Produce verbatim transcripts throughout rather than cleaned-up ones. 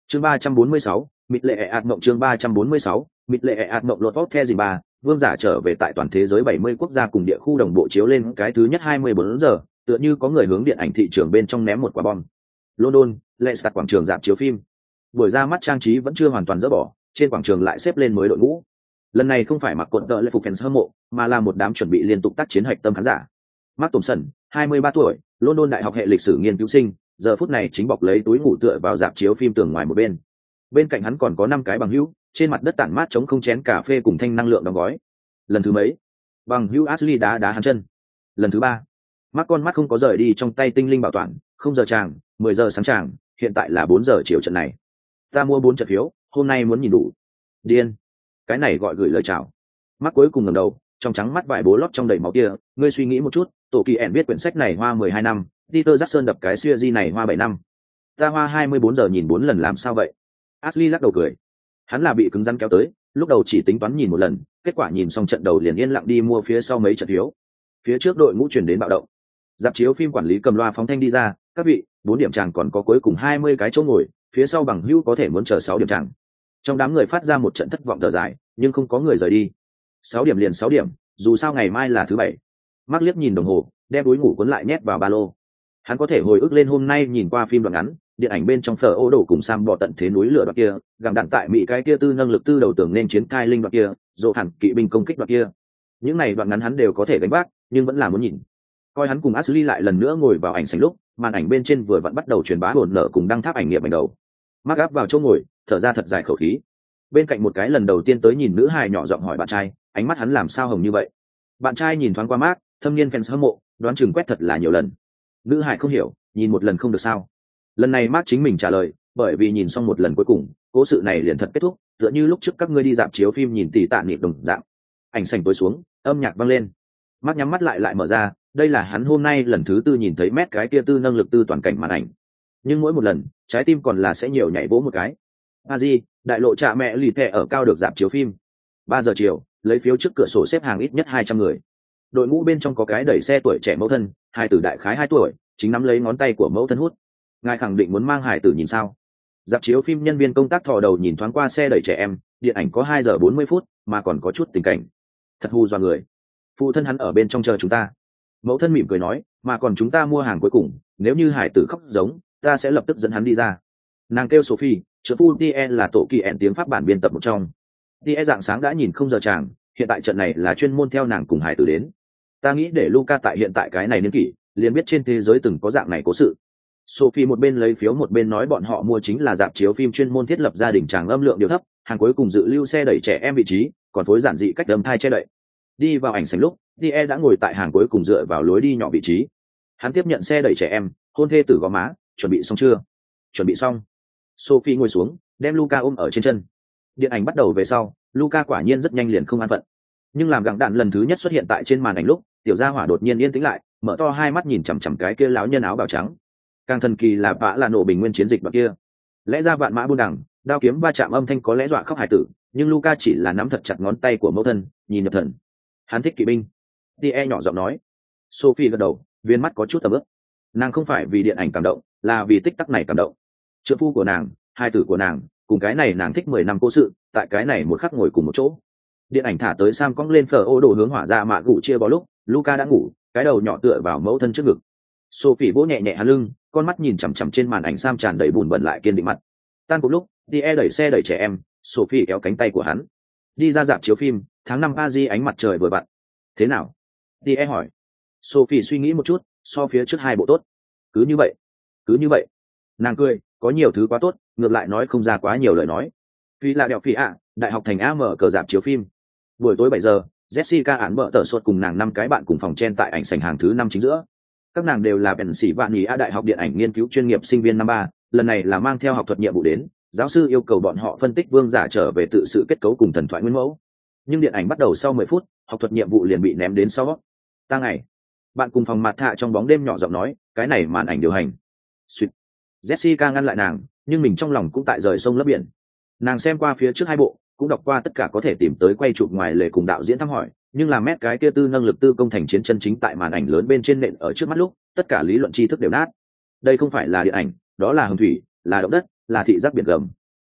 chương ba trăm bốn mươi sáu, mịt lệ ạt mộng chương ba trăm bốn mươi sáu, mịt lệ ạt mộng lột vót the gì ba, vương giả trở về tại toàn thế giới bảy mươi quốc gia cùng địa khu đồng bộ chiếu lên cái thứ nhất hai mươi bốn giờ, tựa như có người hướng điện ảnh thị trường bên trong ném một quả bom. London, Leicester quảng trường rạp chiếu phim. Buổi ra mắt trang trí vẫn chưa hoàn toàn dỡ bỏ, trên quảng trường lại xếp lên mới đội ngũ. Lần này không phải mặc quần tợ lễ phục fans hâm mộ, mà là một đám chuẩn bị liên tục tác chiến hạch tâm khán giả. Mark Thompson, hai mươi ba tuổi, London đại học hệ lịch sử nghiên cứu sinh, giờ phút này chính bọc lấy túi ngủ tựa vào rạp chiếu phim tường ngoài một bên. Bên cạnh hắn còn có năm cái bằng hữu, trên mặt đất tản mát chống không chén cà phê cùng thanh năng lượng đóng gói. Lần thứ mấy, bằng hữu Ashley đá đá hắn chân. Lần thứ ba, Mark con mắt không có rời đi trong tay tinh linh bảo toàn, không giờ chàng, mười giờ sáng chàng, hiện tại là bốn giờ chiều trận này. Ta mua bốn trận phiếu, hôm nay muốn nhìn đủ. Điên. Cái này gọi gửi lời chào. Mark cuối cùng ngẩng đầu, trong trắng mắt vải bố lót trong đầy máu kia, ngươi suy nghĩ một chút, tổ kỳ ẻn viết quyển sách này hoa mười hai năm, Peter Jackson đập cái series này hoa bảy năm. Ta hoa hai mươi bốn giờ nhìn bốn lần làm sao vậy? Ashley lắc đầu cười. Hắn là bị cứng rắn kéo tới, lúc đầu chỉ tính toán nhìn một lần, kết quả nhìn xong trận đầu liền yên lặng đi mua phía sau mấy trận phiếu. Phía trước đội ngũ chuyển đến bạo động. Dạp chiếu phim quản lý cầm loa phóng thanh đi ra, các vị, bốn điểm tràng còn có cuối cùng hai mươi cái chỗ ngồi, phía sau bằng hữu có thể muốn chờ sáu điểm tràng. Trong đám người phát ra một trận thất vọng thở dài, nhưng không có người rời đi. Sáu điểm liền sáu điểm, dù sao ngày mai là thứ bảy. Mark liếc nhìn đồng hồ, đem túi ngủ cuốn lại nhét vào ba lô. Hắn có thể hồi ức lên hôm nay nhìn qua phim đoạn ngắn, điện ảnh bên trong phở ô đổ cùng Sam bò tận thế núi lửa đoạn kia, gặm đạn tại mỹ cái kia tư năng lực tư đầu tưởng nên chiến cai linh đoạn kia, dỗ hẳn kỵ binh công kích đoạn kia. Những này đoạn ngắn hắn đều có thể gánh vác, nhưng vẫn là muốn nhìn. Coi hắn cùng Ashley lại lần nữa ngồi vào ảnh sảnh lúc, màn ảnh bên trên vừa vẫn bắt đầu truyền bá hồn nở cùng đăng tháp ảnh nghiệp ảnh đầu. Mark áp vào chỗ ngồi, thở ra thật dài khẩu khí. Bên cạnh một cái lần đầu tiên tới nhìn nữ hài nhỏ giọng hỏi bạn trai, ánh mắt hắn làm sao hồng như vậy? Bạn trai nhìn thoáng qua Mark, thâm niên fans hâm mộ, đoán chừng quét thật là nhiều lần. Nữ hài không hiểu, nhìn một lần không được sao? Lần này Mark chính mình trả lời, bởi vì nhìn xong một lần cuối cùng, cố sự này liền thật kết thúc, tựa như lúc trước các ngươi đi dạp chiếu phim nhìn tỷ tạ niệm đồng dạng. Ảnh sảnh tối xuống, âm nhạc vang lên. Mark nhắm mắt lại lại mở ra, đây là hắn hôm nay lần thứ tư nhìn thấy mét cái kia tư năng lực tư toàn cảnh màn ảnh. Nhưng mỗi một lần, trái tim còn là sẽ nhiều nhảy vỗ một cái. A Di, đại lộ trạ mẹ lì thẻ ở cao được dạp chiếu phim. Ba giờ chiều, lấy phiếu trước cửa sổ xếp hàng ít nhất hai trăm người. Đội ngũ bên trong có cái đẩy xe tuổi trẻ mẫu thân, hai tử đại khái hai tuổi, chính nắm lấy ngón tay của mẫu thân hút. Ngài khẳng định muốn mang hải tử nhìn sao? Dạp chiếu phim nhân viên công tác thò đầu nhìn thoáng qua xe đẩy trẻ em, điện ảnh có hai giờ bốn mươi phút, mà còn có chút tình cảnh. Thật hù dọa người. Phụ thân hắn ở bên trong chờ chúng ta. Mẫu thân mỉm cười nói, mà còn chúng ta mua hàng cuối cùng, nếu như hải tử khóc giống, ta sẽ lập tức dẫn hắn đi ra. Nàng kêu Sophie, trợ phu Tie là tổ kỳ ẹn tiếng Pháp bản biên tập một trong. Tie dạng sáng đã nhìn không giờ chàng, hiện tại trận này là chuyên môn theo nàng cùng hải tử đến. Ta nghĩ để Luca tại hiện tại cái này niên kỷ, liền biết trên thế giới từng có dạng này cố sự. Sophie một bên lấy phiếu một bên nói bọn họ mua chính là dạp chiếu phim chuyên môn thiết lập gia đình tràng âm lượng điều thấp, hàng cuối cùng dự lưu xe đẩy trẻ em vị trí, còn phối giản dị cách âm thai che đậy. Đi vào ảnh sảnh lúc, Tie đã ngồi tại hàng cuối cùng dựa vào lối đi nhỏ vị trí. Hắn tiếp nhận xe đẩy trẻ em, hôn thê tử gò má, chuẩn bị xong chưa? Chuẩn bị xong. Sophie ngồi xuống, đem Luca ôm ở trên chân. Điện ảnh bắt đầu về sau, Luca quả nhiên rất nhanh liền không an phận. Nhưng làm gặng đạn lần thứ nhất xuất hiện tại trên màn ảnh lúc, tiểu gia hỏa đột nhiên yên tĩnh lại, mở to hai mắt nhìn chằm chằm cái kia lão nhân áo bào trắng. Càng thần kỳ là vã là nổ bình nguyên chiến dịch đoạn kia. Lẽ ra vạn mã buôn đằng, đao kiếm va chạm âm thanh có lẽ dọa khóc hải tử, nhưng Luca chỉ là nắm thật chặt ngón tay của mẫu thân, nhìn nhập thần. Hắn thích kỵ binh. Tie nhỏ giọng nói. Sophie gật đầu, viên mắt có chút tầm ướp. Nàng không phải vì điện ảnh cảm động, là vì tích tắc này cảm động. Trợ phu của nàng, hai tử của nàng, cùng cái này nàng thích mười năm cố sự, tại cái này một khắc ngồi cùng một chỗ. Điện ảnh thả tới Sam cong lên phở ô đồ hướng hỏa ra mạ gụ chia vào lúc, Luca đã ngủ, cái đầu nhỏ tựa vào mẫu thân trước ngực. Sophie vỗ nhẹ nhẹ hắn lưng, con mắt nhìn chằm chằm trên màn ảnh Sam tràn đầy bùn bẩn lại kiên định mặt. Tan cuộc lúc, Tie đẩy xe đẩy trẻ em, Sophie kéo cánh tay của hắn. Đi ra dạp chiếu phim, tháng năm Paris ánh mặt trời vừa vặn. Thế nào? Tie hỏi. Sophie suy nghĩ một chút, so phía trước hai bộ tốt. Cứ như vậy, cứ như vậy. Nàng cười, có nhiều thứ quá tốt, ngược lại nói không ra quá nhiều lời nói. Vì là đèo phi ạ, đại học thành A mở cờ dạp chiếu phim. Buổi tối bảy giờ, Jessica án vợ tờ suốt cùng nàng năm cái bạn cùng phòng chen tại ảnh sảnh hàng thứ năm chính giữa. Các nàng đều là Pennsylvania đại học điện ảnh nghiên cứu chuyên nghiệp sinh viên năm ba, lần này là mang theo học thuật nhiệm vụ đến, giáo sư yêu cầu bọn họ phân tích vương giả trở về tự sự kết cấu cùng thần thoại nguyên mẫu. Nhưng điện ảnh bắt đầu sau mười phút, học thuật nhiệm vụ liền bị ném đến sau. Ta ngày, bạn cùng phòng mặt thạ trong bóng đêm nhỏ giọng nói, cái này màn ảnh điều hành. Sweet. Jessica ngăn lại nàng, nhưng mình trong lòng cũng tại rời sông lấp biển. Nàng xem qua phía trước hai bộ, cũng đọc qua tất cả có thể tìm tới quay chụp ngoài lề cùng đạo diễn thăm hỏi, nhưng làm mét cái kia tư năng lực tư công thành chiến chân chính tại màn ảnh lớn bên trên nện ở trước mắt lúc, tất cả lý luận tri thức đều nát. Đây không phải là điện ảnh, đó là hồng thủy, là động đất, là thị giác biển gầm,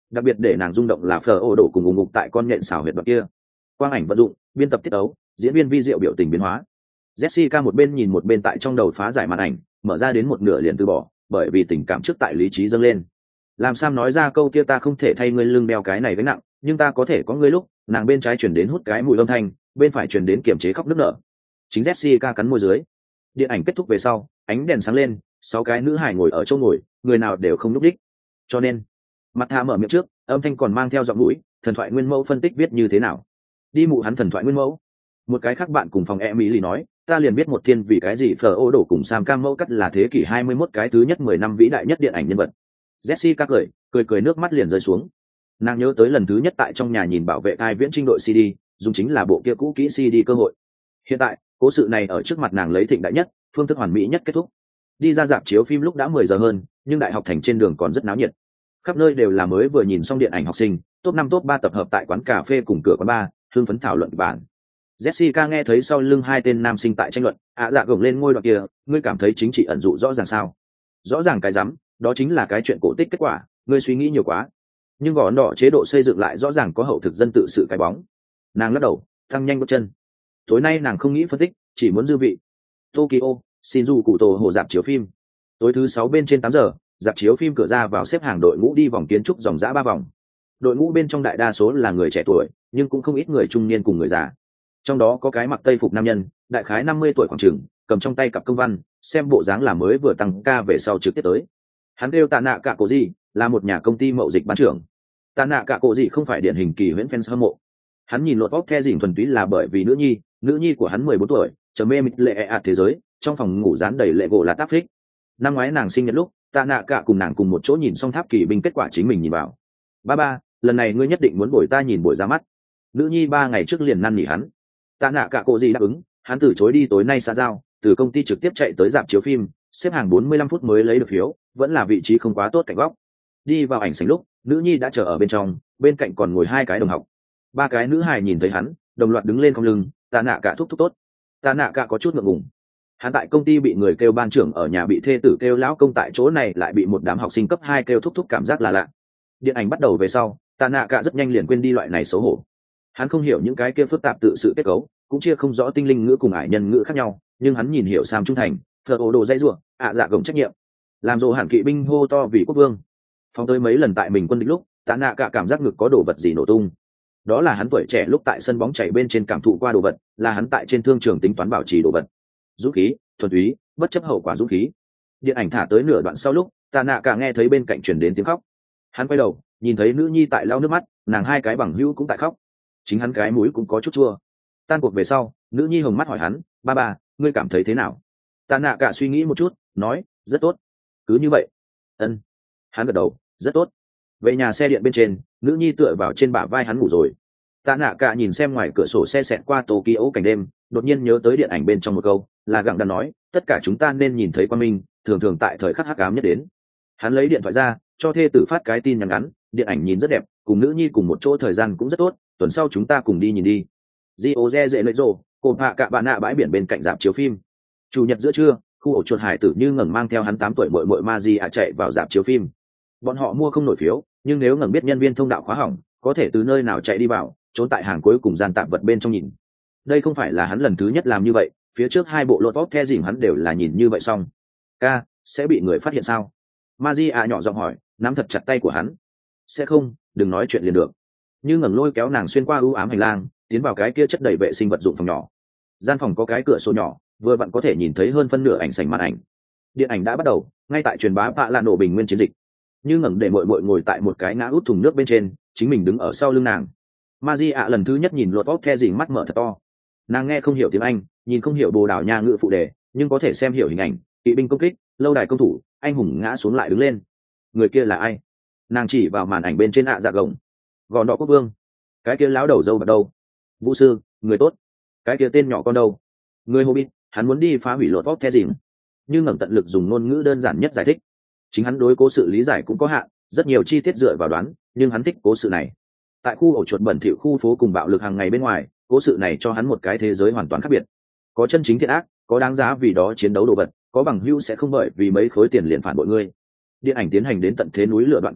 Đặc biệt để nàng rung động là phở ô đổ cùng ủng ngục tại con nhện xào huyệt đoạn kia. Quang ảnh vận dụng, biên tập tiết ấu, diễn viên vi diệu biểu tình biến hóa. Jessica một bên nhìn một bên tại trong đầu phá giải màn ảnh, mở ra đến một nửa liền từ bỏ, bởi vì tình cảm trước tại lý trí dâng lên. Làm Sam nói ra câu kia ta không thể thay ngươi lưng đeo cái này gánh nặng, nhưng ta có thể có ngươi lúc, nàng bên trái truyền đến hút cái mùi âm thanh, bên phải truyền đến kiềm chế khóc nức nở. Chính Jessica cắn môi dưới. Điện ảnh kết thúc về sau, ánh đèn sáng lên, sáu cái nữ hài ngồi ở chỗ ngồi, người nào đều không nhúc đích. Cho nên, mặt Tha mở miệng trước, âm thanh còn mang theo giọng mũi, thần thoại nguyên mẫu phân tích viết như thế nào. Đi mụ hắn thần thoại nguyên mẫu. Một cái khác bạn cùng phòng Emily nói, ta liền biết một thiên vì cái gì phở ô đổ cùng Sam Cam mẫu cắt là thế kỷ hai mươi mốt cái thứ nhất mười năm vĩ đại nhất điện ảnh nhân vật. Jessica cười, cười cười nước mắt liền rơi xuống. Nàng nhớ tới lần thứ nhất tại trong nhà nhìn bảo vệ ai viễn trinh đội xê đê, dùng chính là bộ kia cũ kỹ xê đê cơ hội. Hiện tại, cố sự này ở trước mặt nàng lấy thịnh đại nhất, phương thức hoàn mỹ nhất kết thúc. Đi ra rạp chiếu phim lúc đã mười giờ hơn, nhưng đại học thành trên đường còn rất náo nhiệt. Khắp nơi đều là mới vừa nhìn xong điện ảnh học sinh, top năm top ba tập hợp tại quán cà phê cùng cửa quán bar, hưng phấn thảo luận bản. Jessica nghe thấy sau lưng hai tên nam sinh tại tranh luận, ạ dạ gồng lên ngôi đoạn kia, ngươi cảm thấy chính trị ẩn dụ rõ ràng sao? Rõ ràng cái rắm, đó chính là cái chuyện cổ tích kết quả, ngươi suy nghĩ nhiều quá. Nhưng gõ đỏ chế độ xây dựng lại rõ ràng có hậu thực dân tự sự cái bóng. Nàng lắc đầu, thăng nhanh bước chân. Tối nay nàng không nghĩ phân tích, chỉ muốn dư vị. Tokyo, Shinjuku cụ tổ hồ dạp chiếu phim. Tối thứ sáu bên trên tám giờ, dạp chiếu phim cửa ra vào xếp hàng đội ngũ đi vòng kiến trúc dòng dã ba vòng. Đội ngũ bên trong đại đa số là người trẻ tuổi, nhưng cũng không ít người trung niên cùng người già. Trong đó có cái mặc tây phục nam nhân, đại khái năm mươi tuổi khoảng chừng, cầm trong tay cặp công văn, xem bộ dáng là mới vừa tăng ca về sau trực tiếp tới. Hắn kêu Tạ Nạ Cả Cổ Dị, là một nhà công ty mậu dịch bán trưởng. Tạ Nạ Cả Cổ Dị không phải điển hình kỳ huyễn fans hâm mộ. Hắn nhìn lột bóc the dỉn thuần túy là bởi vì nữ nhi, nữ nhi của hắn mười bốn tuổi, trầm mê mịt lệ ạt thế giới, trong phòng ngủ dán đầy lệ gỗ là táp phích. Năm ngoái nàng sinh nhật lúc, Tạ Nạ Cả cùng nàng cùng một chỗ nhìn xong tháp kỳ binh kết quả chính mình nhìn vào. Ba ba, lần này ngươi nhất định muốn bồi ta nhìn buổi ra mắt. Nữ nhi ba ngày trước liền năn nỉ hắn. Tạ Nạ Cả Cổ Dị đáp ứng, hắn từ chối đi tối nay xa giao, từ công ty trực tiếp chạy tới rạp chiếu phim, xếp hàng bốn mươi lăm phút mới lấy được phiếu, vẫn là vị trí không quá tốt cạnh góc. Đi vào ảnh sảnh lúc, nữ nhi đã chờ ở bên trong, bên cạnh còn ngồi hai cái đồng học. Ba cái nữ hài nhìn thấy hắn, đồng loạt đứng lên không lưng, Tạ Nạ Cả thúc thúc tốt. Tạ Nạ Cả có chút ngượng ngùng. Hắn tại công ty bị người kêu ban trưởng, ở nhà bị thê tử kêu lão công, tại chỗ này lại bị một đám học sinh cấp hai kêu thúc thúc, cảm giác là lạ. Điện ảnh bắt đầu về sau, Tạ Nạ Cả rất nhanh liền quên đi loại này xấu hổ. Hắn không hiểu những cái kia phức tạp tự sự kết cấu, cũng chia không rõ tinh linh ngữ cùng ải nhân ngữ khác nhau, nhưng hắn nhìn hiểu Sam trung thành, phở ổ đồ dây rủa, ạ dạ gồng trách nhiệm, làm rồ hẳn kỵ binh hô to vì quốc vương. Phóng tới mấy lần tại mình quân địch lúc, Tạ Nạ Cả cảm giác ngực có đồ vật gì nổ tung. Đó là hắn tuổi trẻ lúc tại sân bóng chảy bên trên cảm thụ qua đồ vật, là hắn tại trên thương trường tính toán bảo trì đồ vật. Dũng khí, thuần túy, bất chấp hậu quả dũng khí. Điện ảnh thả tới nửa đoạn sau lúc, Tạ Nạ Cả nghe thấy bên cạnh truyền đến tiếng khóc. Hắn quay đầu, nhìn thấy nữ nhi tại lau nước mắt, nàng hai cái bằng hữu cũng tại khóc. Chính hắn cái mũi cũng có chút chua. Tan cuộc về sau, nữ nhi hồng mắt hỏi hắn, ba ba, ngươi cảm thấy thế nào? Tạ Nạ Cả suy nghĩ một chút, nói, rất tốt. Cứ như vậy. Ân. Hắn gật đầu, rất tốt. Về nhà xe điện bên trên, nữ nhi tựa vào trên bả vai hắn ngủ rồi. Tạ Nạ Cả nhìn xem ngoài cửa sổ xe xẹt qua Tokyo cảnh đêm, đột nhiên nhớ tới điện ảnh bên trong một câu, là gặng đàn nói, tất cả chúng ta nên nhìn thấy quang minh, thường thường tại thời khắc hắc ám nhất đến. Hắn lấy điện thoại ra, cho thê tử phát cái tin nhắn ngắn, điện ảnh nhìn rất đẹp, cùng nữ nhi cùng một chỗ thời gian cũng rất tốt, tuần sau chúng ta cùng đi nhìn đi. Gioze dễ lợi rồ, cô hạ cả bạn nạ bãi biển bên cạnh rạp chiếu phim. Chủ nhật giữa trưa, khu ổ chuột hải tử như ngẩng mang theo hắn tám tuổi muội muội Maji ạ chạy vào rạp chiếu phim. Bọn họ mua không nổi phiếu, nhưng nếu ngẩng biết nhân viên thông đạo khóa hỏng, có thể từ nơi nào chạy đi vào, trốn tại hàng cuối cùng gian tạm vật bên trong nhìn. Đây không phải là hắn lần thứ nhất làm như vậy, phía trước hai bộ lột vóc the dỉm hắn đều là nhìn như vậy xong. Ca, sẽ bị người phát hiện sao? Maji ạ nhỏ giọng hỏi, nắm thật chặt tay của hắn. Sẽ không, đừng nói chuyện liền được. Như ngẩng lôi kéo nàng xuyên qua u ám hành lang, tiến vào cái kia chất đầy vệ sinh vật dụng phòng nhỏ. Gian phòng có cái cửa sổ nhỏ, vừa vặn có thể nhìn thấy hơn phân nửa ảnh sảnh màn ảnh. Điện ảnh đã bắt đầu, ngay tại truyền bá bạ là nổ bình nguyên chiến dịch. Như ngẩng để muội muội ngồi tại một cái ngã út thùng nước bên trên, chính mình đứng ở sau lưng nàng. Maji ạ lần thứ nhất nhìn lột bóc the dỉm mắt mở thật to. Nàng nghe không hiểu tiếng Anh, nhìn không hiểu Bồ Đào Nha ngữ phụ đề, nhưng có thể xem hiểu hình ảnh, kỵ binh công kích, lâu đài công thủ, anh hùng ngã xuống lại đứng lên. Người kia là ai? Nàng chỉ vào màn ảnh bên trên ạ dạ gồng. Gòn đỏ quốc vương. Cái kia lão đầu dâu bạc đâu? Vũ sư, người tốt. Cái kia tên nhỏ con đâu? Người Hobbit, hắn muốn đi phá hủy lột bóc the dỉm. Nhưng ngẩng tận lực dùng ngôn ngữ đơn giản nhất giải thích. Chính hắn đối cố sự lý giải cũng có hạn, rất nhiều chi tiết dựa vào đoán, nhưng hắn thích cố sự này. Tại khu ổ chuột bẩn thỉu khu phố cùng bạo lực hàng ngày bên ngoài, cố sự này cho hắn một cái thế giới hoàn toàn khác biệt. Có chân chính thiện ác, có đáng giá vì đó chiến đấu đồ vật, có bằng hữu sẽ không bởi vì mấy khối tiền liền phản bội ngươi. Điện ảnh tiến hành đến tận thế núi lửa đoạn kia lúc,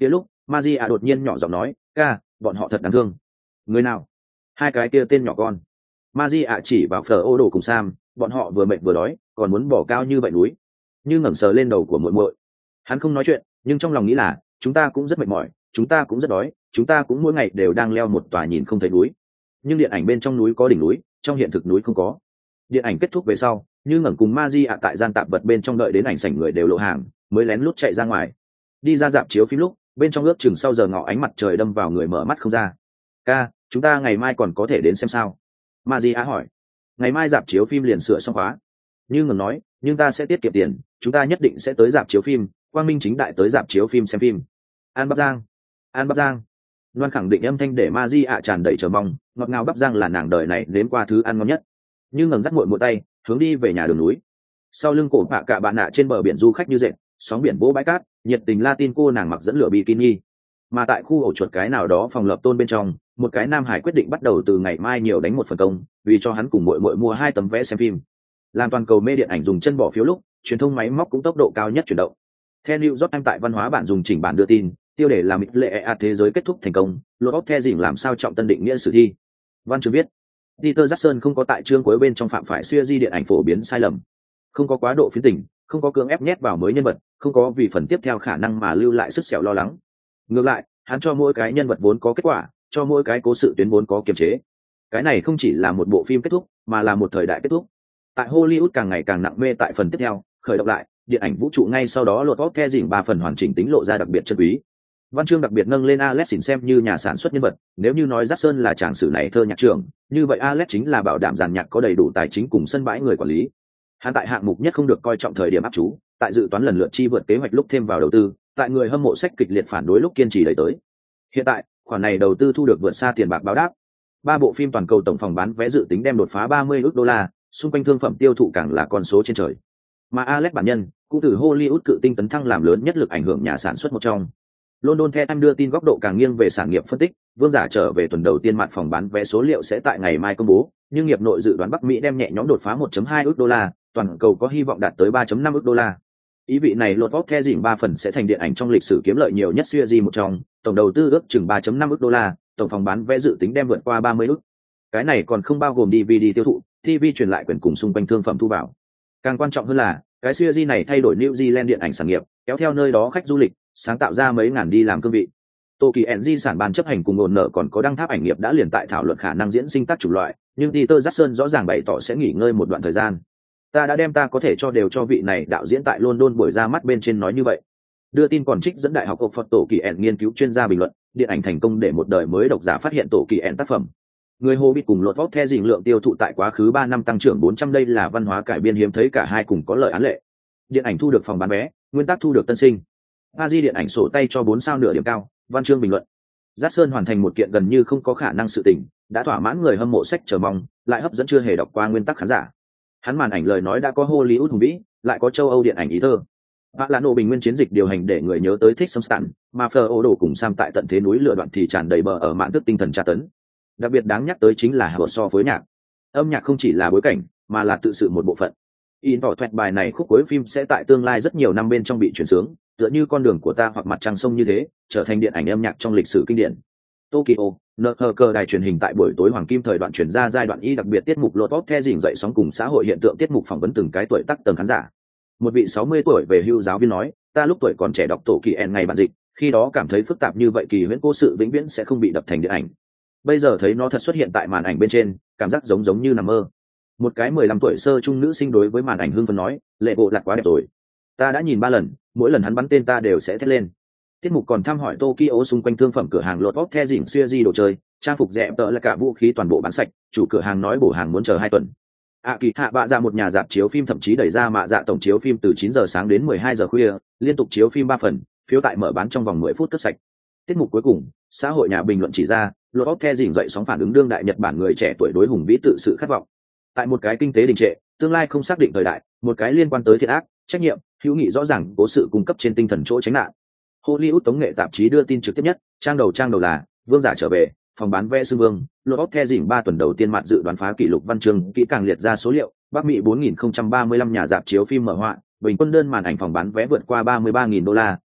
Maria đột nhiên nhỏ giọng nói, ca, bọn họ thật đáng thương. Người nào? Hai cái kia tên nhỏ con. Maria chỉ vào Phở Ô Đồ cùng Sam, bọn họ vừa mệt vừa đói, còn muốn bỏ cao như vậy núi. Như ngẩng sờ lên đầu của muội muội. Hắn không nói chuyện, nhưng trong lòng nghĩ là, chúng ta cũng rất mệt mỏi, chúng ta cũng rất đói, chúng ta cũng mỗi ngày đều đang leo một tòa nhìn không thấy núi. Nhưng điện ảnh bên trong núi có đỉnh núi, trong hiện thực núi không có. Điện ảnh kết thúc về sau, Như ngẩng cùng Maria tại gian tạp vật bên trong đợi đến ảnh sảnh người đều lộ hàng, mới lén lút chạy ra ngoài. Đi ra dạp chiếu phim lúc, bên trong ước chừng sau giờ ngọ ánh mặt trời đâm vào người mở mắt không ra. Ca, chúng ta ngày mai còn có thể đến xem sao? Maria hỏi. Ngày mai dạp chiếu phim liền sửa xong khóa. Như ngẩng nói, nhưng ta sẽ tiết kiệm tiền, chúng ta nhất định sẽ tới dạp chiếu phim, quang minh chính đại tới dạp chiếu phim xem phim. An Bắc Giang, An Bắc Giang. Loan khẳng định âm thanh để Maria tràn đầy chờ mong, ngọt ngào Bắc Giang là nàng đời này nếm qua thứ ăn ngon nhất. Như ngẩng dắt muội muội tay, hướng đi về nhà đường núi. Sau lưng cổ bạ cả bạn nạ trên bờ biển du khách như dệt, sóng biển vỗ bãi cát, nhiệt tình Latin cô nàng mặc dẫn lửa bikini. Mà tại khu ổ chuột cái nào đó phòng lập tôn bên trong, một cái nam hải quyết định bắt đầu từ ngày mai nhiều đánh một phần công, vì cho hắn cùng muội muội mua hai tấm vé xem phim. Làm toàn cầu mê điện ảnh dùng chân bỏ phiếu lúc, truyền thông máy móc cũng tốc độ cao nhất chuyển động. Theo New York Times tại văn hóa bản dùng chỉnh bản đưa tin, tiêu đề là mịch lệ a thế giới kết thúc thành công, lột óc the dỉm làm sao trọng tân định nghĩa sử thi. Văn chương viết, Peter Jackson không có tại chương cuối bên trong phạm phải siêu di điện ảnh phổ biến sai lầm, không có quá độ phiến tình, không có cưỡng ép nhét vào mới nhân vật, không có vì phần tiếp theo khả năng mà lưu lại sức sẹo lo lắng. Ngược lại, hắn cho mỗi cái nhân vật vốn có kết quả, cho mỗi cái cố sự tuyến vốn có kiềm chế. Cái này không chỉ là một bộ phim kết thúc, mà là một thời đại kết thúc. Tại Hollywood càng ngày càng nặng mê tại phần tiếp theo, khởi động lại, điện ảnh vũ trụ ngay sau đó lột óc the dỉm ba phần hoàn chỉnh tính lộ ra đặc biệt chân quý. Văn chương đặc biệt nâng lên Alex xem như nhà sản xuất nhân vật, nếu như nói Jackson là tràng sử này thơ nhạc trưởng, như vậy Alex chính là bảo đảm dàn nhạc có đầy đủ tài chính cùng sân bãi người quản lý. Hắn tại hạng mục nhất không được coi trọng thời điểm áp chú, tại dự toán lần lượt chi vượt kế hoạch lúc thêm vào đầu tư, tại người hâm mộ sách kịch liệt phản đối lúc kiên trì đẩy tới. Hiện tại, khoản này đầu tư thu được vượt xa tiền bạc báo đáp. Ba bộ phim toàn cầu tổng phòng bán vé dự tính đem đột phá ba mươi ức đô la, xung quanh thương phẩm tiêu thụ càng là con số trên trời. Mà Alex bản nhân, cũng từ Hollywood cự tinh tấn thăng làm lớn nhất lực ảnh hưởng nhà sản xuất một trong. London The Times đưa tin góc độ càng nghiêng về sản nghiệp phân tích, Vương giả trở về tuần đầu tiên mặt phòng bán vé số liệu sẽ tại ngày mai công bố, nhưng nghiệp nội dự đoán Bắc Mỹ đem nhẹ nhõm đột phá một phẩy hai ức đô la, toàn cầu có hy vọng đạt tới ba phẩy năm ức đô la. Ý vị này lột vóc the dỉm ba phần sẽ thành điện ảnh trong lịch sử kiếm lợi nhiều nhất series một trong, tổng đầu tư ước chừng ba phẩy năm ức đô la, tổng phòng bán vé dự tính đem vượt qua ba mươi ức. Cái này còn không bao gồm đê vê đê tiêu thụ, ti vi truyền lại quyền cùng xung quanh thương phẩm thu vào. Càng quan trọng hơn là, cái series này thay đổi New Zealand điện ảnh sản nghiệp, kéo theo nơi đó khách du lịch, sáng tạo ra mấy ngàn đi làm cương vị. Toki Enji sản ban chấp hành cùng ổn nợ còn có đăng tháp ảnh nghiệp đã liền tại thảo luận khả năng diễn sinh tác chủng loại, nhưng Peter Jackson rõ ràng bày tỏ sẽ nghỉ ngơi một đoạn thời gian. Ta đã đem ta có thể cho đều cho vị này đạo diễn tại London buổi ra mắt bên trên nói như vậy. Đưa tin còn trích dẫn đại học Oxford tổ kỳ ẻn nghiên cứu chuyên gia bình luận, điện ảnh thành công để một đời mới độc giả phát hiện tổ kỳ ẻn tác phẩm. Người Hobbit cùng lột vóc the dình lượng tiêu thụ tại quá khứ ba năm tăng trưởng bốn trăm, đây là văn hóa cải biên hiếm thấy cả hai cùng có lợi án lệ. Điện ảnh thu được phòng bán vé, nguyên tắc thu được tân sinh. Aji điện ảnh sổ tay cho bốn sao nửa điểm cao, văn chương bình luận. Jackson hoàn thành một kiện gần như không có khả năng sự tình, đã thỏa mãn người hâm mộ sách chờ mong, lại hấp dẫn chưa hề đọc qua nguyên tắc khán giả. Hắn màn ảnh lời nói đã có Hollywood hùng vĩ, lại có châu Âu điện ảnh ý thơ. Vạ là nổ bình nguyên chiến dịch điều hành để người nhớ tới thích Sumstan, mà Phở Đổ cùng Sam tại tận thế núi lửa đoạn thì tràn đầy bờ ở mạn tức tinh thần tra tấn. Đặc biệt đáng nhắc tới chính là hợp so với nhạc. Âm nhạc không chỉ là bối cảnh, mà là tự sự một bộ phận. In tỏ thoẹt bài này khúc cuối phim sẽ tại tương lai rất nhiều năm bên trong bị chuyển sướng, tựa như con đường của ta hoặc mặt trăng sông như thế, trở thành điện ảnh âm nhạc trong lịch sử kinh điển. Tokyo, nợ hờ cờ đài truyền hình tại buổi tối hoàng kim thời đoạn chuyển ra giai đoạn y đặc biệt tiết mục lột vóc the dình dậy sóng cùng xã hội hiện tượng tiết mục phỏng vấn từng cái tuổi tác tầng khán giả. Một vị sáu mươi tuổi về hưu giáo viên nói, ta lúc tuổi còn trẻ đọc tổ kỳ en ngày bản dịch, khi đó cảm thấy phức tạp như vậy kỳ huyễn cố sự vĩnh viễn sẽ không bị đập thành điện ảnh. Bây giờ thấy nó thật xuất hiện tại màn ảnh bên trên, cảm giác giống giống như nằm mơ. Một cái mười lăm tuổi sơ trung nữ sinh đối với màn ảnh hưng phấn nói, lệ bộ lạc quá đẹp rồi. Ta đã nhìn ba lần, mỗi lần hắn bắn tên ta đều sẽ thét lên. Tiết mục còn thăm hỏi Tokyo xung quanh thương phẩm cửa hàng lột vóc the dình series đồ chơi, trang phục rẻ tợ là cả vũ khí toàn bộ bán sạch, chủ cửa hàng nói bổ hàng muốn chờ hai tuần. À kỳ hạ bạ ra một nhà dạp chiếu phim thậm chí đẩy ra mạ dạ tổng chiếu phim từ chín giờ sáng đến mười hai giờ khuya, liên tục chiếu phim ba phần, phiếu tại mở bán trong vòng mười phút cất sạch. Tiết mục cuối cùng, xã hội nhà bình luận chỉ ra, lột vóc the dình dậy sóng phản ứng đương đại Nhật Bản người trẻ tuổi đối hùng vĩ tự sự khát vọng. Tại một cái kinh tế đình trệ, tương lai không xác định thời đại, một cái liên quan tới thiện ác, trách nhiệm, hữu nghị rõ ràng, cố sự cung cấp trên tinh thần chỗ tránh nạn. Hollywood tống nghệ tạp chí đưa tin trực tiếp nhất, trang đầu trang đầu là Vương giả trở về, phòng bán vé sư vương, lột vóc the dình ba tuần đầu tiên mặt dự đoán phá kỷ lục văn chương, kỹ càng liệt ra số liệu, Bắc Mỹ bốn nghìn không trăm ba mươi lăm nhà dạp chiếu phim mở họa, bình quân đơn màn ảnh phòng bán vé vượt qua ba mươi ba nghìn đô la,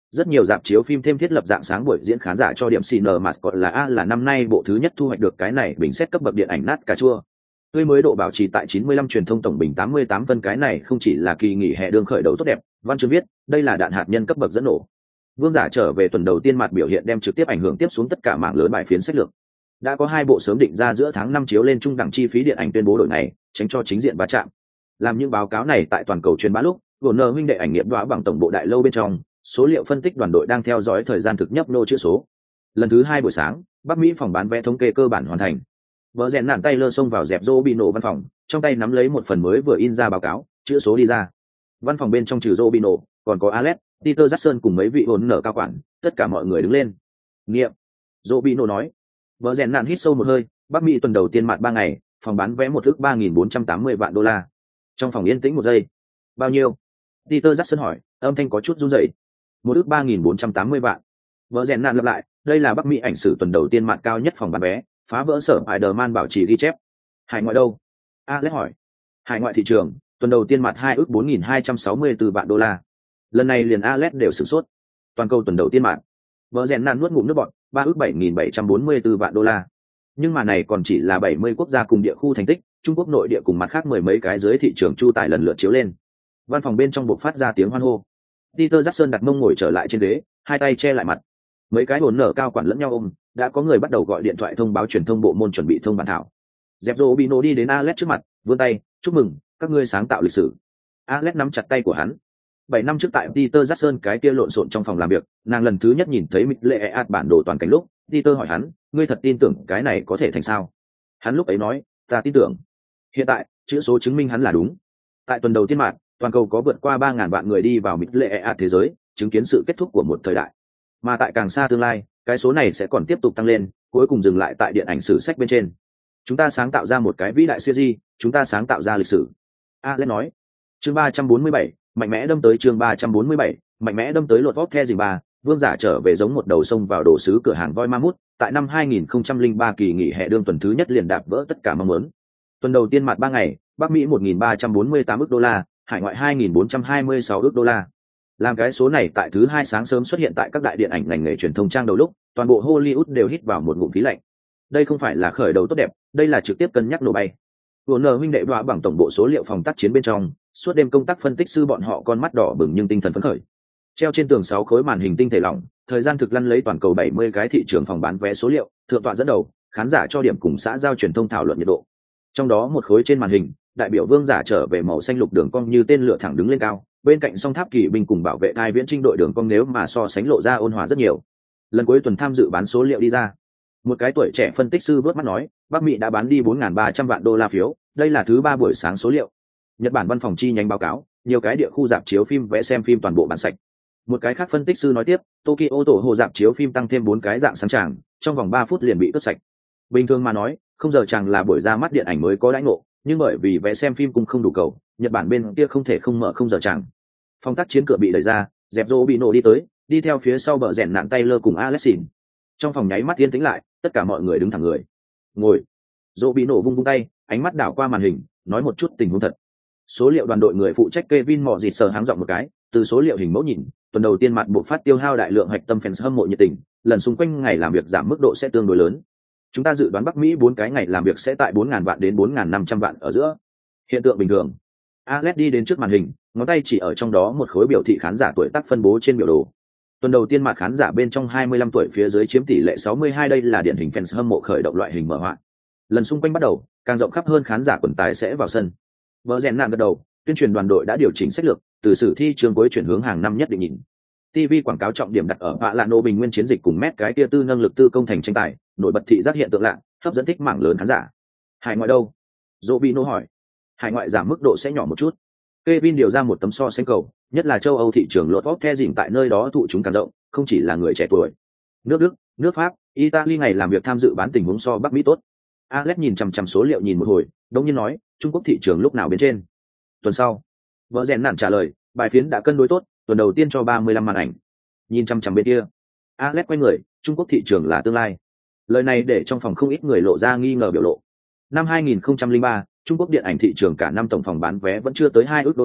Rất nhiều rạp chiếu phim thêm thiết lập dạng sáng buổi diễn khán giả cho điểm xê en mascot là A là năm nay bộ thứ nhất thu hoạch được cái này bình xét cấp bậc điện ảnh nát cà chua. Tươi mới độ bảo trì tại chín mươi lăm, truyền thông tổng bình tám mươi tám phân, cái này không chỉ là kỳ nghỉ hè đương khởi đầu tốt đẹp, văn chương viết, đây là đạn hạt nhân cấp bậc dẫn nổ. Vương giả trở về tuần đầu tiên mặt biểu hiện đem trực tiếp ảnh hưởng tiếp xuống tất cả mảng lớn bài phiến sách lược. Đã có hai bộ sớm định ra giữa tháng năm chiếu lên trung đẳng chi phí điện ảnh tuyên bố đổi này, tránh cho chính diện va chạm. Làm những báo cáo này tại toàn cầu truyền bá lúc, Warner huynh đệ ảnh nghiệp đoá bằng tổng bộ đại lâu bên trong, số liệu phân tích đoàn đội đang theo dõi thời gian thực nhấp nô chữ số. Lần thứ hai buổi sáng, Bắc Mỹ phòng bán vé thống kê cơ bản hoàn thành. Vợ rèn nản tay lơ xông vào dẹp Robino văn phòng, trong tay nắm lấy một phần mới vừa in ra báo cáo, chữ số đi ra. Văn phòng bên trong trừ Robino, còn có Alex, Peter Jackson cùng mấy vị hồn nở cao quản, tất cả mọi người đứng lên. Nghiệm. Robino nói. Vợ rèn nản hít sâu một hơi, Bắc Mỹ tuần đầu tiên mặt ba ngày, phòng bán vé một ức ba nghìn bốn trăm tám mươi vạn đô la. Trong phòng yên tĩnh một giây. Bao nhiêu? Peter Jackson hỏi, âm thanh có chút run rẩy. Một ức ba nghìn bốn trăm tám mươi vạn. Vợ rèn nản lặp lại, đây là Bắc Mỹ ảnh sử tuần đầu tiên mặt cao nhất phòng bán vé, phá vỡ sở Spider-Man bảo trì ghi chép. Hải ngoại đâu? Alex hỏi. Hải ngoại thị trường, tuần đầu tiên mặt hai ức bốn nghìn hai trăm sáu mươi tư vạn đô la. Lần này liền Alex đều sửng sốt. Toàn cầu tuần đầu tiên mặt. Vợ rèn nản nuốt ngụm nước bọt, ba ức bảy nghìn bảy trăm bốn mươi tư vạn đô la. Nhưng mà này còn chỉ là bảy mươi quốc gia cùng địa khu thành tích, Trung Quốc nội địa cùng mặt khác mười mấy cái dưới thị trường chu tải lần lượt chiếu lên. Văn phòng bên trong buộc phát ra tiếng hoan hô. Peter Jackson đặt mông ngồi trở lại trên ghế, hai tay che lại mặt. Mấy cái hồn nở cao quản lẫn nhau ôm, đã có người bắt đầu gọi điện thoại thông báo truyền thông bộ môn chuẩn bị thông bản thảo. Dẹp Robino đi đến Alex trước mặt, vươn tay, chúc mừng, các ngươi sáng tạo lịch sử. Alex nắm chặt tay của hắn. Bảy năm trước tại Peter Jackson cái kia lộn xộn trong phòng làm việc, nàng lần thứ nhất nhìn thấy Mịch Lệ Ạt bản đồ toàn cảnh lúc, Peter hỏi hắn, ngươi thật tin tưởng cái này có thể thành sao? Hắn lúc ấy nói, ta tin tưởng. Hiện tại, chữ số chứng minh hắn là đúng. Tại tuần đầu tiên mạng, toàn cầu có vượt qua ba ngàn vạn người đi vào Mịch Lệ Ạt thế giới, chứng kiến sự kết thúc của một thời đại. Mà tại càng xa tương lai, cái số này sẽ còn tiếp tục tăng lên, cuối cùng dừng lại tại điện ảnh sử sách bên trên. Chúng ta sáng tạo ra một cái vĩ đại series, chúng ta sáng tạo ra lịch sử. Alex nói. Chương ba trăm bốn mươi bảy, mạnh mẽ đâm tới chương ba trăm bốn mươi bảy, mạnh mẽ đâm tới lột vót the dình ba, vương giả trở về giống một đầu sông vào đồ sứ cửa hàng voi ma mút, tại năm hai nghìn không trăm lẻ ba kỳ nghỉ hè đương tuần thứ nhất liền đạp vỡ tất cả mong muốn. Tuần đầu tiên mặt ba ngày, Bắc Mỹ một nghìn ba trăm bốn mươi tám ức đô la, hải ngoại hai nghìn bốn trăm hai mươi sáu ức đô la. Làm cái số này tại thứ hai sáng sớm xuất hiện tại các đại điện ảnh ngành nghề truyền thông trang đầu lúc, toàn bộ Hollywood đều hít vào một ngụm khí lạnh. Đây không phải là khởi đầu tốt đẹp, đây là trực tiếp cân nhắc nổ bay. Warner huynh đệ đoá bằng tổng bộ số liệu phòng tác chiến bên trong, suốt đêm công tác phân tích sư bọn họ con mắt đỏ bừng nhưng tinh thần phấn khởi. Treo trên tường sáu khối màn hình tinh thể lỏng, thời gian thực lăn lấy toàn cầu bảy mươi cái thị trường phòng bán vé số liệu, thượng tọa dẫn đầu, khán giả cho điểm cùng xã giao truyền thông thảo luận nhiệt độ. Trong đó một khối trên màn hình, đại biểu vương giả trở về màu xanh lục đường cong như tên lửa thẳng đứng lên cao, bên cạnh song tháp kỳ binh cùng bảo vệ đai viễn trinh đội đường cong nếu mà so sánh lộ ra ôn hòa rất nhiều. Lần cuối tuần tham dự bán số liệu đi ra, một cái tuổi trẻ phân tích sư vớt mắt nói, Bắc Mỹ đã bán đi bốn nghìn ba trăm vạn đô la phiếu, đây là thứ ba buổi sáng số liệu. Nhật Bản văn phòng chi nhánh báo cáo, nhiều cái địa khu rạp chiếu phim vẽ xem phim toàn bộ bán sạch. Một cái khác phân tích sư nói tiếp, Tokyo tổ hồ rạp chiếu phim tăng thêm bốn cái dạng sáng tràng, trong vòng ba phút liền bị cướp sạch. Bình thường mà nói, không giờ chàng là buổi ra mắt điện ảnh mới có đãi ngộ, nhưng bởi vì vé xem phim cũng không đủ cầu, Nhật Bản bên kia không thể không mở không giờ chàng. Phòng tác chiến cửa bị đẩy ra, dẹp Dỗ bị nổ đi tới, đi theo phía sau bờ rèn nạn tay lơ cùng Alexin. Trong phòng nháy mắt yên tĩnh lại, tất cả mọi người đứng thẳng người. Ngồi. Dỗ bị nổ vung vung tay, ánh mắt đảo qua màn hình, nói một chút tình huống thật. Số liệu đoàn đội người phụ trách Kevin mò dịt sờ háng giọng một cái, từ số liệu hình mẫu nhìn, tuần đầu tiên mặt buộc phát tiêu hao đại lượng hạch tâm fans hâm mộ nhiệt tình, lần xung quanh ngày làm việc giảm mức độ sẽ tương đối lớn. Chúng ta dự đoán Bắc Mỹ bốn cái ngày làm việc sẽ tại bốn nghìn vạn đến bốn nghìn năm trăm vạn ở giữa. Hiện tượng bình thường. Alex đi đến trước màn hình, ngón tay chỉ ở trong đó một khối biểu thị khán giả tuổi tác phân bố trên biểu đồ. Tuần đầu tiên mặt khán giả bên trong hai mươi lăm tuổi phía dưới chiếm tỷ lệ sáu mươi hai, đây là điển hình fans hâm mộ khởi động loại hình mở họa. Lần xung quanh bắt đầu, càng rộng khắp hơn khán giả quần tài sẽ vào sân. Bờ rèn nạn gật đầu, tuyên truyền đoàn đội đã điều chỉnh sách lược, từ sử thi trường cuối chuyển hướng hàng năm nhất định nhìn. ti vi quảng cáo trọng điểm đặt ở vạ lạ nô bình nguyên chiến dịch cùng mét cái tia tư năng lực tư công thành tranh tài, nổi bật thị giác hiện tượng lạ, hấp dẫn thích mảng lớn khán giả. Hải ngoại đâu? Robino hỏi. Hải ngoại giảm mức độ sẽ nhỏ một chút. Kevin điều ra một tấm so sánh cầu, nhất là châu Âu thị trường lột vót the dìm tại nơi đó thụ chúng càng rộng, không chỉ là người trẻ tuổi. Nước Đức, nước Pháp, Italy ngày làm việc tham dự bán tình huống so Bắc Mỹ tốt. Alex nhìn chằm chằm số liệu nhìn một hồi, đống nhiên nói, Trung Quốc thị trường lúc nào bên trên? Tuần sau. Vợ rèn nản trả lời, bài phiến đã cân đối tốt, tuần đầu tiên cho ba mươi lăm màn ảnh. Nhìn chằm chằm bên kia. Alex quay người, Trung Quốc thị trường là tương lai. Lời này để trong phòng không ít người lộ ra nghi ngờ biểu lộ. Năm hai nghìn không trăm lẻ ba, Trung Quốc điện ảnh thị trường cả năm tổng phòng bán vé vẫn chưa tới hai ước đô la,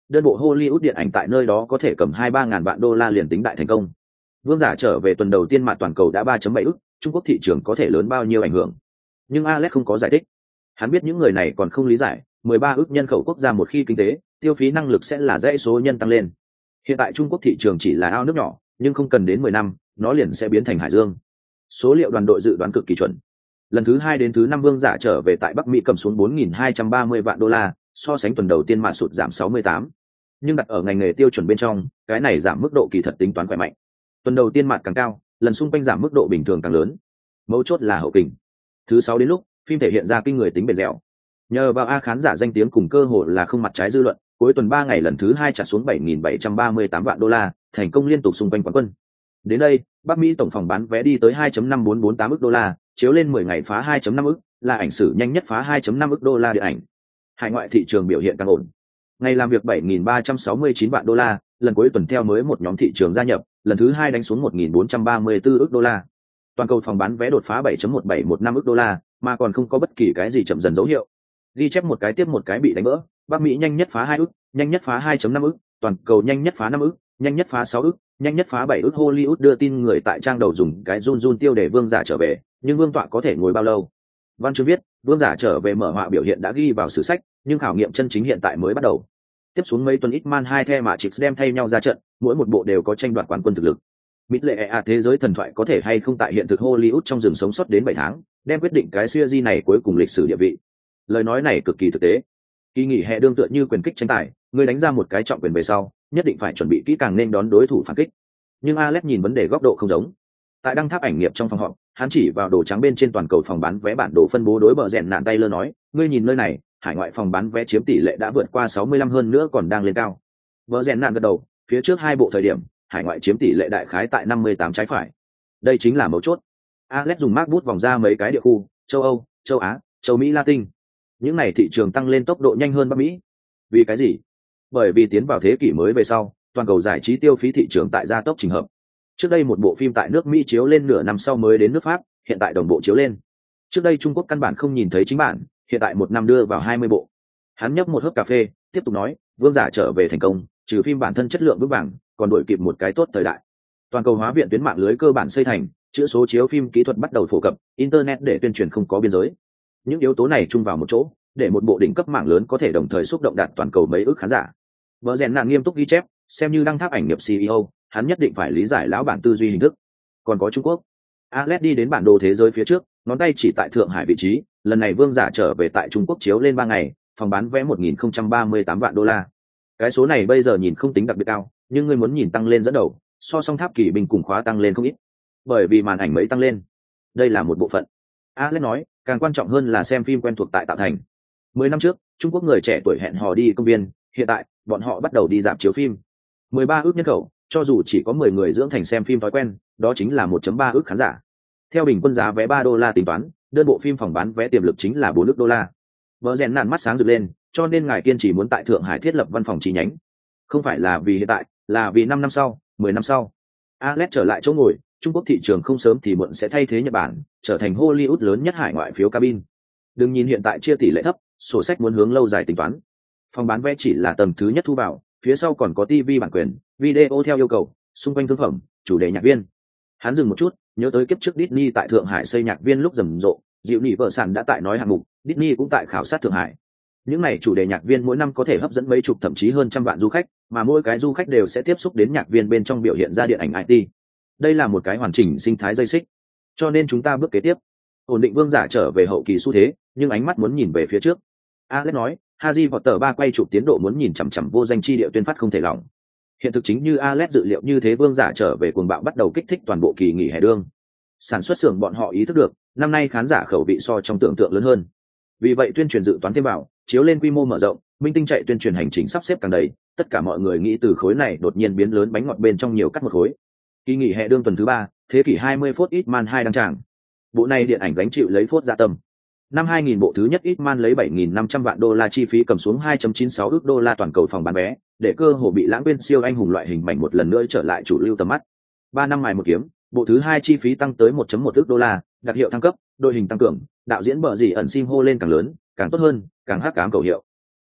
đơn bộ Hollywood điện ảnh tại nơi đó có thể cầm hai ba ngàn vạn đô la liền tính đại thành công. Vương giả trở về tuần đầu tiên mà toàn cầu đã ba phẩy bảy ức, Trung Quốc thị trường có thể lớn bao nhiêu ảnh hưởng. Nhưng Alex không có giải thích. Hắn biết những người này còn không lý giải, mười ba ức nhân khẩu quốc gia một khi kinh tế, tiêu phí năng lực sẽ là dãy số nhân tăng lên. Hiện tại Trung Quốc thị trường chỉ là ao nước nhỏ, nhưng không cần đến mười năm, nó liền sẽ biến thành hải dương. Số liệu đoàn đội dự đoán cực kỳ chuẩn. Lần thứ hai đến thứ năm Vương giả trở về tại Bắc Mỹ cầm xuống bốn nghìn hai trăm ba mươi vạn đô la, so sánh tuần đầu tiên mạ sụt giảm sáu mươi tám. Nhưng đặt ở ngành nghề tiêu chuẩn bên trong, cái này giảm mức độ kỳ thật tính toán khỏe mạnh. Tuần đầu tiên mạ càng cao, lần xung quanh giảm mức độ bình thường càng lớn. Mấu chốt là hậu kình. Thứ sáu đến lúc, phim thể hiện ra kinh người tính bền dẻo. Nhờ vào A khán giả danh tiếng cùng cơ hội là không mặt trái dư luận, cuối tuần ba ngày lần thứ hai trả xuống bảy nghìn bảy trăm ba mươi tám vạn đô la, thành công liên tục xung quanh quán quân. Đến đây, Bắc Mỹ tổng phòng bán vé đi tới hai phẩy năm bốn bốn tám ức đô la, chiếu lên mười ngày phá hai phẩy năm ức, là ảnh sử nhanh nhất phá hai phẩy năm ức đô la điện ảnh. Hải ngoại thị trường biểu hiện càng ổn. Ngày làm việc bảy nghìn ba trăm sáu mươi chín vạn đô la, lần cuối tuần theo mới một nhóm thị trường gia nhập, lần thứ hai đánh xuống một nghìn bốn trăm ba mươi tư ức đô la. Toàn cầu phòng bán vé đột phá bảy phẩy một bảy một năm ức đô la, mà còn không có bất kỳ cái gì chậm dần dấu hiệu. Ghi chép một cái tiếp một cái bị đánh vỡ, Bắc Mỹ nhanh nhất phá hai ức, nhanh nhất phá hai phẩy năm ức, toàn cầu nhanh nhất phá năm ức, nhanh nhất phá sáu ức, nhanh nhất phá bảy ức. Hollywood đưa tin người tại trang đầu dùng cái run run tiêu để Vương giả trở về, nhưng Vương tọa có thể ngồi bao lâu? Văn chương viết, Vương giả trở về mở họa biểu hiện đã ghi vào sử sách, nhưng khảo nghiệm chân chính hiện tại mới bắt đầu. Tiếp xuống mấy tuần ít man hai the mà Trix đem thay nhau ra trận, mỗi một bộ đều có tranh đoạt quán quân thực lực. Mít lệ à thế giới thần thoại có thể hay không tại hiện thực Hollywood trong rừng sống sót đến bảy tháng, đem quyết định cái series này cuối cùng lịch sử địa vị. Lời nói này cực kỳ thực tế. Kỳ nghỉ hè đương tựa như quyền kích tranh tài, người đánh ra một cái trọng quyền về sau, nhất định phải chuẩn bị kỹ càng nên đón đối thủ phản kích. Nhưng Alex nhìn vấn đề góc độ không giống. Tại đăng tháp ảnh nghiệp trong phòng họp, hắn chỉ vào đồ trắng bên trên toàn cầu phòng bán vé bản đồ phân bố đối bờ rèn nạn tay lơ nói, ngươi nhìn nơi này, hải ngoại phòng bán vé chiếm tỷ lệ đã vượt qua sáu mươi lăm hơn nữa còn đang lên cao. Bờ rèn nạn gật đầu, phía trước hai bộ thời điểm, hải ngoại chiếm tỷ lệ đại khái tại năm mươi tám trái phải. Đây chính là mấu chốt. Alex dùng mác bút vòng ra mấy cái địa khu, châu Âu, châu Á, châu Mỹ Latin. Những này thị trường tăng lên tốc độ nhanh hơn Bắc Mỹ. Vì cái gì? Bởi vì tiến vào thế kỷ mới về sau, toàn cầu giải trí tiêu phí thị trường tại gia tốc trình hợp. Trước đây một bộ phim tại nước Mỹ chiếu lên nửa năm sau mới đến nước Pháp, hiện tại đồng bộ chiếu lên. Trước đây Trung Quốc căn bản không nhìn thấy chính bản, hiện tại một năm đưa vào hai mươi bộ. Hắn nhấp một hớp cà phê, tiếp tục nói, Vương giả trở về thành công, trừ phim bản thân chất lượng vững vàng, còn đổi kịp một cái tốt thời đại. Toàn cầu hóa viện tuyến mạng lưới cơ bản xây thành, chữ số chiếu phim kỹ thuật bắt đầu phổ cập, internet để tuyên truyền không có biên giới. Những yếu tố này chung vào một chỗ, để một bộ đỉnh cấp mạng lớn có thể đồng thời xúc động đạt toàn cầu mấy ước khán giả. Bờ rèn nạn nghiêm túc ghi chép, xem như đăng tháp ảnh nghiệp xê e ô, hắn nhất định phải lý giải lão bản tư duy hình thức. Còn có Trung Quốc. Alex đi đến bản đồ thế giới phía trước, ngón tay chỉ tại Thượng Hải vị trí, lần này Vương giả trở về tại Trung Quốc chiếu lên ba ngày, phòng bán vé một nghìn không trăm ba mươi tám vạn đô la. Cái số này bây giờ nhìn không tính đặc biệt cao, nhưng ngươi muốn nhìn tăng lên dẫn đầu, so song tháp kỷ bình cùng khóa tăng lên không ít. Bởi vì màn ảnh mấy tăng lên. Đây là một bộ phận. Alex nói, càng quan trọng hơn là xem phim quen thuộc tại tạo thành. Mười năm trước, Trung Quốc người trẻ tuổi hẹn hò đi công viên, hiện tại, bọn họ bắt đầu đi rạp chiếu phim. mười ba ước nhân khẩu, cho dù chỉ có mười người dưỡng thành xem phim thói quen, đó chính là một phẩy ba ước khán giả. Theo bình quân giá vé ba đô la tính toán, đơn bộ phim phòng bán vé tiềm lực chính là bốn ước đô la. Bờ rèn nạn mắt sáng rực lên, cho nên ngài kiên trì muốn tại Thượng Hải thiết lập văn phòng chi nhánh. Không phải là vì hiện tại, là vì năm năm sau, mười năm sau. Alex trở lại chỗ ngồi, Trung Quốc thị trường không sớm thì muộn sẽ thay thế Nhật Bản, trở thành Hollywood lớn nhất hải ngoại phiếu cabin. Đừng nhìn hiện tại chia tỷ lệ thấp, sổ sách muốn hướng lâu dài tính toán. Phòng bán vé chỉ là tầng thứ nhất thu vào, phía sau còn có ti vi bản quyền, video theo yêu cầu, xung quanh thương phẩm, chủ đề nhạc viên. Hắn dừng một chút, nhớ tới kiếp trước Disney tại Thượng Hải xây nhạc viên lúc rầm rộ, dịu nỉ vợ sản đã tại nói hạng mục, Disney cũng tại khảo sát Thượng Hải. Những này chủ đề nhạc viên mỗi năm có thể hấp dẫn mấy chục thậm chí hơn trăm vạn du khách, mà mỗi cái du khách đều sẽ tiếp xúc đến nhạc viên bên trong biểu hiện ra điện ảnh i tê. Đây là một cái hoàn chỉnh sinh thái dây xích. Cho nên chúng ta bước kế tiếp, ổn định Vương giả trở về hậu kỳ xu thế, nhưng ánh mắt muốn nhìn về phía trước. Alex nói, Harry Potter ba quay chụp tiến độ muốn nhìn chằm chằm vô danh chi điệu tuyên phát không thể lỏng. Hiện thực chính như Alex dự liệu như thế, Vương giả trở về cuồng bạo bắt đầu kích thích toàn bộ kỳ nghỉ hè đương. Sản xuất xưởng bọn họ ý thức được, năm nay khán giả khẩu vị so trong tưởng tượng lớn hơn. Vì vậy tuyên truyền dự toán thêm vào, chiếu lên quy mô mở rộng, minh tinh chạy tuyên truyền hành trình sắp xếp càng đầy, tất cả mọi người nghĩ từ khối này đột nhiên biến lớn bánh ngọt bên trong nhiều cắt một khối. Kỳ nghỉ hè đương tuần thứ ba, thế kỷ hai mươi phút ít man hai đăng tràng. Bộ này điện ảnh gánh chịu lấy phốt dạ tâm. Năm hai nghìn bộ thứ nhất ít man lấy bảy nghìn năm trăm vạn đô la chi phí cầm xuống hai phẩy chín sáu ước đô la toàn cầu phòng bán vé, để cơ hồ bị lãng quên siêu anh hùng loại hình mảnh một lần nữa trở lại chủ lưu tầm mắt. Ba năm mài một kiếm, bộ thứ hai chi phí tăng tới một phẩy một ước đô la, đặc hiệu thăng cấp, đội hình tăng cường, đạo diễn bở gì ẩn sim hô lên càng lớn, càng tốt hơn, càng hắc ám cầu hiệu.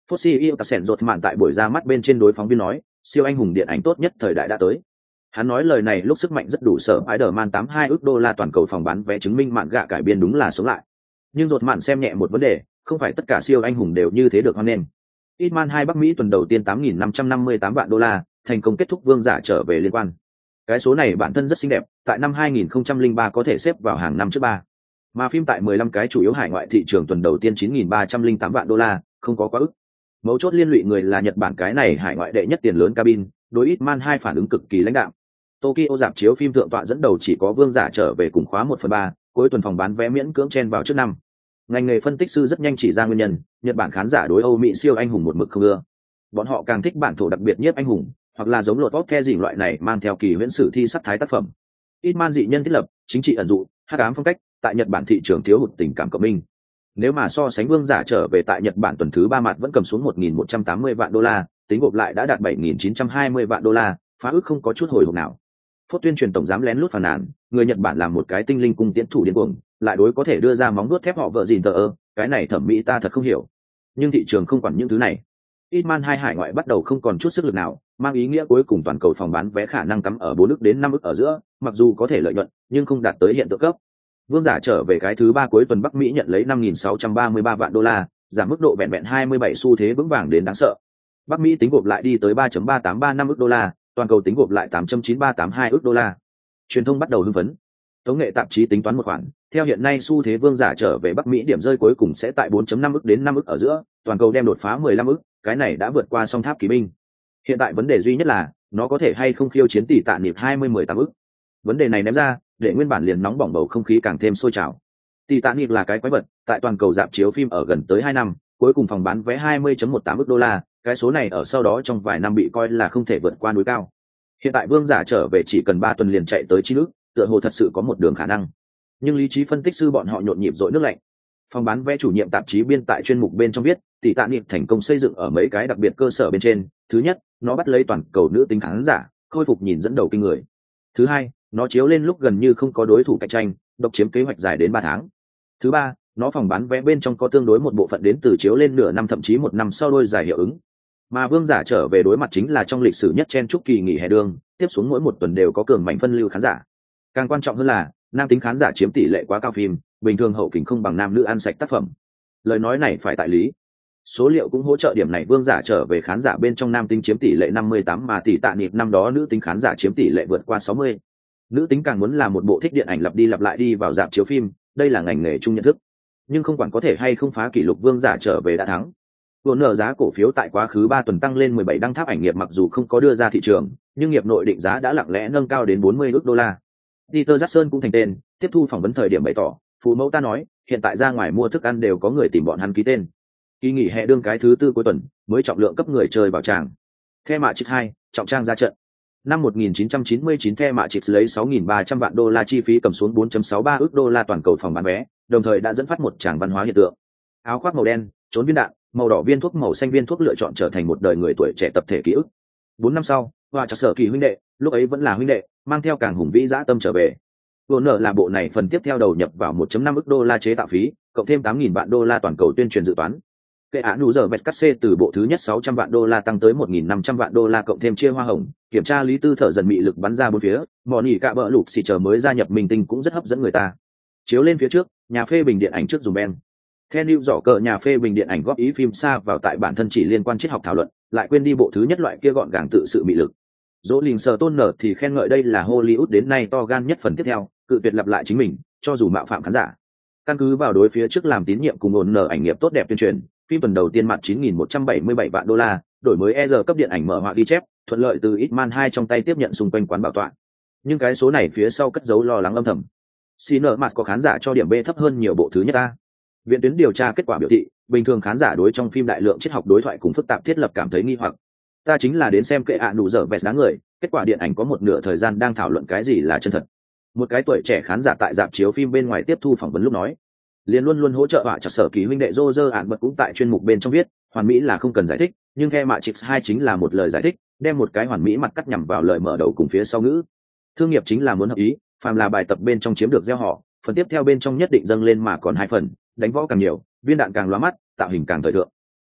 Fossey ta sẻn rột mạn tại buổi ra mắt bên trên đối phóng viên nói, siêu anh hùng điện ảnh tốt nhất thời đại đã tới. Hắn nói lời này lúc sức mạnh rất đủ sở Spider-Man tám mươi hai ức đô la toàn cầu phòng bán vé chứng minh mạn gạ cải biên đúng là sống lại. Nhưng rột mạn xem nhẹ một vấn đề, không phải tất cả siêu anh hùng đều như thế được hoan nghênh. Hitman hai Bắc Mỹ tuần đầu tiên tám nghìn năm trăm năm mươi tám vạn đô la, thành công kết thúc vương giả trở về liên quan. Cái số này bản thân rất xinh đẹp, tại năm hai nghìn không trăm lẻ ba có thể xếp vào hàng năm trước ba. Mà phim tại mười lăm cái chủ yếu hải ngoại thị trường tuần đầu tiên chín nghìn ba trăm lẻ tám vạn đô la, không có quá ức. Mấu chốt liên lụy người là Nhật Bản, cái này hải ngoại đệ nhất tiền lớn cabin, đối Hitman hai phản ứng cực kỳ lãnh đạm. Tokyo rạp chiếu phim thượng tọa dẫn đầu chỉ có vương giả trở về cùng khóa một phần ba, cuối tuần phòng bán vé miễn cưỡng chen vào trước năm. Ngành nghề phân tích sư rất nhanh chỉ ra nguyên nhân, Nhật Bản khán giả đối Âu Mỹ siêu anh hùng một mực không ưa. Bọn họ càng thích bản thổ đặc biệt nhiếp anh hùng, hoặc là giống lột bóp the gì loại này mang theo kỳ huyễn sử thi sắc thái tác phẩm. Hitman dị nhân thiết lập, chính trị ẩn dụ, hắc ám phong cách, tại Nhật Bản thị trường thiếu hụt tình cảm cộng minh. Nếu mà so sánh vương giả trở về tại Nhật Bản tuần thứ ba mặt vẫn cầm xuống một nghìn một trăm tám mươi vạn đô la, tính gộp lại đã đạt bảy nghìn chín trăm hai mươi vạn đô la, phá ước không có chút hồi hộp nào. Phốt tuyên truyền tổng giám lén lút phàn nàn, người Nhật Bản làm một cái tinh linh cung tiễn thủ điên cuồng, lại đối có thể đưa ra móng nuốt thép họ vợ gìn tờ ơ, cái này thẩm mỹ ta thật không hiểu. Nhưng thị trường không quản những thứ này. Hitman hai hải ngoại bắt đầu không còn chút sức lực nào, mang ý nghĩa cuối cùng toàn cầu phòng bán vé khả năng cắm ở bốn ức đến năm ức ở giữa, mặc dù có thể lợi nhuận, nhưng không đạt tới hiện tượng cấp. Vương giả trở về cái thứ ba cuối tuần Bắc Mỹ nhận lấy năm nghìn sáu trăm ba mươi ba vạn đô la, giảm mức độ vẹn vẹn hai mươi bảy xu thế vững vàng đến đáng sợ. Bắc Mỹ tính gộp lại đi tới ba phẩy ba tám ba năm ức đô la, toàn cầu tính gộp lại tám phẩy chín ba tám hai ức đô la. Truyền thông bắt đầu hưng phấn. Tống nghệ tạp chí tính toán một khoản, theo hiện nay xu thế vương giả trở về Bắc Mỹ điểm rơi cuối cùng sẽ tại bốn phẩy năm ức đến năm ức ở giữa, toàn cầu đem đột phá mười lăm ức, cái này đã vượt qua song tháp kỵ binh. Hiện tại vấn đề duy nhất là, nó có thể hay không khiêu chiến tỷ tạ niệm hai mươi mười tám ức. Vấn đề này ném ra, để nguyên bản liền nóng bỏng bầu không khí càng thêm sôi trào. Tỷ tạ niệm là cái quái vật, tại toàn cầu rạp chiếu phim ở gần tới hai năm, cuối cùng phòng bán vé hai mươi phẩy mười tám ức đô la, cái số này ở sau đó trong vài năm bị coi là không thể vượt qua núi cao. Hiện tại vương giả trở về chỉ cần ba tuần liền chạy tới chín ức, tựa hồ thật sự có một đường khả năng. Nhưng lý trí phân tích sư bọn họ nhộn nhịp dội nước lạnh. Phòng bán vé chủ nhiệm tạp chí biên tại chuyên mục bên trong viết, tỷ tạ niệm thành công xây dựng ở mấy cái đặc biệt cơ sở bên trên. Thứ nhất, nó bắt lấy toàn cầu nữ tính khán giả, khôi phục nhìn dẫn đầu kinh người. Thứ hai, nó chiếu lên lúc gần như không có đối thủ cạnh tranh, độc chiếm kế hoạch dài đến ba tháng. Thứ ba, nó phòng bán vé bên trong có tương đối một bộ phận đến từ chiếu lên nửa năm thậm chí một năm sau đôi giải hiệu ứng. Mà vương giả trở về đối mặt chính là trong lịch sử nhất chen chúc kỳ nghỉ hè đường, tiếp xuống mỗi một tuần đều có cường mạnh phân lưu khán giả. Càng quan trọng hơn là, nam tính khán giả chiếm tỷ lệ quá cao, phim bình thường hậu kình không bằng nam nữ ăn sạch tác phẩm. Lời nói này phải tại lý. Số liệu cũng hỗ trợ điểm này, vương giả trở về khán giả bên trong nam tính chiếm tỷ lệ năm mươi tám mà tỷ tạ niệm năm đó nữ tính khán giả chiếm tỷ lệ vượt qua sáu mươi. Nữ tính càng muốn làm một bộ thích điện ảnh lặp đi lặp lại đi vào rạp chiếu phim, đây là ngành nghề chung nhận thức. Nhưng không quản có thể hay không phá kỷ lục, vương giả trở về đã thắng. Vốn nợ giá cổ phiếu tại quá khứ ba tuần tăng lên mười bảy, đăng tháp ảnh nghiệp mặc dù không có đưa ra thị trường, nhưng nghiệp nội định giá đã lặng lẽ nâng cao đến bốn mươi ức đô la. Peter Jackson cũng thành tên, tiếp thu phỏng vấn thời điểm bày tỏ, phụ mẫu ta nói, hiện tại ra ngoài mua thức ăn đều có người tìm bọn hắn ký tên. Kỳ nghỉ hè đương cái thứ tư cuối tuần, mới trọng lượng cấp người chơi vào tràng. The Matrix hai, trọng trang ra trận. Năm một nghìn chín trăm chín mươi chín The Matrix lấy sáu nghìn ba trăm vạn đô la chi phí cầm xuống bốn phẩy sáu ba ức đô la toàn cầu phòng bán vé, đồng thời đã dẫn phát một tràng văn hóa hiện tượng. Áo khoác màu đen, trốn viên đạn, màu đỏ viên thuốc, màu xanh viên thuốc lựa chọn trở thành một đời người tuổi trẻ tập thể ký ức. Bốn năm sau, Hoa Trạc Sở Kỳ huynh đệ, lúc ấy vẫn là huynh đệ, mang theo càng hùng vĩ dã tâm trở về. Vốn nợ là bộ này phần tiếp theo đầu nhập vào một phẩy năm ức đô la chế tạo phí, cộng thêm tám nghìn vạn đô la toàn cầu tuyên truyền dự toán. Kệ án nụ giờ best cắt xê từ bộ thứ nhất sáu trăm vạn đô la tăng tới một nghìn năm trăm vạn đô la, cộng thêm chia hoa hồng, kiểm tra lý tư thở dần mị lực bắn ra bốn phía, mọn nhỉ cạ bỡ lục xì chờ mới gia nhập minh tinh cũng rất hấp dẫn người ta. Chiếu lên phía trước, nhà phê bình điện ảnh trước dùng ben. Theo New York cờ nhà phê bình điện ảnh góp ý phim xa vào tại bản thân chỉ liên quan triết học thảo luận, lại quên đi bộ thứ nhất loại kia gọn gàng tự sự mị lực. Dỗ Lìn Sờ Tôn Nở thì khen ngợi đây là Hollywood đến nay to gan nhất phần tiếp theo, cự tuyệt lặp lại chính mình, cho dù mạo phạm khán giả. Căn cứ vào đối phía trước làm tín nhiệm cùng ổn nở ảnh nghiệp tốt đẹp tuyên truyền, phim tuần đầu tiên mặt chín nghìn một trăm bảy mươi bảy vạn đô la, đổi mới E R cấp điện ảnh mở họa ghi chép, thuận lợi từ Hitman hai trong tay tiếp nhận xung quanh quán bảo tọa. Nhưng cái số này phía sau cất giấu lo lắng âm thầm. Cinemas có khán giả cho điểm B thấp hơn nhiều bộ thứ nhất a. Viện tuyến điều tra kết quả biểu thị, bình thường khán giả đối trong phim đại lượng triết học đối thoại cùng phức tạp thiết lập cảm thấy nghi hoặc. Ta chính là đến xem kệ ạ nụ dở vẹt đáng người, kết quả điện ảnh có một nửa thời gian đang thảo luận cái gì là chân thật. Một cái tuổi trẻ khán giả tại rạp chiếu phim bên ngoài tiếp thu phỏng vấn lúc nói, liền luôn luôn hỗ trợ Họa Trạc Sở Kỳ huynh đệ Roger ạn bật cũng tại chuyên mục bên trong viết, hoàn mỹ là không cần giải thích, nhưng The Matrix hai chính là một lời giải thích, đem một cái hoàn mỹ mặt cắt nhằm vào lời mở đầu cùng phía sau ngữ. Thương nghiệp chính là muốn hợp ý, phàm là bài tập bên trong chiếm được gieo họ, phần tiếp theo bên trong nhất định dâng lên mà còn hai phần, đánh võ càng nhiều, viên đạn càng lóa mắt, tạo hình càng thời thượng.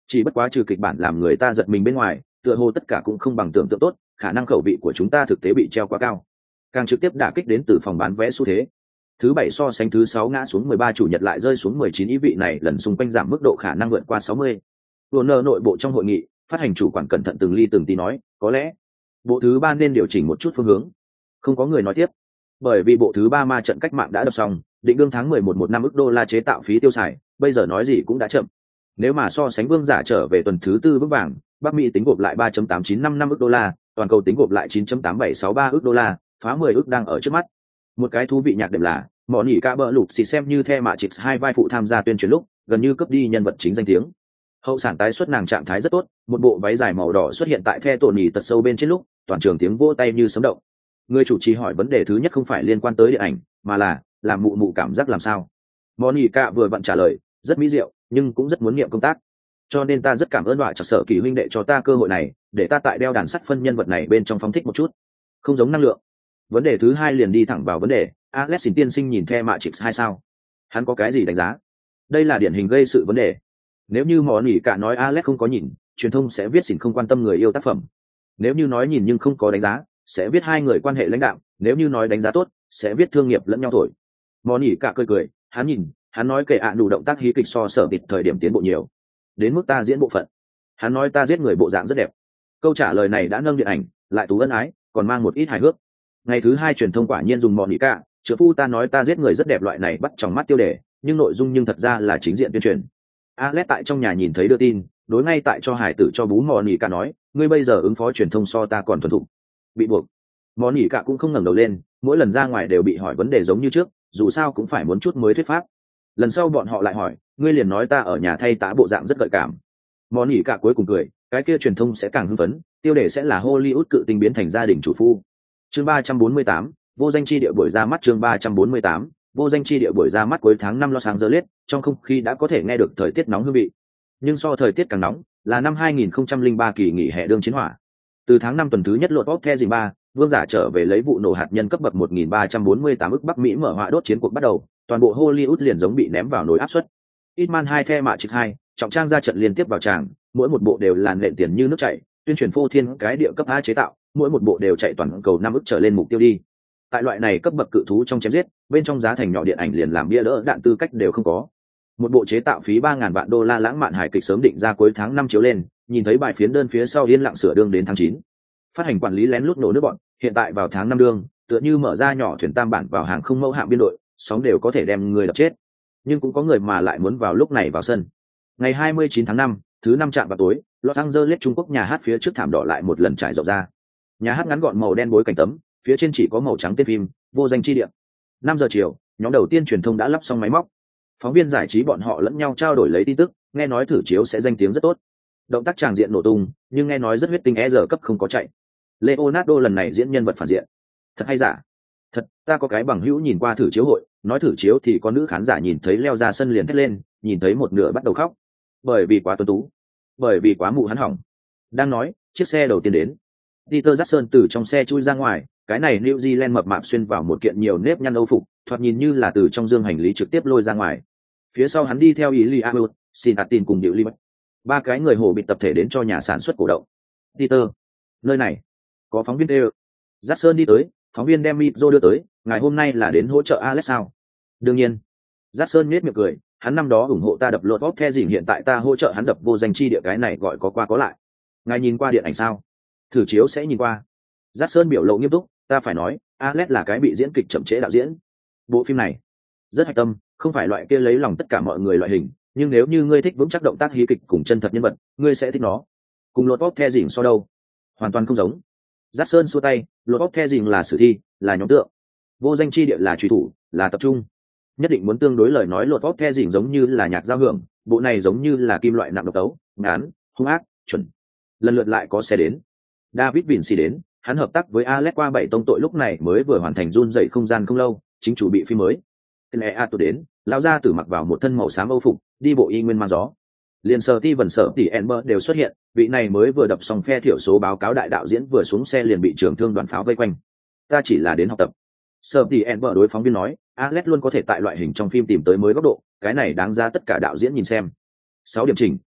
chỉ bất quá trừ kịch bản làm người ta giật mình bên ngoài, tựa hồ tất cả cũng không bằng tưởng tượng tốt, khả năng khẩu vị của chúng ta thực tế bị treo quá cao, càng trực tiếp đả kích đến từ phòng bán vé xu thế. Thứ bảy so sánh thứ sáu ngã xuống mười ba, chủ nhật lại rơi xuống mười chín, ý vị này lần xung quanh giảm mức độ khả năng vượt qua sáu mươi. Warner nội bộ trong hội nghị, phát hành chủ quản cẩn thận từng ly từng tí nói, có lẽ bộ thứ ba nên điều chỉnh một chút phương hướng. Không có người nói tiếp, bởi vì bộ thứ ba ma trận cách mạng đã đập xong, định đương tháng mười một một năm ức đô la chế tạo phí tiêu xài, bây giờ nói gì cũng đã chậm. Nếu mà so sánh Vương Giả trở về tuần thứ tư vững vàng, Bắc Mỹ tính gộp lại ba phẩy tám chín năm năm ức đô la, toàn cầu tính gộp lại chín phẩy tám bảy sáu ba ức đô la, phá mười ức đang ở trước mắt. Một cái thú vị nhạc đệm là, mỏ nỉ ca bỡ lục xì xem như The mạ chịp hai vai phụ tham gia tuyên truyền lúc, gần như cướp đi nhân vật chính danh tiếng. Hậu sản tái xuất nàng trạng thái rất tốt, một bộ váy dài màu đỏ xuất hiện tại The tổ nỉ tật sâu bên trên lúc, toàn trường tiếng vỗ tay như sấm động. Người chủ trì hỏi vấn đề thứ nhất không phải liên quan tới điện ảnh, mà là làm mụ mụ cảm giác làm sao. Mỏ nỉ ca vừa vặn trả lời, rất mỹ diệu, nhưng cũng rất muốn nghiệm công tác. Cho nên ta rất cảm ơn đọa chặt sở kỳ huynh đệ cho ta cơ hội này, để ta tại đeo đàn sắt phân nhân vật này bên trong phóng thích một chút, không giống năng lượng. Vấn đề thứ hai liền đi thẳng vào vấn đề, Alex xin tiên sinh nhìn The mạ chịp hai sao, hắn có cái gì đánh giá? Đây là điển hình gây sự vấn đề. Nếu như mỏ nỉ cả nói Alex không có nhìn, truyền thông sẽ viết xỉn không quan tâm người yêu tác phẩm. Nếu như nói nhìn nhưng không có đánh giá, sẽ viết hai người quan hệ lãnh đạo. Nếu như nói đánh giá tốt, sẽ viết thương nghiệp lẫn nhau thổi. Mỏ nỉ cả cười cười, hắn nhìn, hắn nói kể ạ đủ động tác hí kịch so sở vịt thời điểm tiến bộ nhiều. Đến mức ta diễn bộ phận, hắn nói ta giết người bộ dạng rất đẹp. Câu trả lời này đã nâng điện ảnh, lại tú ân ái, còn mang một ít hài hước. Ngày thứ hai truyền thông quả nhiên dùng mỏ nỉ cả, trợ phu ta nói ta giết người rất đẹp loại này bắt trong mắt tiêu đề, nhưng nội dung nhưng thật ra là chính diện tuyên truyền. Alex tại trong nhà nhìn thấy đưa tin, đối ngay tại cho hải tử cho bú mỏ nỉ cả nói, ngươi bây giờ ứng phó truyền thông so ta còn thuần thục. Bị buộc. Mỏ nỉ cả cũng không ngẩng đầu lên, mỗi lần ra ngoài đều bị hỏi vấn đề giống như trước, dù sao cũng phải muốn chút mới thuyết pháp. Lần sau bọn họ lại hỏi, ngươi liền nói ta ở nhà thay tá bộ dạng rất gợi cảm. Mỏ nỉ cả cuối cùng cười, cái kia truyền thông sẽ càng hưng phấn, tiêu đề sẽ là Hollywood cự tinh biến thành gia đình chủ phu. Chương ba trăm bốn mươi tám, vô danh chi địa buổi ra mắt. Chương ba trăm bốn mươi tám, vô danh chi địa buổi ra mắt cuối tháng năm Los Angeles, trong không khí đã có thể nghe được thời tiết nóng hương vị. Nhưng so thời tiết càng nóng, là năm hai nghìn không trăm lẻ ba kỳ nghỉ hè đương chiến hỏa. Từ tháng năm tuần thứ nhất lột bóp the dình ba, Vương Giả trở về lấy vụ nổ hạt nhân cấp bậc một nghìn ba trăm bốn mươi tám ức Bắc Mỹ mở hỏa đốt chiến cuộc bắt đầu, toàn bộ Hollywood liền giống bị ném vào nồi áp suất. Hitman hai The mạ chịp hai, trọng trang ra trận liên tiếp vào tràng, mỗi một bộ đều là nện tiền như nước chảy, tuyên truyền phô thiên cái địa cấp A chế tạo, mỗi một bộ đều chạy toàn cầu năm ức trở lên mục tiêu đi. Tại loại này cấp bậc cự thú trong chém giết, bên trong giá thành nhỏ điện ảnh liền làm bia đỡ đạn tư cách đều không có. Một bộ chế tạo phí ba ngàn vạn đô la lãng mạn hài kịch sớm định ra cuối tháng năm chiếu lên, nhìn thấy bài phiến đơn phía sau yên lặng sửa đương đến tháng chín. Phát hành quản lý lén lút nổ nước bọn, hiện tại vào tháng năm đương, tựa như mở ra nhỏ thuyền tam bản vào hàng không mẫu hạm biên đội, sóng đều có thể đem người đập chết. Nhưng cũng có người mà lại muốn vào lúc này vào sân. Ngày hai mươi chín tháng năm, thứ năm chạm vào tối, Los Angeles Trung Quốc nhà hát phía trước thảm đỏ lại một lần trải rộng ra. Nhà hát ngắn gọn màu đen bối cảnh tấm, phía trên chỉ có màu trắng tên phim, vô danh chi địa. Năm giờ chiều, nhóm đầu tiên truyền thông đã lắp xong máy móc. Phóng viên giải trí bọn họ lẫn nhau trao đổi lấy tin tức, nghe nói thử chiếu sẽ danh tiếng rất tốt. Động tác tràng diện nổ tung, nhưng nghe nói rất huyết tinh e giờ cấp không có chạy. Leonardo lần này diễn nhân vật phản diện. Thật hay giả? Thật, ta có cái bằng hữu nhìn qua thử chiếu hội, nói thử chiếu thì có nữ khán giả nhìn thấy leo ra sân liền thét lên, nhìn thấy một nửa bắt đầu khóc. Bởi vì quá tuấn tú, bởi vì quá mụ hắn hỏng. Đang nói, chiếc xe đầu tiên đến. Peter Jackson từ trong xe chui ra ngoài, cái này New Zealand mập mạp xuyên vào một kiện nhiều nếp nhăn âu phục, thoạt nhìn như là từ trong dương hành lý trực tiếp lôi ra ngoài. Phía sau hắn đi theo ý Lee Abbott, Sinatin cùng Diệu Lee. Ba cái người hổ bị tập thể đến cho nhà sản xuất cổ động. Peter, nơi này có phóng viên đều. Jackson đi tới, phóng viên đem micro đưa tới, ngày hôm nay là đến hỗ trợ Alex sao? Đương nhiên. Jackson nhếch miệng cười, hắn năm đó ủng hộ ta đập lột bóp the dìm, hiện tại ta hỗ trợ hắn đập vô danh chi địa, cái này gọi có qua có lại. Ngài nhìn qua điện ảnh sao? Thử chiếu sẽ nhìn qua. Jackson biểu lộ nghiêm túc, ta phải nói, Alex là cái bị diễn kịch chậm trễ đạo diễn. Bộ phim này rất hạch tâm, không phải loại kia lấy lòng tất cả mọi người loại hình, nhưng nếu như ngươi thích vững chắc động tác hí kịch cùng chân thật nhân vật, ngươi sẽ thích nó. Cùng lột bóp the dìm so đâu? Hoàn toàn không giống. Jackson xua tay, lột bóp the dìm là sử thi, là nhóm tượng. Vô danh chi địa là truy thủ, là tập trung. Nhất định muốn tương đối lời nói, lột bóp the dìm giống như là nhạc giao hưởng, bộ này giống như là kim loại nặng độc tấu, ngán, hung ác, chuẩn. Lần lượt lại có xe đến. David Vinci đến, hắn hợp tác với Alex qua bảy tông tội, lúc này mới vừa hoàn thành run dậy không gian không lâu, chính chủ bị phim mới. Leato đến, lão gia tử mặc vào một thân màu xám âu phục, đi bộ y nguyên mang gió. Liên sở ti vần sở tỷ Ember đều xuất hiện, vị này mới vừa đập xong phe thiểu số báo cáo đại đạo diễn vừa xuống xe liền bị trưởng thương đoàn pháo vây quanh. Ta chỉ là đến học tập. Sở tỷ Ember đối phóng viên nói, Alex luôn có thể tại loại hình trong phim tìm tới mới góc độ, cái này đáng ra tất cả đạo diễn nhìn xem. Sáu điểm chỉnh,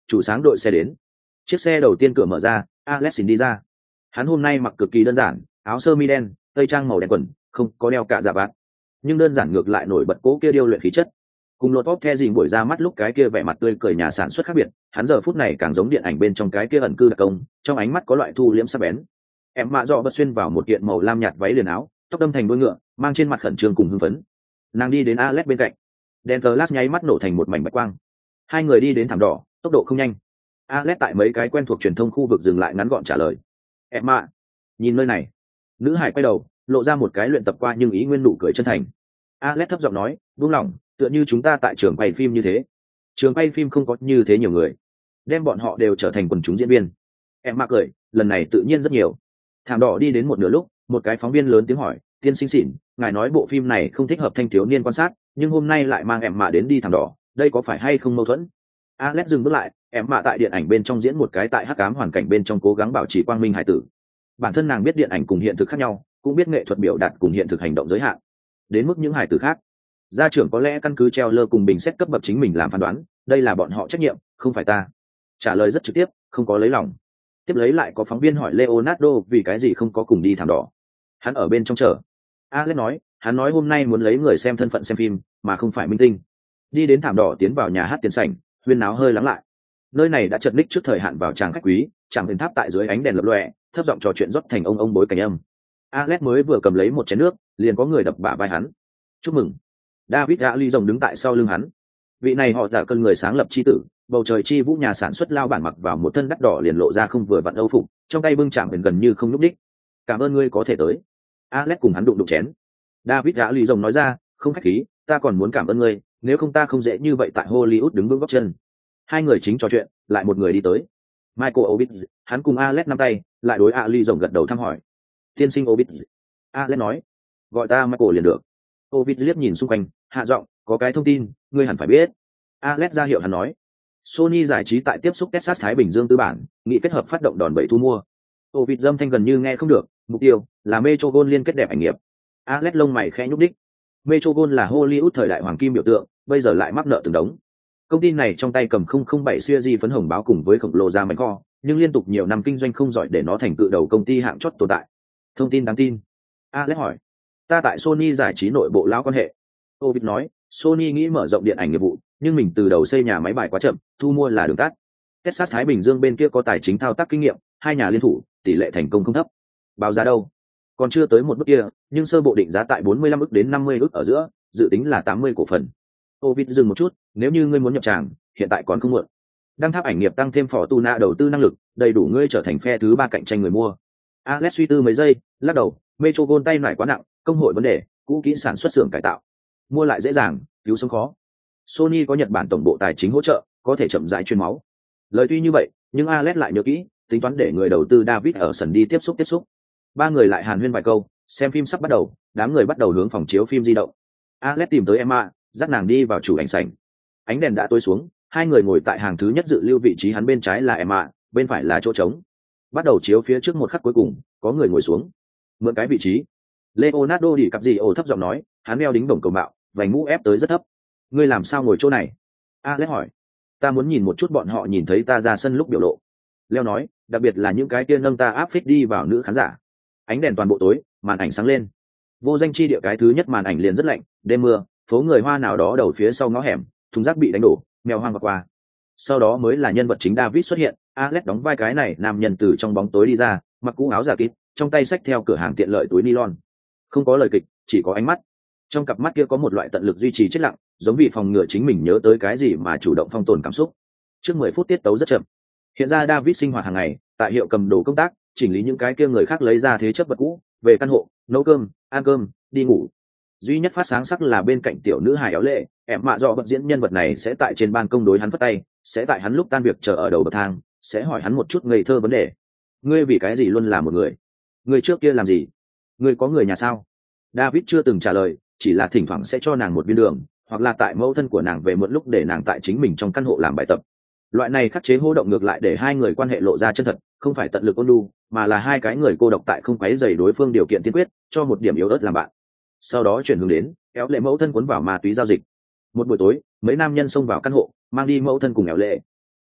chủ sáng đội xe đến. Chiếc xe đầu tiên cửa mở ra, Alex đi ra. Hắn hôm nay mặc cực kỳ đơn giản, áo sơ mi đen, tây trang màu đen quần, không có đeo cả dạ vạt, nhưng đơn giản ngược lại nổi bật cố kia điêu luyện khí chất. Cùng lột bóp the gì buổi ra mắt lúc cái kia vẻ mặt tươi cười nhà sản xuất khác biệt, hắn giờ phút này càng giống điện ảnh bên trong cái kia ẩn cư đặc công, trong ánh mắt có loại thu liễm sắc bén. Em mạ dọ bật xuyên vào một kiện màu lam nhạt váy liền áo, tóc đâm thành đuôi ngựa, mang trên mặt khẩn trương cùng hưng phấn. Nàng đi đến Alex bên cạnh, đèn flash nháy mắt nổ thành một mảnh bạch quang. Hai người đi đến thảm đỏ, tốc độ không nhanh. Alex tại mấy cái quen thuộc truyền thông khu vực dừng lại ngắn gọn trả lời. Em mạ, nhìn nơi này. Nữ hải quay đầu, lộ ra một cái luyện tập qua nhưng ý nguyên nụ cười chân thành. Alex thấp giọng nói, buông lỏng, tựa như chúng ta tại trường quay phim như thế. Trường quay phim không có như thế nhiều người, đem bọn họ đều trở thành quần chúng diễn viên. Em mạ cười, lần này tự nhiên rất nhiều. Thảm đỏ đi đến một nửa lúc, một cái phóng viên lớn tiếng hỏi, tiên sinh xỉn, ngài nói bộ phim này không thích hợp thanh thiếu niên quan sát, nhưng hôm nay lại mang em mạ đến đi thảm đỏ, đây có phải hay không mâu thuẫn? Alex dừng bước lại, em mạ tại điện ảnh bên trong diễn một cái tại hắc ám hoàn cảnh bên trong cố gắng bảo trì quang minh hải tử. Bản thân nàng biết điện ảnh cùng hiện thực khác nhau, cũng biết nghệ thuật biểu đạt cùng hiện thực hành động giới hạn. Đến mức những hải tử khác, gia trưởng có lẽ căn cứ treo lơ cùng bình xét cấp bậc chính mình làm phán đoán, đây là bọn họ trách nhiệm, không phải ta. Trả lời rất trực tiếp, không có lấy lòng. Tiếp lấy lại có phóng viên hỏi Leonardo vì cái gì không có cùng đi thảm đỏ. Hắn ở bên trong chờ. Alex nói, hắn nói hôm nay muốn lấy người xem thân phận xem phim, mà không phải minh tinh. Đi đến thảm đỏ tiến vào nhà hát tiền sảnh, huyên náo hơi lắng lại. Nơi này đã chật ních trước thời hạn vào tràng khách quý, tràng hình tháp tại dưới ánh đèn lập lòe, thấp giọng trò chuyện rót thành ông ông bối cảnh âm. Alex mới vừa cầm lấy một chén nước, liền có người đập bả vai hắn. Chúc mừng. David Ali rồng đứng tại sau lưng hắn. Vị này họ giả cơn người sáng lập chi tử, bầu trời chi vũ nhà sản xuất lao bản mặc vào một thân đắt đỏ liền lộ ra không vừa vặn âu phục, trong tay bưng chạm gần như không nhúc đích. Cảm ơn ngươi có thể tới. Alex cùng hắn đụng đụng chén. David Ali rồng nói ra, không khách khí, ta còn muốn cảm ơn ngươi, nếu không ta không dễ như vậy tại Hollywood đứng vững gót chân. Hai người chính trò chuyện, lại một người đi tới. Michael Ovid, hắn cùng Alex nắm tay, lại đối Ali rồng gật đầu thăm hỏi. Tiên sinh Ovid. Alex nói, gọi ta Michael liền được. Ovid liếc nhìn xung quanh, hạ giọng, có cái thông tin, ngươi hẳn phải biết. Alex ra hiệu hắn nói. Sony giải trí tại tiếp xúc Texas Thái Bình Dương tư bản, nghị kết hợp phát động đòn bẩy thu mua. Ovid dâm thanh gần như nghe không được, mục tiêu là Metro Gold liên kết đẹp ảnh nghiệp. Alex lông mày khẽ nhúc đích. Metro Gold là Hollywood thời đại hoàng kim biểu tượng, bây giờ lại mắc nợ từng đống. Công ty này trong tay cầm không không bảy series phấn hồng báo cùng với khổng lồ ra mảnh kho, nhưng liên tục nhiều năm kinh doanh không giỏi để nó thành cự đầu công ty hạng chót tồn tại. Thông tin đáng tin. Alex hỏi. Ta tại Sony giải trí nội bộ lão quan hệ. Ovid nói, Sony nghĩ mở rộng điện ảnh nghiệp vụ, nhưng mình từ đầu xây nhà máy bài quá chậm, thu mua là đường tắt. Texas Thái Bình Dương bên kia có tài chính thao tác kinh nghiệm, hai nhà liên thủ, tỷ lệ thành công không thấp. Báo giá đâu? Còn chưa tới một bước kia, nhưng sơ bộ định giá tại bốn mươi lăm ức đến năm mươi ức ở giữa, dự tính là tám mươi cổ phần. Ovid dừng một chút, nếu như ngươi muốn nhập tràng, hiện tại còn không muộn. Đăng tháp ảnh nghiệp tăng thêm Fortuna đầu tư năng lực, đầy đủ ngươi trở thành phe thứ ba cạnh tranh người mua. Alex suy tư mấy giây, lắc đầu, Metro Gold tay nải quá nặng, công hội vấn đề, cũ kỹ sản xuất xưởng cải tạo. Mua lại dễ dàng, cứu sống khó. Sony có Nhật Bản tổng bộ tài chính hỗ trợ, có thể chậm rãi truyền máu. Lời tuy như vậy, nhưng Alex lại nhớ kỹ, tính toán để người đầu tư David ở sân đi tiếp xúc tiếp xúc. Ba người lại hàn huyên vài câu, xem phim sắp bắt đầu, đám người bắt đầu hướng phòng chiếu phim di động. Alex tìm tới Emma, dắt nàng đi vào chủ ảnh sảnh. Ánh đèn đã tối xuống, hai người ngồi tại hàng thứ nhất dự lưu vị trí, hắn bên trái là Emma, bên phải là chỗ trống. Bắt đầu chiếu phía trước một khắc cuối cùng, có người ngồi xuống. Mượn cái vị trí. Leonardo đi cặp gì ồ thấp giọng nói, hắn đeo đính đồng cầu mạo, vành mũ ép tới rất thấp. Ngươi làm sao ngồi chỗ này? Alex hỏi. Ta muốn nhìn một chút bọn họ nhìn thấy ta ra sân lúc biểu lộ. Leo nói, đặc biệt là những cái kia nâng ta áp phích đi vào nữ khán giả. Ánh đèn toàn bộ tối, màn ảnh sáng lên. Vô danh chi địa cái thứ nhất màn ảnh liền rất lạnh, đêm mưa, phố người Hoa nào đó đầu phía sau ngõ hẻm, thùng rác bị đánh đổ, mèo hoang vượt qua. Sau đó mới là nhân vật chính David xuất hiện, Alex đóng vai cái này nam nhân từ trong bóng tối đi ra, mặc cũ áo giả kít, trong tay xách theo cửa hàng tiện lợi túi nylon. Không có lời kịch, chỉ có ánh mắt. Trong cặp mắt kia có một loại tận lực duy trì chết lặng, giống vì phòng ngừa chính mình nhớ tới cái gì mà chủ động phong tồn cảm xúc. Trước mười phút tiết tấu rất chậm. Hiện ra David sinh hoạt hàng ngày, tại hiệu cầm đồ công tác, chỉnh lý những cái kia người khác lấy ra thế chấp vật cũ, về căn hộ, nấu cơm, ăn cơm, đi ngủ. Duy nhất phát sáng sắc là bên cạnh tiểu nữ hài éo lệ, em mạ do bật diễn nhân vật này sẽ tại trên ban công đối hắn phất tay, sẽ tại hắn lúc tan việc chờ ở đầu bậc thang, sẽ hỏi hắn một chút ngây thơ vấn đề. Ngươi vì cái gì luôn là một người? Ngươi trước kia làm gì? Ngươi có người nhà sao? David chưa từng trả lời, chỉ là thỉnh thoảng sẽ cho nàng một viên đường, hoặc là tại mẫu thân của nàng về một lúc để nàng tại chính mình trong căn hộ làm bài tập. Loại này khắc chế hô động ngược lại để hai người quan hệ lộ ra chân thật, không phải tận lực ôn nhu, mà là hai cái người cô độc tại không quấy rầy đối phương điều kiện tiên quyết, cho một điểm yếu ớt làm bạn. Sau đó chuyển hướng đến éo lệ mẫu thân cuốn vào ma túy giao dịch. Một buổi tối, mấy nam nhân xông vào căn hộ, mang đi mẫu thân cùng éo lệ.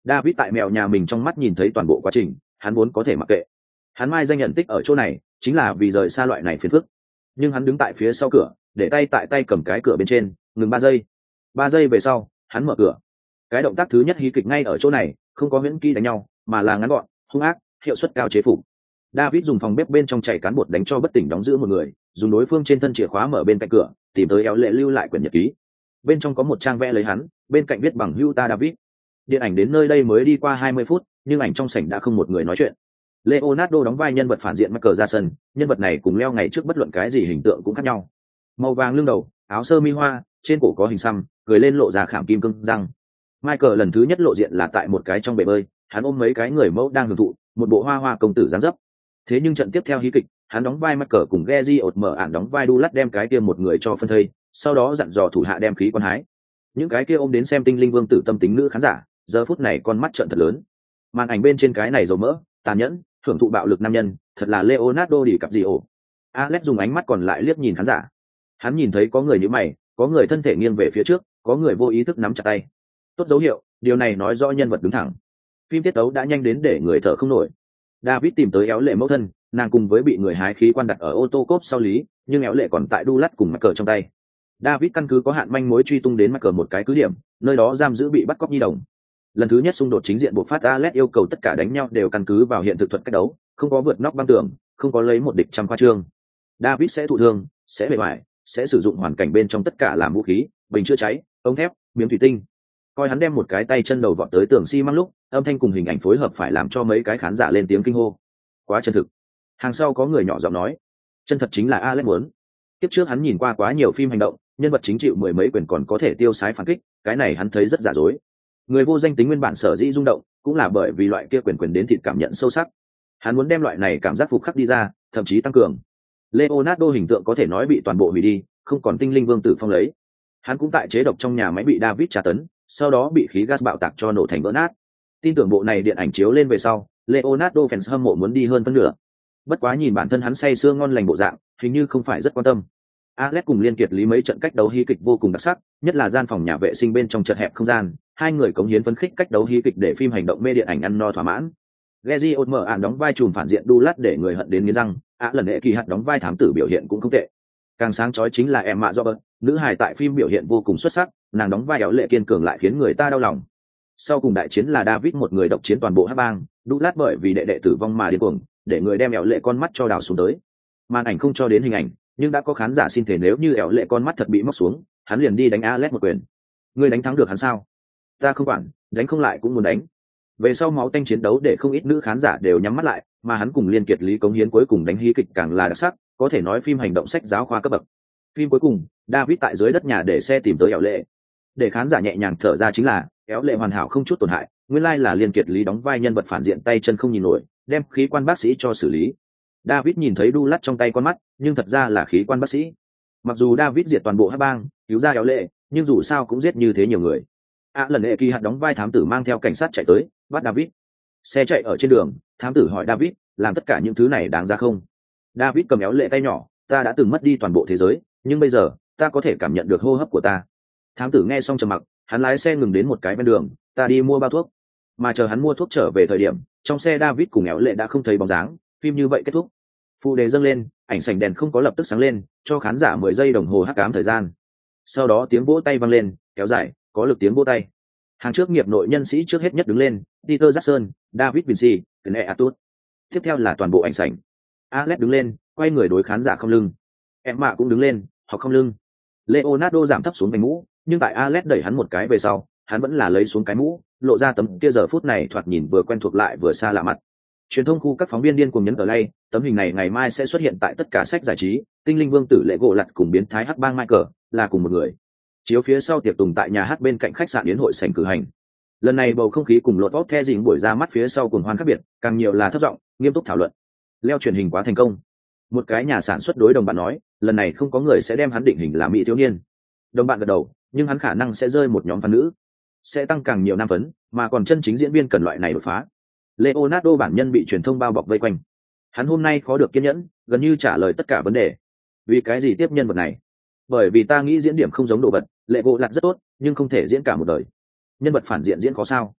David tại mèo nhà mình trong mắt nhìn thấy toàn bộ quá trình, hắn vốn có thể mặc kệ. Hắn mai danh nhận tích ở chỗ này, chính là vì rời xa loại này phiền phức. Nhưng hắn đứng tại phía sau cửa, để tay tại tay cầm cái cửa bên trên, ngừng ba giây. Ba giây về sau, hắn mở cửa. Cái động tác thứ nhất hí kịch ngay ở chỗ này, không có huyễn kỹ đánh nhau, mà là ngắn gọn, hung ác, hiệu suất cao chế phục. David dùng phòng bếp bên trong chảy cán bột đánh cho bất tỉnh đóng giữ một người, dùng đối phương trên thân chìa khóa mở bên cạnh cửa, tìm tới éo lệ lưu lại quyển nhật ký. Bên trong có một trang vẽ lấy hắn, bên cạnh viết bằng hưu ta David. Điện ảnh đến nơi đây mới đi qua hai mươi phút, nhưng ảnh trong sảnh đã không một người nói chuyện. Leonardo đóng vai nhân vật phản diện Michael ra sân, nhân vật này cùng leo ngày trước bất luận cái gì hình tượng cũng khác nhau. Màu vàng lưng đầu, áo sơ mi hoa, trên cổ có hình xăm, cười lên lộ ra khảm kim cương răng. Michael lần thứ nhất lộ diện là tại một cái trong bể bơi, hắn ôm mấy cái người mẫu đang hưởng thụ, một bộ hoa hoa công tử dáng dấp. Thế nhưng trận tiếp theo hí kịch, hắn đóng vai Michael cùng Gezi ột mở ản đóng vai Dulat đem cái kia một người cho phân thây, sau đó dặn dò thủ hạ đem khí quan hái. Những cái kia ôm đến xem tinh linh vương tử tâm tính nữ khán giả, giờ phút này con mắt trợn thật lớn. Màn ảnh bên trên cái này dầu mỡ, tàn nhẫn, hưởng thụ bạo lực nam nhân, thật là Leonardo đi cặp gì ổ. Alex dùng ánh mắt còn lại liếc nhìn khán giả. Hắn nhìn thấy có người nhíu mày, có người thân thể nghiêng về phía trước, có người vô ý thức nắm chặt tay. Tốt dấu hiệu, điều này nói rõ nhân vật đứng thẳng. Phim tiết tấu đã nhanh đến để người thở không nổi. David tìm tới éo lệ mẫu thân, nàng cùng với bị người hái khí quan đặt ở ô tô cốp sau lý, nhưng éo lệ còn tại đu lắt cùng mắc cờ trong tay. David căn cứ có hạn manh mối truy tung đến mắc cờ một cái cứ điểm, nơi đó giam giữ bị bắt cóc nhi đồng. Lần thứ nhất xung đột chính diện buộc phát, Alex yêu cầu tất cả đánh nhau đều căn cứ vào hiện thực thuật cách đấu, không có vượt nóc băng tường, không có lấy một địch trăm khoa trương. David sẽ thụ thương, sẽ bề bại, sẽ sử dụng hoàn cảnh bên trong tất cả làm vũ khí, bình chữa cháy, ống thép, miếng thủy tinh. Coi hắn đem một cái tay chân đầu vọt tới tường xi măng lúc, âm thanh cùng hình ảnh phối hợp phải làm cho mấy cái khán giả lên tiếng kinh hô. Quá chân thực. Hàng sau có người nhỏ giọng nói, chân thật chính là Alex muốn. Tiếp trước hắn nhìn qua quá nhiều phim hành động, nhân vật chính chịu mười mấy quyền còn có thể tiêu sái phản kích, cái này hắn thấy rất giả dối. Người vô danh tính nguyên bản sở dĩ rung động, cũng là bởi vì loại kia quyền quyền đến thịt cảm nhận sâu sắc. Hắn muốn đem loại này cảm giác phục khắc đi ra, thậm chí tăng cường. Leonardo hình tượng có thể nói bị toàn bộ hủy đi, không còn tinh linh vương tử phong lấy. Hắn cũng tại chế độc trong nhà máy bị David tra tấn, sau đó bị khí gas bạo tạc cho nổ thành vỡ nát. Tin tưởng bộ này điện ảnh chiếu lên về sau, Leonardo fans hâm mộ muốn đi hơn phân nửa. Bất quá nhìn bản thân hắn say sưa ngon lành bộ dạng, hình như không phải rất quan tâm. Alex cùng Liên Kiệt Lý mấy trận cách đấu hí kịch vô cùng đặc sắc, nhất là gian phòng nhà vệ sinh bên trong chật hẹp không gian, hai người cống hiến phấn khích cách đấu hí kịch để phim hành động mê điện ảnh ăn no thỏa mãn. Gezi ột mở ản đóng vai trùm phản diện Dulat để người hận đến nghiến răng, ạ lần lệ kỳ hạt đóng vai thám tử biểu hiện cũng không tệ. Càng sáng chói chính là Emma Robert, nữ hài tại phim biểu hiện vô cùng xuất sắc, nàng đóng vai éo lệ kiên cường lại khiến người ta đau lòng. Sau cùng đại chiến là David một người độc chiến toàn bộ hắc bang, Dulat bởi vì đệ đệ tử vong mà điên cuồng, để người đem éo lệ con mắt cho đào xuống tới. Màn ảnh không cho đến hình ảnh, nhưng đã có khán giả xin thể nếu như éo lệ con mắt thật bị móc xuống, hắn liền đi đánh Alex một quyền. Ngươi đánh thắng được hắn sao? Ta không quản, đánh không lại cũng muốn đánh. Về sau máu tanh chiến đấu để không ít nữ khán giả đều nhắm mắt lại, mà hắn cùng Liên Kiệt Lý cống hiến cuối cùng đánh hí kịch càng là đặc sắc, có thể nói phim hành động sách giáo khoa cấp bậc. Phim cuối cùng, David tại dưới đất nhà để xe tìm tới éo lệ. Để khán giả nhẹ nhàng thở ra chính là, éo lệ hoàn hảo không chút tổn hại, nguyên lai là Liên Kiệt Lý đóng vai nhân vật phản diện tay chân không nhìn nổi, đem khí quan bác sĩ cho xử lý. David nhìn thấy đu lắt trong tay con mắt, nhưng thật ra là khí quan bác sĩ. Mặc dù David diệt toàn bộ hắc bang, cứu ra éo lệ, nhưng dù sao cũng giết như thế nhiều người. À, lần lệ kỳ hạt đóng vai thám tử mang theo cảnh sát chạy tới, bắt David. Xe chạy ở trên đường, thám tử hỏi David, làm tất cả những thứ này đáng ra không? David cầm éo lệ tay nhỏ, ta đã từng mất đi toàn bộ thế giới, nhưng bây giờ ta có thể cảm nhận được hô hấp của ta. Thám tử nghe xong trầm mặc, hắn lái xe ngừng đến một cái bên đường, ta đi mua bao thuốc. Mà chờ hắn mua thuốc trở về thời điểm, trong xe David cùng éo lệ đã không thấy bóng dáng, phim như vậy kết thúc. Phụ đề dâng lên, ảnh sảnh đèn không có lập tức sáng lên, cho khán giả mười giây đồng hồ hắc ám thời gian. Sau đó tiếng vỗ tay vang lên, kéo dài, có lực tiếng vỗ tay. Hàng trước nghiệp nội nhân sĩ trước hết nhất đứng lên, Peter Jackson, David Vinci, Kenne Atwood. Tiếp theo là toàn bộ ảnh sảnh. Alex đứng lên, quay người đối khán giả không lưng. Emma cũng đứng lên, họ không lưng. Leonardo giảm thấp xuống vành mũ, nhưng tại Alex đẩy hắn một cái về sau, hắn vẫn là lấy xuống cái mũ, lộ ra tấm kia giờ phút này thoạt nhìn vừa quen thuộc lại vừa xa lạ mặt. Truyền thông khu các phóng viên điên cuồng nhấn ở đây, tấm hình này ngày mai sẽ xuất hiện tại tất cả sách giải trí, tinh linh vương tử lệ gỗ lặt cùng biến thái hắc bang Michael là cùng một người. Chiếu phía sau tiệc tùng tại nhà hát bên cạnh khách sạn yến hội sảnh cử hành. Lần này bầu không khí cùng lột vót the dình buổi ra mắt phía sau cùng hoan khác biệt, càng nhiều là thấp giọng, nghiêm túc thảo luận. Leo truyền hình quá thành công. Một cái nhà sản xuất đối đồng bạn nói, lần này không có người sẽ đem hắn định hình là mỹ thiếu niên. Đồng bạn gật đầu, nhưng hắn khả năng sẽ rơi một nhóm fan nữ, sẽ tăng càng nhiều nam phấn, mà còn chân chính diễn viên cần loại này đột phá. Leonardo bản nhân bị truyền thông bao bọc vây quanh. Hắn hôm nay khó được kiên nhẫn, gần như trả lời tất cả vấn đề. Vì cái gì tiếp nhân vật này? Bởi vì ta nghĩ diễn điểm không giống đồ vật, lệ gỗ lặt rất tốt, nhưng không thể diễn cả một đời. Nhân vật phản diện diễn có sao?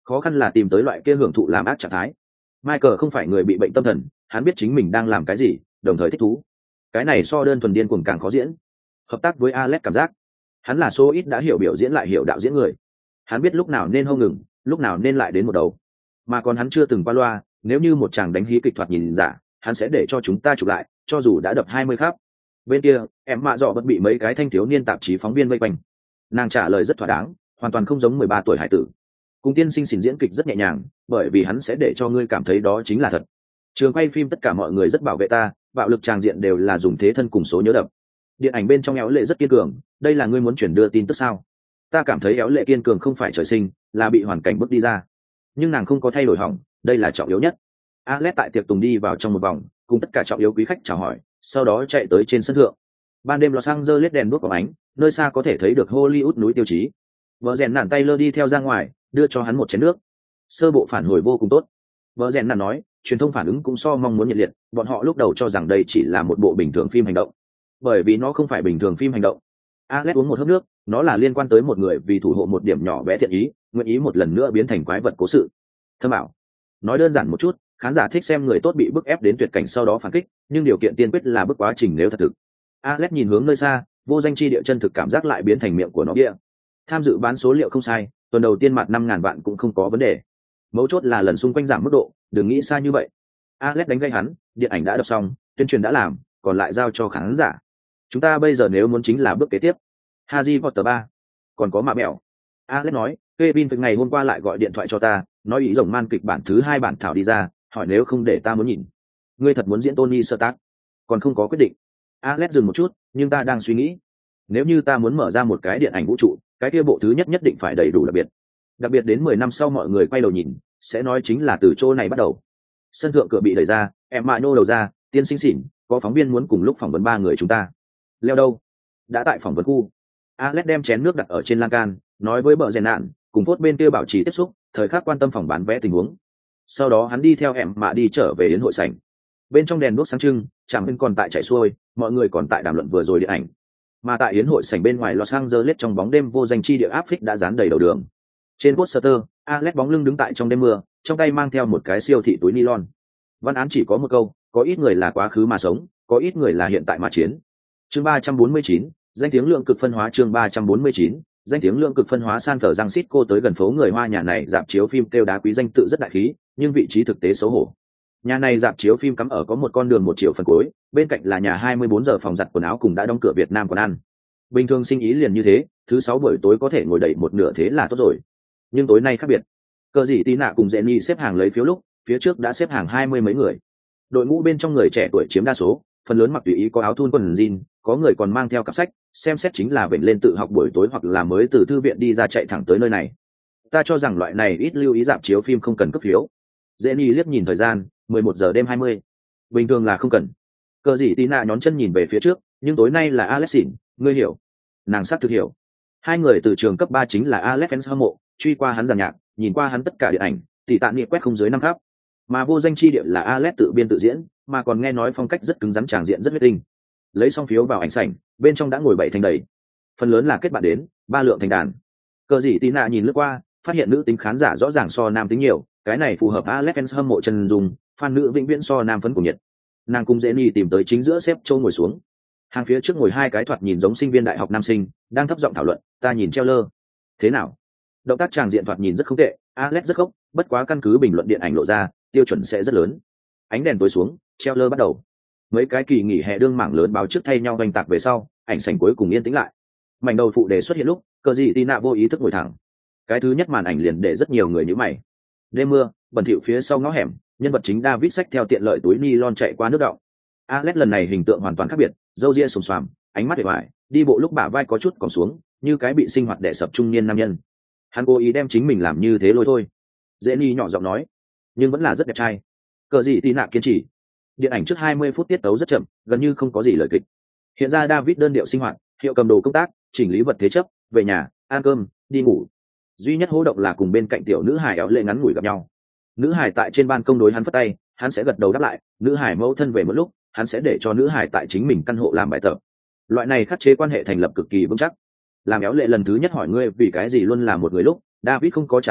khó khăn là tìm tới loại kia hưởng thụ làm ác trạng thái. Michael không phải người bị bệnh tâm thần, hắn biết chính mình đang làm cái gì, đồng thời thích thú. Cái này so đơn thuần điên cuồng càng khó diễn. Hợp tác với Alex cảm giác, hắn là số ít đã hiểu biểu diễn lại hiểu đạo diễn người. Hắn biết lúc nào nên hô ngừng, lúc nào nên lại đến một đầu. Mà còn hắn chưa từng qua loa, nếu như một chàng đánh hí kịch thoạt nhìn giả, hắn sẽ để cho chúng ta chụp lại, cho dù đã đập hai mươi khắp. Bên kia, em mạ dọ bất bị mấy cái thanh thiếu niên tạp chí phóng viên vây quanh. Nàng trả lời rất thỏa đáng, hoàn toàn không giống mười ba tuổi hải tử. Cùng tiên sinh xỉn diễn kịch rất nhẹ nhàng, bởi vì hắn sẽ để cho ngươi cảm thấy đó chính là thật. Trường quay phim tất cả mọi người rất bảo vệ ta, bạo lực tràng diện đều là dùng thế thân cùng số nhớ đập. Điện ảnh bên trong éo lệ rất kiên cường, đây là ngươi muốn chuyển đưa tin tức sao? Ta cảm thấy éo lệ kiên cường không phải trời sinh, là bị hoàn cảnh bước đi ra. Nhưng nàng không có thay đổi hỏng, đây là trọng yếu nhất. Alex tại tiệc tùng đi vào trong một vòng, cùng tất cả trọng yếu quý khách chào hỏi, sau đó chạy tới trên sân thượng. Ban đêm Los Angeles đèn đuốc có ánh, nơi xa có thể thấy được Hollywood núi tiêu chí. Vợ rèn nản tay lơ đi theo ra ngoài, đưa cho hắn một chén nước. Sơ bộ phản hồi vô cùng tốt. Vợ rèn nản nói, truyền thông phản ứng cũng so mong muốn nhiệt liệt, bọn họ lúc đầu cho rằng đây chỉ là một bộ bình thường phim hành động, bởi vì nó không phải bình thường phim hành động. Alex uống một hớp nước, nó là liên quan tới một người vì thủ hộ một điểm nhỏ bé thiện ý, nguyện ý một lần nữa biến thành quái vật cố sự. Thâm ảo. Nói đơn giản một chút, khán giả thích xem người tốt bị bức ép đến tuyệt cảnh sau đó phản kích, nhưng điều kiện tiên quyết là bức quá trình nếu thật thực. Alex nhìn hướng nơi xa, vô danh chi địa chân thực cảm giác lại biến thành miệng của nó địa. Tham dự bán số liệu không sai, tuần đầu tiên mặt năm ngàn vạn cũng không có vấn đề. Mấu chốt là lần xung quanh giảm mức độ, đừng nghĩ xa như vậy. Alex đánh gây hắn, điện ảnh đã đọc xong, tuyên truyền đã làm, còn lại giao cho khán giả. Chúng ta bây giờ nếu muốn chính là bước kế tiếp. Harry Potter ba, còn có mạ mẹo. Alex nói, Kevin ngày hôm qua lại gọi điện thoại cho ta, nói ý rồng man kịch bản thứ hai bản thảo đi ra, hỏi nếu không để ta muốn nhìn. Ngươi thật muốn diễn Tony Stark? Còn không có quyết định. Alex dừng một chút, nhưng ta đang suy nghĩ. Nếu như ta muốn mở ra một cái điện ảnh vũ trụ, cái kia bộ thứ nhất nhất định phải đầy đủ đặc biệt. Đặc biệt đến mười năm sau mọi người quay đầu nhìn, sẽ nói chính là từ chỗ này bắt đầu. Sân thượng cửa bị đẩy ra, em mạ nô đầu ra, tiên sinh xỉn, có phóng viên muốn cùng lúc phỏng vấn ba người chúng ta. Leo đâu? Đã tại phỏng vấn khu. Alex đem chén nước đặt ở trên lan can, nói với bờ rèn nạn, cùng phốt bên kia bảo trì tiếp xúc, thời khắc quan tâm phòng bán vé tình huống. Sau đó hắn đi theo em mạ đi trở về đến hội sảnh. Bên trong đèn đuốc sáng trưng, chẳng bên còn tại chạy xuôi, mọi người còn tại đàm luận vừa rồi điện ảnh. Mà tại yến hội sảnh bên ngoài Los Angeles trong bóng đêm vô danh chi địa áp phích đã dán đầy đầu đường. Trên poster, Alex bóng lưng đứng tại trong đêm mưa, trong tay mang theo một cái siêu thị túi nylon. Văn án chỉ có một câu, có ít người là quá khứ mà sống, có ít người là hiện tại mà chiến. Chương ba trăm bốn mươi chín, danh tiếng lượng cực phân hóa. Chương ba trăm bốn mươi chín, danh tiếng lượng cực phân hóa. San Francisco tới gần phố người Hoa, nhà này dạp chiếu phim kêu đá quý danh tự rất đại khí, nhưng vị trí thực tế xấu hổ. Nhà này dạp chiếu phim cắm ở có một con đường một triệu phần cuối, bên cạnh là nhà hai mươi bốn giờ phòng giặt quần áo cùng đã đóng cửa Việt Nam quán ăn. Bình thường sinh ý liền như thế, thứ sáu buổi tối có thể ngồi đẩy một nửa thế là tốt rồi. Nhưng tối nay khác biệt. Cờ gì tí nạ cùng Jenny xếp hàng lấy phiếu lúc, phía trước đã xếp hàng hai mươi mấy người. Đội ngũ bên trong người trẻ tuổi chiếm đa số, phần lớn mặc tùy ý có áo thun quần jean, có người còn mang theo cặp sách, xem xét chính là vểnh lên tự học buổi tối hoặc là mới từ thư viện đi ra chạy thẳng tới nơi này. Ta cho rằng loại này ít lưu ý dạp chiếu phim không cần cấp phiếu. Jenny liếc nhìn thời gian, mười một giờ đêm hai mươi. Bình thường là không cần. Cờ gì tí nạ nhón chân nhìn về phía trước, nhưng tối nay là Alex xỉn, ngươi hiểu. Nàng xác thực hiểu. Hai người từ trường cấp ba chính là Alex fans hâm mộ, truy qua hắn giàn nhạc, nhìn qua hắn tất cả điện ảnh, tỷ tạ niệm quét không dưới năm khắp. Mà vô danh chi địa là Alex tự biên tự diễn, mà còn nghe nói phong cách rất cứng rắn, tràng diện rất huyết tinh. Lấy xong phiếu vào ảnh sảnh, bên trong đã ngồi bảy thành đầy. Phần lớn là kết bạn đến, ba lượng thành đàn. Cờ gì tí nạ nhìn lướt qua, phát hiện nữ tính khán giả rõ ràng so nam tính nhiều, cái này phù hợp Alex fans hâm mộ chân dung, fan nữ vĩnh viễn so nam phấn của nhiệt. Nàng cùng Jenny tìm tới chính giữa xếp châu ngồi xuống. Hàng phía trước ngồi hai cái thoạt nhìn giống sinh viên đại học nam sinh, đang thấp giọng thảo luận, ta nhìn treo lơ. Thế nào? Động tác tràng diện thoạt nhìn rất không tệ, Alex rất gốc, bất quá căn cứ bình luận điện ảnh lộ ra, tiêu chuẩn sẽ rất lớn. Ánh đèn tối xuống, treo lơ bắt đầu. Mấy cái kỳ nghỉ hè đương mảng lớn báo trước thay nhau oanh tạc về sau, ảnh sảnh cuối cùng yên tĩnh lại. Mảnh đầu phụ đề xuất hiện lúc, cờ gì Tina vô ý thức ngồi thẳng. Cái thứ nhất màn ảnh liền để rất nhiều người nhíu mày. Đêm mưa, bẩn thỉu phía sau ngõ hẻm, nhân vật chính David xách theo tiện lợi túi nylon chạy qua nước đọng. Alex lần này hình tượng hoàn toàn khác biệt, râu ria xồm xoàm, ánh mắt vẻ vải, đi bộ lúc bả vai có chút còng xuống, như cái bị sinh hoạt đè sập trung niên nam nhân. Hắn cố ý đem chính mình làm như thế lôi thôi. Jenny nhỏ giọng nói, nhưng vẫn là rất đẹp trai. Cờ gì tí nạ kiên trì. Điện ảnh trước hai mươi phút tiết tấu rất chậm, gần như không có gì lời kịch. Hiện ra David đơn điệu sinh hoạt, hiệu cầm đồ công tác, chỉnh lý vật thế chấp, về nhà, ăn cơm, đi ngủ. Duy nhất hô động là cùng bên cạnh tiểu nữ hài éo lệ ngắn ngủi gặp nhau. Nữ hài tại trên ban công đối hắn phất tay, hắn sẽ gật đầu đáp lại. Nữ hài mẫu thân về một lúc, hắn sẽ để cho nữ hài tại chính mình căn hộ làm bài tập. Loại này khắc chế quan hệ thành lập cực kỳ vững chắc. Làm éo lệ lần thứ nhất hỏi ngươi vì cái gì luôn là một người lúc, David không có trả lời,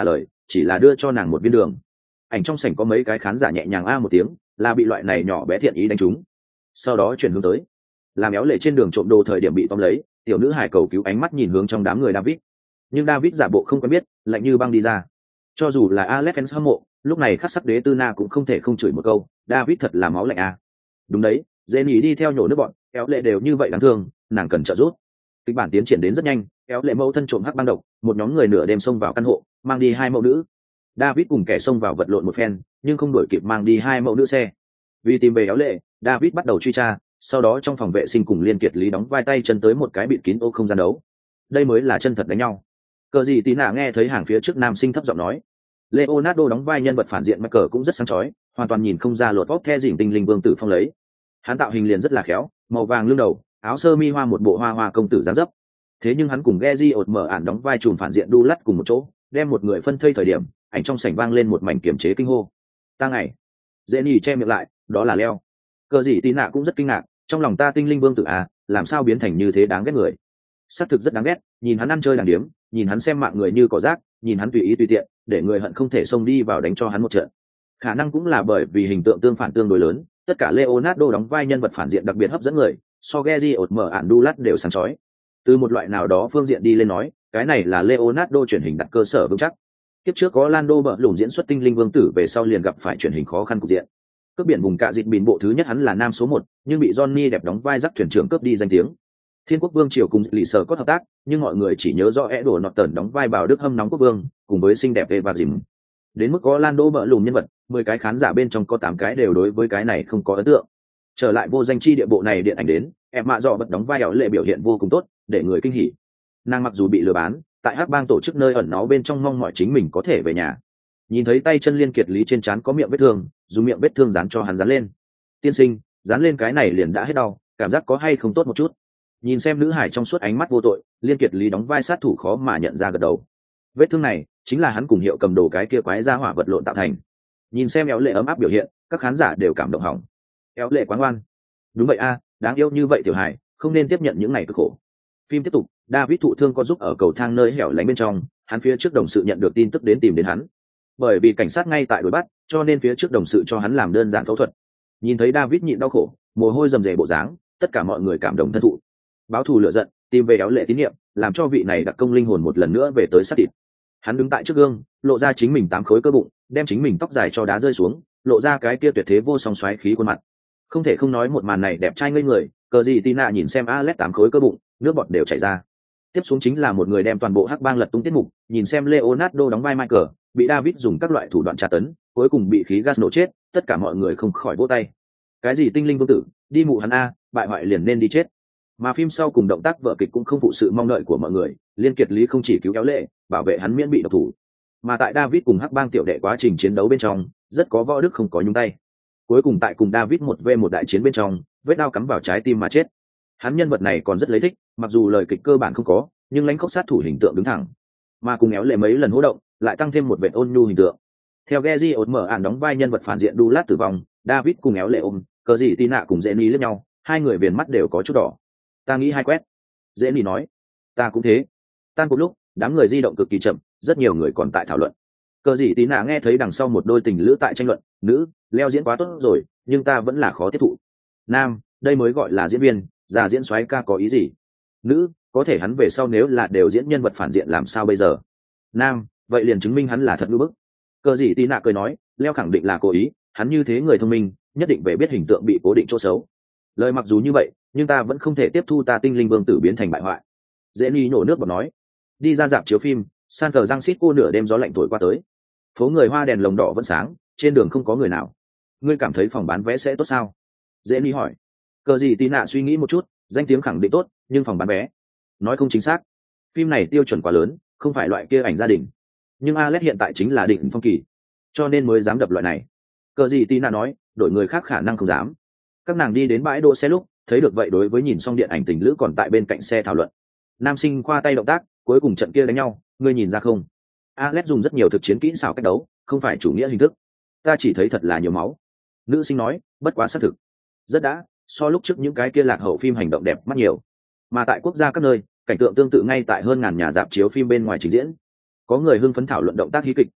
chỉ là đưa cho nàng một viên đường. Ảnh trong sảnh có mấy cái khán giả nhẹ nhàng a một tiếng, là bị loại này nhỏ bé thiện ý đánh trúng. Sau đó chuyển hướng tới làm éo lệ trên đường trộm đồ thời điểm bị tóm lấy, tiểu nữ hài cầu cứu ánh mắt nhìn hướng trong đám người David, nhưng David giả bộ không quen biết, lạnh như băng đi ra. Cho dù là Alex fans hâm mộ, lúc này khắc sắc đế tư na cũng không thể không chửi một câu, David thật là máu lạnh a. Đúng đấy, Jenny đi theo nhổ nước bọn, éo lệ đều như vậy đáng thương, nàng cần trợ giúp. Kịch bản tiến triển đến rất nhanh, éo lệ mẫu thân trộm hắc băng độc, một nhóm người nửa đêm xông vào căn hộ, mang đi hai mẫu nữ. David cùng kẻ xông vào vật lộn một phen, nhưng không đuổi kịp mang đi hai mẫu nữ xe. Vì tìm về éo lệ, David bắt đầu truy tra, sau đó trong phòng vệ sinh cùng Liên Kiệt Lý đóng vai tay chân tới một cái bịt kín ô không gian đấu. Đây mới là chân thật đánh nhau. Cờ gì tí nạ nghe thấy hàng phía trước nam sinh thấp giọng nói. Leonardo đóng vai nhân vật phản diện Michael cũng rất sáng chói, hoàn toàn nhìn không ra lột vóc the dỉn tinh linh vương tử phong lấy. Hắn tạo hình liền rất là khéo, màu vàng lưng đầu, áo sơ mi hoa một bộ hoa hoa công tử dáng dấp. Thế nhưng hắn cùng Geji ột mở ản đóng vai trùm phản diện đu lắt cùng một chỗ, đem một người phân thây thời điểm, ảnh trong sảnh vang lên một mảnh kiểm chế kinh hô. Ta ngày. Jenny che miệng lại, đó là Leo. Cờ gì tí nạ cũng rất kinh ngạc, trong lòng ta tinh linh vương tử à, làm sao biến thành như thế đáng ghét người. Xác thực rất đáng ghét, nhìn hắn ăn chơi đàng điếm, nhìn hắn xem mạng người như cỏ rác, nhìn hắn tùy ý tùy tiện, để người hận không thể xông đi vào đánh cho hắn một trận. Khả năng cũng là bởi vì hình tượng tương phản tương đối lớn, tất cả Leonardo đóng vai nhân vật phản diện đặc biệt hấp dẫn người, so Geji ột mở ản đu lát đều sáng chói. Từ một loại nào đó phương diện đi lên nói, cái này là Leonardo truyền hình đặt cơ sở vững chắc. Kiếp trước có Orlando bợ lủng diễn xuất tinh linh vương tử về sau liền gặp phải truyền hình khó khăn cục diện. Cướp biển vùng cạ dịt bìn bộ thứ nhất hắn là nam số một, nhưng bị Johnny đẹp đóng vai rắc thuyền trưởng cướp đi danh tiếng. Thiên quốc vương triều cùng lì sở có hợp tác, nhưng mọi người chỉ nhớ rõ Edo Norton đóng vai Bảo Đức hâm nóng quốc vương, cùng với xinh đẹp Eva Jim. Đến mức có Orlando bợ lủng nhân vật, mười cái khán giả bên trong có tám cái đều đối với cái này không có ấn tượng. Trở lại vô danh chi địa bộ này điện ảnh đến, em mạ dọ bật đóng vai ảo lệ biểu hiện vô cùng tốt, để người kinh hỉ. Nàng mặc dù bị lừa bán, tại hắc bang tổ chức nơi ẩn náu bên trong mong mọi chính mình có thể về nhà. Nhìn thấy tay chân Liên Kiệt Lý trên trán có miệng vết thương, dùng miệng vết thương dán cho hắn dán lên. Tiên sinh, dán lên cái này liền đã hết đau, cảm giác có hay không tốt một chút. Nhìn xem nữ hải trong suốt ánh mắt vô tội, Liên Kiệt Lý đóng vai sát thủ khó mà nhận ra gật đầu. Vết thương này chính là hắn cùng hiệu cầm đồ cái kia quái ra hỏa vật lộn tạo thành. Nhìn xem éo lệ ấm áp biểu hiện, các khán giả đều cảm động hỏng. Éo lệ quá ngoan. Đúng vậy a, đáng yêu như vậy tiểu hải, không nên tiếp nhận những ngày cực khổ. Phim tiếp tục, David thụ thương có giúp ở cầu thang nơi hẻo lánh bên trong, hắn phía trước đồng sự nhận được tin tức đến tìm đến hắn. Bởi vì cảnh sát ngay tại đuổi bắt, cho nên phía trước đồng sự cho hắn làm đơn giản phẫu thuật. Nhìn thấy David nhịn đau khổ, mồ hôi rầm rề bộ dáng, tất cả mọi người cảm động thân thụ. Báo thù lửa giận, tìm về éo lệ tín nhiệm, làm cho vị này đặc công linh hồn một lần nữa về tới sát thịt. Hắn đứng tại trước gương, lộ ra chính mình tám khối cơ bụng, đem chính mình tóc dài cho đá rơi xuống, lộ ra cái kia tuyệt thế vô song xoáy khí khuôn mặt. Không thể không nói một màn này đẹp trai ngây người, cờ gì Tina nhìn xem Alex tám khối cơ bụng, nước bọt đều chảy ra. Tiếp xuống chính là một người đem toàn bộ hắc bang lật tung tiết mục, nhìn xem Leonardo đóng vai Michael, bị David dùng các loại thủ đoạn tra tấn, cuối cùng bị khí gas nổ chết, tất cả mọi người không khỏi vỗ tay. Cái gì tinh linh vương tử, đi mụ hắn a, bại hoại liền nên đi chết. Mà phim sau cùng động tác vở kịch cũng không phụ sự mong đợi của mọi người, Liên Kiệt Lý không chỉ cứu kéo lệ, bảo vệ hắn miễn bị độc thủ. Mà tại David cùng hắc bang tiểu đệ quá trình chiến đấu bên trong, rất có võ đức không có nhúng tay. Cuối cùng tại cùng David một v một đại chiến bên trong, vết đao cắm vào trái tim mà chết. Hắn nhân vật này còn rất lấy thích, mặc dù lời kịch cơ bản không có, nhưng lãnh khốc sát thủ hình tượng đứng thẳng. Mà cùng éo lệ mấy lần hô động, lại tăng thêm một vẻ ôn nhu hình tượng. Theo Geji ột mở ản đóng vai nhân vật phản diện đu lát tử vong, David cùng éo lệ ôm, cờ gì Tina cùng Jenny lẫn nhau, hai người viền mắt đều có chút đỏ. Ta nghĩ hai quét. Jenny nói, ta cũng thế. Tan một lúc, đám người di động cực kỳ chậm, rất nhiều người còn tại thảo luận. Cờ gì Tina nghe thấy đằng sau một đôi tình lữ tại tranh luận, nữ, Leo diễn quá tốt rồi, nhưng ta vẫn là khó tiếp thụ. Nam, đây mới gọi là diễn viên, già diễn soái ca có ý gì? Nữ, có thể hắn về sau nếu là đều diễn nhân vật phản diện làm sao bây giờ? Nam, vậy liền chứng minh hắn là thật ngữ bức. Cờ gì tí nạ cười nói, Leo khẳng định là cố ý, hắn như thế người thông minh, nhất định về biết hình tượng bị cố định chỗ xấu. Lời mặc dù như vậy, nhưng ta vẫn không thể tiếp thu ta tinh linh vương tử biến thành bại hoại. Dễ ni nổ nước bọt nói, đi ra dạp chiếu phim, San Francisco nửa đêm gió lạnh thổi qua tới, phố người hoa đèn lồng đỏ vẫn sáng, trên đường không có người nào. Ngươi cảm thấy phòng bán vé sẽ tốt sao? Dễ ni hỏi. Cờ gì tí nạ suy nghĩ một chút, danh tiếng khẳng định tốt, nhưng phòng bán vé nói không chính xác. Phim này tiêu chuẩn quá lớn, không phải loại kia ảnh gia đình. Nhưng Alex hiện tại chính là đỉnh phong kỳ, cho nên mới dám đập loại này. Cờ gì Tina nói, đổi người khác khả năng không dám. Các nàng đi đến bãi đỗ xe lúc, thấy được vậy đối với nhìn xong điện ảnh tình lữ còn tại bên cạnh xe thảo luận. Nam sinh khoa tay động tác, cuối cùng trận kia đánh nhau, ngươi nhìn ra không? Alex dùng rất nhiều thực chiến kỹ xảo cách đấu, không phải chủ nghĩa hình thức. Ta chỉ thấy thật là nhiều máu. Nữ sinh nói, bất quá xác thực. Rất đã, so lúc trước những cái kia lạc hậu phim hành động đẹp mắt nhiều. Mà tại quốc gia các nơi, cảnh tượng tương tự ngay tại hơn ngàn nhà rạp chiếu phim bên ngoài trình diễn. Có người hưng phấn thảo luận động tác hí kịch,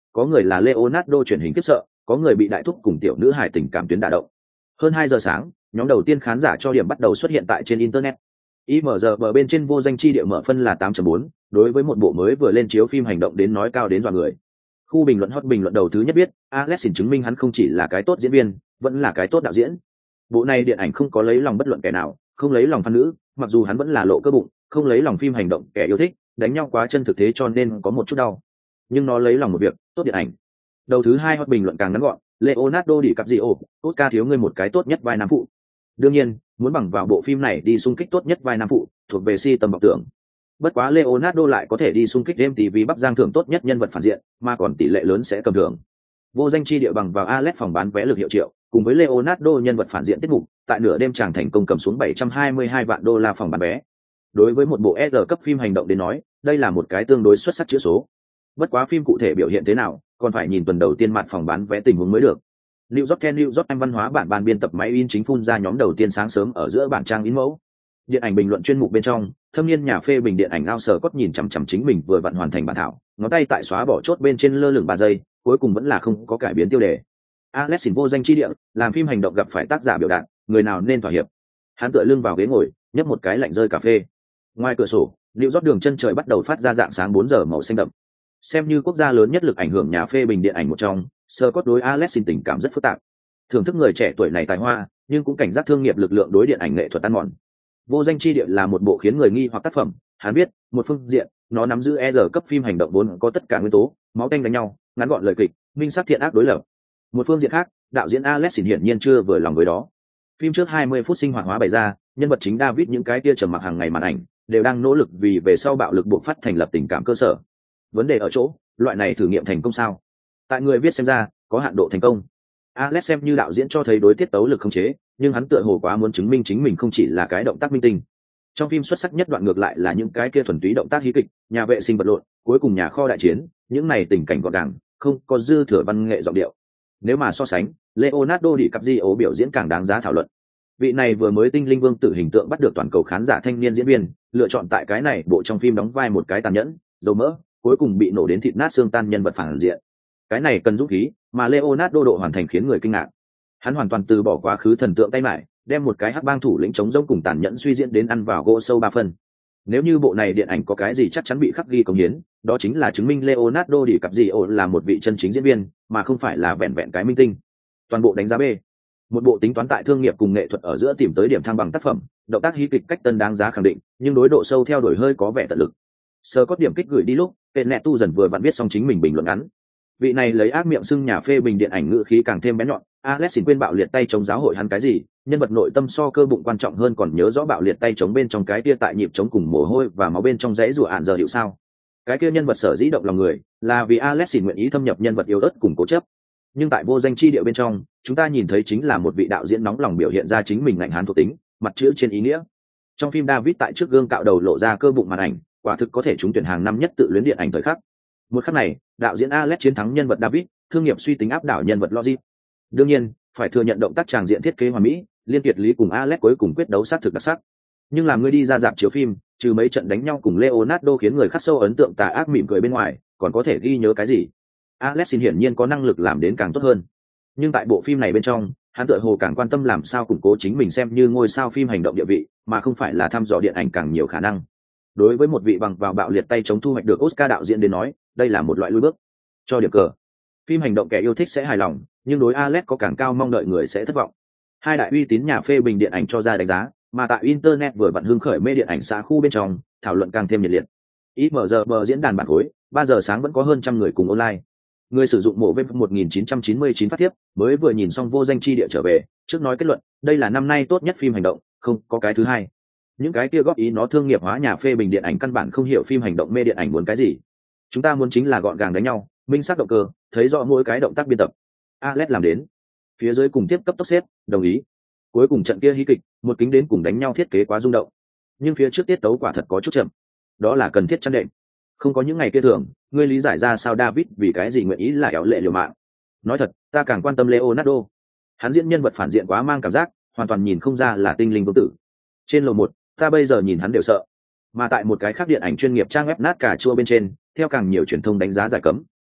có người là Leonardo truyền hình kiếp sợ, có người bị đại thúc cùng tiểu nữ hài tình cảm tuyến đả động. Hơn hai giờ sáng, nhóm đầu tiên khán giả cho điểm bắt đầu xuất hiện tại trên internet. i em gi bờ bên trên vô danh chi địa mở phân là tám chấm bốn, đối với một bộ mới vừa lên chiếu phim hành động đến nói cao đến dọa người. Khu bình luận hot bình luận đầu thứ nhất biết, Alexin chứng minh hắn không chỉ là cái tốt diễn viên, vẫn là cái tốt đạo diễn. Bộ này điện ảnh không có lấy lòng bất luận kẻ nào, không lấy lòng fan nữ, mặc dù hắn vẫn là lộ cơ bụng, không lấy lòng phim hành động kẻ yêu thích, đánh nhau quá chân thực thế cho nên có một chút đau. Nhưng nó lấy lòng một việc, tốt điện ảnh. Đầu thứ hai hot bình luận càng ngắn gọn, Leonardo DiCaprio, Oscar thiếu ngươi một cái tốt nhất vai nam phụ. Đương nhiên, muốn bằng vào bộ phim này đi xung kích tốt nhất vai nam phụ, thuộc về si tầm vọng tưởng. Bất quá Leonardo lại có thể đi xung kích em tê vê Bắc Giang thưởng tốt nhất nhân vật phản diện, mà còn tỷ lệ lớn sẽ cầm thưởng. Vô danh chi địa bằng vào Alex phòng bán vé lực hiệu triệu, cùng với Leonardo nhân vật phản diện tiết mục, tại nửa đêm chàng thành công cầm xuống bảy trăm hai mươi hai vạn đô la phòng bán vé. Đối với một bộ E R cấp phim hành động đến nói, đây là một cái tương đối xuất sắc chữ số. Bất quá phim cụ thể biểu hiện thế nào, còn phải nhìn tuần đầu tiên mặt phòng bán vé tình huống mới được. New York New York Anh văn hóa bản ban biên tập máy in chính phun ra nhóm đầu tiên sáng sớm ở giữa bản trang in mẫu. Điện ảnh bình luận chuyên mục bên trong, thâm niên nhà phê bình điện ảnh ao sở cốt nhìn chằm chằm chính mình vừa vặn hoàn thành bản thảo, ngón tay tại xóa bỏ chốt bên trên lơ lửng ba giây, cuối cùng vẫn là không có cải biến tiêu đề. Alexin vô danh chi địa, làm phim hành động gặp phải tác giả biểu đạt, người nào nên thỏa hiệp. Hắn tựa lưng vào ghế ngồi, nhấp một cái lạnh rơi cà phê. Ngoài cửa sổ, New York đường chân trời bắt đầu phát ra dạng sáng bốn giờ màu xanh đậm. Xem như quốc gia lớn nhất lực ảnh hưởng nhà phê bình điện ảnh một trong, Scott đối Alexin tình cảm rất phức tạp. Thưởng thức người trẻ tuổi này tài hoa, nhưng cũng cảnh giác thương nghiệp lực lượng đối điện ảnh nghệ thuật ăn mòn. Vô danh chi địa là một bộ khiến người nghi hoặc tác phẩm, hắn biết, một phương diện, nó nắm giữ E R cấp phim hành động vốn có tất cả nguyên tố, máu tanh đánh nhau, ngắn gọn lời kịch, minh sắc thiện ác đối lập. Một phương diện khác, đạo diễn Alexin hiển nhiên chưa vừa lòng với đó. Phim trước hai mươi phút sinh hoạt hóa bày ra, nhân vật chính David những cái tia trầm mặc hàng ngày màn ảnh, đều đang nỗ lực vì về sau bạo lực buộc phát thành lập tình cảm cơ sở. Vấn đề ở chỗ, loại này thử nghiệm thành công sao? Tại người viết xem ra, có hạn độ thành công. Alex xem như đạo diễn cho thấy đối tiết tấu lực không chế, nhưng hắn tựa hồ quá muốn chứng minh chính mình không chỉ là cái động tác minh tinh. Trong phim xuất sắc nhất đoạn ngược lại là những cái kia thuần túy động tác hí kịch, nhà vệ sinh vật lộn, cuối cùng nhà kho đại chiến, những này tình cảnh gọn gàng, không có dư thừa văn nghệ giọng điệu. Nếu mà so sánh, Leonardo DiCaprio biểu diễn càng đáng giá thảo luận. Vị này vừa mới tinh linh vương tử hình tượng bắt được toàn cầu khán giả thanh niên diễn viên, lựa chọn tại cái này bộ trong phim đóng vai một cái tàn nhẫn, dầu mỡ, cuối cùng bị nổ đến thịt nát xương tan nhân vật phản diện. Cái này cần dũng khí, mà Leonardo độ hoàn thành khiến người kinh ngạc. Hắn hoàn toàn từ bỏ quá khứ thần tượng tay mải, đem một cái hắc bang thủ lĩnh chống rỗng cùng tàn nhẫn suy diễn đến ăn vào gỗ sâu ba phân. Nếu như bộ này điện ảnh có cái gì chắc chắn bị khắc ghi công hiến, đó chính là chứng minh Leonardo DiCaprio là một vị chân chính diễn viên, mà không phải là vẹn vẹn cái minh tinh. Toàn bộ đánh giá B. Một bộ tính toán tại thương nghiệp cùng nghệ thuật ở giữa tìm tới điểm thăng bằng tác phẩm, động tác hí kịch cách tân đáng giá khẳng định, nhưng đối độ sâu theo đuổi hơi có vẻ tận lực. Sơ có điểm kích gửi đi lúc, tên nẹ tu dần vừa vặn viết xong chính mình bình luận ngắn. Vị này lấy ác miệng xưng nhà phê bình điện ảnh ngữ khí càng thêm bén nhọn. Alexin quên bạo liệt tay chống giáo hội hắn cái gì, nhân vật nội tâm so cơ bụng quan trọng hơn, còn nhớ rõ bạo liệt tay chống bên trong cái kia tại nhịp chống cùng mồ hôi và máu bên trong dãy rủa ạn giờ hiệu sao. Cái kia nhân vật sở dĩ động lòng người, là vì Alexin nguyện ý thâm nhập nhân vật yếu ớt cùng cố chấp. Nhưng tại vô danh chi địa bên trong, chúng ta nhìn thấy chính là một vị đạo diễn nóng lòng biểu hiện ra chính mình ngạnh hán thuộc tính, mặt chữ trên ý nghĩa. Trong phim David tại trước gương cạo đầu lộ ra cơ bụng màn ảnh, quả thực có thể trúng tuyển hàng năm nhất tự luyến điện ảnh thời khắc. Một khắc này, đạo diễn Alex chiến thắng nhân vật David, thương nghiệp suy tính áp đảo nhân vật Logic. Đương nhiên, phải thừa nhận động tác tràng diện thiết kế hoàn mỹ, liên kiệt lý cùng Alex cuối cùng quyết đấu sát thực đặc sắc. Nhưng làm người đi ra dạp chiếu phim, trừ mấy trận đánh nhau cùng Leonardo khiến người khắc sâu ấn tượng tà ác mỉm cười bên ngoài, còn có thể ghi nhớ cái gì? Alex xin hiển nhiên có năng lực làm đến càng tốt hơn. Nhưng tại bộ phim này bên trong, hắn tựa hồ càng quan tâm làm sao củng cố chính mình xem như ngôi sao phim hành động địa vị, mà không phải là thăm dò điện ảnh càng nhiều khả năng. Đối với một vị bằng vào bạo liệt tay chống thu hoạch được Oscar đạo diễn đến nói, đây là một loại lùi bước. Cho điểm cờ. Phim hành động kẻ yêu thích sẽ hài lòng, nhưng đối Alex có càng cao mong đợi người sẽ thất vọng. Hai đại uy tín nhà phê bình điện ảnh cho ra đánh giá, mà tại internet vừa vặn hưng khởi mê điện ảnh xã khu bên trong, thảo luận càng thêm nhiệt liệt. i em gi bờ diễn đàn bản khối, ba giờ sáng vẫn có hơn trăm người cùng online. Người sử dụng mộ web một nghìn chín trăm chín mươi chín phát thiếp, mới vừa nhìn xong vô danh chi địa trở về, trước nói kết luận, đây là năm nay tốt nhất phim hành động, không có cái thứ hai. Những cái kia góp ý nó thương nghiệp hóa nhà phê bình điện ảnh căn bản không hiểu phim hành động mê điện ảnh muốn cái gì. Chúng ta muốn chính là gọn gàng đánh nhau, minh xác động cơ, thấy rõ mỗi cái động tác biên tập. Alex làm đến. Phía dưới cùng tiếp cấp tốc xếp, đồng ý. Cuối cùng trận kia hí kịch, một kính đến cùng đánh nhau thiết kế quá rung động. Nhưng phía trước tiết tấu quả thật có chút chậm. Đó là cần thiết chăn đệm. Không có những ngày kia thường, ngươi lý giải ra sao David vì cái gì nguyện ý là éo lệ liều mạng. Nói thật, ta càng quan tâm Leonardo. Hắn diễn nhân vật phản diện quá mang cảm giác, hoàn toàn nhìn không ra là tinh linh vương tử. Trên lầu một, ta bây giờ nhìn hắn đều sợ. Mà tại một cái khác điện ảnh chuyên nghiệp trang web nát cả chua bên trên, theo càng nhiều truyền thông đánh giá giải cấm,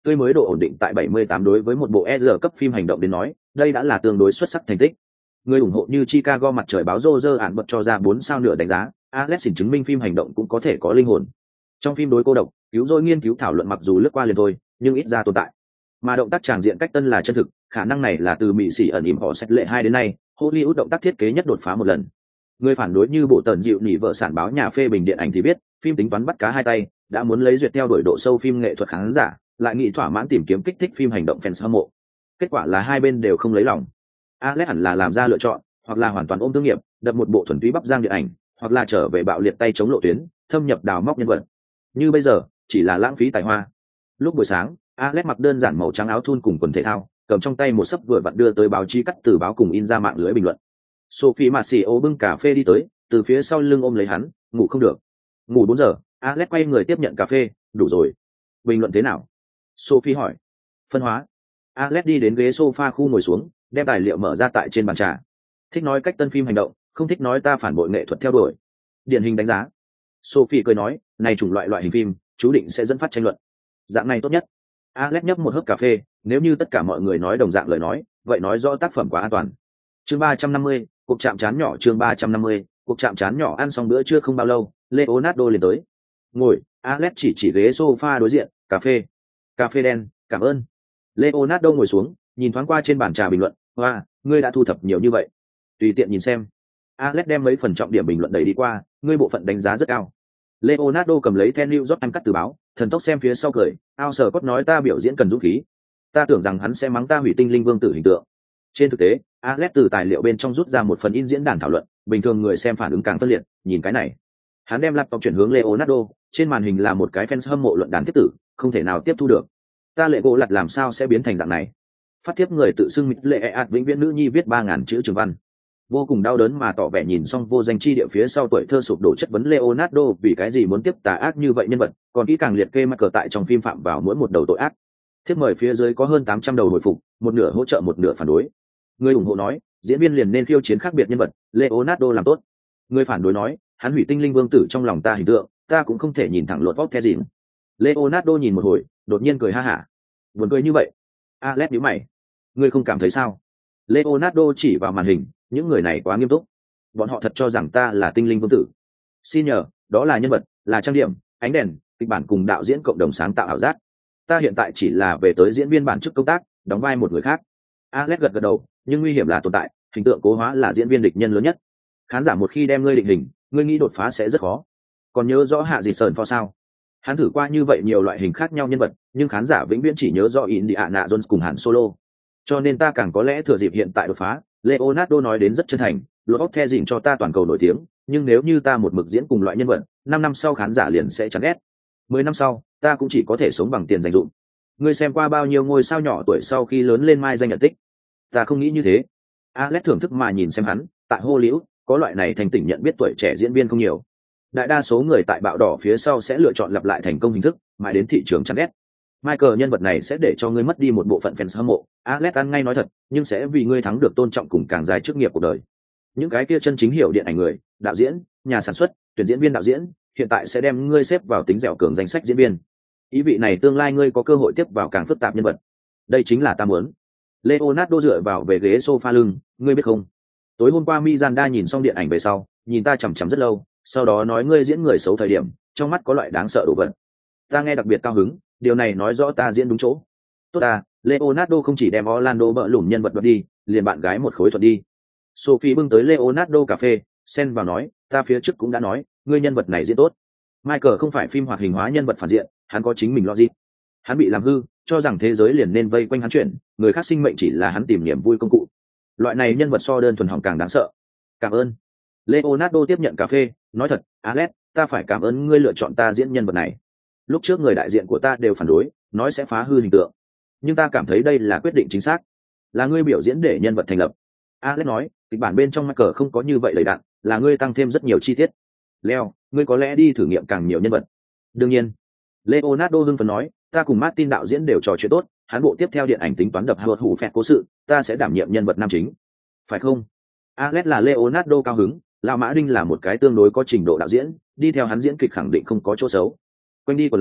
tươi mới độ ổn định tại bảy mươi tám. Đối với một bộ e rờ cấp phim hành động đến nói, đây đã là tương đối xuất sắc thành tích. Người ủng hộ như Chicago mặt trời báo Roger ản bật cho ra bốn sao nửa đánh giá, Alexin chứng minh phim hành động cũng có thể có linh hồn. Trong phim đối cô độc, cứu rỗi nghiên cứu thảo luận mặc dù lướt qua liền thôi, nhưng ít ra tồn tại. Mà động tác tràng diện cách tân là chân thực, khả năng này là từ Mỹ sĩ ẩn ỉm họ sách lệ hai đến nay, Hollywood động tác thiết kế nhất đột phá một lần. Người phản đối như bộ tần dịu nỉ vợ sản báo nhà phê bình điện ảnh thì biết, phim tính toán bắt cá hai tay, đã muốn lấy duyệt theo đuổi độ sâu phim nghệ thuật khán giả, lại nghĩ thỏa mãn tìm kiếm kích thích phim hành động fans hâm mộ. Kết quả là hai bên đều không lấy lòng. Alex hẳn là làm ra lựa chọn, hoặc là hoàn toàn ôm thương nghiệp, đập một bộ thuần túy bắp giang điện ảnh, hoặc là trở về bạo liệt tay chống lộ tuyến, thâm nhập đào móc nhân vật. Như bây giờ, chỉ là lãng phí tài hoa. Lúc buổi sáng, Alex mặc đơn giản màu trắng áo thun cùng quần thể thao, cầm trong tay một sấp vừa vặn đưa tới báo chí cắt từ báo cùng in ra mạng lưới bình luận. Sophie Marcio bưng cà phê đi tới, từ phía sau lưng ôm lấy hắn, ngủ không được. Ngủ bốn giờ, Alex quay người tiếp nhận cà phê, đủ rồi. Bình luận thế nào? Sophie hỏi. Phân hóa. Alex đi đến ghế sofa khu ngồi xuống, đem tài liệu mở ra tại trên bàn trà. Thích nói cách tân phim hành động, không thích nói ta phản bội nghệ thuật theo đuổi. Điển hình đánh giá. Sophie cười nói, này chủng loại loại hình phim, chú định sẽ dẫn phát tranh luận. Dạng này tốt nhất. Alex nhấp một hớp cà phê, nếu như tất cả mọi người nói đồng dạng lời nói, vậy nói rõ tác phẩm quá an toàn. Chương ba trăm năm mươi, cuộc chạm trán nhỏ. Chương ba trăm năm mươi, cuộc chạm trán nhỏ. Ăn xong bữa trưa không bao lâu, Leonardo liền tới. Ngồi, Alex chỉ chỉ ghế sofa đối diện, cà phê. Cà phê đen, cảm ơn. Leonardo ngồi xuống, nhìn thoáng qua trên bàn trà bình luận, hoa, wow, ngươi đã thu thập nhiều như vậy. Tùy tiện nhìn xem. Alex đem mấy phần trọng điểm bình luận đẩy đi qua, ngươi bộ phận đánh giá rất cao. Leonardo cầm lấy The New York Times cắt từ báo, thần tốc xem phía sau cười, ao sở cốt nói ta biểu diễn cần dũng khí. Ta tưởng rằng hắn sẽ mắng ta hủy tinh linh vương tử hình tượng. Trên thực tế, Alex từ tài liệu bên trong rút ra một phần in diễn đàn thảo luận, bình thường người xem phản ứng càng phân liệt, nhìn cái này. Hắn đem laptop chuyển hướng Leonardo, trên màn hình là một cái fans hâm mộ luận đàn tiếp tử, không thể nào tiếp thu được. Ta lệ gỗ lặt làm sao sẽ biến thành dạng này? Phát tiếp người tự xưng Mịch Lệ ạt vĩnh viễn nữ nhi viết ba ngàn chữ trường văn. Vô cùng đau đớn mà tỏ vẻ nhìn xong vô danh chi địa phía sau tuổi thơ sụp đổ chất vấn Leonardo vì cái gì muốn tiếp tà ác như vậy nhân vật, còn kỹ càng liệt kê mắc cờ tại trong phim phạm vào mỗi một đầu tội ác. Thiếp mời phía dưới có hơn tám trăm đầu hồi phục, một nửa hỗ trợ một nửa phản đối. Người ủng hộ nói, diễn viên liền nên khiêu chiến khác biệt nhân vật, Leonardo làm tốt. Người phản đối nói, hắn hủy tinh linh vương tử trong lòng ta hình tượng, ta cũng không thể nhìn thẳng lột vóc the gì. Leonardo nhìn một hồi, đột nhiên cười ha hả. Buồn cười như vậy. Alex nhíu mày. Ngươi không cảm thấy sao? Leonardo chỉ vào màn hình, những người này quá nghiêm túc. Bọn họ thật cho rằng ta là tinh linh vương tử. Xin nhờ, đó là nhân vật, là trang điểm, ánh đèn, kịch bản cùng đạo diễn cộng đồng sáng tạo ảo giác. Ta hiện tại chỉ là về tới diễn viên bản chức công tác, đóng vai một người khác. Alex gật gật đầu, nhưng nguy hiểm là tồn tại, hình tượng cố hóa là diễn viên địch nhân lớn nhất. Khán giả một khi đem ngươi định hình, ngươi nghĩ đột phá sẽ rất khó. Còn nhớ rõ hạ gì sờn pho sao? Hắn thử qua như vậy nhiều loại hình khác nhau nhân vật, nhưng khán giả vĩnh viễn chỉ nhớ rõ Indiana Jones cùng Han Solo. Cho nên ta càng có lẽ thừa dịp hiện tại đột phá. Leonardo nói đến rất chân thành, Lord of the Rings cho ta toàn cầu nổi tiếng, nhưng nếu như ta một mực diễn cùng loại nhân vật, năm năm sau khán giả liền sẽ chán ghét. Mười năm sau, ta cũng chỉ có thể sống bằng tiền dành dụm. Ngươi xem qua bao nhiêu ngôi sao nhỏ tuổi sau khi lớn lên mai danh nhận tích? Ta không nghĩ như thế. Alex thưởng thức mà nhìn xem hắn, tại Hollywood, có loại này thành tỉnh nhận biết tuổi trẻ diễn viên không nhiều. Đại đa số người tại bạo đỏ phía sau sẽ lựa chọn lặp lại thành công hình thức, mãi đến thị trường chán ghét. Michael nhân vật này sẽ để cho ngươi mất đi một bộ phận fans hâm mộ, Alex ăn ngay nói thật, nhưng sẽ vì ngươi thắng được tôn trọng cùng càng dài chức nghiệp cuộc đời. Những cái kia chân chính hiểu điện ảnh người, đạo diễn, nhà sản xuất, tuyển diễn viên đạo diễn, hiện tại sẽ đem ngươi xếp vào tính dẻo cường danh sách diễn viên. Ý vị này tương lai ngươi có cơ hội tiếp vào càng phức tạp nhân vật. Đây chính là ta muốn. Leonardo dựa vào về ghế sofa lưng, ngươi biết không? Tối hôm qua Miranda nhìn xong điện ảnh về sau, nhìn ta chằm chằm rất lâu, sau đó nói ngươi diễn người xấu thời điểm, trong mắt có loại đáng sợ đồ vật. Ta nghe đặc biệt cao hứng, điều này nói rõ ta diễn đúng chỗ. Tốt ta, Leonardo không chỉ đem Orlando bợ lủng nhân vật đoạt đi, liền bạn gái một khối thuận đi. Sophie bưng tới Leonardo cà phê, xen vào nói, ta phía trước cũng đã nói, ngươi nhân vật này diễn tốt. Michael không phải phim hoạt hình hóa nhân vật phản diện, hắn có chính mình logic. Hắn bị làm hư, cho rằng thế giới liền nên vây quanh hắn chuyển, người khác sinh mệnh chỉ là hắn tìm niềm vui công cụ. Loại này nhân vật so đơn thuần hỏng càng đáng sợ. Cảm ơn. Leonardo tiếp nhận cà phê, nói thật, Alex, ta phải cảm ơn ngươi lựa chọn ta diễn nhân vật này. Lúc trước người đại diện của ta đều phản đối, nói sẽ phá hư hình tượng. Nhưng ta cảm thấy đây là quyết định chính xác. Là ngươi biểu diễn để nhân vật thành lập. Alex nói, kịch bản bên trong Michael không có như vậy đầy đặn, là ngươi tăng thêm rất nhiều chi tiết. Leo, ngươi có lẽ đi thử nghiệm càng nhiều nhân vật. Đương nhiên. Leonardo hưng phấn nói, ta cùng Martin đạo diễn đều trò chuyện tốt, hắn bộ tiếp theo điện ảnh tính toán đập Howard Hủ Phẹt cố sự, ta sẽ đảm nhiệm nhân vật nam chính. Phải không? Alex là Leonardo cao hứng, Lão Mã Đinh là một cái tương đối có trình độ đạo diễn, đi theo hắn diễn kịch khẳng định không có chỗ xấu. Quanh đi còn lại,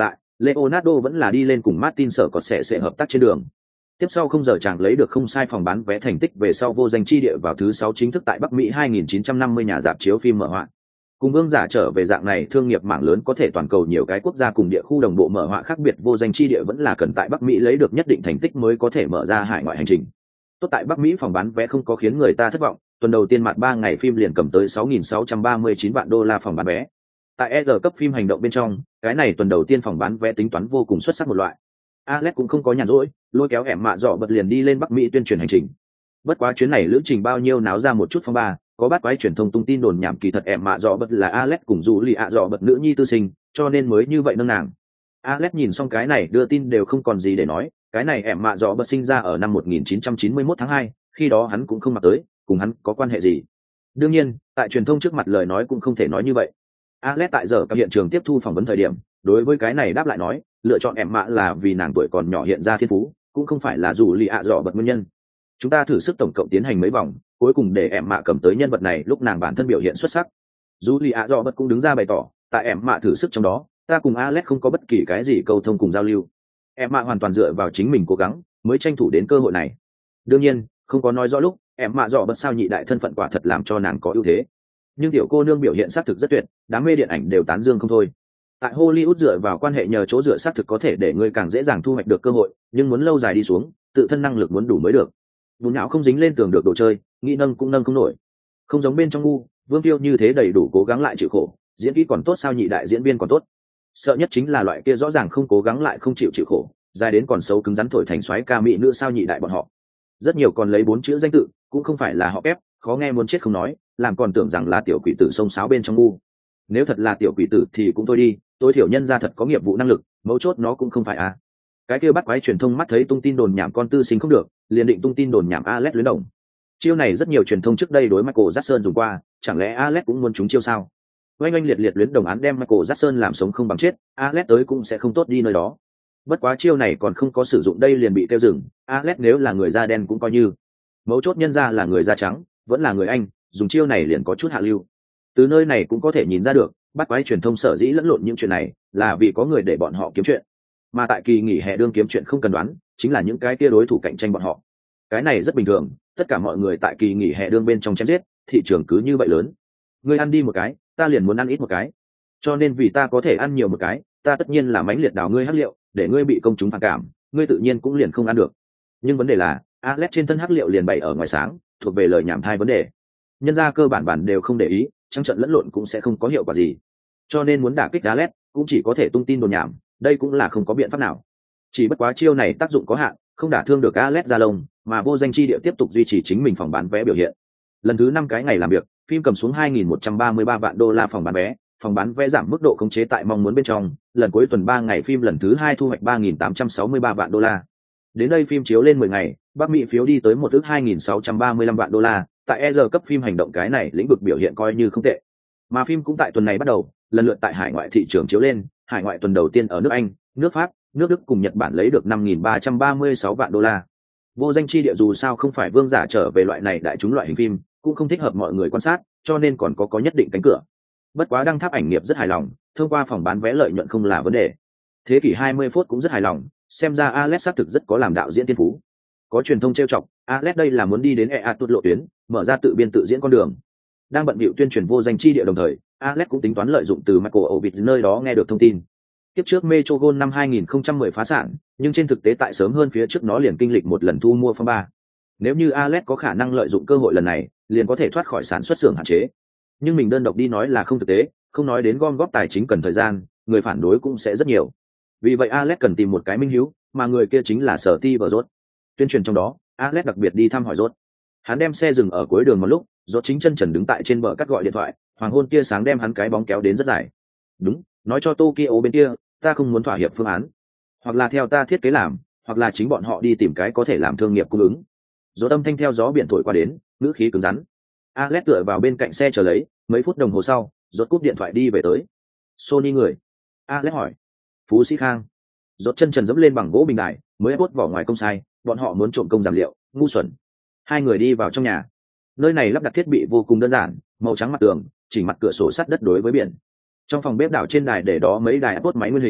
Leonardo vẫn là đi lên cùng Martin sở có sẽ sẽ hợp tác trên đường. Tiếp sau không giờ chàng lấy được không sai phòng bán vé thành tích về sau vô danh chi địa vào thứ sáu chính thức tại Bắc Mỹ hai nghìn chín trăm năm mươi nhà rạp chiếu phim mở họa. Cùng Vương Giả trở về dạng này thương nghiệp mảng lớn có thể toàn cầu nhiều cái quốc gia cùng địa khu đồng bộ mở họa khác biệt, vô danh chi địa vẫn là cần tại Bắc Mỹ lấy được nhất định thành tích mới có thể mở ra hải ngoại hành trình. Tốt tại Bắc Mỹ phòng bán vé không có khiến người ta thất vọng, tuần đầu tiên mặt ba ngày phim liền cầm tới sáu nghìn sáu trăm ba mươi chín vạn đô la phòng bán vé. Tại E R cấp phim hành động bên trong, cái này tuần đầu tiên phòng bán vé tính toán vô cùng xuất sắc một loại. Alex cũng không có nhàn rỗi, lôi kéo ẻm mạ dọ bật liền đi lên Bắc Mỹ tuyên truyền hành trình. Bất quá chuyến này lữ trình bao nhiêu náo ra một chút phong ba, có bắt quái truyền thông tung tin đồn nhảm kỳ thật ẻm mạ dọ bật là Alex cùng dù lì ạ dọ bật nữ nhi tư sinh, cho nên mới như vậy nâng nàng. Alex nhìn xong cái này đưa tin đều không còn gì để nói, cái này ẻm mạ dọ bật sinh ra ở năm một nghìn chín trăm chín mươi mốt tháng hai, khi đó hắn cũng không mặc tới, cùng hắn có quan hệ gì. Đương nhiên, tại truyền thông trước mặt lời nói cũng không thể nói như vậy. Alex tại giờ các hiện trường tiếp thu phỏng vấn thời điểm, đối với cái này đáp lại nói, lựa chọn em mạ là vì nàng tuổi còn nhỏ hiện ra thiên phú, cũng không phải là dù lì ạ dọ bật nguyên nhân. Chúng ta thử sức tổng cộng tiến hành mấy vòng, cuối cùng để em mạ cầm tới nhân vật này lúc nàng bản thân biểu hiện xuất sắc. Dù lì ạ dọ bật cũng đứng ra bày tỏ, tại em mạ thử sức trong đó, ta cùng Alex không có bất kỳ cái gì câu thông cùng giao lưu. Em mạ hoàn toàn dựa vào chính mình cố gắng, mới tranh thủ đến cơ hội này. Đương nhiên, không có nói rõ lúc, em mạ dọ bật sao nhị đại thân phận quả thật làm cho nàng có ưu thế. Nhưng tiểu cô nương biểu hiện xác thực rất tuyệt, đám mê điện ảnh đều tán dương không thôi. Tại Hollywood dựa vào quan hệ nhờ chỗ dựa xác thực có thể để ngươi càng dễ dàng thu hoạch được cơ hội, nhưng muốn lâu dài đi xuống, tự thân năng lực muốn đủ mới được. Bùn não không dính lên tường được đồ chơi, nghĩ nâng cũng nâng không nổi. Không giống bên trong ngu, Vương Tiêu như thế đầy đủ cố gắng lại chịu khổ, diễn kỹ còn tốt sao nhị đại diễn viên còn tốt. Sợ nhất chính là loại kia rõ ràng không cố gắng lại không chịu chịu khổ, dài đến còn xấu cứng rắn thổi thành xoáy ca mỹ nữ sao nhị đại bọn họ. Rất nhiều còn lấy bốn chữ danh tự, cũng không phải là họ ép, khó nghe muốn chết không nói, làm còn tưởng rằng là tiểu quỷ tử sông sáo bên trong ngu. Nếu thật là tiểu quỷ tử thì cũng thôi đi, tối thiểu nhân ra thật có nghiệp vụ năng lực, mấu chốt nó cũng không phải à. Cái kia bắt quái truyền thông mắt thấy tung tin đồn nhảm con tư sinh không được, liền định tung tin đồn nhảm Alex luyến đồng. Chiêu này rất nhiều truyền thông trước đây đối Michael Jackson dùng qua, chẳng lẽ Alex cũng muốn trúng chiêu sao? Oanh oanh liệt liệt luyến đồng án đem Michael Jackson làm sống không bằng chết, Alex tới cũng sẽ không tốt đi nơi đó. Bất quá chiêu này còn không có sử dụng đây liền bị tiêu dừng, Alex nếu là người da đen cũng coi như. Mấu chốt nhân ra là người da trắng, vẫn là người Anh, dùng chiêu này liền có chút hạ lưu. Từ nơi này cũng có thể nhìn ra được, bắt quái truyền thông sở dĩ lẫn lộn những chuyện này là vì có người để bọn họ kiếm chuyện, mà tại kỳ nghỉ hè đương kiếm chuyện không cần đoán, chính là những cái kia đối thủ cạnh tranh bọn họ. Cái này rất bình thường, tất cả mọi người tại kỳ nghỉ hè đương bên trong chém giết, thị trường cứ như vậy lớn. Ngươi ăn đi một cái, ta liền muốn ăn ít một cái, cho nên vì ta có thể ăn nhiều một cái, ta tất nhiên là mãnh liệt đào ngươi hắc liệu, để ngươi bị công chúng phản cảm, ngươi tự nhiên cũng liền không ăn được. Nhưng vấn đề là, Alex trên thân hắc liệu liền bày ở ngoài sáng, thuộc về lời nhảm thai vấn đề. Nhân gia cơ bản bản đều không để ý, trắng trận lẫn lộn cũng sẽ không có hiệu quả gì. Cho nên muốn đả kích Alex, cũng chỉ có thể tung tin đồn nhảm, đây cũng là không có biện pháp nào. Chỉ bất quá chiêu này tác dụng có hạn, không đả thương được Alex ra lông, mà vô danh chi địa tiếp tục duy trì chính mình phòng bán vé biểu hiện. Lần thứ năm cái ngày làm việc, phim cầm xuống hai nghìn một trăm ba mươi ba vạn đô la phòng bán vé, phòng bán vé giảm mức độ khống chế tại mong muốn bên trong, lần cuối tuần ba ngày phim lần thứ hai thu hoạch ba nghìn tám trăm sáu mươi ba vạn đô la. Đến đây phim chiếu lên mười ngày, Bắc Mỹ phiếu đi tới một ước hai nghìn sáu trăm ba mươi lăm vạn đô la, tại E R cấp phim hành động cái này lĩnh vực biểu hiện coi như không tệ. Mà phim cũng tại tuần này bắt đầu, lần lượt tại hải ngoại thị trường chiếu lên, hải ngoại tuần đầu tiên ở nước Anh, nước Pháp, nước Đức cùng Nhật Bản lấy được năm nghìn ba trăm ba mươi sáu vạn đô la. Vô danh chi địa dù sao không phải Vương Giả trở về loại này đại chúng loại hình phim, cũng không thích hợp mọi người quan sát, cho nên còn có có nhất định cánh cửa. Bất quá Đăng Tháp ảnh nghiệp rất hài lòng, thông qua phòng bán vé lợi nhuận không là vấn đề. Thế kỷ hai mươi phút cũng rất hài lòng, xem ra Alex xác thực rất có làm đạo diễn tiên phú. Có truyền thông trêu chọc, Alex đây là muốn đi đến e a tuột lộ tuyến, mở ra tự biên tự diễn con đường. Đang bận bịu tuyên truyền vô danh chi địa đồng thời, Alex cũng tính toán lợi dụng từ Michael Ovid nơi đó nghe được thông tin. Tiếp trước Metro Gold năm hai nghìn không trăm mười phá sản, nhưng trên thực tế tại sớm hơn phía trước nó liền kinh lịch một lần thu mua phong ba. Nếu như Alex có khả năng lợi dụng cơ hội lần này, liền có thể thoát khỏi sản xuất xưởng hạn chế. Nhưng mình đơn độc đi nói là không thực tế, không nói đến gom góp tài chính cần thời gian, người phản đối cũng sẽ rất nhiều. Vì vậy Alex cần tìm một cái minh hữu, mà người kia chính là Sở Ti và Rốt. Tuyên truyền trong đó, Alex đặc biệt đi thăm hỏi Rốt. Hắn đem xe dừng ở cuối đường một lúc, Rốt chính chân trần đứng tại trên bờ cắt gọi điện thoại, hoàng hôn tia sáng đem hắn cái bóng kéo đến rất dài. Đúng, nói cho Tokyo bên kia, ta không muốn thỏa hiệp phương án, hoặc là theo ta thiết kế làm, hoặc là chính bọn họ đi tìm cái có thể làm thương nghiệp cung ứng. Rốt âm thanh theo gió biển thổi qua đến, ngữ khí cứng rắn. Alex tựa vào bên cạnh xe chờ lấy, mấy phút đồng hồ sau, Rốt cúp điện thoại đi về tới. Sony người. Alex hỏi. Phú Sĩ Khang. Rốt chân trần dẫm lên bằng gỗ bình đài, mới bốt vỏ ngoài công sai, bọn họ muốn trộm công giảm liệu, ngu xuẩn. Hai người đi vào trong nhà. Nơi này lắp đặt thiết bị vô cùng đơn giản, màu trắng mặt tường, chỉnh mặt cửa sổ sắt đất đối với biển. Trong phòng bếp đảo trên đài để đó mấy đài iPod máy nguyên hình,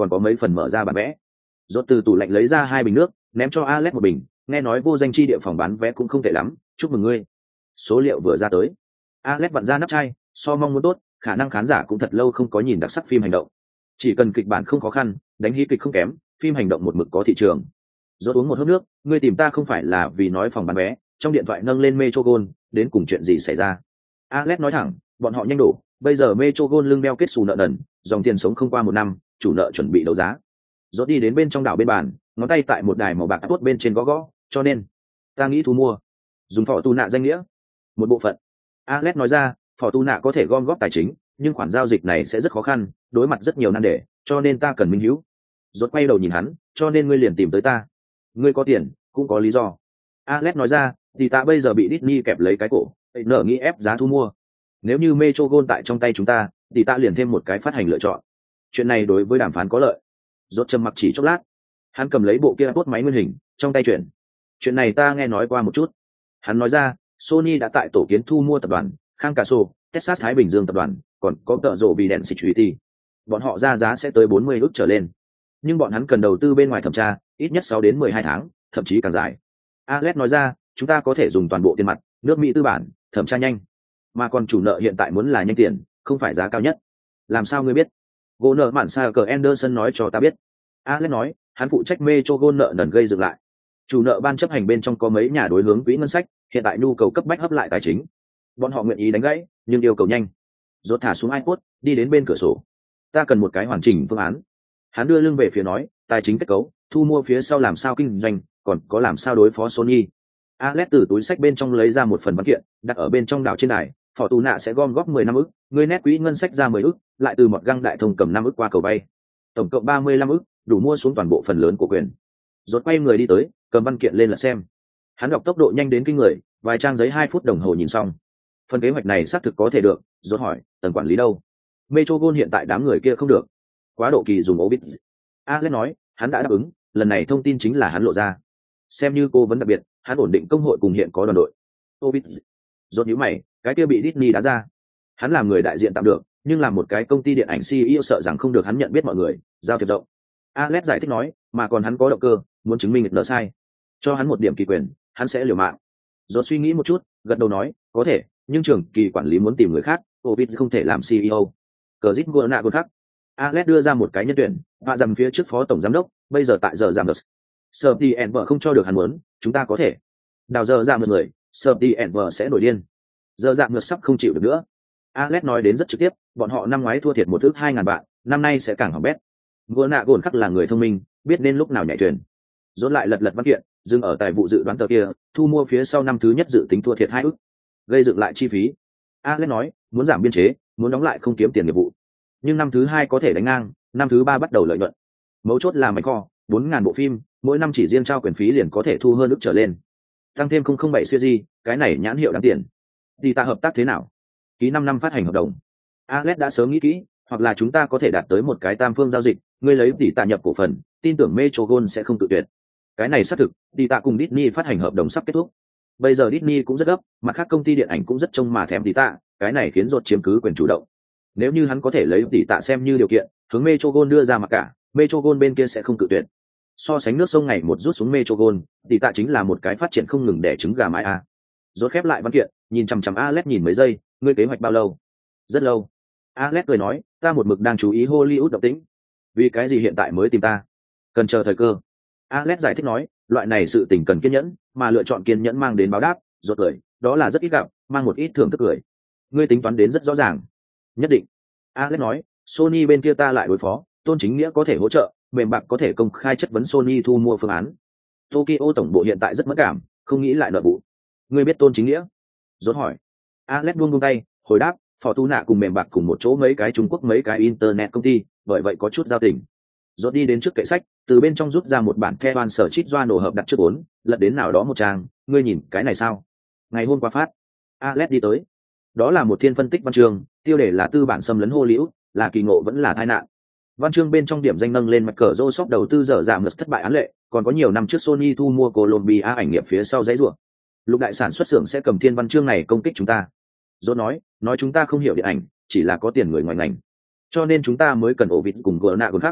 còn có mấy phần mở ra bản vẽ. Rốt từ tủ lạnh lấy ra hai bình nước, ném cho Alex một bình, nghe nói vô danh chi địa phòng bán vé cũng không tệ lắm, chúc mừng ngươi. Số liệu vừa ra tới. Alex vặn ra nắp chai, so mong muốn tốt, khả năng khán giả cũng thật lâu không có nhìn đặc sắc phim hành động. Chỉ cần kịch bản không khó khăn, đánh hí kịch không kém, phim hành động một mực có thị trường. Rốt uống một hớp nước, ngươi tìm ta không phải là vì nói phòng bán vé, trong điện thoại nâng lên Metrogon, đến cùng chuyện gì xảy ra? Alex nói thẳng, bọn họ nhanh đổ, bây giờ Metrogon lưng đeo kết xù nợ nần, dòng tiền sống không qua một năm, chủ nợ chuẩn bị đấu giá. Rốt đi đến bên trong đảo bên bàn, ngón tay tại một đài màu bạc tuốt bên trên gõ gõ, cho nên ta nghĩ thu mua, dùng phỏ tu nạ danh nghĩa, một bộ phận. Alex nói ra, phỏ tu nạ có thể gom góp tài chính, nhưng khoản giao dịch này sẽ rất khó khăn, đối mặt rất nhiều nan đề, cho nên ta cần minh hữu. Rốt quay đầu nhìn hắn, cho nên ngươi liền tìm tới ta. Ngươi có tiền, cũng có lý do. Alex nói ra, thì ta bây giờ bị Disney kẹp lấy cái cổ, nở nghĩ ép giá thu mua. Nếu như Metrogon tại trong tay chúng ta, thì ta liền thêm một cái phát hành lựa chọn. Chuyện này đối với đàm phán có lợi. Rốt trầm mặc chỉ chốc lát, hắn cầm lấy bộ kia bút máy nguyên hình, trong tay chuyển. Chuyện này ta nghe nói qua một chút. Hắn nói ra, Sony đã tại tổ kiến thu mua tập đoàn Khang Caso, Texas Thái Bình Dương tập đoàn, còn có tợ rộ vì đèn Security. Bọn họ ra giá sẽ tới bốn mươi ức trở lên. Nhưng bọn hắn cần đầu tư bên ngoài thẩm tra, ít nhất sáu đến mười hai tháng, thậm chí càng dài. Alex nói ra, chúng ta có thể dùng toàn bộ tiền mặt, nước Mỹ tư bản, thẩm tra nhanh. Mà còn chủ nợ hiện tại muốn là nhanh tiền, không phải giá cao nhất. Làm sao ngươi biết? Gỗ nợ mạn xa cờ Anderson nói cho ta biết. Alex nói, hắn phụ trách Metrogon nợ nần gây dựng lại. Chủ nợ ban chấp hành bên trong có mấy nhà đối hướng quỹ ngân sách, hiện tại nhu cầu cấp bách hấp lại tài chính. Bọn họ nguyện ý đánh gãy, nhưng yêu cầu nhanh. Rốt thả xuống iPod, đi đến bên cửa sổ. Ta cần một cái hoàn chỉnh phương án. Hắn đưa lưng về phía nói, tài chính kết cấu, thu mua phía sau làm sao kinh doanh, còn có làm sao đối phó Sony. Alex từ túi sách bên trong lấy ra một phần văn kiện, đặt ở bên trong đảo trên đài. Phỏ tù nạ sẽ gom góp mười năm ức, người nét quỹ ngân sách ra mười ức, lại từ một găng đại thông cầm năm ức qua cầu bay. Tổng cộng ba mươi lăm ức, đủ mua xuống toàn bộ phần lớn của quyền. Rốt quay người đi tới, cầm văn kiện lên là xem. Hắn đọc tốc độ nhanh đến kinh người, vài trang giấy hai phút đồng hồ nhìn xong. Phần kế hoạch này xác thực có thể được, rốt hỏi, tầng quản lý đâu? Metrogon hiện tại đám người kia không được. Quá độ kỳ dùng ố bít. Alex nói, hắn đã đáp ứng, lần này thông tin chính là hắn lộ ra. Xem như cô vấn đặc biệt, hắn ổn định công hội cùng hiện có đoàn đội. Ố bít. Rốt nhíu mày, cái kia bị Disney đá ra. Hắn làm người đại diện tạm được, nhưng làm một cái công ty điện ảnh xê e ô sợ rằng không được hắn nhận biết mọi người, giao thiệp rộng. Alex giải thích nói, mà còn hắn có động cơ, muốn chứng minh nợ sai. Cho hắn một điểm kỳ quyền, hắn sẽ liều mạng. Rốt suy nghĩ một chút, gật đầu nói, có thể, nhưng trưởng kỳ quản lý muốn tìm người khác, Ovid không thể làm xê e ô. Cờ Zip Gona còn khác. Alex đưa ra một cái nhân tuyển, và dằm phía trước phó tổng giám đốc, bây giờ tại giờ giảm được. Serty Enver không cho được hắn muốn, chúng ta có thể. Đào giờ giảm được người, Serty Enver sẽ nổi điên. Giờ giảm ngược sắp không chịu được nữa. Alex nói đến rất trực tiếp, bọn họ năm ngoái thua thiệt một ước hai ngàn bạn, năm nay sẽ càng hỏng bét. Gona gồn khắc là người thông minh, biết nên lúc nào nhảy thuyền. Dồn lại lật lật văn kiện, dừng ở tài vụ dự đoán tờ kia, thu mua phía sau năm thứ nhất dự tính thua thiệt hai ức, gây dựng lại chi phí. Alex nói, muốn giảm biên chế, muốn đóng lại không kiếm tiền nghiệp vụ, nhưng năm thứ hai có thể đánh ngang, năm thứ ba bắt đầu lợi nhuận. Mấu chốt là mạch kho, bốn ngàn bộ phim, mỗi năm chỉ riêng trao quyền phí liền có thể thu hơn ức trở lên. Tăng thêm không không bảy series, cái này nhãn hiệu đáng tiền. Thì ta hợp tác thế nào? Ký năm năm phát hành hợp đồng. Alex đã sớm nghĩ kỹ, hoặc là chúng ta có thể đạt tới một cái tam phương giao dịch, ngươi lấy tỷ tạ nhập cổ phần, tin tưởng Metrogon sẽ không tự tuyệt. Cái này xác thực, tỷ tạ cùng Disney phát hành hợp đồng sắp kết thúc. Bây giờ Disney cũng rất gấp, mặt khác công ty điện ảnh cũng rất trông mà thèm tỷ tạ, cái này khiến Rốt chiếm cứ quyền chủ động. Nếu như hắn có thể lấy tỷ tạ xem như điều kiện, hướng Metrogon đưa ra mặc cả, Metrogon bên kia sẽ không tự tuyệt. So sánh nước sông ngày một rút xuống Metrogon, tỷ tạ chính là một cái phát triển không ngừng để trứng gà mái a. Rốt khép lại văn kiện, nhìn chằm chằm Alex nhìn mấy giây, ngươi kế hoạch bao lâu? Rất lâu. Alex cười nói, ta một mực đang chú ý Hollywood động tĩnh. Vì cái gì hiện tại mới tìm ta? Cần chờ thời cơ. Alex giải thích nói, loại này sự tình cần kiên nhẫn, mà lựa chọn kiên nhẫn mang đến báo đáp. Rốt cười, đó là rất ít gặp, mang một ít thưởng thức cười. Ngươi tính toán đến rất rõ ràng. Nhất định. Alex nói, Sony bên kia ta lại đối phó, Tôn Chính Nghĩa có thể hỗ trợ, mềm bạc có thể công khai chất vấn Sony thu mua phương án. Tokyo tổng bộ hiện tại rất mất cảm, không nghĩ lại nợ vụ. Ngươi biết Tôn Chính Nghĩa? Rốt hỏi. Alex buông buông tay, hồi đáp, Fortuna cùng mềm bạc cùng một chỗ mấy cái Trung Quốc mấy cái internet công ty, bởi vậy có chút giao tình. Rốt đi đến trước kệ sách, từ bên trong rút ra một bản The Ban sở chít doa nổ hợp đặt trước bốn, lật đến nào đó một trang, ngươi nhìn cái này sao? Ngày hôm qua phát. Alex đi tới. Đó là một thiên phân tích văn chương, tiêu đề là tư bản xâm lấn Hollywood, là kỳ ngộ vẫn là tai nạn. Văn chương bên trong điểm danh nâng lên mặt cờ Microsoft đầu tư dở giảm ngược thất bại án lệ, còn có nhiều năm trước Sony thu mua Columbia ảnh nghiệp phía sau dãy rủa. Lục đại sản xuất xưởng sẽ cầm thiên văn chương này công kích chúng ta. Rốt nói, nói chúng ta không hiểu điện ảnh, chỉ là có tiền người ngoài ngành. Cho nên chúng ta mới cần ổ vịt cùng gỡ nạ còn khác.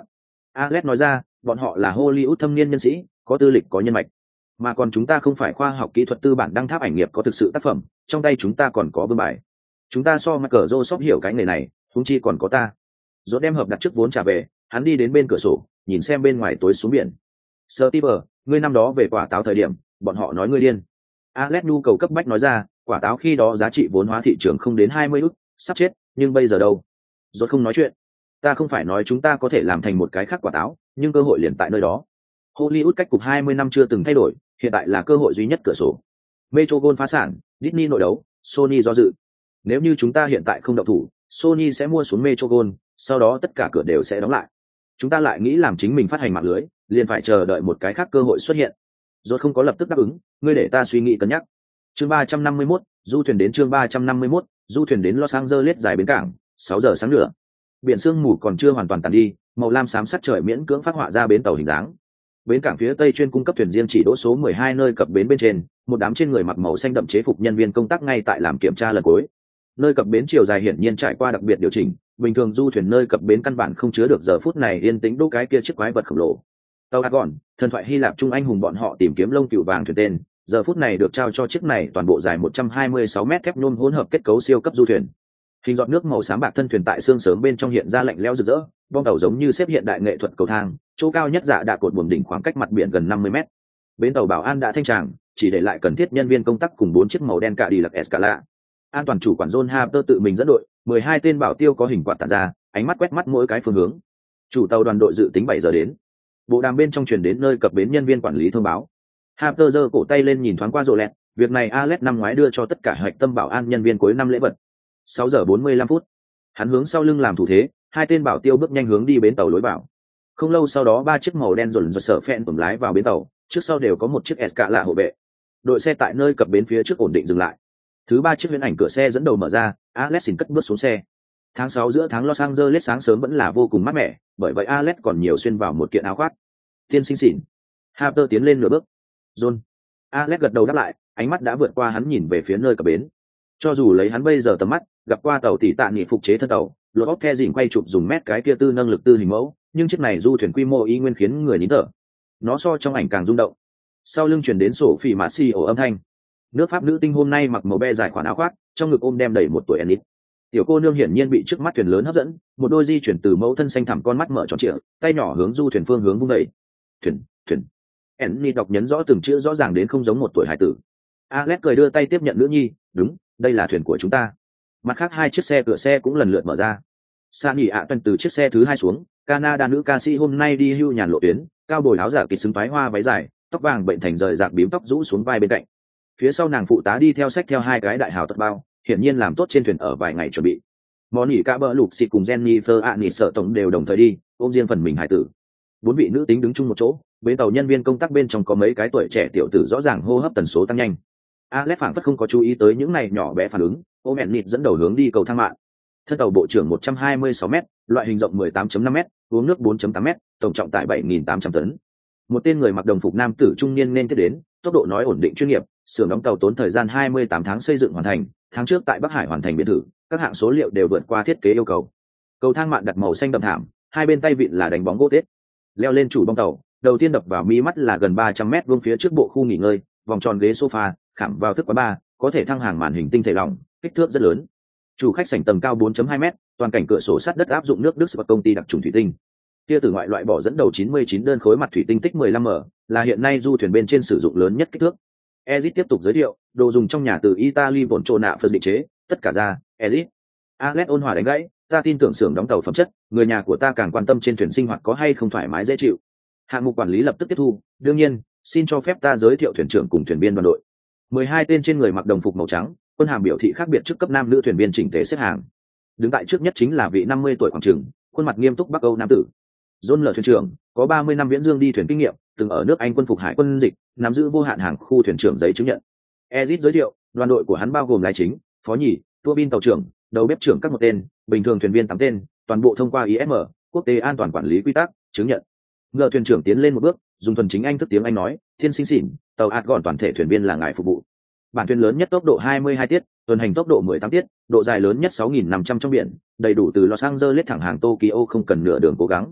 Alex nói ra, bọn họ là Hollywood thâm niên nhân sĩ, có tư lịch có nhân mạch, mà còn chúng ta không phải khoa học kỹ thuật tư bản đăng tháp ảnh nghiệp có thực sự tác phẩm, trong tay chúng ta còn có bơm bài. Chúng ta so Michael Joseph hiểu cái nghề này, huống chi còn có ta. Rốt đem hợp đặt trước vốn trả về, hắn đi đến bên cửa sổ, nhìn xem bên ngoài tối xuống biển. Steve, ngươi năm đó về quả táo thời điểm, bọn họ nói ngươi điên. Alex nhu cầu cấp bách nói ra, quả táo khi đó giá trị vốn hóa thị trường không đến hai mươi ức, sắp chết, nhưng bây giờ đâu? Rốt không nói chuyện. Ta không phải nói chúng ta có thể làm thành một cái khác quả táo, nhưng cơ hội liền tại nơi đó. Hollywood cách cục hai mươi năm chưa từng thay đổi, hiện tại là cơ hội duy nhất cửa sổ. Metro Gold phá sản, Disney nội đấu, Sony do dự. Nếu như chúng ta hiện tại không động thủ, Sony sẽ mua xuống Metro Gold, sau đó tất cả cửa đều sẽ đóng lại. Chúng ta lại nghĩ làm chính mình phát hành mạng lưới, liền phải chờ đợi một cái khác cơ hội xuất hiện. Rốt không có lập tức đáp ứng, ngươi để ta suy nghĩ cân nhắc. Chương ba trăm năm mươi mốt, du thuyền đến chương ba trăm năm mươi mốt, du thuyền đến Los Angeles dài bến cảng, sáu giờ sáng nữa. Biển sương mù còn chưa hoàn toàn tàn đi, màu lam xám sắc trời miễn cưỡng phát họa ra bến tàu hình dáng. Bến cảng phía tây chuyên cung cấp thuyền riêng chỉ đỗ số mười hai nơi cập bến bên trên, một đám trên người mặc màu xanh đậm chế phục nhân viên công tác ngay tại làm kiểm tra lần cuối. Nơi cập bến chiều dài hiển nhiên trải qua đặc biệt điều chỉnh, bình thường du thuyền nơi cập bến căn bản không chứa được giờ phút này yên tĩnh đỗ cái kia chiếc quái vật khổng lồ. Tàu Argon, thần thoại Hy Lạp trung anh hùng bọn họ tìm kiếm lông cừu vàng thuyền tên, giờ phút này được trao cho chiếc này toàn bộ dài một trăm hai mươi sáu mét thép nhôm hỗn hợp kết cấu siêu cấp du thuyền. Hình giọt nước màu xám bạc thân thuyền tại xương sớm bên trong hiện ra lạnh lẽo rực rỡ, bong tàu giống như xếp hiện đại nghệ thuật cầu thang, chỗ cao nhất dạ đạ cột buồm đỉnh khoảng cách mặt biển gần năm mươi mét. Bến tàu bảo an đã thanh tràng, chỉ để lại cần thiết nhân viên công tác cùng bốn chiếc màu đen cạ đi lặc Escala. An toàn chủ quản John Harper tự mình dẫn đội, mười hai tên bảo tiêu có hình quạt tản ra, ánh mắt quét mắt mỗi cái phương hướng. Chủ tàu đoàn đội dự tính bảy giờ đến. Bộ đàm bên trong truyền đến nơi cập bến nhân viên quản lý thông báo. Harper giơ cổ tay lên nhìn thoáng qua rồ lẹt, việc này Alex năm ngoái đưa cho tất cả hạch tâm bảo an nhân viên cuối năm lễ vật. sáu giờ bốn mươi lăm phút. Hắn hướng sau lưng làm thủ thế, hai tên bảo tiêu bước nhanh hướng đi bến tàu lối vào. Không lâu sau đó ba chiếc màu đen rồn rợn sở phẹn tùm lái vào bến tàu, trước sau đều có một chiếc Escalade hộ vệ. Đội xe tại nơi cập bến phía trước ổn định dừng lại. Thứ ba chiếc huyễn ảnh cửa xe dẫn đầu mở ra, Alex xin cất bước xuống xe. Tháng sáu giữa tháng Los Angeles sáng sớm vẫn là vô cùng mát mẻ, bởi vậy Alex còn nhiều xuyên vào một kiện áo khoác. Tiên sinh xỉn. Harper tiến lên nửa bước. John. Alex gật đầu đáp lại, ánh mắt đã vượt qua hắn nhìn về phía nơi cập bến. Cho dù lấy hắn bây giờ tầm mắt, gặp qua tàu tỷ tạ nghị phục chế thân tàu, lột óc the dỉn quay chụp dùng mét cái kia tư năng lực tư hình mẫu, nhưng chiếc này du thuyền quy mô y nguyên khiến người nín thở. Nó so trong ảnh càng rung động. Sau lưng chuyển đến sổ phỉ mã xì ổ âm thanh. Nước Pháp nữ tinh hôm nay mặc màu be dài khoản áo khoác, trong ngực ôm đem đầy một tuổi Enid. Tiểu cô nương hiển nhiên bị trước mắt thuyền lớn hấp dẫn, một đôi di chuyển từ mẫu thân xanh thẳm con mắt mở tròn trịa, tay nhỏ hướng du thuyền phương hướng vung đẩy. Thuyền, thuyền. Enid đọc nhấn rõ từng chữ rõ ràng đến không giống một tuổi hải tử. Alex cười đưa tay tiếp nhận nữ nhi, đúng, đây là thuyền của chúng ta. Mặt khác hai chiếc xe cửa xe cũng lần lượt mở ra. Sunny ạ tuần từ chiếc xe thứ hai xuống, Canada nữ ca sĩ hôm nay đi hưu nhàn lộ tuyến, cao bồi áo giả kịch xứng phái hoa váy dài, tóc vàng bệnh thành rời rạc bím tóc rũ xuống vai bên cạnh. Phía sau nàng phụ tá đi theo sách theo hai cái đại hào tất bao, hiển nhiên làm tốt trên thuyền ở vài ngày chuẩn bị. Món nỉ cả bỡ lục xịt cùng Jennifer Aniston tổng đều đồng thời đi, ôm riêng phần mình hải tử. Bốn vị nữ tính đứng chung một chỗ, bến tàu nhân viên công tác bên trong có mấy cái tuổi trẻ tiểu tử rõ ràng hô hấp tần số tăng nhanh. Alex phảng phất không có chú ý tới những này nhỏ bé phản ứng, ôm ẹn nịt dẫn đầu hướng đi cầu thang mạng. Thân tàu bộ trưởng một trăm hai mươi sáu mét, loại hình rộng mười tám phẩy năm mét, uống nước bốn phẩy tám mét, tổng trọng tải bảy nghìn tám trăm tấn. Một tên người mặc đồng phục nam tử trung niên nên tiếp đến, tốc độ nói ổn định chuyên nghiệp, xưởng đóng tàu tốn thời gian hai mươi tám tháng xây dựng hoàn thành, tháng trước tại Bắc Hải hoàn thành biên thử, các hạng số liệu đều vượt qua thiết kế yêu cầu. Cầu thang mạng đặt màu xanh đậm thảm, hai bên tay vịn là đánh bóng gỗ tết. Leo lên chủ bong tàu, đầu tiên đập vào mi mắt là gần ba trăm mét vuông phía trước bộ khu nghỉ ngơi, vòng tròn ghế sofa, khảm vào thức quán bar, có thể thăng hàng màn hình tinh thể lỏng, kích thước rất lớn. Chủ khách sảnh tầng cao bốn phẩy hai mét, toàn cảnh cửa sổ sắt đất áp dụng nước Đức của công ty đặc trùng thủy tinh. Tia tử ngoại loại bỏ dẫn đầu chín mươi chín đơn khối mặt thủy tinh tích mười lăm m, là hiện nay du thuyền bên trên sử dụng lớn nhất kích thước. Ezit tiếp tục giới thiệu, đồ dùng trong nhà từ Italy bổn trộn nạ phân định chế, tất cả ra, Ezit. Alex ôn hòa đánh gãy, ta tin tưởng xưởng đóng tàu phẩm chất, người nhà của ta càng quan tâm trên thuyền sinh hoạt có hay không thoải mái dễ chịu. Hạng mục quản lý lập tức tiếp thu, đương nhiên, xin cho phép ta giới thiệu thuyền trưởng cùng thuyền viên đoàn đội. mười hai tên trên người mặc đồng phục màu trắng, quân hàm biểu thị khác biệt chức cấp nam nữ thuyền viên chỉnh tề xếp hàng. Đứng tại trước nhất chính là vị năm mươi tuổi khoảng chừng, khuôn mặt nghiêm túc Bắc Âu nam tử. John L thuyền trưởng, có ba mươi năm viễn dương đi thuyền kinh nghiệm, từng ở nước Anh quân phục hải quân dịch, nắm giữ vô hạn hàng khu thuyền trưởng giấy chứng nhận. Ezit giới thiệu, đoàn đội của hắn bao gồm lái chính, phó nhì, tua bin tàu trưởng, đầu bếp trưởng các một tên, bình thường thuyền viên tám tên, toàn bộ thông qua i ép em, quốc tế an toàn quản lý quy tắc, chứng nhận. Ngờ thuyền trưởng tiến lên một bước, dùng thuần chính Anh thức tiếng Anh nói, thiên sinh xỉn, tàu ạt gọn toàn thể thuyền viên là ngài phục vụ. Bản thuyền lớn nhất tốc độ hai mươi hai tiết, tuần hành tốc độ mười tám tiết, độ dài lớn nhất sáu nghìn năm trăm trong biển, đầy đủ từ Los Angeles thẳng hàng Tokyo không cần nửa đường cố gắng.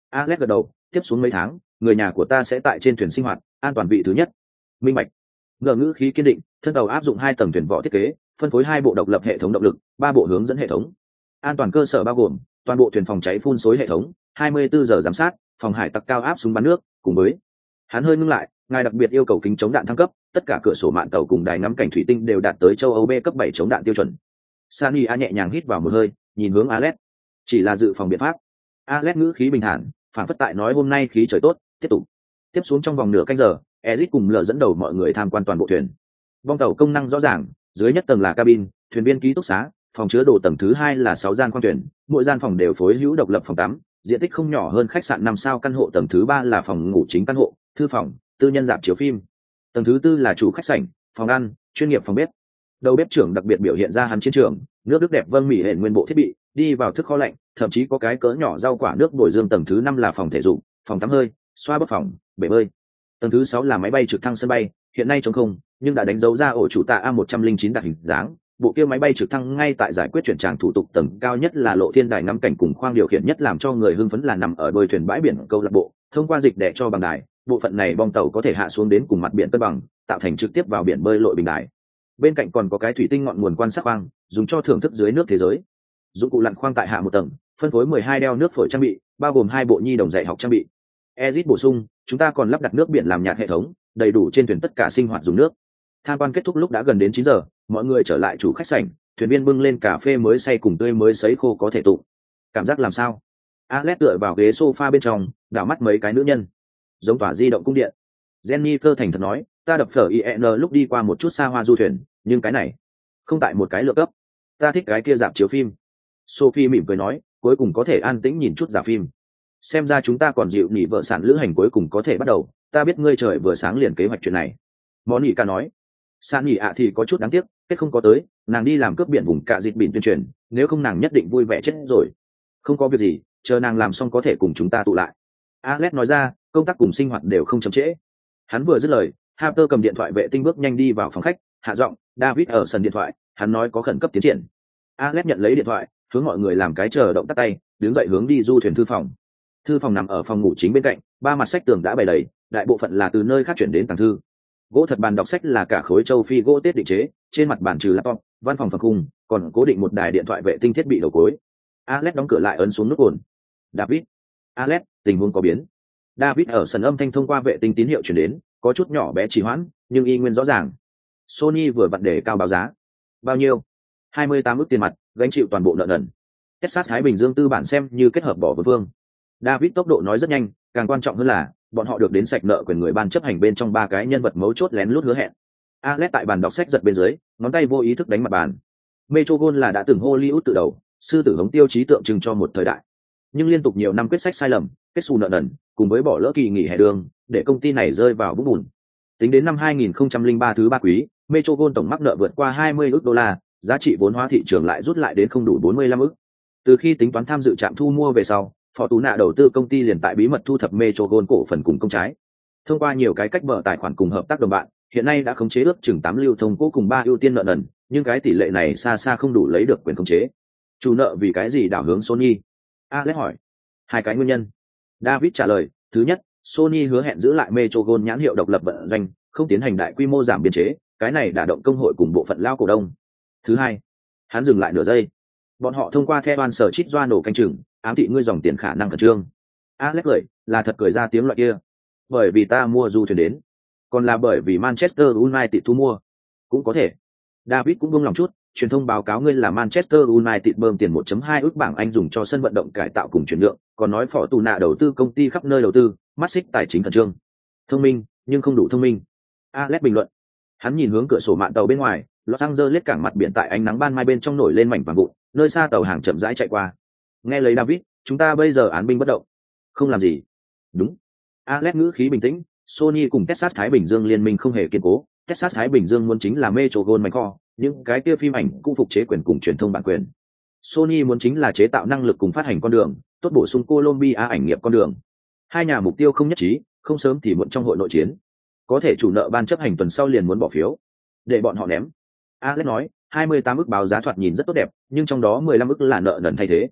Alex gật đầu, tiếp xuống mấy tháng người nhà của ta sẽ tại trên thuyền sinh hoạt, an toàn vị thứ nhất. Minh bạch. Ngờ ngữ khí kiên định, thân tàu áp dụng hai tầng thuyền vỏ thiết kế, phân phối hai bộ độc lập hệ thống động lực, ba bộ hướng dẫn hệ thống. An toàn cơ sở bao gồm toàn bộ thuyền phòng cháy phun xối hệ thống, hai mươi bốn giờ giám sát, phòng hải tặc cao áp súng bắn nước, cùng với hắn hơi ngưng lại, ngài đặc biệt yêu cầu kính chống đạn thăng cấp, tất cả cửa sổ mạn tàu cùng đài ngắm cảnh thủy tinh đều đạt tới châu Âu B cấp bảy chống đạn tiêu chuẩn. Sani a nhẹ nhàng hít vào một hơi, nhìn hướng Alex. Chỉ là dự phòng biện pháp. Alex ngữ khí bình thản, phản phất tại nói hôm nay khí trời tốt, tiếp tục. Tiếp xuống trong vòng nửa canh giờ, Ezic cùng Lở dẫn đầu mọi người tham quan toàn bộ thuyền. Bong tàu công năng rõ ràng, dưới nhất tầng là cabin, thuyền viên ký túc xá, phòng chứa đồ tầng thứ hai là sáu gian khoang thuyền, mỗi gian phòng đều phối hữu độc lập phòng tắm, diện tích không nhỏ hơn khách sạn năm sao căn hộ. Tầng thứ ba là phòng ngủ chính căn hộ, thư phòng, tư nhân rạp chiếu phim. Tầng thứ tư là chủ khách sảnh, phòng ăn, chuyên nghiệp phòng bếp. Đầu bếp trưởng đặc biệt biểu hiện ra hắn chiến trường, nước đức đẹp vâng mỹ hệ nguyên bộ thiết bị, đi vào thức kho lạnh, thậm chí có cái cỡ nhỏ rau quả nước bồi dương. Tầng thứ năm là phòng thể dục, phòng tắm hơi, xoa bóp phòng, bể bơi. Tầng thứ sáu là máy bay trực thăng sân bay, hiện nay trống không, nhưng đã đánh dấu ra ổ chủ tạ A một không chín đặt hình dáng. Bộ kia máy bay trực thăng ngay tại giải quyết chuyển tràng thủ tục. Tầng cao nhất là lộ thiên đài ngắm cảnh cùng khoang điều khiển, nhất làm cho người hưng phấn là nằm ở đôi thuyền bãi biển câu lạc bộ, thông qua dịch đè cho bằng đài, bộ phận này bong tàu có thể hạ xuống đến cùng mặt biển cân bằng, tạo thành trực tiếp vào biển bơi lội bình đài. Bên cạnh còn có cái thủy tinh ngọn nguồn quan sát khoang, dùng cho thưởng thức dưới nước thế giới. Dụng cụ lặn khoang tại hạ một tầng, phân phối mười hai đeo nước phổi trang bị, bao gồm hai bộ nhi đồng dạy học trang bị. Ezit bổ sung, chúng ta còn lắp đặt nước biển làm nhạt hệ thống, đầy đủ trên thuyền tất cả sinh hoạt dùng nước. Tham quan kết thúc lúc đã gần đến chín giờ, mọi người trở lại chủ khách sảnh, thuyền viên bưng lên cà phê mới xay cùng tươi mới sấy khô có thể tụ. Cảm giác làm sao? Alex tựa vào ghế sofa bên trong, đảo mắt mấy cái nữ nhân, giống tỏa di động cung điện. Jennifer thành thật nói, ta đập phở i en lúc đi qua một chút xa hoa du thuyền, nhưng cái này không tại một cái lựa cấp. Ta thích cái kia dạp chiếu phim. Sophie mỉm cười nói, cuối cùng có thể an tĩnh nhìn chút dạp phim. Xem ra chúng ta còn dịu nhỉ vợ sản lữ hành cuối cùng có thể bắt đầu. Ta biết ngươi trời vừa sáng liền kế hoạch chuyện này. Monica nói, San nhỉ ạ thì có chút đáng tiếc, kết không có tới, nàng đi làm cướp biển vùng cạ dịch biển tuyên truyền, nếu không nàng nhất định vui vẻ chết rồi. Không có việc gì, chờ nàng làm xong có thể cùng chúng ta tụ lại. Alex nói ra, công tác cùng sinh hoạt đều không chậm trễ. Hắn vừa dứt lời, Harper cầm điện thoại vệ tinh bước nhanh đi vào phòng khách, hạ giọng, David ở sân điện thoại, hắn nói có khẩn cấp tiến triển. Alex nhận lấy điện thoại, hướng mọi người làm cái chờ động tắt tay, đứng dậy hướng đi du thuyền thư phòng. Thư phòng nằm ở phòng ngủ chính bên cạnh, ba mặt sách tường đã bày đầy, đại bộ phận là từ nơi khác chuyển đến tàng thư. Gỗ thật bàn đọc sách là cả khối châu Phi gỗ tết định chế, trên mặt bàn trừ laptop, văn phòng phần khung, còn cố định một đài điện thoại vệ tinh thiết bị đầu cuối. Alex đóng cửa lại, ấn xuống nút ồn. David, Alex, tình huống có biến. David ở sân âm thanh thông qua vệ tinh tín hiệu truyền đến, có chút nhỏ bé trì hoãn, nhưng y nguyên rõ ràng. Sony vừa vặn để cao báo giá. Bao nhiêu? hai mươi tám ức tiền mặt, gánh chịu toàn bộ nợ nần. Texas Thái Bình Dương tư bản xem như kết hợp bỏ vừa vương. David tốc độ nói rất nhanh, càng quan trọng hơn là bọn họ được đến sạch nợ quyền người ban chấp hành bên trong ba cái nhân vật mấu chốt lén lút hứa hẹn. Alex tại bàn đọc sách giật bên dưới, ngón tay vô ý thức đánh mặt bàn. Metro Gold là đã từng Hollywood từ đầu, sư tử hống tiêu chí tượng trưng cho một thời đại. Nhưng liên tục nhiều năm quyết sách sai lầm, kết xù nợ nần, cùng với bỏ lỡ kỳ nghỉ hè đường, để công ty này rơi vào vũng bùn. Tính đến năm hai nghìn không trăm lẻ ba thứ ba quý, Metro Gold tổng mắc nợ vượt qua hai mươi ức đô la, giá trị vốn hóa thị trường lại rút lại đến không đủ bốn mươi lăm ức. Từ khi tính toán tham dự trạm thu mua về sau, Fortuna đầu tư công ty liền tại bí mật thu thập Metro Gold cổ phần cùng công trái. Thông qua nhiều cái cách mở tài khoản cùng hợp tác đồng bạn, hiện nay đã khống chế ước chừng tám lưu thông cố cùng ba ưu tiên nợ nần, nhưng cái tỷ lệ này xa xa không đủ lấy được quyền khống chế. Chủ nợ vì cái gì đảo hướng Sony? Alex hỏi. Hai cái nguyên nhân. David trả lời, thứ nhất, Sony hứa hẹn giữ lại Metro Gold nhãn hiệu độc lập vận doanh, không tiến hành đại quy mô giảm biên chế, cái này đả động công hội cùng bộ phận lao cổ đông. Thứ hai, hắn dừng lại nửa giây. Bọn họ thông qua theo oan sở chít doa nổ canh chừng, ám thị ngươi dòng tiền khả năng khẩn trương. Alex cười, là thật cười ra tiếng loại kia. Bởi vì ta mua du thuyền đến, còn là bởi vì Manchester United thu mua, cũng có thể. David cũng buông lòng chút, truyền thông báo cáo ngươi là Manchester United bơm tiền một phẩy hai ức bảng Anh dùng cho sân vận động cải tạo cùng chuyển nhượng, còn nói Fortuna đầu tư công ty khắp nơi đầu tư, mắt xích tài chính khẩn trương. Thông minh, nhưng không đủ thông minh. Alex bình luận. Hắn nhìn hướng cửa sổ mạn tàu bên ngoài, Los Angeles cảng mặt biển tại ánh nắng ban mai bên trong nổi lên mảnh vàng vụn, nơi xa tàu hàng chậm rãi chạy qua. Nghe lấy David, chúng ta bây giờ án binh bất động, không làm gì. Đúng. Alex ngữ khí bình tĩnh, Sony cùng Texas Thái Bình Dương liên minh không hề kiên cố, Texas Thái Bình Dương muốn chính là Metro Gold mảnh kho, những cái kia phim ảnh cũng phục chế quyền cùng truyền thông bản quyền. Sony muốn chính là chế tạo năng lực cùng phát hành con đường, tốt bổ sung Colombia ảnh nghiệp con đường. Hai nhà mục tiêu không nhất trí, không sớm thì muộn trong hội nội chiến. Có thể chủ nợ ban chấp hành tuần sau liền muốn bỏ phiếu, để bọn họ ném. Alex nói, hai mươi tám ức báo giá thoạt nhìn rất tốt đẹp, nhưng trong đó mười lăm ức là nợ nần thay thế.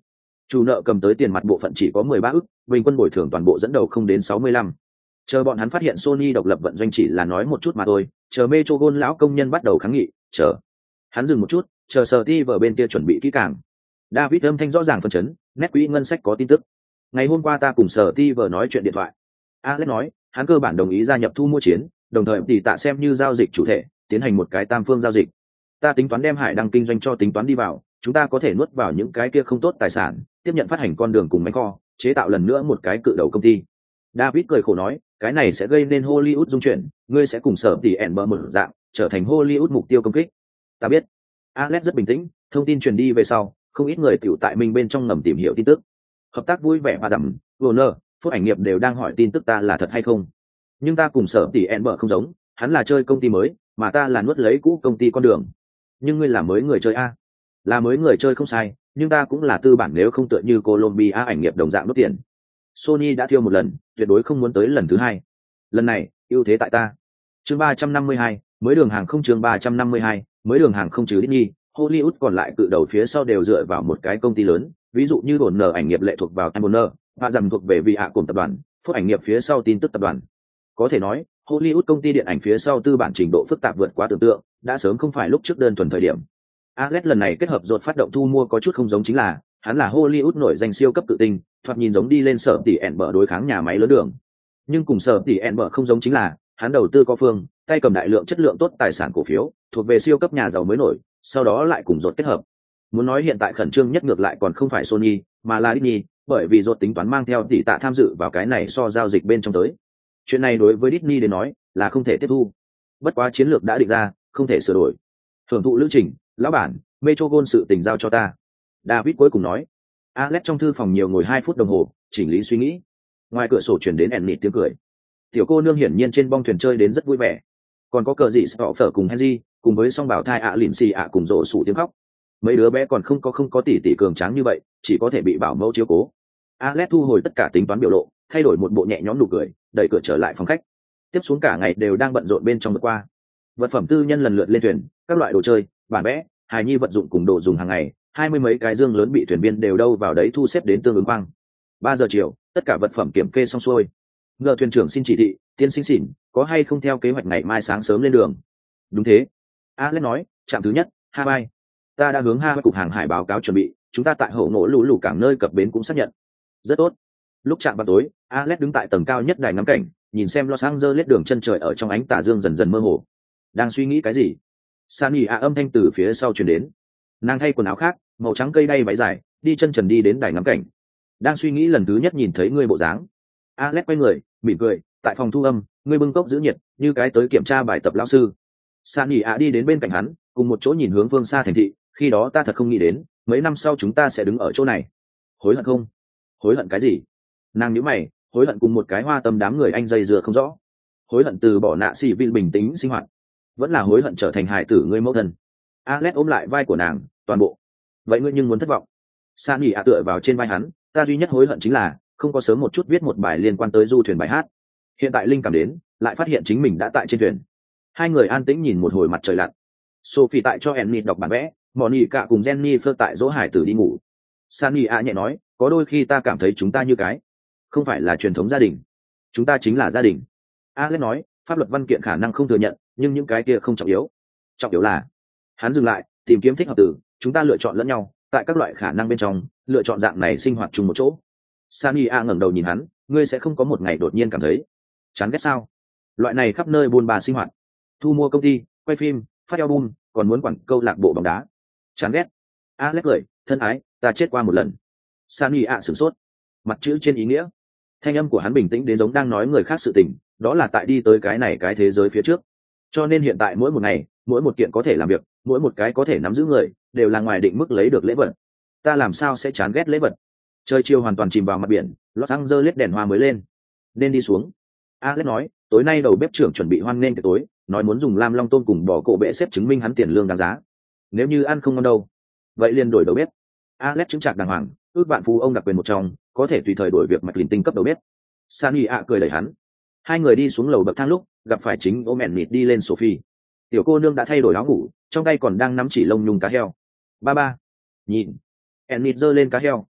Chủ nợ cầm tới tiền mặt bộ phận chỉ có mười ba ức, bình quân bồi thường toàn bộ dẫn đầu không đến sáu mươi lăm. Chờ bọn hắn phát hiện Sony độc lập vận doanh chỉ là nói một chút mà thôi, chờ Metrogon lão công nhân bắt đầu kháng nghị, chờ. Hắn dừng một chút, chờ Steve bên kia chuẩn bị kỹ càng. David âm thanh rõ ràng phân chấn, nét quỹ ngân sách có tin tức. Ngày hôm qua ta cùng Steve nói chuyện điện thoại. Alex nói, hắn cơ bản đồng ý gia nhập thu mua chiến, đồng thời tỷ tạ xem như giao dịch chủ thể, tiến hành một cái tam phương giao dịch. Ta tính toán đem hải đăng kinh doanh cho tính toán đi vào, chúng ta có thể nuốt vào những cái kia không tốt tài sản, tiếp nhận phát hành con đường cùng máy kho, chế tạo lần nữa một cái cự đầu công ty. David cười khổ nói, cái này sẽ gây nên Hollywood dung chuyển, ngươi sẽ cùng sở tỷ ẻn bờ một dạng, trở thành Hollywood mục tiêu công kích. Ta biết. Alex rất bình tĩnh, thông tin truyền đi về sau, không ít người tiểu tại mình bên trong ngầm tìm hiểu tin tức. Hợp tác vui vẻ và rằng, Warner, phút ảnh nghiệp đều đang hỏi tin tức ta là thật hay không. Nhưng ta cùng sở tỷ ẻn bờ không giống, hắn là chơi công ty mới, mà ta là nuốt lấy cũ công ty con đường. Nhưng ngươi là mới người chơi a? Là mới người chơi không sai, nhưng ta cũng là tư bản, nếu không tựa như Columbia ảnh nghiệp đồng dạng nuốt tiền. Sony đã thiêu một lần, tuyệt đối không muốn tới lần thứ hai. Lần này, ưu thế tại ta. Chương ba trăm năm mươi hai, mới đường hàng không chương ba trăm năm mươi hai, mới đường hàng không trừ Disney, Hollywood còn lại cự đầu phía sau đều dựa vào một cái công ty lớn, ví dụ như Warner ảnh nghiệp lệ thuộc vào Time Warner, và rằng thuộc về vì hạ cùng tập đoàn, phút ảnh nghiệp phía sau tin tức tập đoàn. Có thể nói, Hollywood công ty điện ảnh phía sau tư bản trình độ phức tạp vượt quá tưởng tượng, đã sớm không phải lúc trước đơn thuần thời điểm. Alex lần này kết hợp rột phát động thu mua có chút không giống, chính là hắn là Hollywood nổi danh siêu cấp tự tinh, thoạt nhìn giống đi lên sở tỷ ẻn bờ đối kháng nhà máy lớn đường. Nhưng cùng sở tỷ ẻn bờ không giống chính là hắn đầu tư có phương, tay cầm đại lượng chất lượng tốt tài sản cổ phiếu, thuộc về siêu cấp nhà giàu mới nổi, sau đó lại cùng rột kết hợp. Muốn nói hiện tại khẩn trương nhất ngược lại còn không phải Sony, mà là Disney, bởi vì rột tính toán mang theo tỷ tạ tham dự vào cái này so giao dịch bên trong tới. Chuyện này đối với Disney đến nói là không thể tiếp thu. Bất quá chiến lược đã định ra, không thể sửa đổi. Hưởng thụ lữ trình, lão bản, Metrogon sự tình giao cho ta. David cuối cùng nói. Alex trong thư phòng nhiều ngồi hai phút đồng hồ, chỉnh lý suy nghĩ. Ngoài cửa sổ truyền đến Enid tiếng cười. Tiểu cô nương hiển nhiên trên bong thuyền chơi đến rất vui vẻ. Còn có cờ dị Stoffer cùng Henry, cùng với song bảo thai ạ lìn xì ạ cùng rộ sủ tiếng khóc. Mấy đứa bé còn không có không có tỷ tỷ cường tráng như vậy, chỉ có thể bị bảo mẫu chiếu cố. Alex thu hồi tất cả tính toán biểu lộ, thay đổi một bộ nhẹ nhõm nụ cười, đẩy cửa trở lại phòng khách. Tiếp xuống cả ngày đều đang bận rộn bên trong vượt qua. Vật phẩm tư nhân lần lượt lên thuyền, các loại đồ chơi, bản vẽ, hài nhi vật dụng cùng đồ dùng hàng ngày, hai mươi mấy cái dương lớn bị thuyền viên đều đâu vào đấy thu xếp đến tương ứng quang. Ba giờ chiều, tất cả vật phẩm kiểm kê xong xuôi. Ngờ thuyền trưởng xin chỉ thị, tiên sinh xỉn, có hay không theo kế hoạch ngày mai sáng sớm lên đường? Đúng thế. Alex nói, trạm thứ nhất, Hawaii. Ta đã hướng Hawaii cục hàng hải báo cáo chuẩn bị, chúng ta tại hậu ngỗ lũ lũ cảng nơi cập bến cũng xác nhận. Rất tốt. Lúc chạm vào tối, Alex đứng tại tầng cao nhất đài ngắm cảnh, nhìn xem Los Angeles đường chân trời ở trong ánh tà dương dần dần mơ hồ. Đang suy nghĩ cái gì? Sunny ạ âm thanh từ phía sau truyền đến. Nàng thay quần áo khác, màu trắng cây đay váy dài, đi chân trần đi đến đài ngắm cảnh. Đang suy nghĩ lần thứ nhất nhìn thấy ngươi bộ dáng. Alex quay người, mỉm cười, tại phòng thu âm, ngươi bưng cốc giữ nhiệt, như cái tới kiểm tra bài tập lão sư. Sunny ạ đi đến bên cạnh hắn, cùng một chỗ nhìn hướng phương xa thành thị, khi đó ta thật không nghĩ đến, mấy năm sau chúng ta sẽ đứng ở chỗ này. Hối hận không? Hối hận cái gì? Nàng nhíu mày, hối hận cùng một cái hoa tâm đám người anh dây dưa không rõ. Hối hận từ bỏ nạ xì vị bình tĩnh sinh hoạt, vẫn là hối hận trở thành hài tử ngươi mẫu thân. Alex ôm lại vai của nàng, toàn bộ. Vậy ngươi nhưng muốn thất vọng? Sunny ạ tựa vào trên vai hắn, ta duy nhất hối hận chính là không có sớm một chút viết một bài liên quan tới du thuyền bài hát. Hiện tại linh cảm đến, lại phát hiện chính mình đã tại trên thuyền. Hai người an tĩnh nhìn một hồi mặt trời lặn. Sophie tại cho Enid đọc bản vẽ, Monica cùng Jennifer tại dỗ hải tử đi ngủ. Sunny ạ nhẹ nói, có đôi khi ta cảm thấy chúng ta như cái, không phải là truyền thống gia đình, chúng ta chính là gia đình. Alex nói, pháp luật văn kiện khả năng không thừa nhận, nhưng những cái kia không trọng yếu. Trọng yếu là, hắn dừng lại, tìm kiếm thích hợp từ, chúng ta lựa chọn lẫn nhau, tại các loại khả năng bên trong, lựa chọn dạng này sinh hoạt chung một chỗ. Sunny A ngẩng đầu nhìn hắn, ngươi sẽ không có một ngày đột nhiên cảm thấy chán ghét sao? Loại này khắp nơi buôn bà sinh hoạt, thu mua công ty, quay phim, phát album, còn muốn quản câu lạc bộ bóng đá. Chán ghét. Alex cười, thân ái, ta chết qua một lần. Sunny A sửng sốt, mặt chữ trên ý nghĩa. Thanh âm của hắn bình tĩnh đến giống đang nói người khác sự tình, đó là tại đi tới cái này cái thế giới phía trước. Cho nên hiện tại mỗi một ngày, mỗi một kiện có thể làm việc, mỗi một cái có thể nắm giữ người, đều là ngoài định mức lấy được lễ vật. Ta làm sao sẽ chán ghét lễ vật? Trời chiều hoàn toàn chìm vào mặt biển, Los Angeles đèn hoa mới lên. Nên đi xuống. Alex nói, tối nay đầu bếp trưởng chuẩn bị hoan nghênh tiệc tối, nói muốn dùng lam long tôm cùng bò cổ bệ xếp chứng minh hắn tiền lương đáng giá. Nếu như ăn không ngon đâu, vậy liền đổi đầu bếp. Alex chứng trạc đàng hoàng, ước bạn phú ông đặc quyền một trong, có thể tùy thời đổi việc mạch lìn tinh cấp đầu bếp. Sunny ạ cười đẩy hắn. Hai người đi xuống lầu bậc thang lúc, gặp phải chính ôm Enid đi lên Sophie. Tiểu cô nương đã thay đổi áo ngủ, trong tay còn đang nắm chỉ lông nhung cá heo. Ba ba, nhìn. Enid giơ lên cá heo,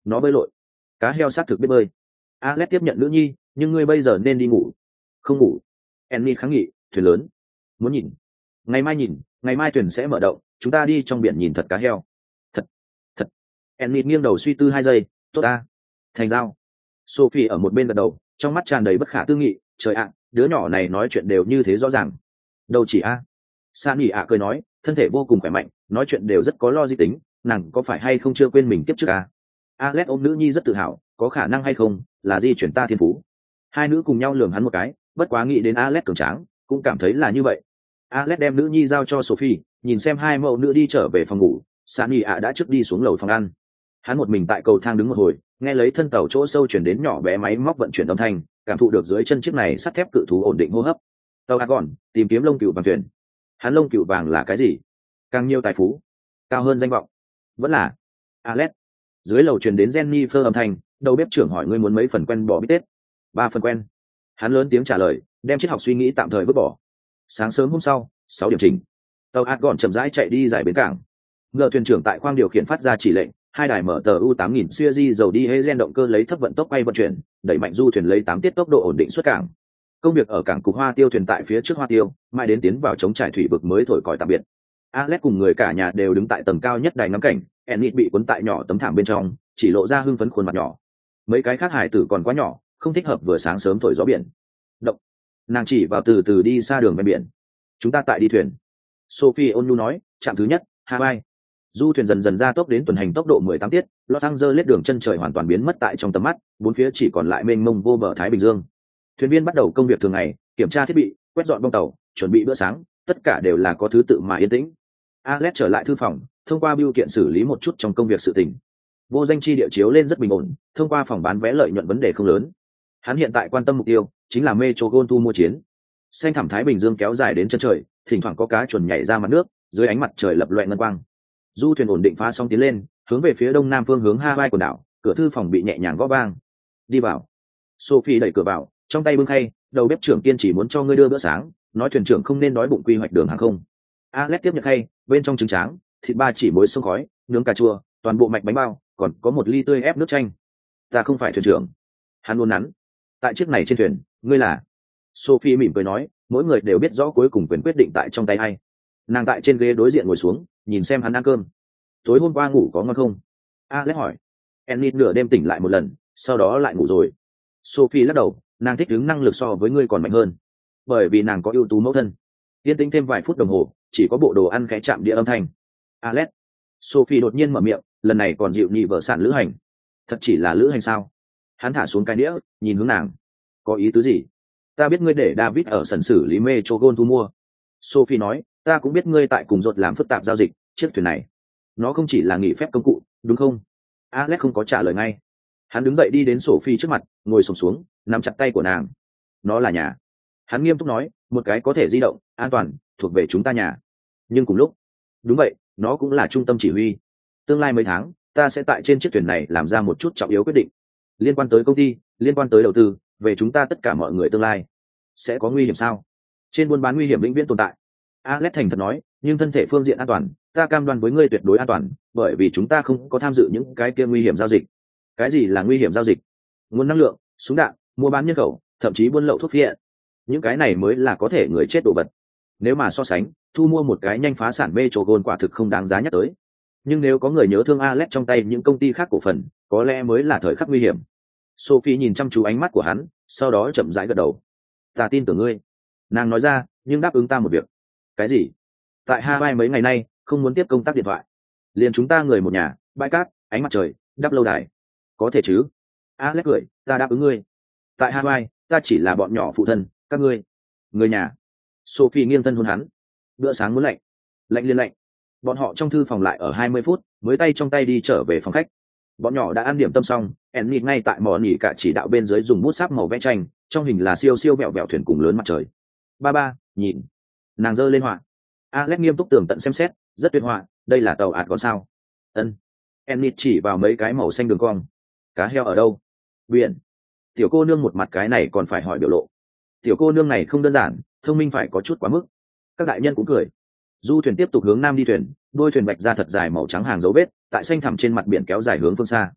nó bơi lội. Cá heo xác thực biết bơi. Alex tiếp nhận nữ nhi, nhưng ngươi bây giờ nên đi ngủ. Không ngủ. Ennis kháng nghị, thuyền lớn. Muốn nhìn. Ngày mai nhìn, ngày mai thuyền sẽ mở động, chúng ta đi trong biển nhìn thật cá heo. Thật, thật. Ennis nghiêng đầu suy tư hai giây, tốt ta. Thành giao. Sophie ở một bên gật đầu, trong mắt tràn đầy bất khả tư nghị, trời ạ, đứa nhỏ này nói chuyện đều như thế rõ ràng. Đâu chỉ a. À. San ạ cười nói, thân thể vô cùng khỏe mạnh, nói chuyện đều rất có logic tính, nàng có phải hay không chưa quên mình kiếp trước à? Alex ôm nữ nhi rất tự hào, có khả năng hay không, là di chuyển ta thiên phú. Hai nữ cùng nhau lườm hắn một cái, bất quá nghĩ đến Alex cường tráng, cũng cảm thấy là như vậy. Alex đem nữ nhi giao cho Sophie, nhìn xem hai mẫu nữ đi trở về phòng ngủ, San ạ đã trước đi xuống lầu phòng ăn. Hắn một mình tại cầu thang đứng một hồi, nghe lấy thân tàu chỗ sâu chuyển đến nhỏ bé máy móc vận chuyển âm thanh, cảm thụ được dưới chân chiếc này sắt thép cự thú ổn định hô hấp. Tàu Argon tìm kiếm lông cừu vàng thuyền. Hắn lông cừu vàng là cái gì? Càng nhiều tài phú, cao hơn danh vọng, vẫn là Alex. Dưới lầu truyền đến Jennifer âm thanh, đầu bếp trưởng hỏi ngươi muốn mấy phần quen bò bít tết. Ba phần quen. Hắn lớn tiếng trả lời, đem triết học suy nghĩ tạm thời vứt bỏ. Sáng sớm hôm sau, sáu điểm chỉnh, tàu Argon chậm rãi chạy đi giải bến cảng. Ngờ thuyền trưởng tại khoang điều khiển phát ra chỉ lệnh, hai đài mở tờ U tám nghìn series dầu đi Hezen động cơ lấy thấp vận tốc quay vận chuyển, đẩy mạnh du thuyền lấy tám tiết tốc độ ổn định xuất cảng. Công việc ở cảng cục Hoa Tiêu thuyền tại phía trước Hoa Tiêu, mãi đến tiến vào chống trải thủy vực mới thổi còi tạm biệt. Alex cùng người cả nhà đều đứng tại tầng cao nhất đài ngắm cảnh, Enid bị cuốn tại nhỏ tấm thảm bên trong, chỉ lộ ra hưng phấn khuôn mặt nhỏ. Mấy cái khác hải tử còn quá nhỏ, không thích hợp vừa sáng sớm thổi gió biển. Động. Nàng chỉ vào từ từ đi xa đường ven biển. Chúng ta tại đi thuyền. Sophie ôn nhu nói, trạm thứ nhất, Hawaii. Du thuyền dần dần ra tốc đến tuần hành tốc độ mười tám tiết, Los Angeles đường chân trời hoàn toàn biến mất tại trong tầm mắt, bốn phía chỉ còn lại mênh mông vô bờ Thái Bình Dương. Thuyền viên bắt đầu công việc thường ngày, kiểm tra thiết bị, quét dọn bong tàu, chuẩn bị bữa sáng, tất cả đều là có thứ tự mà yên tĩnh. Alex trở lại thư phòng, thông qua bưu kiện xử lý một chút trong công việc sự tình. Vô danh chi địa chiếu lên rất bình ổn, thông qua phòng bán vé lợi nhuận vấn đề không lớn. Hắn hiện tại quan tâm mục tiêu chính là Metro Gold thu mua chiến. Xanh thẳm Thái Bình Dương kéo dài đến chân trời, thỉnh thoảng có cá chuồn nhảy ra mặt nước, dưới ánh mặt trời lập loè ngân quang. Du thuyền ổn định phá sóng tiến lên, hướng về phía đông nam phương hướng Hawaii quần đảo, cửa thư phòng bị nhẹ nhàng gõ vang. Đi vào. Sophie đẩy cửa vào, trong tay bưng khay, đầu bếp trưởng kiên chỉ muốn cho ngươi đưa bữa sáng, nói thuyền trưởng không nên đói bụng quy hoạch đường hàng không. Alex tiếp nhận khay, bên trong trứng tráng, thịt ba chỉ muối xông khói, nướng cà chua, toàn bộ mạch bánh bao, còn có một ly tươi ép nước chanh. Ta không phải thuyền trưởng. Hắn luôn nắn. Tại chiếc này trên thuyền, ngươi là? Sophie mỉm cười nói, mỗi người đều biết rõ cuối cùng quyền quyết định tại trong tay ai. Nàng tại trên ghế đối diện ngồi xuống, nhìn xem hắn ăn cơm. Tối hôm qua ngủ có ngon không? Alex hỏi. Enid nửa đêm tỉnh lại một lần, sau đó lại ngủ rồi. Sophie lắc đầu, nàng thích ứng năng lực so với ngươi còn mạnh hơn, bởi vì nàng có ưu tú mẫu thân. Yên tĩnh thêm vài phút đồng hồ, chỉ có bộ đồ ăn khẽ chạm đĩa âm thanh. Alex. Sophie đột nhiên mở miệng, lần này còn dịu nhị vợ sản lữ hành. Thật chỉ là lữ hành sao? Hắn thả xuống cái đĩa, nhìn hướng nàng. Có ý tứ gì? Ta biết ngươi để David ở sân xử lý Metro Gold thu mua. Sophie nói, ta cũng biết ngươi tại cùng rột làm phức tạp giao dịch, chiếc thuyền này. Nó không chỉ là nghỉ phép công cụ, đúng không? Alex không có trả lời ngay. Hắn đứng dậy đi đến Sophie trước mặt, ngồi xổm xuống, nắm chặt tay của nàng. Nó là nhà. Hắn nghiêm túc nói, một cái có thể di động, an toàn, thuộc về chúng ta nhà. Nhưng cùng lúc, đúng vậy, nó cũng là trung tâm chỉ huy. Tương lai mấy tháng, ta sẽ tại trên chiếc thuyền này làm ra một chút trọng yếu quyết định. Liên quan tới công ty, liên quan tới đầu tư, về chúng ta tất cả mọi người tương lai. Sẽ có nguy hiểm sao? Trên buôn bán nguy hiểm vĩnh viễn tồn tại. Alex thành thật nói, nhưng thân thể phương diện an toàn, ta cam đoan với ngươi tuyệt đối an toàn, bởi vì chúng ta không có tham dự những cái kia nguy hiểm giao dịch. Cái gì là nguy hiểm giao dịch? Nguồn năng lượng, súng đạn, mua bán nhân khẩu, thậm chí buôn lậu thuốc phiện. Những cái này mới là có thể người chết đồ vật. Nếu mà so sánh, thu mua một cái nhanh phá sản Metro Gold quả thực không đáng giá nhắc tới. Nhưng nếu có người nhớ thương Alex trong tay những công ty khác cổ phần, có lẽ mới là thời khắc nguy hiểm. Sophie nhìn chăm chú ánh mắt của hắn, sau đó chậm rãi gật đầu. Ta tin tưởng ngươi. Nàng nói ra, nhưng đáp ứng ta một việc. Cái gì? Tại Hawaii mấy ngày nay, không muốn tiếp công tác điện thoại. Liền chúng ta người một nhà, bãi cát, ánh mặt trời, đắp lâu đài. Có thể chứ? Alex cười, ta đáp ứng ngươi. Tại Hawaii, ta chỉ là bọn nhỏ phụ thân, các ngươi. Người nhà. Sophie nghiêng thân hôn hắn. Bữa sáng muốn lạnh. Lạnh liên lạnh. Bọn họ trong thư phòng lại ở hai mươi phút, mới tay trong tay đi trở về phòng khách. Bọn nhỏ đã ăn điểm tâm xong, Enid ngay tại mỏ nhỉ cả chỉ đạo bên dưới dùng bút sáp màu vẽ tranh, trong hình là siêu siêu vẹo vẹo thuyền cùng lớn mặt trời. Ba ba, nhìn. Nàng giơ lên họa. Alex nghiêm túc tường tận xem xét, rất tuyệt họa, đây là tàu ạt có sao? Ân. Enid chỉ vào mấy cái màu xanh đường cong. Cá heo ở đâu? Biển. Tiểu cô nương một mặt cái này còn phải hỏi biểu lộ. Tiểu cô nương này không đơn giản, thông minh phải có chút quá mức. Các đại nhân cũng cười. Du thuyền tiếp tục hướng nam đi thuyền, đuôi thuyền vạch ra thật dài màu trắng hàng dấu vết, tại xanh thẳm trên mặt biển kéo dài hướng phương xa.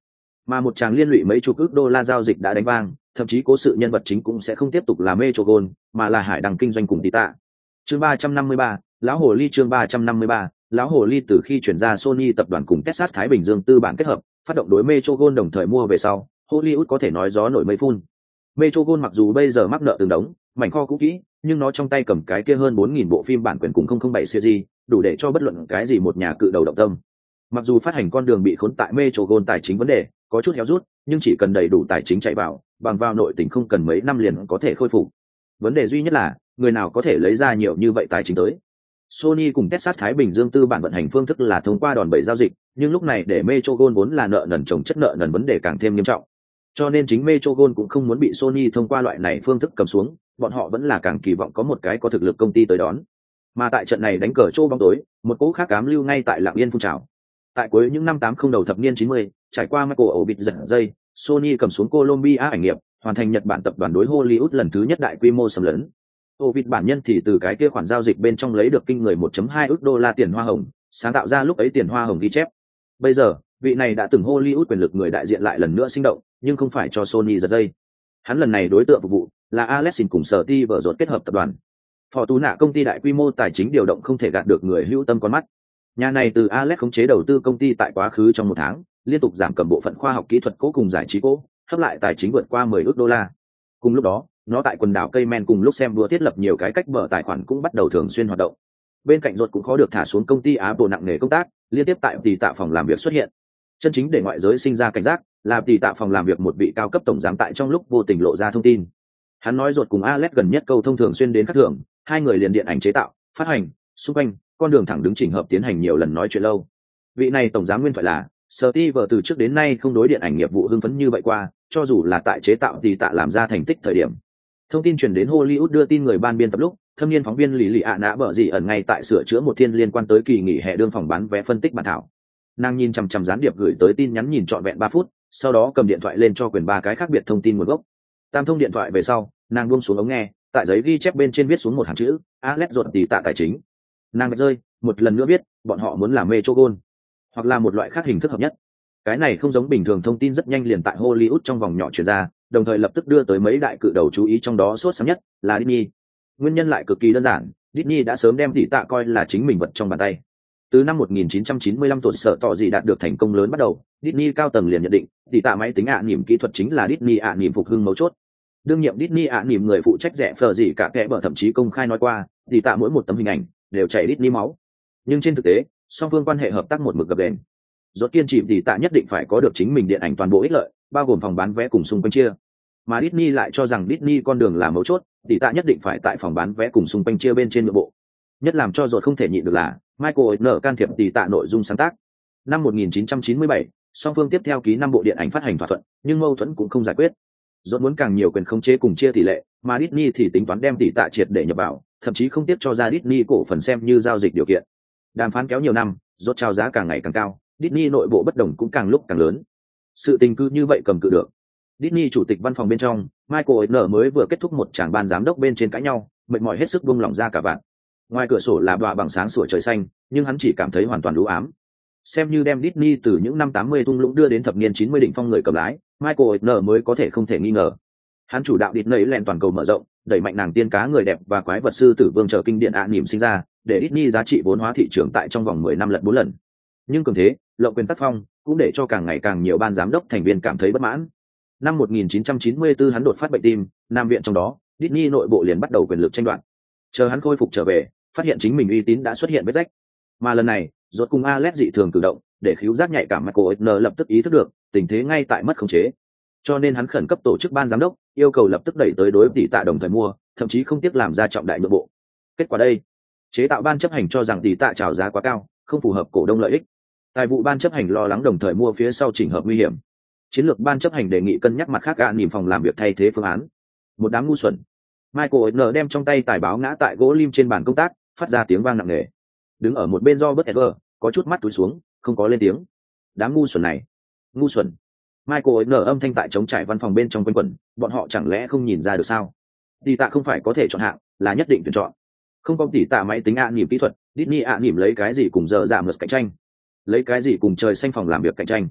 Mà một tràng liên lụy mấy chục ức đô la giao dịch đã đánh vang, thậm chí cố sự nhân vật chính cũng sẽ không tiếp tục là Metrogon, mà là hải đăng kinh doanh cùng tỷ tạ. Chương ba trăm năm mươi ba, lão hồ ly chương ba trăm năm mươi ba, lão hồ ly từ khi chuyển ra Sony tập đoàn cùng Texas Thái Bình Dương tư bản kết hợp, phát động đối Metrogon đồng thời mua về sau, Hollywood có thể nói gió nổi mây phun. Metrogon mặc dù bây giờ mắc nợ từng đống, mảnh kho cũ kỹ, nhưng nó trong tay cầm cái kia hơn bốn nghìn bộ phim bản quyền cùng không không bảy series, đủ để cho bất luận cái gì một nhà cự đầu động tâm. Mặc dù phát hành con đường bị khốn tại Metrogon tài chính vấn đề, có chút héo rút, nhưng chỉ cần đầy đủ tài chính chạy vào, bằng vào nội tình không cần mấy năm liền có thể khôi phục. Vấn đề duy nhất là, người nào có thể lấy ra nhiều như vậy tài chính tới. Sony cùng Texas Thái Bình Dương tư bản vận hành phương thức là thông qua đòn bẩy giao dịch, nhưng lúc này để Metrogon vốn là nợ nần chồng chất nợ nần vấn đề càng thêm nghiêm trọng. Cho nên chính Metrogon cũng không muốn bị Sony thông qua loại này phương thức cầm xuống, bọn họ vẫn là càng kỳ vọng có một cái có thực lực công ty tới đón. Mà tại trận này đánh cờ trô bóng tối, một cỗ khác ám lưu ngay tại Lạng Yên phun trào. Tại cuối những năm tám mươi đầu thập niên chín mươi, trải qua Michael Orbit giật dây, Sony cầm xuống Columbia ảnh nghiệp, hoàn thành Nhật Bản tập đoàn đối Hollywood lần thứ nhất đại quy mô xâm lấn. Orbit bản nhân thì từ cái kia khoản giao dịch bên trong lấy được kinh người một phẩy hai ức đô la tiền hoa hồng, sáng tạo ra lúc ấy tiền hoa hồng ghi chép. Bây giờ, vị này đã từng Hollywood quyền lực người đại diện lại lần nữa sinh động, nhưng không phải cho Sony giật dây. Hắn lần này đối tượng phục vụ là Alexin cùng sở ti vợ rột kết hợp tập đoàn. Fortuna công ty đại quy mô tài chính điều động không thể gạt được người hữu tâm con mắt. Nhà này từ Alex khống chế đầu tư công ty tại quá khứ trong một tháng, liên tục giảm cầm bộ phận khoa học kỹ thuật cố cùng giải trí cố, hấp lại tài chính vượt qua mười ức đô la. Cùng lúc đó, nó tại quần đảo Cayman cùng lúc xem đua thiết lập nhiều cái cách mở tài khoản cũng bắt đầu thường xuyên hoạt động. Bên cạnh ruột cũng khó được thả xuống công ty Apple nặng nề công tác, liên tiếp tại tỷ tạ phòng làm việc xuất hiện. Chân chính để ngoại giới sinh ra cảnh giác, là tỷ tạ phòng làm việc một vị cao cấp tổng giám tại trong lúc vô tình lộ ra thông tin. Hắn nói ruột cùng Alex gần nhất câu thông thường xuyên đến các thưởng, hai người liền điện ảnh chế tạo, phát hành, xung quanh, con đường thẳng đứng chỉnh hợp tiến hành nhiều lần nói chuyện lâu. Vị này tổng giám nguyên thoại là, Steve từ trước đến nay không đối điện ảnh nghiệp vụ hưng phấn như vậy qua, cho dù là tại chế tạo tỷ tạ làm ra thành tích thời điểm. Thông tin truyền đến Hollywood đưa tin người ban biên tập lúc, thâm niên phóng viên Lý Lị ạ nã bở gì ẩn ngay tại sửa chữa một thiên liên quan tới kỳ nghỉ hè đương phòng bán vé phân tích bản thảo. Nàng nhìn chằm chằm gián điệp gửi tới tin nhắn nhìn trọn vẹn ba phút, sau đó cầm điện thoại lên cho quyền ba cái khác biệt thông tin nguồn gốc. Tam thông điện thoại về sau, nàng buông xuống ống nghe, tại giấy ghi chép bên trên viết xuống một hàng chữ, Alex ruột tỷ tạ tài chính. Nàng rơi, một lần nữa biết, bọn họ muốn làm Metrogon, hoặc là một loại khác hình thức hợp nhất. Cái này không giống bình thường thông tin rất nhanh liền tại Hollywood trong vòng nhỏ truyền ra, đồng thời lập tức đưa tới mấy đại cự đầu chú ý, trong đó sốt sáng nhất là Disney. Nguyên nhân lại cực kỳ đơn giản, Disney đã sớm đem tỷ tạ coi là chính mình vật trong bàn tay. Từ năm một nghìn chín trăm chín mươi lăm tuột sở tỏ gì đạt được thành công lớn bắt đầu, Disney cao tầng liền nhận định, tỷ tạ máy tính ạ niệm kỹ thuật chính là Disney ạ niệm phục hưng mấu chốt. Đương nhiệm Disney ạ niệm người phụ trách rẻ phờ gì cả kẽ bở thậm chí công khai nói qua, tỷ tạ mỗi một tấm hình ảnh đều chảy Disney máu. Nhưng trên thực tế, song phương quan hệ hợp tác một mực gập ghềnh. Rốt kiên trì tỷ tạ nhất định phải có được chính mình điện ảnh toàn bộ ích lợi, bao gồm phòng bán vé cùng xung quanh chia. Mà Disney lại cho rằng Disney con đường là mấu chốt, tỷ tạ nhất định phải tại phòng bán vé cùng xung quanh chia bên trên nội bộ. Nhất làm cho Rốt không thể nhịn được là Michael Eisner can thiệp tỷ tạ nội dung sáng tác. Năm một nghìn chín trăm chín mươi bảy, song phương tiếp theo ký năm bộ điện ảnh phát hành thỏa thuận, nhưng mâu thuẫn cũng không giải quyết. Rốt muốn càng nhiều quyền khống chế cùng chia tỷ lệ, mà Disney thì tính toán đem tỷ tạ triệt để nhập vào, thậm chí không tiếp cho ra Disney cổ phần xem như giao dịch điều kiện. Đàm phán kéo nhiều năm, Rốt trao giá càng ngày càng cao, Disney nội bộ bất đồng cũng càng lúc càng lớn. Sự tình cứ như vậy cầm cự được. Disney chủ tịch văn phòng bên trong, Michael Eisner mới vừa kết thúc một tràng ban giám đốc bên trên cãi nhau, mệt mỏi hết sức buông lỏng ra cả bạn. Ngoài cửa sổ là đọa bằng sáng sủa trời xanh, nhưng hắn chỉ cảm thấy hoàn toàn u ám. Xem như đem Disney từ những năm tám mươi tung lũng đưa đến thập niên chín mươi đỉnh phong người cầm lái, Michael Eisner mới có thể không thể nghi ngờ. Hắn chủ đạo Disney lẹn toàn cầu mở rộng, đẩy mạnh nàng tiên cá người đẹp và quái vật sư tử vương chờ kinh điển ạ niệm sinh ra, để Disney giá trị vốn hóa thị trường tại trong vòng mười năm lật bốn lần. Nhưng cường thế, lộng quyền tác phong, cũng để cho càng ngày càng nhiều ban giám đốc thành viên cảm thấy bất mãn. Năm một nghìn chín trăm chín mươi tư hắn đột phát bệnh tim, Nam viện trong đó, Disney nội bộ liền bắt đầu quyền lực tranh đoạt. Chờ hắn khôi phục trở về, phát hiện chính mình uy tín đã xuất hiện vết rách. Mà lần này, Rốt cùng Alex dị thường cử động, để khíu giác nhạy cảm Michael Eisner lập tức ý thức được, tình thế ngay tại mất khống chế. Cho nên hắn khẩn cấp tổ chức ban giám đốc, yêu cầu lập tức đẩy tới đối tỷ tạ đồng thời mua, thậm chí không tiếc làm ra trọng đại nhượng bộ. Kết quả đây, chế tạo ban chấp hành cho rằng tỷ tạ chào giá quá cao, không phù hợp cổ đông lợi ích. Tài vụ ban chấp hành lo lắng đồng thời mua phía sau chỉnh hợp nguy hiểm. Chiến lược ban chấp hành đề nghị cân nhắc mặt khác gạ niệm phòng làm việc thay thế phương án. Một đám ngu xuẩn. Michael Eisner đem trong tay tài báo ngã tại gỗ lim trên bàn công tác, phát ra tiếng vang nặng nề. Đứng ở một bên Robert Ever, có chút mắt túi xuống, không có lên tiếng. Đám ngu xuẩn này, ngu xuẩn. Michael Eisner âm thanh tại chống trải văn phòng bên trong quanh quẩn, bọn họ chẳng lẽ không nhìn ra được sao? Tỷ tạ không phải có thể chọn hạng, là nhất định tuyển chọn. Không có tỷ tạ máy tính ạ niệm kỹ thuật, Disney ạ niệm lấy cái gì cùng giờ giảm lượt cạnh tranh? Lấy cái gì cùng trời xanh phòng làm việc cạnh tranh?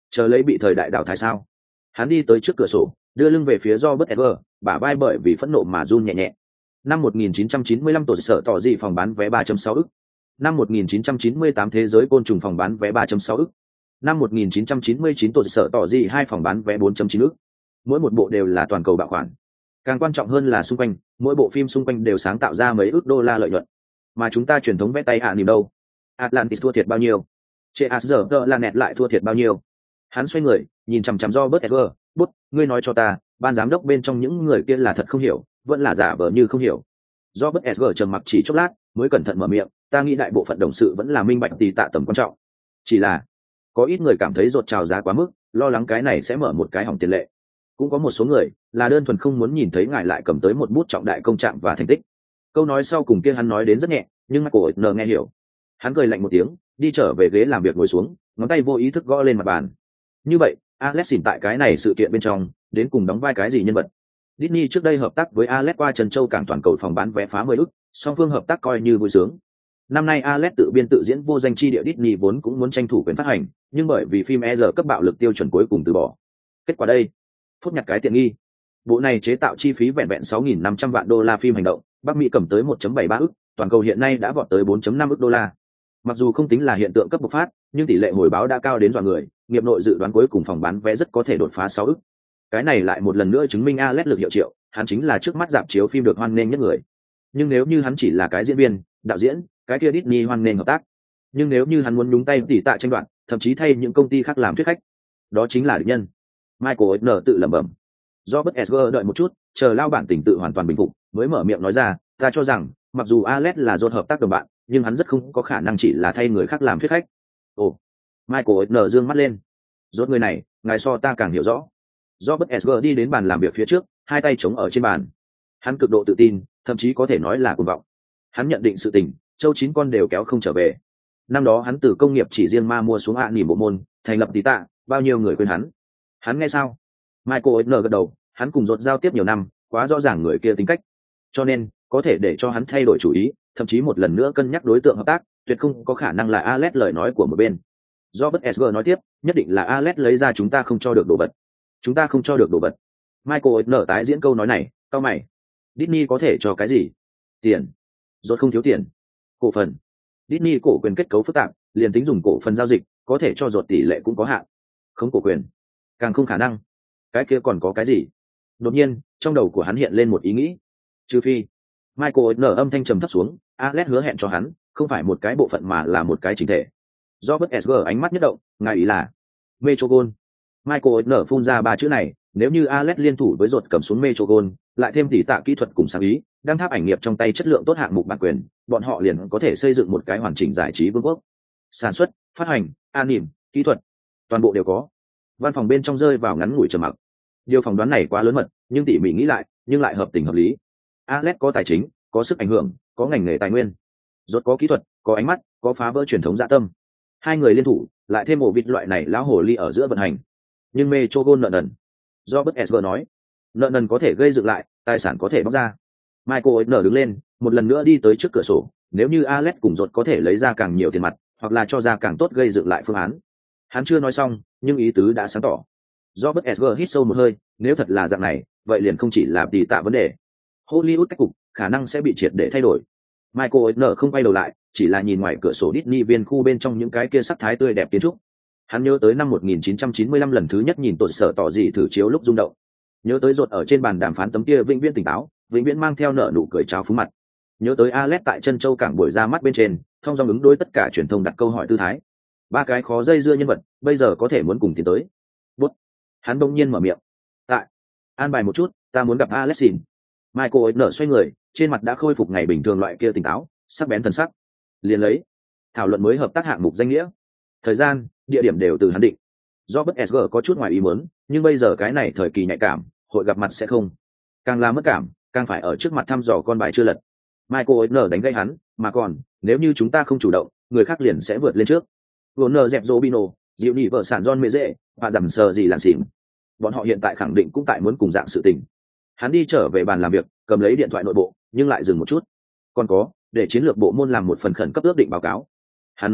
chờ lấy bị thời đại đào thải sao? Hắn đi tới trước cửa sổ, đưa lưng về phía Robert Esger, bả vai bởi vì phẫn nộ mà run nhẹ nhẹ. Năm một nghìn chín trăm chín mươi lăm tổ sở tỏ dị phòng bán vé ba phẩy sáu ức. Năm một nghìn chín trăm chín mươi tám thế giới côn trùng phòng bán vé ba phẩy sáu ức. Năm một nghìn chín trăm chín mươi chín tổ sở tỏ dị hai phòng bán vé bốn phẩy chín ức. Mỗi một bộ đều là toàn cầu bạo khoản. Càng quan trọng hơn là xung quanh, mỗi bộ phim xung quanh đều sáng tạo ra mấy ức đô la lợi nhuận. Mà chúng ta truyền thống vẽ tay hạ niềm đâu? Atlantis thua thiệt bao nhiêu? Chê Asger là nẹt lại thua thiệt bao nhiêu? Hắn xoay người, nhìn chằm chằm Robert Esger, "Bút, ngươi nói cho ta, ban giám đốc bên trong những người kia là thật không hiểu, vẫn là giả vờ như không hiểu." Robert Esger trầm mặc chỉ chốc lát, mới cẩn thận mở miệng, "Ta nghĩ đại bộ phận đồng sự vẫn là minh bạch tỷ tạ tầm quan trọng. Chỉ là, có ít người cảm thấy rột trào giá quá mức, lo lắng cái này sẽ mở một cái hỏng tiền lệ. Cũng có một số người là đơn thuần không muốn nhìn thấy ngài lại cầm tới một bút trọng đại công trạng và thành tích." Câu nói sau cùng kia hắn nói đến rất nhẹ, nhưng Michael Oher nghe hiểu. Hắn cười lạnh một tiếng, đi trở về ghế làm việc ngồi xuống, ngón tay vô ý thức gõ lên mặt bàn. Như vậy, Alex xỉn tại cái này sự kiện bên trong, đến cùng đóng vai cái gì nhân vật? Disney trước đây hợp tác với Alex qua Trần Châu cảng toàn cầu phòng bán vé phá mười ức, song phương hợp tác coi như vui sướng. Năm nay Alex tự biên tự diễn vô danh chi địa Disney vốn cũng muốn tranh thủ quyền phát hành, nhưng bởi vì phim E R cấp bạo lực tiêu chuẩn cuối cùng từ bỏ. Kết quả đây, phút nhặt cái tiện nghi. Bộ này chế tạo chi phí vẹn vẹn sáu nghìn năm trăm vạn đô la phim hành động, Bắc Mỹ cầm tới một phẩy bảy ba ức, toàn cầu hiện nay đã vọt tới bốn phẩy năm ức đô la. Mặc dù không tính là hiện tượng cấp bộc phát, nhưng tỷ lệ hồi báo đã cao đến dọa người, nghiệp nội dự đoán cuối cùng phòng bán vé rất có thể đột phá sáu ức. Cái này lại một lần nữa chứng minh Alex lực hiệu triệu, hắn chính là trước mắt dạp chiếu phim được hoan nghênh nhất người. Nhưng nếu như hắn chỉ là cái diễn viên, đạo diễn, cái kia Disney hoan nghênh hợp tác. Nhưng nếu như hắn muốn nhúng tay tỉ tạ tranh đoạt, thậm chí thay những công ty khác làm thuyết khách, đó chính là địch nhân. Michael Oher tự lẩm bẩm. Robert Esger đợi một chút, chờ lao bản tỉnh tự hoàn toàn bình phục, mới mở miệng nói ra, "Ta cho rằng, mặc dù Alex là rốt hợp tác đồng bạn, nhưng hắn rất không có khả năng chỉ là thay người khác làm thuyết khách." Ồ. Michael Oher dương mắt lên. "Rốt người này, ngài so ta càng hiểu rõ." Robert Esger đi đến bàn làm việc phía trước, hai tay chống ở trên bàn. Hắn cực độ tự tin, thậm chí có thể nói là cuồng vọng. Hắn nhận định sự tình, châu chín con đều kéo không trở về. Năm đó hắn từ công nghiệp chỉ riêng ma mua xuống ạ nỉ bộ môn, thành lập tí tạ, bao nhiêu người quên hắn. Hắn nghe sao? Michael Oher gật đầu, hắn cùng rốt giao tiếp nhiều năm, quá rõ ràng người kia tính cách. Cho nên, có thể để cho hắn thay đổi chủ ý, thậm chí một lần nữa cân nhắc đối tượng hợp tác, tuyệt không có khả năng là Alex lời nói của một bên. Robert Esger nói tiếp, nhất định là Alex lấy ra chúng ta không cho được đồ vật. Chúng ta không cho được đồ vật. Michael Oher tái diễn câu nói này, cau mày. Disney có thể cho cái gì? Tiền. Rốt không thiếu tiền. Cổ phần. Disney cổ quyền kết cấu phức tạp, liền tính dùng cổ phần giao dịch, có thể cho rốt tỷ lệ cũng có hạn. Không cổ quyền, càng không khả năng. Cái kia còn có cái gì? Đột nhiên, trong đầu của hắn hiện lên một ý nghĩ. Trừ phi, Michael Oher âm thanh trầm thấp xuống, Alex hứa hẹn cho hắn, không phải một cái bộ phận mà là một cái chỉnh thể. Robert Esger ánh mắt nhất động, ngài ý là Metrogon. Michael Oher phun ra ba chữ này, nếu như Alex liên thủ với rột cầm xuống Metrogon, lại thêm tỉ tạ kỹ thuật cùng sáng ý, đang tháp ảnh nghiệp trong tay chất lượng tốt hạng mục bản quyền, bọn họ liền có thể xây dựng một cái hoàn chỉnh giải trí vương quốc. Sản xuất, phát hành, anime, kỹ thuật, toàn bộ đều có. Văn phòng bên trong rơi vào ngắn ngủi trầm mặc. Điều phỏng đoán này quá lớn mật, nhưng tỉ mỉ nghĩ lại, nhưng lại hợp tình hợp lý. Alex có tài chính, có sức ảnh hưởng, có ngành nghề tài nguyên, rốt có kỹ thuật, có ánh mắt, có phá vỡ truyền thống dạ tâm. Hai người liên thủ, lại thêm ổ vịt loại này lão hồ ly ở giữa vận hành. Nhưng Metrogon nợ nần. Robert Esger nói, nợ nần có thể gây dựng lại, tài sản có thể bóc ra. Michael Oher đứng lên, một lần nữa đi tới trước cửa sổ. Nếu như Alex cùng rốt có thể lấy ra càng nhiều tiền mặt, hoặc là cho ra càng tốt gây dựng lại phương án. Hắn chưa nói xong, nhưng ý tứ đã sáng tỏ. Robert Esger hít sâu một hơi, nếu thật là dạng này, vậy liền không chỉ là tỉ tạ vấn đề. Hollywood cách cục khả năng sẽ bị triệt để thay đổi. Michael Oher không quay đầu lại, chỉ là nhìn ngoài cửa sổ Disney viên khu bên trong những cái kia sắc thái tươi đẹp kiến trúc. Hắn nhớ tới năm một nghìn chín trăm chín mươi lăm lần thứ nhất nhìn tột sở tỏ gì thử chiếu lúc rung động. Nhớ tới rột ở trên bàn đàm phán tấm kia vĩnh viễn tỉnh táo, vĩnh viễn mang theo nợ nụ cười chào phúng mặt. Nhớ tới Alex tại chân châu cảng buổi ra mắt bên trên, thông dong ứng đối tất cả truyền thông đặt câu hỏi tư thái. Ba cái khó dây dưa nhân vật, bây giờ có thể muốn cùng tiến tới. Bút. Hắn bỗng nhiên mở miệng. Tại. An bài một chút, ta muốn gặp Alex xin. Michael Oher xoay người, trên mặt đã khôi phục ngày bình thường loại kia tỉnh táo, sắc bén thần sắc. Liền lấy. Thảo luận mới hợp tác hạng mục danh nghĩa. Thời gian, địa điểm đều từ hắn định. Robert Esger có chút ngoài ý muốn, nhưng bây giờ cái này thời kỳ nhạy cảm, hội gặp mặt sẽ không. Càng là mất cảm, càng phải ở trước mặt thăm dò con bài chưa lật. Michael Oher đánh gây hắn, mà còn, nếu như chúng ta không chủ động, người khác liền sẽ vượt lên trước. Warner dẹp Robino, dịu nhị vợ sản John Meze, và dầm sờ gì làn xỉn. Bọn họ hiện tại khẳng định cũng tại muốn cùng dạng sự tình. Hắn đi trở về bàn làm việc, cầm lấy điện thoại nội bộ, nhưng lại dừng một chút. Còn có, để chiến lược bộ môn làm một phần khẩn cấp ước định báo cáo. Hắn nói,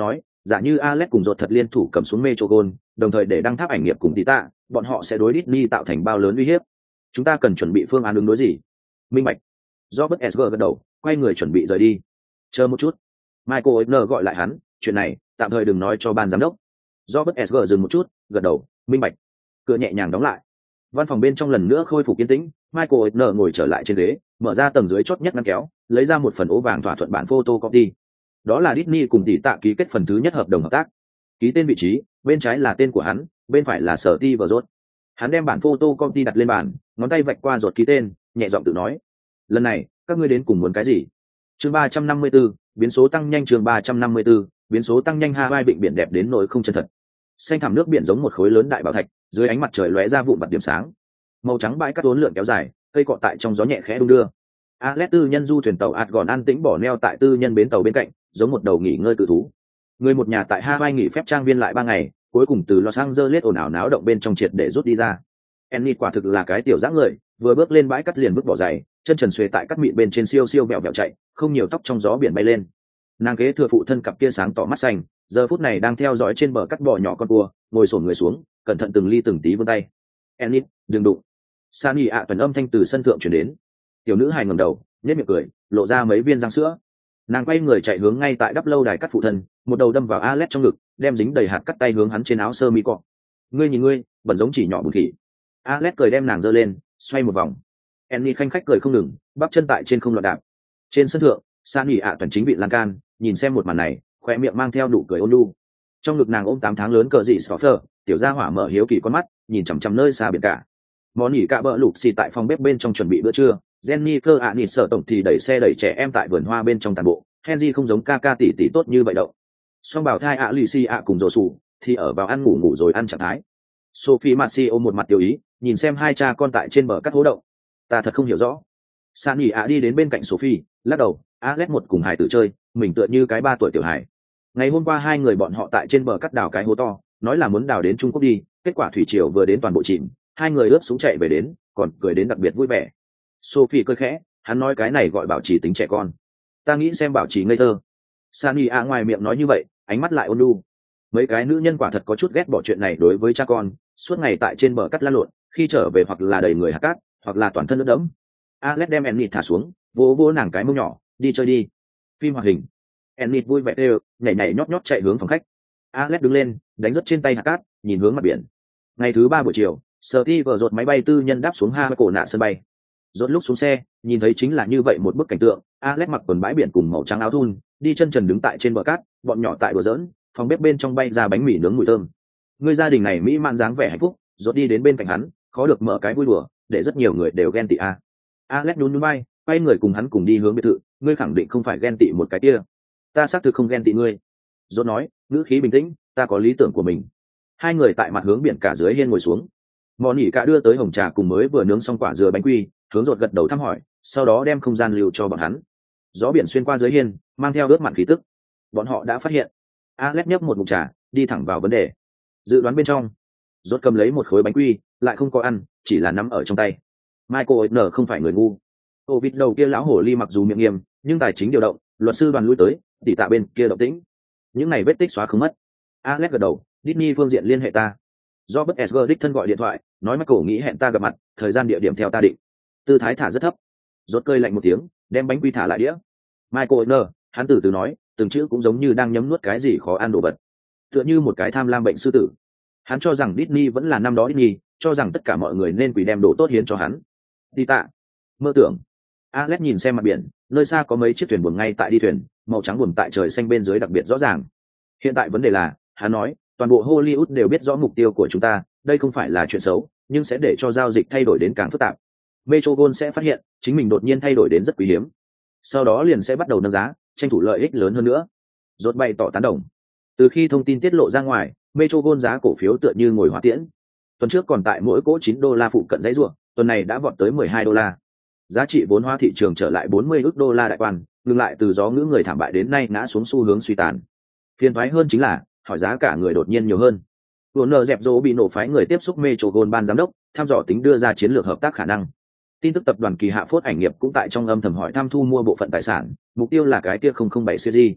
giả như Alex cùng ruột thật liên thủ cầm xuống Metrogon, đồng thời để đăng tháp ảnh nghiệp cùng tí tạ, bọn họ sẽ đối Disney tạo thành bao lớn uy hiếp. Chúng ta cần chuẩn bị phương án ứng đối gì? Minh bạch. Robert Esger gật đầu, quay người chuẩn bị rời đi. Chờ một chút. Michael Eisner gọi lại hắn, chuyện này tạm thời đừng nói cho ban giám đốc. Robert Esger dừng một chút, gật đầu, minh bạch. Cửa nhẹ nhàng đóng lại. Văn phòng bên trong lần nữa khôi phục yên tĩnh. Michael Eisner ngồi trở lại trên ghế, mở ra tầng dưới chốt nhất ngăn kéo, lấy ra một phần ố vàng thỏa thuận bản photocopy. Đó là Disney cùng tỷ tạ ký kết phần thứ nhất hợp đồng hợp tác. Ký tên vị trí, bên trái là tên của hắn, bên phải là sở ti và rốt. Hắn đem bản photocopy đặt lên bàn, ngón tay vạch qua rốt ký tên, nhẹ giọng tự nói: lần này các ngươi đến cùng muốn cái gì? Chương ba trăm năm mươi 4, biến số tăng nhanh. Chương ba trăm năm mươi 4, biến số tăng nhanh. Hawaii vịnh biển đẹp đến nỗi không chân thật. Xanh thẳm nước biển giống một khối lớn đại bảo thạch, dưới ánh mặt trời lóe ra vụn bạc điểm sáng. Màu trắng bãi cát uốn lượn kéo dài, cây cọ tại trong gió nhẹ khẽ đung đưa. Alex tư nhân du thuyền tàu Argon an tĩnh bỏ neo tại tư nhân bến tàu bên cạnh, giống một đầu nghỉ ngơi tự thú. Người một nhà tại Hawaii nghỉ phép trang viên lại ba ngày, cuối cùng từ Los Angeles ồn ào náo động bên trong triệt để rút đi ra. Annie quả thực là cái tiểu dã người, vừa bước lên bãi cát liền bước bỏ giày, chân trần xuề tại cát mịn bên trên siêu siêu vẹo vẹo chạy, không nhiều tóc trong gió biển bay lên. Nàng kế thừa phụ thân cặp kia sáng tỏ mắt xanh, giờ phút này đang theo dõi trên bờ cát bò nhỏ con cua, ngồi xổm người xuống, cẩn thận từng ly từng tí vươn tay. Annie, đừng đụng. Sunny ạ tuần âm thanh từ sân thượng truyền đến. Tiểu nữ hài ngẩng đầu, nhếch miệng cười, lộ ra mấy viên răng sữa. Nàng quay người chạy hướng ngay tại đắp lâu đài cắt phụ thân, một đầu đâm vào Alex trong ngực, đem dính đầy hạt cắt tay hướng hắn trên áo sơ mi cọ. Ngươi nhìn ngươi, bẩn giống chỉ nhỏ bùn khỉ. Alex cười đem nàng giơ lên, xoay một vòng. Annie khanh khách cười không ngừng, bắp chân tại trên không loạn đạp. Trên sân thượng, Sunny ạ tuần chính bị lan can, nhìn xem một màn này, khoe miệng mang theo nụ cười ôn nhu. Trong ngực nàng ôm tám tháng lớn cờ dị Stoffer, tiểu gia hỏa mở hiếu kỳ con mắt, nhìn chằm chằm nơi xa biển cả. Món nhỉ cả bợ lục xì tại phòng bếp bên trong chuẩn bị bữa trưa. Jennifer ạ nịt sợ tổng thì đẩy xe đẩy trẻ em tại vườn hoa bên trong tàn bộ. Henry không giống ca ca tỷ tỷ tốt như vậy đâu. Song bảo thai ạ lì xì ạ cùng rồ sủ thì ở vào ăn ngủ ngủ rồi ăn trạng thái. Sophie Marcy ôm một mặt tiêu ý, nhìn xem hai cha con tại trên bờ cắt hố động. Ta thật không hiểu rõ. Sunny ạ đi đến bên cạnh Sophie, lắc đầu. Alex một cùng hài tử chơi, mình tựa như cái ba tuổi tiểu hài. Ngày hôm qua hai người bọn họ tại trên bờ cắt đào cái hố to, nói là muốn đào đến Trung Quốc đi, kết quả thủy triều vừa đến toàn bộ chìm, hai người ướt súng chạy về đến, còn cười đến đặc biệt vui vẻ. Sophie cười khẽ, hắn nói cái này gọi bảo trì tính trẻ con. Ta nghĩ xem bảo trì ngây thơ. Sunny ạ ngoài miệng nói như vậy, ánh mắt lại ôn nhu. Mấy cái nữ nhân quả thật có chút ghét bỏ chuyện này đối với cha con, suốt ngày tại trên bờ cắt lăn lộn, khi trở về hoặc là đầy người hạt cát, hoặc là toàn thân nước đẫm. Alex đem Enid thả xuống, vỗ vỗ nàng cái mông nhỏ, đi chơi đi. Phim hoạt hình. Enid vui vẻ đều, nhảy nhảy nhót nhót chạy hướng phòng khách. Alex đứng lên, đánh rất trên tay hạt cát, nhìn hướng mặt biển. Ngày thứ ba buổi chiều, Steve vừa rột máy bay tư nhân đáp xuống ha cổ nạ sân bay. Rốt lúc xuống xe, nhìn thấy chính là như vậy một bức cảnh tượng. Alex mặc quần bãi biển cùng màu trắng áo thun, đi chân trần đứng tại trên bờ cát, bọn nhỏ tại đùa giỡn, phòng bếp bên trong bay ra bánh mì nướng mùi thơm. Người gia đình này mỹ mãn dáng vẻ hạnh phúc. Rốt đi đến bên cạnh hắn, khó được mở cái vui đùa, để rất nhiều người đều ghen tị a. Alex nhún nhún vai, quay người cùng hắn cùng đi hướng biệt thự. Ngươi khẳng định không phải ghen tị một cái kia. Ta xác thực không ghen tị ngươi. Rốt nói, ngữ khí bình tĩnh, ta có lý tưởng của mình. Hai người tại mặt hướng biển cả dưới hiên ngồi xuống. Món nhỉ cả đưa tới hồng trà cùng mới vừa nướng xong quả dừa bánh quy, hướng Rốt gật đầu thăm hỏi, sau đó đem không gian lưu cho bọn hắn. Gió biển xuyên qua dưới hiên, mang theo ướt mặn khí tức. Bọn họ đã phát hiện. Alex nhấp một ngụm trà, đi thẳng vào vấn đề. Dự đoán bên trong, Rốt cầm lấy một khối bánh quy, lại không có ăn, chỉ là nắm ở trong tay. Michael Eisner không phải người ngu. Ô vịt đầu kia lão hổ ly mặc dù miệng nghiêm, nhưng tài chính điều động, luật sư đoàn lui tới, tỉ tạ bên kia động tĩnh. Những này vết tích xóa không mất. Alex gật đầu, Disney phương diện liên hệ ta. Robert Esger đích thân gọi điện thoại, nói Michael nghĩ hẹn ta gặp mặt, thời gian địa điểm theo ta định. Tư thái thả rất thấp. Rốt cơi lạnh một tiếng, đem bánh quy thả lại đĩa. Michael Eisner, hắn từ từ nói, từng chữ cũng giống như đang nhấm nuốt cái gì khó ăn đồ vật. Tựa như một cái tham lam bệnh sư tử. Hắn cho rằng Disney vẫn là năm đó Disney, cho rằng tất cả mọi người nên quỳ đem đồ tốt hiến cho hắn. Đi tạ. Mơ tưởng. Alex nhìn xem mặt biển, nơi xa có mấy chiếc thuyền buồm ngay tại đi thuyền, màu trắng buồm tại trời xanh bên dưới đặc biệt rõ ràng. Hiện tại vấn đề là, hắn nói, toàn bộ Hollywood đều biết rõ mục tiêu của chúng ta, đây không phải là chuyện xấu, nhưng sẽ để cho giao dịch thay đổi đến càng phức tạp. Metrogon sẽ phát hiện, chính mình đột nhiên thay đổi đến rất quý hiếm. Sau đó liền sẽ bắt đầu nâng giá, tranh thủ lợi ích lớn hơn nữa. Rốt bày tỏ tán đồng. Từ khi thông tin tiết lộ ra ngoài, Metrogon giá cổ phiếu tựa như ngồi hỏa tiễn. Tuần trước còn tại mỗi cỗ chín đô la phụ cận dãy ruộng, tuần này đã vọt tới mười hai đô la. Giá trị vốn hóa thị trường trở lại bốn mươi ức đô la đại quan, ngừng lại từ gió ngữ người thảm bại đến nay ngã xuống xu hướng suy tàn. Phiền toái hơn chính là, hỏi giá cả người đột nhiên nhiều hơn. Warner dẹp dỗ bị nổ phái người tiếp xúc Metrogon ban giám đốc, thăm dò tính đưa ra chiến lược hợp tác khả năng. Tin tức tập đoàn Kỳ Hạ Phốt ảnh nghiệp cũng tại trong âm thầm hỏi thăm thu mua bộ phận tài sản, mục tiêu là cái kia không không bảy series.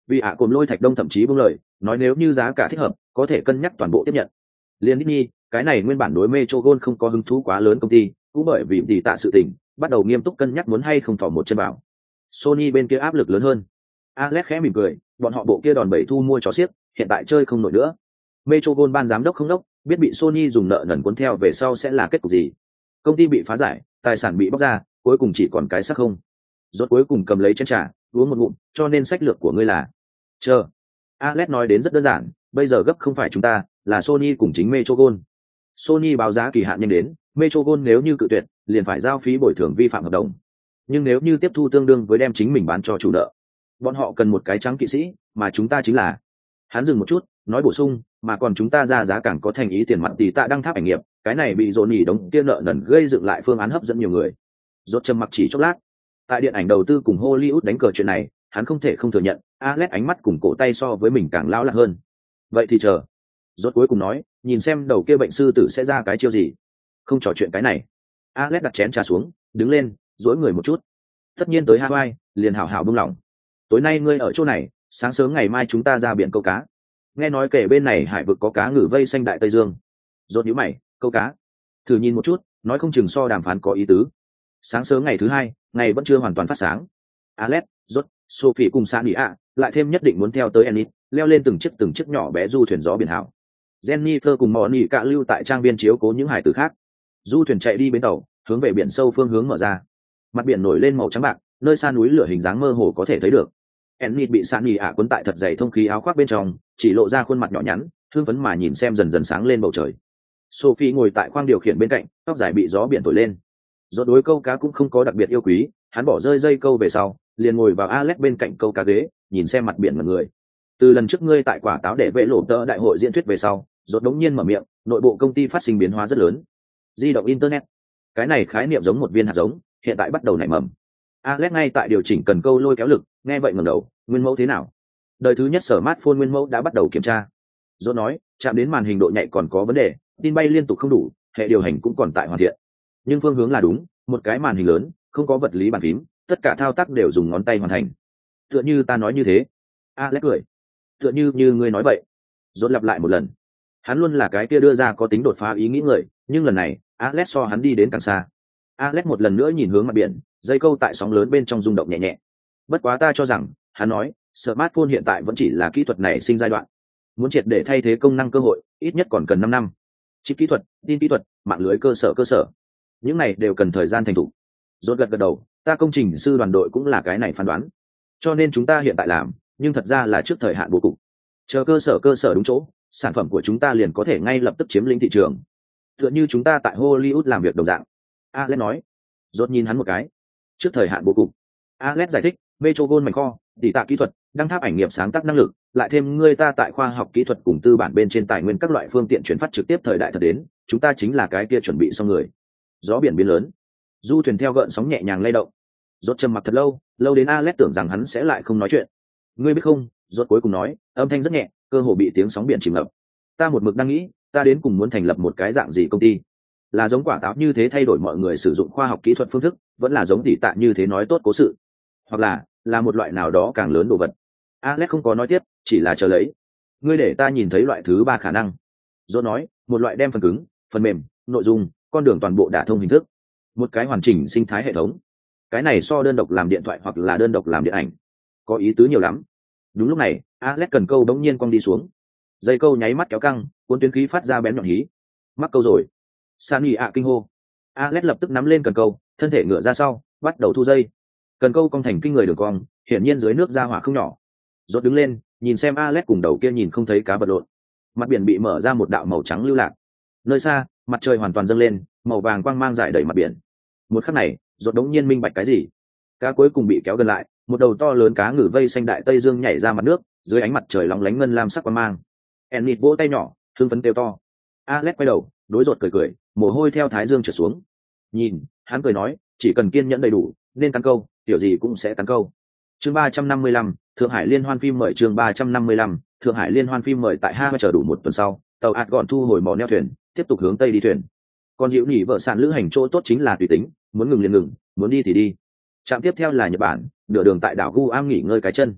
Vì ạ cồn lôi thạch đông thậm chí buông lời nói nếu như giá cả thích hợp có thể cân nhắc toàn bộ tiếp nhận. Liên Disney, cái này nguyên bản đối Metrogon không có hứng thú quá lớn công ty, cũng bởi vì tỷ tạ sự tình, bắt đầu nghiêm túc cân nhắc muốn hay không thỏ một chân vào. Sony bên kia áp lực lớn hơn. Alex khẽ mỉm cười, bọn họ bộ kia đòn bẩy thu mua chó xiếc, hiện tại chơi không nổi nữa. Metrogon ban giám đốc không đốc, biết bị Sony dùng nợ nần cuốn theo về sau sẽ là kết cục gì. Công ty bị phá giải, tài sản bị bóc ra, cuối cùng chỉ còn cái xác không. Rốt cuối cùng cầm lấy chén trà, uống một ngụm, cho nên sách lược của ngươi là chờ. Alex nói đến rất đơn giản, bây giờ gấp không phải chúng ta, là Sony cùng chính Metrogon. Sony báo giá kỳ hạn nhanh đến, Metrogon nếu như cự tuyệt, liền phải giao phí bồi thường vi phạm hợp đồng. Nhưng nếu như tiếp thu tương đương với đem chính mình bán cho chủ nợ, bọn họ cần một cái trắng kỵ sĩ, mà chúng ta chính là. Hắn dừng một chút, nói bổ sung, mà còn chúng ta ra giá càng có thành ý tiền mặt tỷ tạ đăng tháp ảnh nghiệp, cái này bị dồn nhỉ đống kia nợ nần gây dựng lại phương án hấp dẫn nhiều người. Rốt trầm mặc chỉ chốc lát. Tại điện ảnh đầu tư cùng Hollywood đánh cờ chuyện này, hắn không thể không thừa nhận, Alex ánh mắt cùng cổ tay so với mình càng lão lạc hơn. Vậy thì chờ. Rốt cuối cùng nói, nhìn xem đầu kia bệnh sư tử sẽ ra cái chiêu gì. Không trò chuyện cái này. Alex đặt chén trà xuống, đứng lên, duỗi người một chút. Tất nhiên tới Hawaii, liền hảo hảo buông lỏng. Tối nay ngươi ở chỗ này, sáng sớm ngày mai chúng ta ra biển câu cá. Nghe nói kể bên này hải vực có cá ngừ vây xanh đại tây dương. Rốt nhíu mày, câu cá. Thử nhìn một chút, nói không chừng so đàm phán có ý tứ. Sáng sớm ngày thứ hai, ngày vẫn chưa hoàn toàn phát sáng. Alex, Rốt, Sophie cùng Sani ạ, lại thêm nhất định muốn theo tới Enid, leo lên từng chiếc từng chiếc nhỏ bé du thuyền gió biển hảo. Jennifer cùng Moni cả lưu tại trang viên chiếu cố những hải tử khác. Du thuyền chạy đi bến tàu, hướng về biển sâu phương hướng mở ra. Mặt biển nổi lên màu trắng bạc, nơi xa núi lửa hình dáng mơ hồ có thể thấy được. Enid bị Sani ạ cuốn tại thật dày thông khí áo khoác bên trong, chỉ lộ ra khuôn mặt nhỏ nhắn, hương phấn mà nhìn xem dần dần sáng lên bầu trời. Sophie ngồi tại khoang điều khiển bên cạnh, tóc dài bị gió biển thổi lên. Rốt đối câu cá cũng không có đặc biệt yêu quý, hắn bỏ rơi dây câu về sau, liền ngồi vào Alex bên cạnh câu cá ghế, nhìn xem mặt biển mọi người. Từ lần trước ngươi tại quả táo để vệ lộ tơ đại hội diễn thuyết về sau, Rốt đống nhiên mở miệng, nội bộ công ty phát sinh biến hóa rất lớn. Di động internet, cái này khái niệm giống một viên hạt giống, hiện tại bắt đầu nảy mầm. Alex ngay tại điều chỉnh cần câu lôi kéo lực, nghe vậy ngẩng đầu, nguyên mẫu thế nào? Đời thứ nhất smartphone nguyên mẫu đã bắt đầu kiểm tra. Rốt nói, chạm đến màn hình độ nhạy còn có vấn đề, tin bay liên tục không đủ, hệ điều hành cũng còn tại hoàn thiện. Nhưng phương hướng là đúng, một cái màn hình lớn, không có vật lý bàn phím, tất cả thao tác đều dùng ngón tay hoàn thành. Tựa như ta nói như thế. Alex cười. Tựa như như ngươi nói vậy. Rốt lặp lại một lần. Hắn luôn là cái kia đưa ra có tính đột phá ý nghĩ người, nhưng lần này, Alex so hắn đi đến càng xa. Alex một lần nữa nhìn hướng mặt biển, dây câu tại sóng lớn bên trong rung động nhẹ nhẹ. Bất quá ta cho rằng, hắn nói, smartphone hiện tại vẫn chỉ là kỹ thuật này sinh giai đoạn. Muốn triệt để thay thế công năng cơ hội, ít nhất còn cần năm năm. Chip kỹ thuật, tin kỹ thuật, mạng lưới cơ sở cơ sở. Những này đều cần thời gian thành thục. Rốt gật gật đầu, ta công trình sư đoàn đội cũng là cái này phán đoán. Cho nên chúng ta hiện tại làm, nhưng thật ra là trước thời hạn bố cục. Chờ cơ sở cơ sở đúng chỗ, sản phẩm của chúng ta liền có thể ngay lập tức chiếm lĩnh thị trường. Tựa như chúng ta tại Hollywood làm việc đồng dạng. Alex nói. Rốt nhìn hắn một cái. Trước thời hạn bố cục. Alex giải thích, Metrogon mảnh kho, tỷ tạ kỹ thuật, đăng tháp ảnh nghiệp sáng tác năng lực, lại thêm người ta tại khoa học kỹ thuật cùng tư bản bên trên tài nguyên các loại phương tiện chuyển phát trực tiếp thời đại thật đến, chúng ta chính là cái kia chuẩn bị xong người. Gió biển biến lớn, du thuyền theo gợn sóng nhẹ nhàng lay động. Rốt trầm mặc thật lâu, lâu đến Alex tưởng rằng hắn sẽ lại không nói chuyện. Ngươi biết không, Rốt cuối cùng nói, âm thanh rất nhẹ, cơ hồ bị tiếng sóng biển chìm ngập. Ta một mực đang nghĩ, ta đến cùng muốn thành lập một cái dạng gì công ty? Là giống quả táo như thế thay đổi mọi người sử dụng khoa học kỹ thuật phương thức, vẫn là giống tỷ tạ như thế nói tốt cố sự, hoặc là là một loại nào đó càng lớn đồ vật. Alex không có nói tiếp, chỉ là chờ lấy. Ngươi để ta nhìn thấy loại thứ ba khả năng. Rốt nói, một loại đem phần cứng, phần mềm, nội dung, con đường toàn bộ đả thông hình thức, một cái hoàn chỉnh sinh thái hệ thống. Cái này so đơn độc làm điện thoại hoặc là đơn độc làm điện ảnh có ý tứ nhiều lắm. Đúng lúc này, Alex cần câu đống nhiên cong đi xuống, dây câu nháy mắt kéo căng, cuốn tuyến khí phát ra bén nhọn hí. Mắc câu rồi. Sani ạ kinh hô. Alex lập tức nắm lên cần câu, thân thể ngửa ra sau, bắt đầu thu dây. Cần câu cong thành kinh người đường cong, hiển nhiên dưới nước ra hỏa không nhỏ. Rốt đứng lên, nhìn xem Alex cùng đầu kia nhìn không thấy cá vật lộn. Mặt biển bị mở ra một đạo màu trắng lưu lạc. Nơi xa, mặt trời hoàn toàn dâng lên, màu vàng quang mang rải đầy mặt biển. Một khắc này, Rốt đống nhiên minh bạch cái gì. Cá cuối cùng bị kéo gần lại, một đầu to lớn cá ngừ vây xanh đại tây dương nhảy ra mặt nước, dưới ánh mặt trời lóng lánh ngân lam sắc quang mang. Enid vỗ tay nhỏ, hưng phấn kêu to. Alex quay đầu, đối Rốt cười cười, mồ hôi theo thái dương trượt xuống. Nhìn, hắn cười nói, chỉ cần kiên nhẫn đầy đủ, nên cắn câu, tiểu gì cũng sẽ cắn câu. Chương ba trăm năm mươi lăm, Thượng Hải Liên Hoan phim mời chương ba trăm năm mươi lăm, Thượng Hải Liên Hoan phim mời tại Hawaii chờ đủ một tuần sau, tàu ạt gọn thu hồi mỏ neo thuyền, tiếp tục hướng tây đi thuyền. Còn dịu nhỉ vợ sản lữ hành chỗ tốt chính là tùy tính, muốn ngừng liền ngừng, muốn đi thì đi. Trạm tiếp theo là Nhật Bản, nửa đường tại đảo Guam nghỉ ngơi cái chân.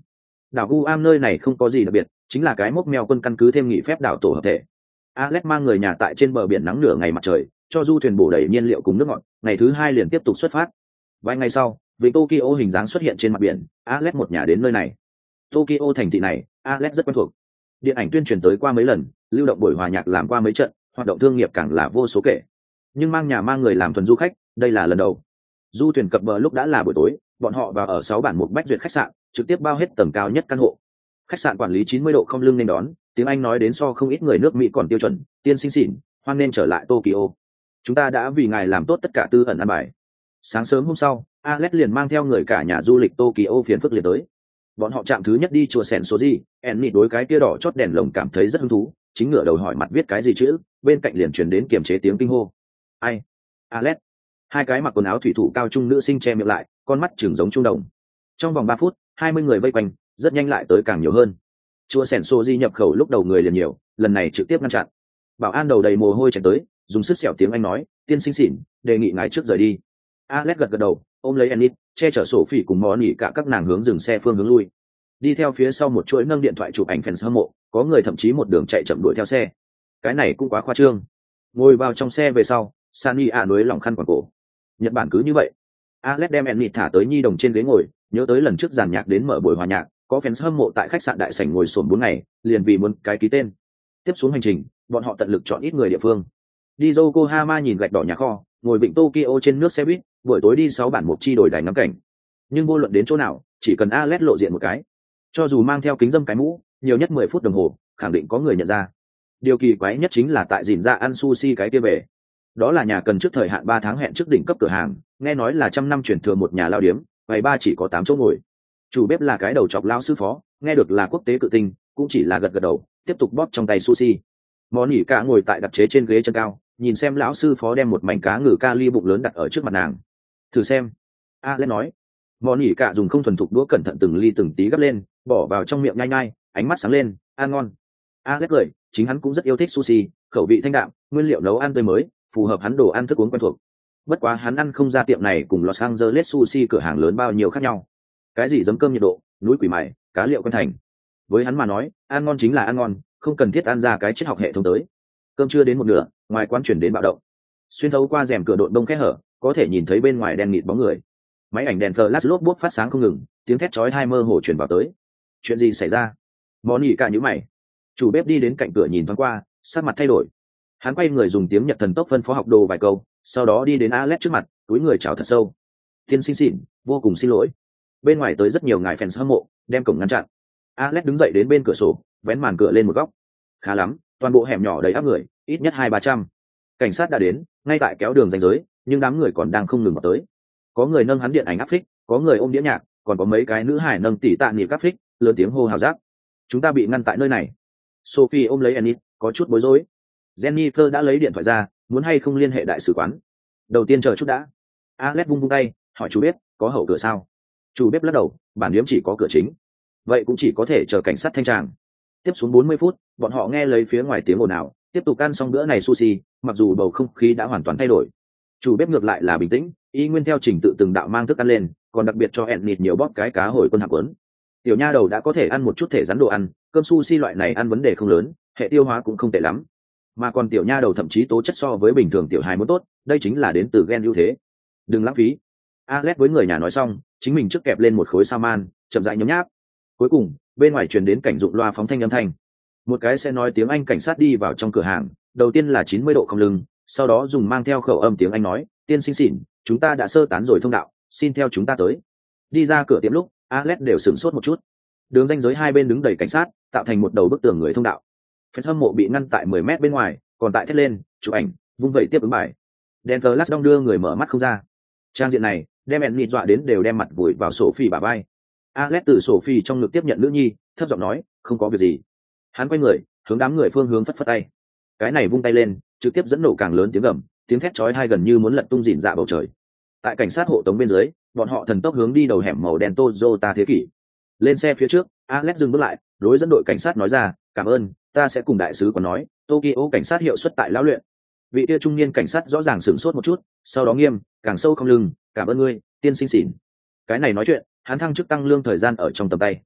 Đảo Guam nơi này không có gì đặc biệt, chính là cái mốc mèo quân căn cứ thêm nghỉ phép đảo tổ hợp thể. Alex mang người nhà tại trên bờ biển nắng nửa ngày mặt trời, cho du thuyền bổ đầy nhiên liệu cùng nước ngọt, ngày thứ hai liền tiếp tục xuất phát. Vài ngày sau, vịnh Tokyo hình dáng xuất hiện trên mặt biển, Alex một nhà đến nơi này. Tokyo thành thị này, Alex rất quen thuộc. Điện ảnh tuyên truyền tới qua mấy lần, lưu động buổi hòa nhạc làm qua mấy trận, hoạt động thương nghiệp càng là vô số kể. Nhưng mang nhà mang người làm thuần du khách, đây là lần đầu. Du thuyền cập bờ lúc đã là buổi tối, bọn họ vào ở sáu bản một bách duyệt khách sạn, trực tiếp bao hết tầng cao nhất căn hộ. Khách sạn quản lý chín mươi độ không lưng nên đón, tiếng Anh nói đến so không ít người nước Mỹ còn tiêu chuẩn, tiên sinh xỉn, hoan nên trở lại Tokyo. Chúng ta đã vì ngài làm tốt tất cả tư ẩn ăn bài. Sáng sớm hôm sau, Alex liền mang theo người cả nhà du lịch Tokyo phiền phức liền tới. Bọn họ chạm thứ nhất đi chùa Sẻn số gì, Enni đối cái kia đỏ chót đèn lồng cảm thấy rất hứng thú, chính ngửa đầu hỏi mặt viết cái gì chữ, bên cạnh liền truyền đến kiềm chế tiếng kinh hô. Ai? Alex. Hai cái mặc quần áo thủy thủ cao trung nữ sinh che miệng lại, con mắt trừng giống trung đồng. Trong vòng ba phút, hai mươi người vây quanh, rất nhanh lại tới càng nhiều hơn. Chùa Sẻn số gì nhập khẩu lúc đầu người liền nhiều, lần này trực tiếp ngăn chặn. Bảo an đầu đầy mồ hôi chạy tới, dùng sức sẹo tiếng Anh nói, tiên sinh xỉn, đề nghị ngài trước rời đi. Alex gật gật đầu, ôm lấy Enid, che chở sổ phỉ cùng món nỉ cả các nàng hướng dừng xe phương hướng lui. Đi theo phía sau một chuỗi nâng điện thoại chụp ảnh fans hâm mộ, có người thậm chí một đường chạy chậm đuổi theo xe. Cái này cũng quá khoa trương. Ngồi vào trong xe về sau, Sunny ạ nối lòng khăn quàng cổ. Nhật Bản cứ như vậy. Alex đem Enid thả tới nhi đồng trên ghế ngồi, nhớ tới lần trước giàn nhạc đến mở buổi hòa nhạc, có fans hâm mộ tại khách sạn đại sảnh ngồi sồn bốn ngày, liền vì muốn cái ký tên. Tiếp xuống hành trình, bọn họ tận lực chọn ít người địa phương. Đi Yokohama nhìn gạch đỏ nhà kho, ngồi vịnh Tokyo trên nước xe buýt, buổi tối đi sáu bản mục chi đổi đài ngắm cảnh. Nhưng vô luận đến chỗ nào, chỉ cần Alex lộ diện một cái, cho dù mang theo kính dâm cái mũ, nhiều nhất mười phút đồng hồ, khẳng định có người nhận ra. Điều kỳ quái nhất chính là tại dìn ra ăn sushi cái kia về. Đó là nhà cần trước thời hạn ba tháng hẹn trước đỉnh cấp cửa hàng, nghe nói là trăm năm truyền thừa một nhà lao điếm, ngày ba chỉ có tám chỗ ngồi. Chủ bếp là cái đầu chọc lao sư phó, nghe được là quốc tế cự tinh, cũng chỉ là gật gật đầu, tiếp tục bóp trong tay sushi. Món nỉ cả ngồi tại đặt chế trên ghế chân cao, nhìn xem lão sư phó đem một mảnh cá ngừ kali bụng lớn đặt ở trước mặt nàng. Thử xem. Alex nói. Món nỉ cả dùng không thuần thục đũa cẩn thận từng ly từng tí gấp lên, bỏ vào trong miệng nhai nhai, ánh mắt sáng lên, ăn ngon. Alex cười, chính hắn cũng rất yêu thích sushi, khẩu vị thanh đạm, nguyên liệu nấu ăn tươi mới, phù hợp hắn đồ ăn thức uống quen thuộc. Bất quá hắn ăn không ra tiệm này cùng Los Angeles sushi cửa hàng lớn bao nhiêu khác nhau. Cái gì giấm cơm nhiệt độ, núi quỷ mày, cá liệu quen thành. Với hắn mà nói, ăn ngon chính là ăn ngon, không cần thiết ăn ra cái triết học hệ thống tới. Cơm chưa đến một nửa, ngoài quán chuyển đến bạo động. Xuyên thấu qua rèm cửa độn đông kẽ hở, có thể nhìn thấy bên ngoài đen nghịt bóng người. Máy ảnh đèn flash lốp bút phát sáng không ngừng, tiếng thét chói tai mơ hồ truyền vào tới. Chuyện gì xảy ra? Món nhỉ cả nhíu mày. Chủ bếp đi đến cạnh cửa nhìn thoáng qua, sắc mặt thay đổi. Hắn quay người dùng tiếng Nhật thần tốc phân phó học đồ vài câu, sau đó đi đến Alex trước mặt, cúi người chào thật sâu. Tiên sinh xỉn, vô cùng xin lỗi. Bên ngoài tới rất nhiều ngài fans hâm mộ, đem cổng ngăn chặn. Alex đứng dậy đến bên cửa sổ, vén màn cửa lên một góc. Khá lắm, toàn bộ hẻm nhỏ đầy áp người, ít nhất hai ba trăm. Cảnh sát đã đến, ngay tại kéo đường ranh giới, nhưng đám người còn đang không ngừng vào tới. Có người nâng hắn điện ảnh áp phích, có người ôm đĩa nhạc, còn có mấy cái nữ hải nâng tỉ tạ nhịp áp phích, lớn tiếng hô hào giác. Chúng ta bị ngăn tại nơi này. Sophie ôm lấy Enid, có chút bối rối. Jennifer đã lấy điện thoại ra, muốn hay không liên hệ đại sứ quán. Đầu tiên chờ chút đã. Alex vung vung tay, hỏi chủ bếp, có hậu cửa sao? Chủ bếp lắc đầu, bản điếm chỉ có cửa chính. Vậy cũng chỉ có thể chờ cảnh sát thanh tràng. Tiếp xuống bốn mươi phút, bọn họ nghe lấy phía ngoài tiếng ồn ào, tiếp tục ăn xong bữa này sushi, mặc dù bầu không khí đã hoàn toàn thay đổi. Chủ bếp ngược lại là bình tĩnh, y nguyên theo trình tự từng đạo mang thức ăn lên, còn đặc biệt cho Enid nhiều bóp cái cá hồi quân hạc cuốn. Tiểu nha đầu đã có thể ăn một chút thể rắn đồ ăn, cơm sushi loại này ăn vấn đề không lớn, hệ tiêu hóa cũng không tệ lắm. Mà còn tiểu nha đầu thậm chí tố chất so với bình thường tiểu hài muốn tốt, đây chính là đến từ gen ưu thế. Đừng lãng phí. Alex với người nhà nói xong, chính mình trước kẹp lên một khối sa man, chậm rãi nhấm nháp. Cuối cùng, bên ngoài truyền đến cảnh dụng loa phóng thanh âm thanh. Một cái sẽ nói tiếng Anh cảnh sát đi vào trong cửa hàng, đầu tiên là chín mươi độ không lưng, sau đó dùng mang theo khẩu âm tiếng Anh nói, tiên sinh xỉn, chúng ta đã sơ tán rồi thông đạo, xin theo chúng ta tới. Đi ra cửa tiệm lúc, Alex đều sửng sốt một chút. Đường ranh giới hai bên đứng đầy cảnh sát, tạo thành một đầu bức tường người thông đạo. Fan hâm mộ bị ngăn tại mười mét bên ngoài, còn tại thét lên, chụp ảnh, vung vẩy tiếp ứng bài. Đèn flash đong đưa người mở mắt không ra. Trang diện này, đem Enid dọa đến đều đem mặt vùi vào Sophie bả vai. Alex từ Sophie trong ngực tiếp nhận nữ nhi, thấp giọng nói, không có việc gì. Hắn quay người, hướng đám người phương hướng phất phất tay. Cái này vung tay lên, trực tiếp dẫn nổ càng lớn tiếng gầm, tiếng thét chói tai gần như muốn lật tung dìn dạ bầu trời. Tại cảnh sát hộ tống bên dưới, bọn họ thần tốc hướng đi đầu hẻm màu đen Toyota thế kỷ. Lên xe phía trước, Alex dừng bước lại, đối dẫn đội cảnh sát nói ra, cảm ơn, ta sẽ cùng đại sứ còn nói, Tokyo cảnh sát hiệu suất tại lão luyện. Vị kia trung niên cảnh sát rõ ràng sửng sốt một chút, sau đó nghiêm, càng sâu không lưng, cảm ơn ngươi, tiên sinh xỉn. Cái này nói chuyện, hắn thăng chức tăng lương thời gian ở trong tầm tay.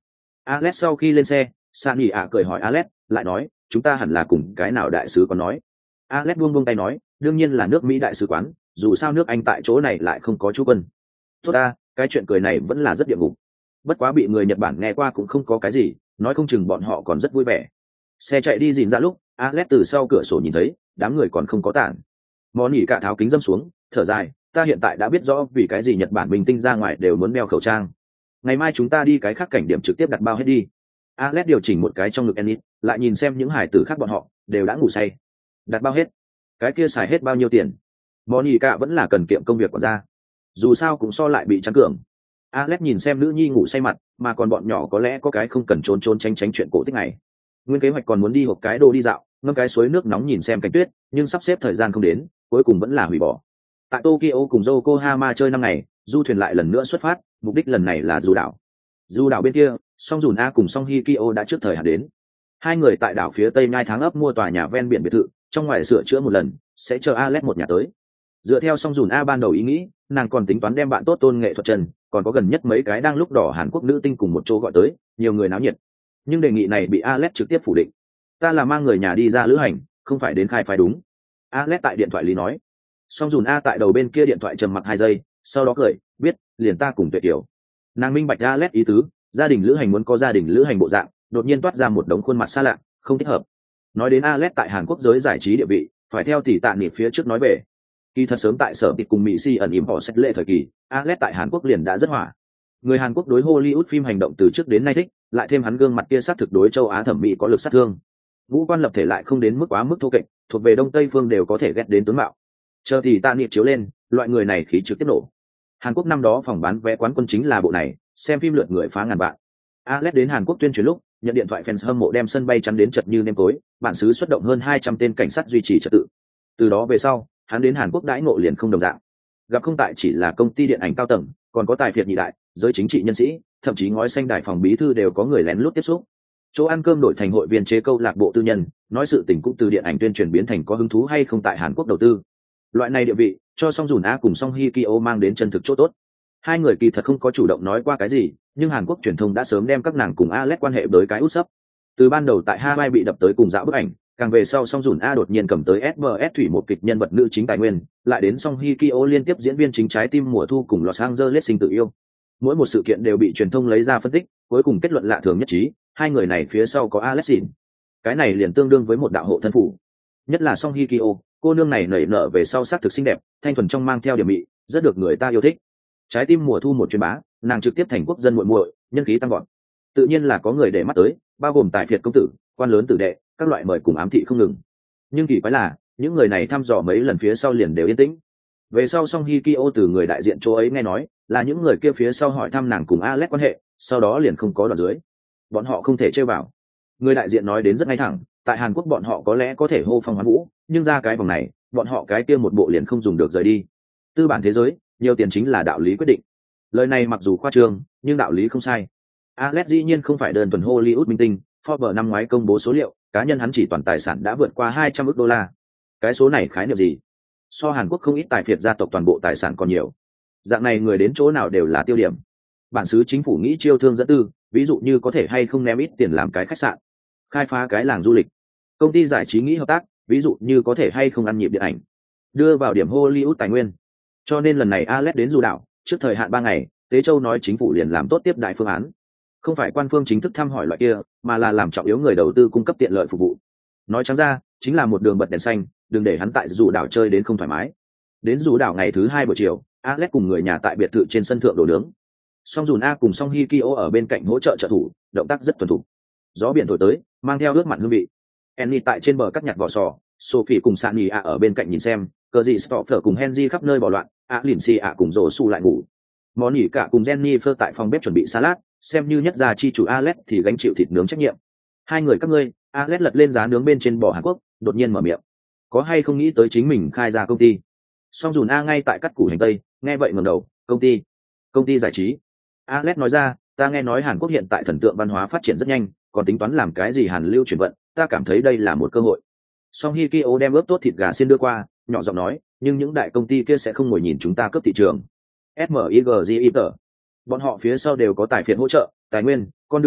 Alex sau khi lên xe, Sani ạ cười hỏi Alex, lại nói, chúng ta hẳn là cùng cái nào đại sứ có nói. Alex buông buông tay nói, đương nhiên là nước Mỹ đại sứ quán, dù sao nước Anh tại chỗ này lại không có trú quân. Tốt ta, cái chuyện cười này vẫn là rất địa ngục. Bất quá bị người Nhật Bản nghe qua cũng không có cái gì, nói không chừng bọn họ còn rất vui vẻ. Xe chạy đi dìn ra lúc, Alex từ sau cửa sổ nhìn thấy, đám người còn không có tản. Món nhỉ cả tháo kính dâm xuống, thở dài, ta hiện tại đã biết rõ vì cái gì Nhật Bản bình tinh ra ngoài đều muốn đeo khẩu trang. Ngày mai chúng ta đi cái khác cảnh điểm trực tiếp đặt bao hết đi. Alex điều chỉnh một cái trong ngực Enid, lại nhìn xem những hải tử khác bọn họ đều đã ngủ say. Đặt bao hết, cái kia xài hết bao nhiêu tiền? Monica vẫn là cần kiệm công việc của ra, dù sao cũng so lại bị trắng cường. Alex nhìn xem nữ nhi ngủ say mặt, mà còn bọn nhỏ có lẽ có cái không cần trốn trốn tránh tránh chuyện cổ tích này. Nguyên kế hoạch còn muốn đi hộp cái đồ đi dạo, ngâm cái suối nước nóng nhìn xem cảnh tuyết, nhưng sắp xếp thời gian không đến, cuối cùng vẫn là hủy bỏ. Tại Tokyo cùng Yokohama chơi năm ngày, du thuyền lại lần nữa xuất phát, mục đích lần này là du đảo. Du đảo bên kia, Song Dùn A cùng Song Hye Kyo đã trước thời hạn đến. Hai người tại đảo phía tây nhai tháng ấp mua tòa nhà ven biển biệt thự, trong ngoài sửa chữa một lần, sẽ chờ Alex một nhà tới. Dựa theo Song Dùn A ban đầu ý nghĩ, nàng còn tính toán đem bạn tốt Tôn Nghệ Thuật Trần, còn có gần nhất mấy cái đang lúc đỏ Hàn Quốc nữ tinh cùng một chỗ gọi tới, nhiều người náo nhiệt. Nhưng đề nghị này bị Alex trực tiếp phủ định. Ta là mang người nhà đi ra lữ hành, không phải đến khai phái đúng. Alex tại điện thoại lý nói. Song Dùn A tại đầu bên kia điện thoại trầm mặc hai giây, sau đó cười, biết, liền ta cùng Tuệ Tiểu. Nàng minh bạch Alex ý tứ, gia đình lữ hành muốn có gia đình lữ hành bộ dạng, đột nhiên toát ra một đống khuôn mặt xa lạ, không thích hợp. Nói đến Alex tại Hàn Quốc giới giải trí địa vị, phải theo tỷ tạ niệm phía trước nói về. Kỳ thật sớm tại sở tiệp cùng Mỹ Si ẩn yếm họ xét lệ thời kỳ, Alex tại Hàn Quốc liền đã rất hỏa. Người Hàn Quốc đối Hollywood phim hành động từ trước đến nay thích, lại thêm hắn gương mặt kia sát thực đối châu Á thẩm mỹ có lực sát thương. Vũ quan lập thể lại không đến mức quá mức thô kệch, thuộc về đông tây phương đều có thể ghét đến tướng mạo. Chờ thì tạ niệm chiếu lên, loại người này khí trực tiếp nổ. Hàn Quốc năm đó phòng bán vé quán quân chính là bộ này, xem phim lượt người phá ngàn vạn. Alex đến Hàn Quốc tuyên truyền lúc, nhận điện thoại fans hâm mộ đem sân bay chắn đến chật như nêm tối, bản xứ xuất động hơn hai trăm tên cảnh sát duy trì trật tự. Từ đó về sau, hắn đến Hàn Quốc đãi ngộ liền không đồng dạng. Gặp không tại chỉ là công ty điện ảnh cao tầng, còn có tài phiệt nhị đại, giới chính trị nhân sĩ, thậm chí ngói xanh đài phòng bí thư đều có người lén lút tiếp xúc. Chỗ ăn cơm đổi thành hội viên chế câu lạc bộ tư nhân, nói sự tình cũng từ điện ảnh tuyên truyền biến thành có hứng thú hay không tại Hàn Quốc đầu tư. Loại này địa vị, cho Song Dùn A cùng Song Hye Kyo mang đến chân thực chỗ tốt. Hai người kỳ thật không có chủ động nói qua cái gì, nhưng Hàn Quốc truyền thông đã sớm đem các nàng cùng Alex quan hệ tới cái út sấp. Từ ban đầu tại Hawaii bị đập tới cùng dạo bức ảnh, càng về sau Song Dùn A đột nhiên cầm tới ét em ét thủy một kịch nhân vật nữ chính tài nguyên, lại đến Song Hye Kyo liên tiếp diễn viên chính trái tim mùa thu cùng Los Angeles sinh tự yêu. Mỗi một sự kiện đều bị truyền thông lấy ra phân tích, cuối cùng kết luận lạ thường nhất trí, hai người này phía sau có Alexin. Cái này liền tương đương với một đạo hộ thân phủ. Nhất là Song Hye Kyo, cô nương này nảy nở về sau sắc thực xinh đẹp, thanh thuần trong mang theo điểm mị, rất được người ta yêu thích. Trái tim mùa thu một chuyến bá, nàng trực tiếp thành quốc dân muội muội, nhân khí tăng gọn. Tự nhiên là có người để mắt tới, bao gồm tài phiệt công tử, quan lớn tử đệ, các loại mời cùng ám thị không ngừng. Nhưng kỳ quái là, những người này thăm dò mấy lần phía sau liền đều yên tĩnh. Về sau Song Hye Kyo từ người đại diện chỗ ấy nghe nói, là những người kia phía sau hỏi thăm nàng cùng Alex quan hệ, sau đó liền không có đoạn dưới. Bọn họ không thể chơi vào. Người đại diện nói đến rất ngay thẳng, tại Hàn Quốc bọn họ có lẽ có thể hô phong hoán vũ, nhưng ra cái vòng này, bọn họ cái kia một bộ liền không dùng được rời đi. Tư bản thế giới, nhiều tiền chính là đạo lý quyết định. Lời này mặc dù khoa trương, nhưng đạo lý không sai. Alex dĩ nhiên không phải đơn thuần Hollywood minh tinh, Forbes năm ngoái công bố số liệu, cá nhân hắn chỉ toàn tài sản đã vượt qua hai trăm ức đô la. Cái số này khái niệm gì? So Hàn Quốc không ít tài phiệt gia tộc toàn bộ tài sản còn nhiều. Dạng này người đến chỗ nào đều là tiêu điểm. Bản xứ chính phủ nghĩ chiêu thương dẫn tư, ví dụ như có thể hay không ném ít tiền làm cái khách sạn, khai phá cái làng du lịch. Công ty giải trí nghĩ hợp tác, ví dụ như có thể hay không ăn nhịp điện ảnh, đưa vào điểm Hollywood tài nguyên. Cho nên lần này Alex đến du đảo, trước thời hạn ba ngày, Tế Châu nói chính phủ liền làm tốt tiếp đại phương án. Không phải quan phương chính thức thăm hỏi loại kia, mà là làm trọng yếu người đầu tư cung cấp tiện lợi phục vụ. Nói trắng ra, chính là một đường bật đèn xanh, đừng để hắn tại du đảo chơi đến không thoải mái. Đến du đảo ngày thứ hai buổi chiều, Alex cùng người nhà tại biệt thự trên sân thượng đồ nướng. Song Dùn A cùng Song Hye Kyo ở bên cạnh hỗ trợ trợ thủ, động tác rất thuần thục. Gió biển thổi tới, mang theo ướt mặn hương vị. Annie tại trên bờ cắt nhặt vỏ sò, Sophie cùng Sani A ở bên cạnh nhìn xem, cờ gì Stoffer cùng Henry khắp nơi bỏ loạn, A Lin Si A cùng rổ su lại ngủ. Món nghỉ cả cùng Jennifer tại phòng bếp chuẩn bị salad, xem như nhất gia chi chủ Alex thì gánh chịu thịt nướng trách nhiệm. Hai người các ngươi, Alex lật lên giá nướng bên trên bò Hàn Quốc, đột nhiên mở miệng. Có hay không nghĩ tới chính mình khai ra công ty? Song Dùn A ngay tại cắt củ hành tây, nghe vậy ngẩng đầu, công ty, công ty giải trí. Alex nói ra, ta nghe nói Hàn Quốc hiện tại thần tượng văn hóa phát triển rất nhanh, còn tính toán làm cái gì Hàn lưu chuyển vận, ta cảm thấy đây là một cơ hội. Song Hye Kyo đem ướp tốt thịt gà xiên đưa qua, nhỏ giọng nói, nhưng những đại công ty kia sẽ không ngồi nhìn chúng ta cướp thị trường. ét em i giê i tờ, bọn họ phía sau đều có tài phiệt hỗ trợ, tài nguyên, con đường,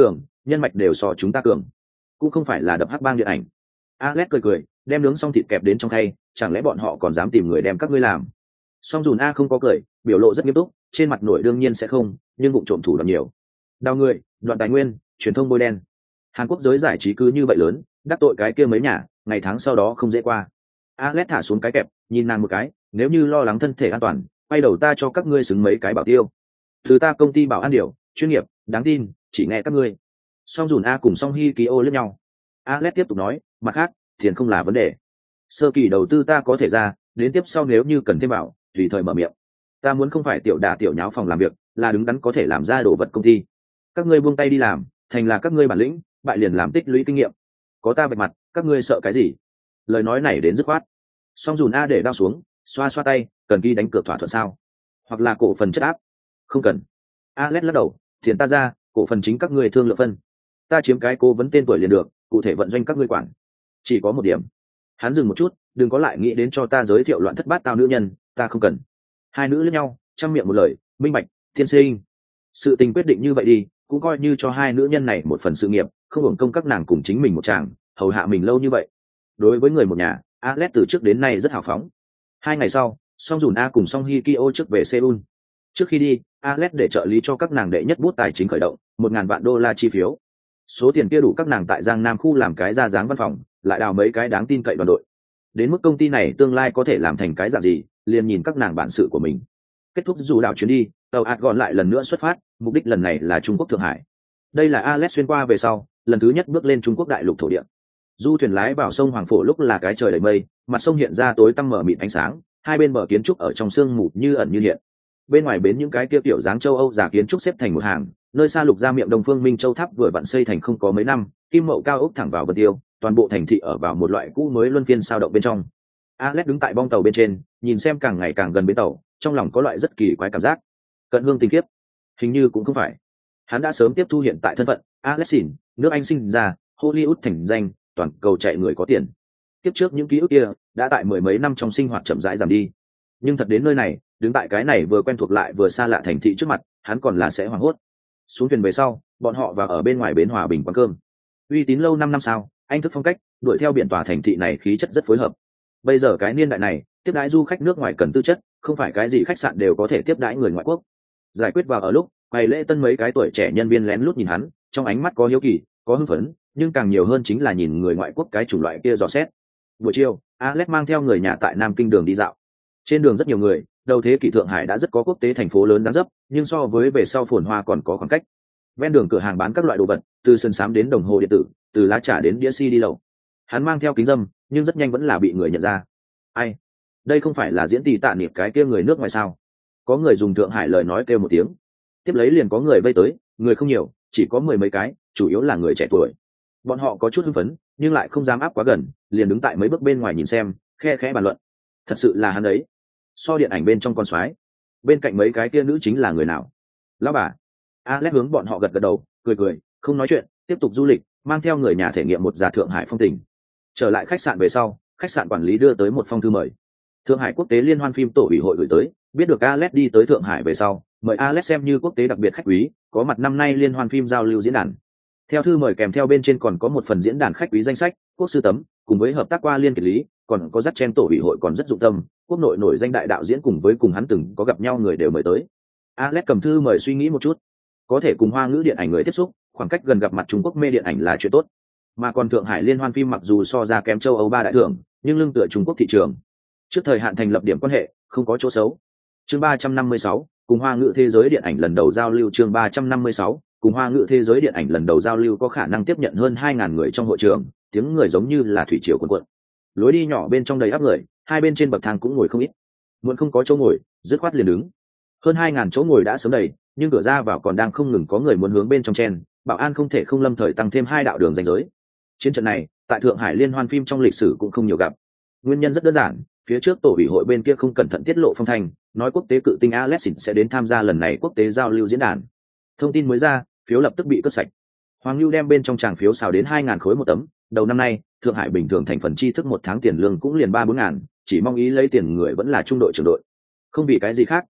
nhân mạch đều so chúng ta cường, cũng không phải là đập hắc bang điện ảnh. Alex cười cười, đem nướng xong thịt kẹp đến trong khay, chẳng lẽ bọn họ còn dám tìm người đem các ngươi làm? Song Dùn A không có cười, biểu lộ rất nghiêm túc, trên mặt nổi đương nhiên sẽ không, nhưng vụ trộm thủ đoạn nhiều. Đào người, đoạn tài nguyên, truyền thông bôi đen. Hàn Quốc giới giải trí cứ như vậy lớn, đắc tội cái kia mấy nhà, ngày tháng sau đó không dễ qua. Alex thả xuống cái kẹp, nhìn nàng một cái, nếu như lo lắng thân thể an toàn, quay đầu ta cho các ngươi xứng mấy cái bảo tiêu. Thứ ta công ty bảo an điều, chuyên nghiệp, đáng tin, chỉ nghe các ngươi. Song Dùn A cùng Song Hye Kyo liếc nhau. Alex tiếp tục nói, mặt khác, tiền không là vấn đề. Sơ kỳ đầu tư ta có thể ra, đến tiếp sau nếu như cần thêm bảo, tùy thời mở miệng. Ta muốn không phải tiểu đả tiểu nháo phòng làm việc, là đứng đắn có thể làm ra đồ vật công ty. Các ngươi buông tay đi làm, thành là các ngươi bản lĩnh, bại liền làm tích lũy kinh nghiệm. Có ta vạch mặt, các ngươi sợ cái gì? Lời nói này đến dứt khoát. Song Dùn A để đao xuống, xoa xoa tay, cần ghi đánh cược thỏa thuận sao? Hoặc là cổ phần chất áp? Không cần. Alex lắc đầu, tiền ta ra, cổ phần chính các ngươi thương lượng phân. Ta chiếm cái cố vấn tên tuổi liền được, cụ thể vận doanh các ngươi quản. Chỉ có một điểm. Hắn dừng một chút, đừng có lại nghĩ đến cho ta giới thiệu loạn thất bát tao nữ nhân, ta không cần. Hai nữ lẫn nhau, chăm miệng một lời, minh bạch, thiên sinh. Sự tình quyết định như vậy đi, cũng coi như cho hai nữ nhân này một phần sự nghiệp, không hưởng công các nàng cùng chính mình một chàng, hầu hạ mình lâu như vậy. Đối với người một nhà, Alex từ trước đến nay rất hào phóng. Hai ngày sau, Song Dùn A cùng Song Hye Kyo trước về Seoul. Trước khi đi, Alex để trợ lý cho các nàng đệ nhất bút tài chính khởi động, một ngàn vạn đô la chi phiếu. Số tiền kia đủ các nàng tại Giang Nam khu làm cái ra dáng văn phòng, lại đào mấy cái đáng tin cậy đoàn đội. Đến mức công ty này tương lai có thể làm thành cái dạng gì, liền nhìn các nàng bản sự của mình. Kết thúc dù đảo chuyến đi, tàu Argon lại lần nữa xuất phát, mục đích lần này là Trung Quốc Thượng Hải. Đây là Alex xuyên qua về sau, lần thứ nhất bước lên Trung Quốc đại lục thổ địa. Du thuyền lái vào sông Hoàng Phổ lúc là cái trời đầy mây, mặt sông hiện ra tối tăm mở mịt ánh sáng, hai bên bờ kiến trúc ở trong sương mù như ẩn như hiện. Bên ngoài bến những cái kia tiểu dáng châu Âu giả kiến trúc xếp thành một hàng, nơi xa lục ra miệng Đông Phương Minh Châu tháp vừa vặn xây thành không có mấy năm, kim mậu cao ốc thẳng vào Vân Tiêu, toàn bộ thành thị ở vào một loại cũ mới luân phiên sao động bên trong. Alex đứng tại bong tàu bên trên, nhìn xem càng ngày càng gần bến tàu, trong lòng có loại rất kỳ quái cảm giác. Cận hương tình kiếp, hình như cũng không phải. Hắn đã sớm tiếp thu hiện tại thân phận Alexin, nước Anh sinh ra, Hollywood thành danh, toàn cầu chạy người có tiền. Tiếp trước những ký ức kia đã tại mười mấy năm trong sinh hoạt chậm rãi giảm đi, nhưng thật đến nơi này, đứng tại cái này vừa quen thuộc lại vừa xa lạ thành thị trước mặt, hắn còn là sẽ hoảng hốt. Xuống thuyền về sau, bọn họ vào ở bên ngoài bến Hòa Bình quán cơm. Uy tín lâu năm năm sao, anh thức phong cách, đuổi theo biển tòa thành thị này khí chất rất phối hợp. Bây giờ cái niên đại này, tiếp đãi du khách nước ngoài cần tư chất, không phải cái gì khách sạn đều có thể tiếp đãi người ngoại quốc. Giải quyết vào ở lúc, ngày lễ tân mấy cái tuổi trẻ nhân viên lén lút nhìn hắn, trong ánh mắt có hiếu kỳ, có hưng phấn, nhưng càng nhiều hơn chính là nhìn người ngoại quốc cái chủng loại kia dò xét. Buổi chiều, Alex mang theo người nhà tại Nam Kinh đường đi dạo. Trên đường rất nhiều người, đầu thế kỷ Thượng Hải đã rất có quốc tế thành phố lớn dáng dấp, nhưng so với về sau phồn hoa còn có khoảng cách. Ven đường cửa hàng bán các loại đồ vật, từ sườn xám đến đồng hồ điện tử, từ lá trà đến đĩa xê đê lậu. Hắn mang theo kính râm, nhưng rất nhanh vẫn là bị người nhận ra. Ai? Đây không phải là diễn tỷ tạ niệm cái kia người nước ngoài sao? Có người dùng Thượng Hải lời nói kêu một tiếng. Tiếp lấy liền có người vây tới, người không nhiều, chỉ có mười mấy cái, chủ yếu là người trẻ tuổi. Bọn họ có chút hưng phấn, nhưng lại không dám áp quá gần, liền đứng tại mấy bước bên ngoài nhìn xem, khe khẽ bàn luận. Thật sự là hắn ấy. So điện ảnh bên trong con soái, bên cạnh mấy cái kia nữ chính là người nào? Lão bà. Alex hướng bọn họ gật gật đầu, cười cười, không nói chuyện, tiếp tục du lịch, mang theo người nhà thể nghiệm một già Thượng Hải phong tình. Trở lại khách sạn về sau, khách sạn quản lý đưa tới một phong thư mời. Thượng Hải Quốc tế Liên hoan phim tổ ủy hội gửi tới, biết được Alex đi tới Thượng Hải về sau, mời Alex xem như quốc tế đặc biệt khách quý, có mặt năm nay liên hoan phim giao lưu diễn đàn. Theo thư mời kèm theo bên trên còn có một phần diễn đàn khách quý danh sách, quốc sư tấm, cùng với hợp tác qua liên kiệt lý, còn có dắt chen tổ ủy hội còn rất dụng tâm, quốc nội nổi danh đại đạo diễn cùng với cùng hắn từng có gặp nhau người đều mời tới. Alex cầm thư mời suy nghĩ một chút, có thể cùng Hoa ngữ điện ảnh người tiếp xúc, khoảng cách gần gặp mặt Trung Quốc mê điện ảnh là chuyện tốt. Mà còn Thượng Hải liên hoan phim mặc dù so ra kém châu Âu ba đại thưởng, nhưng lưng tựa Trung Quốc thị trường. Trước thời hạn thành lập điểm quan hệ, không có chỗ xấu. Chương ba trăm năm mươi sáu, cùng Hoa ngữ thế giới điện ảnh lần đầu giao lưu. Chương ba trăm năm mươi sáu, cùng Hoa ngữ thế giới điện ảnh lần đầu giao lưu có khả năng tiếp nhận hơn hai ngàn người trong hội trường, tiếng người giống như là thủy triều cuồn cuộn. Lối đi nhỏ bên trong đầy ắp người, hai bên trên bậc thang cũng ngồi không ít. Muốn không có chỗ ngồi, dứt khoát liền đứng. Hơn hai ngàn chỗ ngồi đã sớm đầy, nhưng cửa ra vào còn đang không ngừng có người muốn hướng bên trong chen, bảo an không thể không lâm thời tăng thêm hai đạo đường ranh giới. Chiến trận này, tại Thượng Hải liên hoan phim trong lịch sử cũng không nhiều gặp. Nguyên nhân rất đơn giản, phía trước tổ ủy hội bên kia không cẩn thận tiết lộ phong thanh, nói quốc tế cự tinh Alexin sẽ đến tham gia lần này quốc tế giao lưu diễn đàn. Thông tin mới ra, phiếu lập tức bị cướp sạch. Hoàng Lưu đem bên trong tràng phiếu xào đến hai ngàn khối một tấm, đầu năm nay, Thượng Hải bình thường thành phần chi thức một tháng tiền lương cũng liền ba bốn ngàn, chỉ mong ý lấy tiền người vẫn là trung đội trưởng đội. Không vì cái gì khác,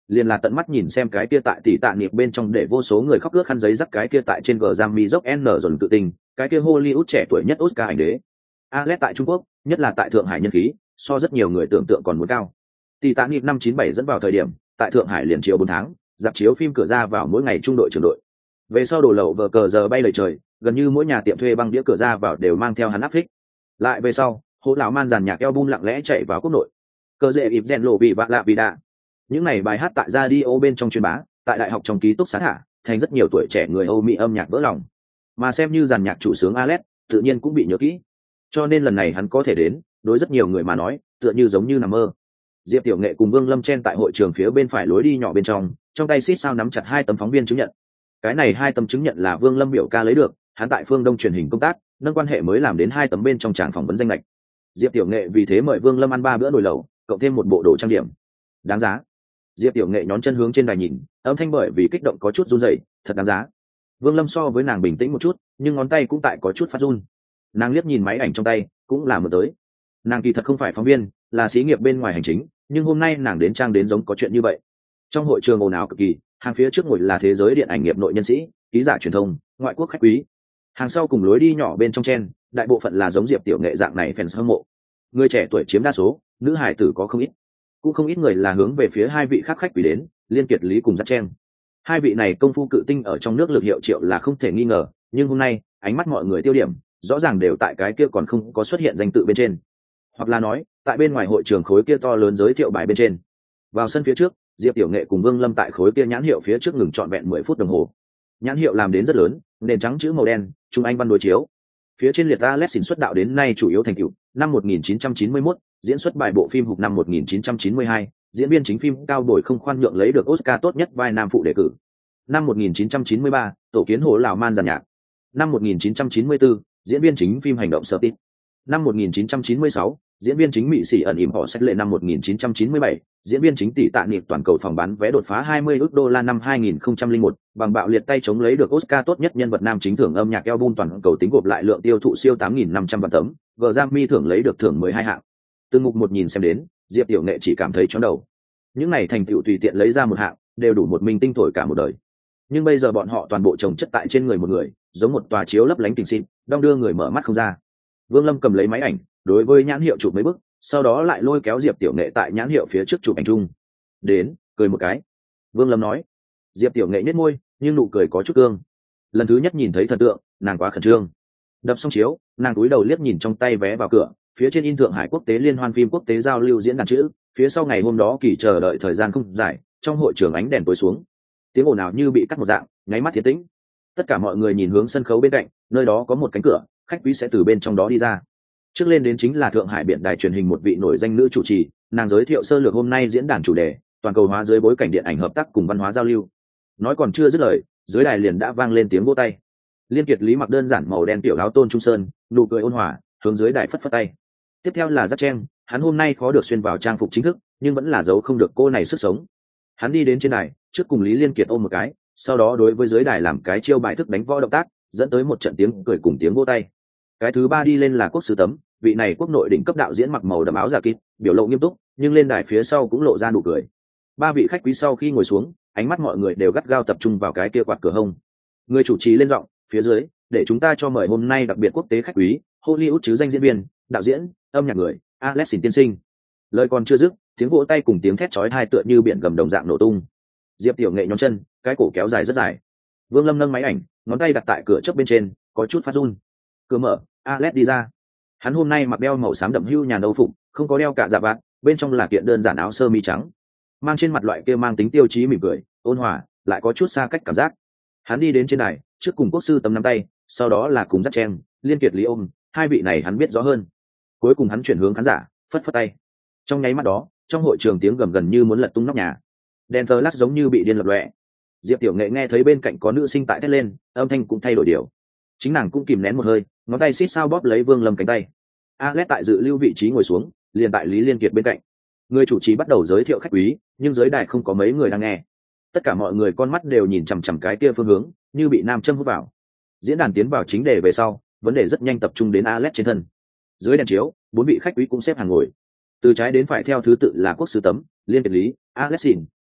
liền là tận mắt nhìn xem cái kia tại tỷ tạ niệm bên trong để vô số người khóc ướt khăn giấy dắt cái kia tại trên gờ giam mi dốc n dồn tự tình, cái kia Hollywood trẻ tuổi nhất Oscar ảnh đế. Alex tại Trung Quốc, nhất là tại Thượng Hải nhân khí, so rất nhiều người tưởng tượng còn muốn cao. Tỷ tạ niệm năm chín bảy dẫn vào thời điểm, tại Thượng Hải liền chiếu bốn tháng, dạp chiếu phim cửa ra vào mỗi ngày trung đội trưởng đội. Về sau đồ lậu vờ cờ giờ bay lời trời, gần như mỗi nhà tiệm thuê băng đĩa cửa ra vào đều mang theo hắn áp phích. Lại về sau, hố lão man dàn nhạc album lặng lẽ chạy vào quốc nội. Cờ dễ ịp rèn lộ bị vạ lạ vì đạ. Những này bài hát tại radio bên trong truyền bá, tại đại học trong ký túc xá thả, thành rất nhiều tuổi trẻ người Âu Mỹ âm nhạc vỡ lòng. Mà xem như dàn nhạc chủ sướng Alex, tự nhiên cũng bị nhớ kỹ. Cho nên lần này hắn có thể đến, đối rất nhiều người mà nói, tựa như giống như nằm mơ. Diệp Tiểu Nghệ cùng Vương Lâm chen tại hội trường phía bên phải lối đi nhỏ bên trong, trong tay xít sao nắm chặt hai tấm phóng viên chứng nhận. Cái này hai tấm chứng nhận là Vương Lâm biểu ca lấy được, hắn tại Phương Đông truyền hình công tác, nâng quan hệ mới làm đến hai tấm bên trong tràng phỏng vấn danh lệch. Diệp Tiểu Nghệ vì thế mời Vương Lâm ăn ba bữa nồi lẩu, cộng thêm một bộ đồ trang điểm. Đáng giá. Diệp Tiểu Nghệ nhón chân hướng trên đài nhìn, âm thanh bởi vì kích động có chút run rẩy, thật đáng giá. Vương Lâm so với nàng bình tĩnh một chút, nhưng ngón tay cũng tại có chút phát run. Nàng liếc nhìn máy ảnh trong tay, cũng là mở tới. Nàng kỳ thật không phải phóng viên, là xí nghiệp bên ngoài hành chính, nhưng hôm nay nàng đến trang đến giống có chuyện như vậy. Trong hội trường ồn ào cực kỳ, hàng phía trước ngồi là thế giới điện ảnh nghiệp nội nhân sĩ, ký giả truyền thông, ngoại quốc khách quý. Hàng sau cùng lối đi nhỏ bên trong chen, đại bộ phận là giống Diệp Tiểu Nghệ dạng này fans hâm mộ. Người trẻ tuổi chiếm đa số, nữ hải tử có không ít. Cũng không ít người là hướng về phía hai vị khác khách quý đến, Liên Kiệt Lý cùng Dắt Chen. Hai vị này công phu cự tinh ở trong nước lực hiệu triệu là không thể nghi ngờ, nhưng hôm nay, ánh mắt mọi người tiêu điểm, rõ ràng đều tại cái kia còn không có xuất hiện danh tự bên trên. Hoặc là nói, tại bên ngoài hội trường khối kia to lớn giới thiệu bài bên trên. Vào sân phía trước, Diệp Tiểu Nghệ cùng Vương Lâm tại khối kia nhãn hiệu phía trước ngừng trọn vẹn mười phút đồng hồ. Nhãn hiệu làm đến rất lớn, nền trắng chữ màu đen, Trung Anh văn đối chiếu. Phía trên liệt Alex xin xuất đạo đến nay chủ yếu thành tựu, năm một nghìn chín trăm chín mươi mốt, diễn xuất bài bộ phim Hục năm một nghìn chín trăm chín mươi hai, diễn viên chính phim Cao Bồi không khoan nhượng lấy được Oscar tốt nhất vai nam phụ đề cử. Năm một nghìn chín trăm chín mươi ba, tổ kiến Hồ Lào Man giàn nhạc. Năm một nghìn chín trăm chín mươi tư, diễn viên chính phim hành động Sở Tít. Năm một nghìn chín trăm chín mươi sáu, diễn viên chính Mỹ Sĩ ẩn ỉm họ sách lệ. Năm một nghìn chín trăm chín mươi bảy, diễn viên chính tỷ tạ niệm toàn cầu phòng bán vé đột phá hai mươi ức đô la. Năm hai nghìn không trăm lẻ một, bằng bạo liệt tay chống lấy được Oscar tốt nhất nhân vật nam chính thưởng âm nhạc album toàn cầu tính gộp lại lượng tiêu thụ siêu tám nghìn năm trăm vạn tấm, Grammy thưởng lấy được thưởng mười hai hạng. Từ mục một nhìn xem đến, Diệp Tiểu Nghệ chỉ cảm thấy chóng đầu. Những này thành tựu tùy tiện lấy ra một hạng, đều đủ một minh tinh thổi cả một đời. Nhưng bây giờ bọn họ toàn bộ chồng chất tại trên người một người, giống một tòa chiếu lấp lánh tình xin, đong đưa người mở mắt không ra. Vương Lâm cầm lấy máy ảnh, đối với nhãn hiệu chụp mấy bức, sau đó lại lôi kéo Diệp Tiểu Nghệ tại nhãn hiệu phía trước chụp ảnh chung. Đến, cười một cái. Vương Lâm nói. Diệp Tiểu Nghệ nhếch môi, nhưng nụ cười có chút cương. Lần thứ nhất nhìn thấy thần tượng, nàng quá khẩn trương. Đập xong chiếu, nàng cúi đầu liếc nhìn trong tay vé vào cửa, phía trên in Thượng Hải Quốc tế Liên hoan phim quốc tế giao lưu diễn đàn chữ, phía sau ngày hôm đó kỳ chờ đợi thời gian không dài, trong hội trường ánh đèn tối xuống. Tiếng ồn ào như bị cắt một dạng, nháy mắt thiên tĩnh. Tất cả mọi người nhìn hướng sân khấu bên cạnh, nơi đó có một cánh cửa, khách quý sẽ từ bên trong đó đi ra. Trước lên đến chính là Thượng Hải Biển Đài truyền hình một vị nổi danh nữ chủ trì, nàng giới thiệu sơ lược hôm nay diễn đàn chủ đề, toàn cầu hóa dưới bối cảnh điện ảnh hợp tác cùng văn hóa giao lưu. Nói còn chưa dứt lời, dưới đài liền đã vang lên tiếng vỗ tay. Liên Kiệt Lý mặc đơn giản màu đen tiểu áo tôn trung sơn, nụ cười ôn hòa, hướng dưới đài phất phất tay. Tiếp theo là Dắt Chen, hắn hôm nay khó được xuyên vào trang phục chính thức, nhưng vẫn là giấu không được cô này sức sống. Hắn đi đến trên đài, trước cùng Lý Liên Kiệt ôm một cái, sau đó đối với dưới đài làm cái chiêu bài thức đánh võ động tác, dẫn tới một trận tiếng cười cùng tiếng vỗ tay. Cái thứ ba đi lên là Quốc sư Tấm, vị này quốc nội đỉnh cấp đạo diễn mặc màu đậm áo giả kít, biểu lộ nghiêm túc, nhưng lên đài phía sau cũng lộ ra nụ cười. Ba vị khách quý sau khi ngồi xuống, ánh mắt mọi người đều gắt gao tập trung vào cái kia quạt cửa hông. Người chủ trì lên giọng, phía dưới, để chúng ta cho mời hôm nay đặc biệt quốc tế khách quý, Hollywood chứ danh diễn viên, đạo diễn, âm nhạc người, Alex Xin tiên sinh. Lời còn chưa dứt, tiếng vỗ tay cùng tiếng thét chói tai tựa như biển gầm đồng dạng nổ tung. Diệp Tiểu Nghệ nhón chân, cái cổ kéo dài rất dài. Vương Lâm nâng máy ảnh, ngón tay đặt tại cửa chớp bên trên, có chút phát run. Cửa mở, Alex đi ra. Hắn hôm nay mặc đeo màu xám đậm hưu nhà nâu phục, không có đeo cả dạ vạt, bên trong là kiện đơn giản áo sơ mi trắng, mang trên mặt loại kia mang tính tiêu chí mỉm cười, ôn hòa, lại có chút xa cách cảm giác. Hắn đi đến trên đài, trước cùng Quốc sư Tấm nắm tay, sau đó là cùng Dắt Chen, Liên Kiệt Lý ôm, hai vị này hắn biết rõ hơn. Cuối cùng hắn chuyển hướng khán giả, phất phất tay. Trong nháy mắt đó, trong hội trường tiếng gầm gần như muốn lật tung nóc nhà. Đèn flash giống như bị điên lập lòe. Diệp Tiểu Nghệ nghe thấy bên cạnh có nữ sinh tại thét lên, âm thanh cũng thay đổi điều. Chính nàng cũng kìm nén một hơi, ngón tay xít sao bóp lấy Vương Lâm cánh tay. Alex tại dự lưu vị trí ngồi xuống, liền tại Lý Liên Kiệt bên cạnh. Người chủ trì bắt đầu giới thiệu khách quý, nhưng dưới đài không có mấy người đang nghe. Tất cả mọi người con mắt đều nhìn chằm chằm cái kia phương hướng, như bị nam châm hút vào. Diễn đàn tiến vào chính đề về sau, vấn đề rất nhanh tập trung đến Alex trên thân. Dưới đèn chiếu, bốn vị khách quý cũng xếp hàng ngồi. Từ trái đến phải theo thứ tự là Quốc sư Tấm, Liên Kiệt Lý, Alex Xin,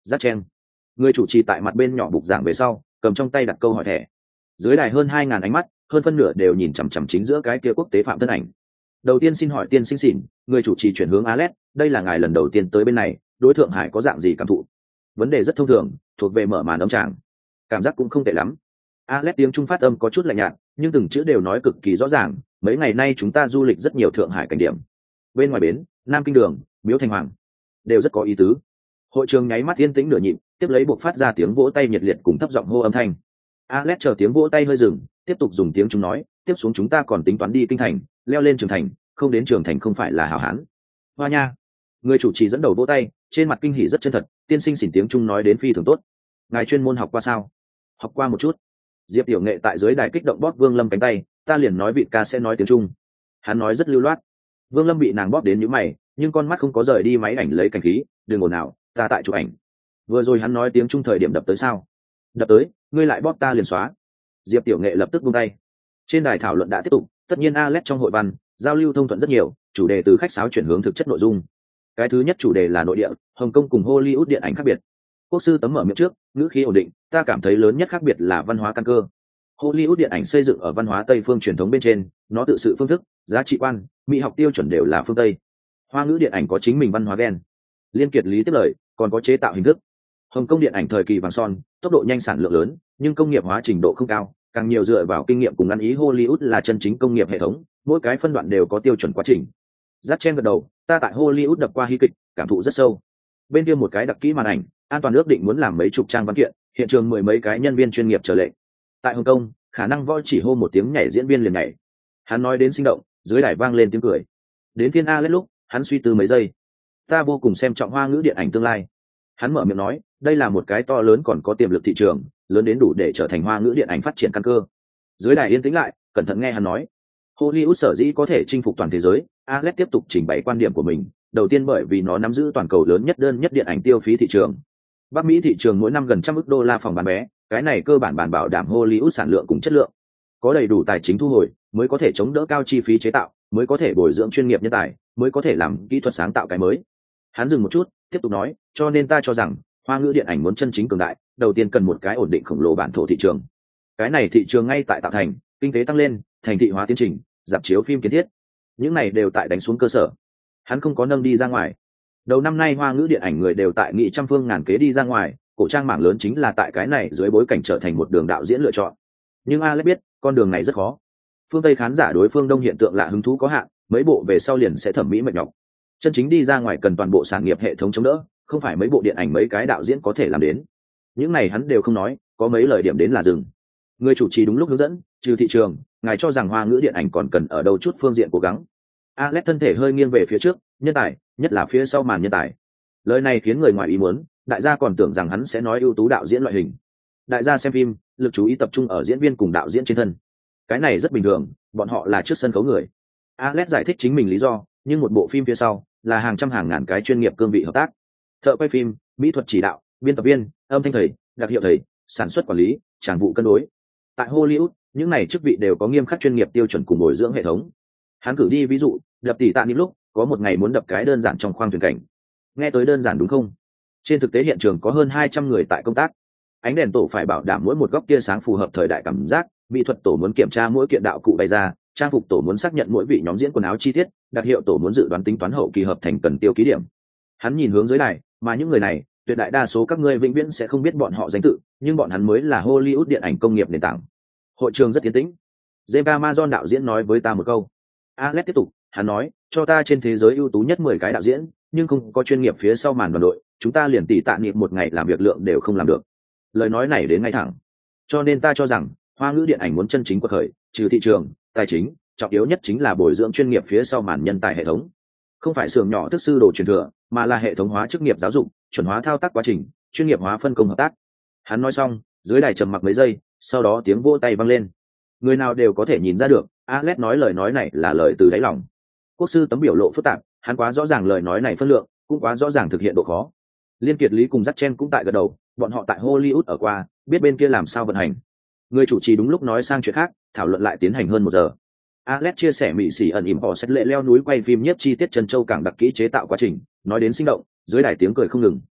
Giác chen. Người chủ trì tại mặt bên nhỏ bục giảng về sau, cầm trong tay đặt câu hỏi thẻ. Dưới đài hơn hai ngàn ánh mắt, hơn phân nửa đều nhìn chằm chằm chính giữa cái kia quốc tế phạm thân ảnh. Đầu tiên xin hỏi tiên sinh xỉn, người chủ trì chuyển hướng Alex, đây là ngài lần đầu tiên tới bên này, đối Thượng Hải có dạng gì cảm thụ? Vấn đề rất thông thường, thuộc về mở màn âm tràng. Cảm giác cũng không tệ lắm. Alex tiếng Trung phát âm có chút lạnh nhạt, nhưng từng chữ đều nói cực kỳ rõ ràng, mấy ngày nay chúng ta du lịch rất nhiều Thượng Hải cảnh điểm. Bên ngoài bến, Nam Kinh đường, Miếu Thành Hoàng, đều rất có ý tứ. Hội trường nháy mắt yên tĩnh nửa nhịp, tiếp lấy buộc phát ra tiếng vỗ tay nhiệt liệt cùng thấp giọng hô âm thanh. Alex chờ tiếng vỗ tay hơi dừng, tiếp tục dùng tiếng Trung nói, tiếp xuống chúng ta còn tính toán đi kinh thành, leo lên trường thành, không đến trường thành không phải là hảo hán. Hoa nha. Người chủ trì dẫn đầu vỗ tay, trên mặt kinh hỉ rất chân thật, tiên sinh xỉn tiếng Trung nói đến phi thường tốt. Ngài chuyên môn học qua sao? Học qua một chút. Diệp Tiểu Nghệ tại dưới đài kích động bóp Vương Lâm cánh tay, ta liền nói vị ca sẽ nói tiếng Trung. Hắn nói rất lưu loát. Vương Lâm bị nàng bóp đến nhíu mày, nhưng con mắt không có rời đi máy ảnh lấy cảnh khí, đừng ồn nào, ta tại chụp ảnh. Vừa rồi hắn nói tiếng Trung thời điểm đập tới sao? Đập tới, ngươi lại bóp ta liền xóa. Diệp Tiểu Nghệ lập tức buông tay. Trên đài thảo luận đã tiếp tục, tất nhiên Alex trong hội văn, giao lưu thông thuận rất nhiều, chủ đề từ khách sáo chuyển hướng thực chất nội dung. Cái thứ nhất chủ đề là nội địa, Hồng Kông cùng Hollywood điện ảnh khác biệt. Quốc sư tấm mở miệng trước, ngữ khí ổn định, ta cảm thấy lớn nhất khác biệt là văn hóa căn cơ. Hollywood điện ảnh xây dựng ở văn hóa Tây phương truyền thống bên trên, nó tự sự phương thức, giá trị quan, mỹ học tiêu chuẩn đều là phương Tây. Hoa ngữ điện ảnh có chính mình văn hóa gen. Liên Kiệt Lý tiếp lời, còn có chế tạo hình thức. Hồng Kông điện ảnh thời kỳ vàng son, tốc độ nhanh sản lượng lớn, nhưng công nghiệp hóa trình độ không cao, càng nhiều dựa vào kinh nghiệm cùng ăn ý. Hollywood là chân chính công nghiệp hệ thống, mỗi cái phân đoạn đều có tiêu chuẩn quá trình. Giác Chen gật đầu, ta tại Hollywood đập qua hí kịch, cảm thụ rất sâu. Bên kia một cái đặc kỹ màn ảnh, an toàn ước định muốn làm mấy chục trang văn kiện, hiện trường mười mấy cái nhân viên chuyên nghiệp trở lệ. Tại Hồng Kông, khả năng voi chỉ hô một tiếng nhảy diễn viên liền nhảy. Hắn nói đến sinh động, dưới đài vang lên tiếng cười. Đến phiên Alex lúc, hắn suy tư mấy giây. Ta vô cùng xem trọng hoa ngữ điện ảnh tương lai. Hắn mở miệng nói, đây là một cái to lớn còn có tiềm lực thị trường, lớn đến đủ để trở thành hoa ngữ điện ảnh phát triển căn cơ. Dưới đài yên tĩnh lại, cẩn thận nghe hắn nói. Hollywood sở dĩ có thể chinh phục toàn thế giới, Alex tiếp tục trình bày quan điểm của mình. Đầu tiên bởi vì nó nắm giữ toàn cầu lớn nhất đơn nhất điện ảnh tiêu phí thị trường. Bắc Mỹ thị trường mỗi năm gần trăm ức đô la phòng bán vé, cái này cơ bản bản bảo đảm Hollywood sản lượng cùng chất lượng. Có đầy đủ tài chính thu hồi, mới có thể chống đỡ cao chi phí chế tạo, mới có thể bồi dưỡng chuyên nghiệp nhân tài, mới có thể làm kỹ thuật sáng tạo cái mới. Hắn dừng một chút, tiếp tục nói, cho nên ta cho rằng, hoa ngữ điện ảnh muốn chân chính cường đại, đầu tiên cần một cái ổn định khổng lồ bản thổ thị trường. Cái này thị trường ngay tại tạo thành, kinh tế tăng lên, thành thị hóa tiến trình, dạp chiếu phim kiến thiết, những này đều tại đánh xuống cơ sở. Hắn không có nâng đi ra ngoài. Đầu năm nay hoa ngữ điện ảnh người đều tại nghị trăm phương ngàn kế đi ra ngoài, cổ trang mảng lớn chính là tại cái này dưới bối cảnh trở thành một đường đạo diễn lựa chọn. Nhưng Alex biết, con đường này rất khó. Phương Tây khán giả đối phương Đông hiện tượng lạ hứng thú có hạn, mấy bộ về sau liền sẽ thẩm mỹ mệt nhọc. Chân chính đi ra ngoài cần toàn bộ sản nghiệp hệ thống chống đỡ, không phải mấy bộ điện ảnh mấy cái đạo diễn có thể làm đến. Những này hắn đều không nói, có mấy lời điểm đến là dừng. Người chủ trì đúng lúc hướng dẫn, trừ thị trường, ngài cho rằng hoa ngữ điện ảnh còn cần ở đâu chút phương diện cố gắng. Alex thân thể hơi nghiêng về phía trước, nhân tài, nhất là phía sau màn nhân tài. Lời này khiến người ngoài ý muốn, đại gia còn tưởng rằng hắn sẽ nói ưu tú đạo diễn loại hình. Đại gia xem phim, lực chú ý tập trung ở diễn viên cùng đạo diễn trên thân. Cái này rất bình thường, bọn họ là trước sân khấu người. Alex giải thích chính mình lý do, nhưng một bộ phim phía sau là hàng trăm hàng ngàn cái chuyên nghiệp cương vị hợp tác. Thợ quay phim, mỹ thuật chỉ đạo, biên tập viên, âm thanh thầy, đặc hiệu thầy, sản xuất quản lý, tràng vụ cân đối. Tại Hollywood, những này chức vị đều có nghiêm khắc chuyên nghiệp tiêu chuẩn cùng bồi dưỡng hệ thống. Hắn cử đi ví dụ, đập tỷ tạ niệm lúc, có một ngày muốn đập cái đơn giản trong khoang thuyền cảnh. Nghe tới đơn giản đúng không? Trên thực tế hiện trường có hơn hai trăm người tại công tác. Ánh đèn tổ phải bảo đảm mỗi một góc tia sáng phù hợp thời đại cảm giác, mỹ thuật tổ muốn kiểm tra mỗi kiện đạo cụ bày ra, trang phục tổ muốn xác nhận mỗi vị nhóm diễn quần áo chi tiết, đặc hiệu tổ muốn dự đoán tính toán hậu kỳ hợp thành cần tiêu ký điểm. Hắn nhìn hướng dưới này, mà những người này, tuyệt đại đa số các ngươi vĩnh viễn sẽ không biết bọn họ danh tự, nhưng bọn hắn mới là Hollywood điện ảnh công nghiệp nền tảng. Hội trường rất tiến tĩnh. James Cameron đạo diễn nói với ta một câu. Alex tiếp tục, hắn nói, cho ta trên thế giới ưu tú nhất mười cái đạo diễn, nhưng không có chuyên nghiệp phía sau màn đoàn đội, chúng ta liền tỷ tạ niệm một ngày làm việc lượng đều không làm được. Lời nói này đến ngay thẳng. Cho nên ta cho rằng, hoa ngữ điện ảnh muốn chân chính quật khởi, trừ thị trường, tài chính, trọng yếu nhất chính là bồi dưỡng chuyên nghiệp phía sau màn nhân tài hệ thống. Không phải xưởng nhỏ thức sư đồ truyền thừa, mà là hệ thống hóa chức nghiệp giáo dục, chuẩn hóa thao tác quá trình, chuyên nghiệp hóa phân công hợp tác. Hắn nói xong, dưới đài trầm mặc mấy giây, sau đó tiếng vỗ tay vang lên. Người nào đều có thể nhìn ra được, Alex nói lời nói này là lời từ đáy lòng. Quốc sư tấm biểu lộ phức tạp, hắn quá rõ ràng lời nói này phân lượng, cũng quá rõ ràng thực hiện độ khó. Liên Kiệt Lý cùng Dắt Chen cũng tại gật đầu, bọn họ tại Hollywood ở qua, biết bên kia làm sao vận hành. Người chủ trì đúng lúc nói sang chuyện khác, thảo luận lại tiến hành hơn một giờ. Alex chia sẻ mỹ sĩ ẩn ỉm họ xét lệ leo núi quay phim nhiếp chi tiết chân châu càng đặc kỹ chế tạo quá trình, nói đến sinh động, dưới đài tiếng cười không ngừng.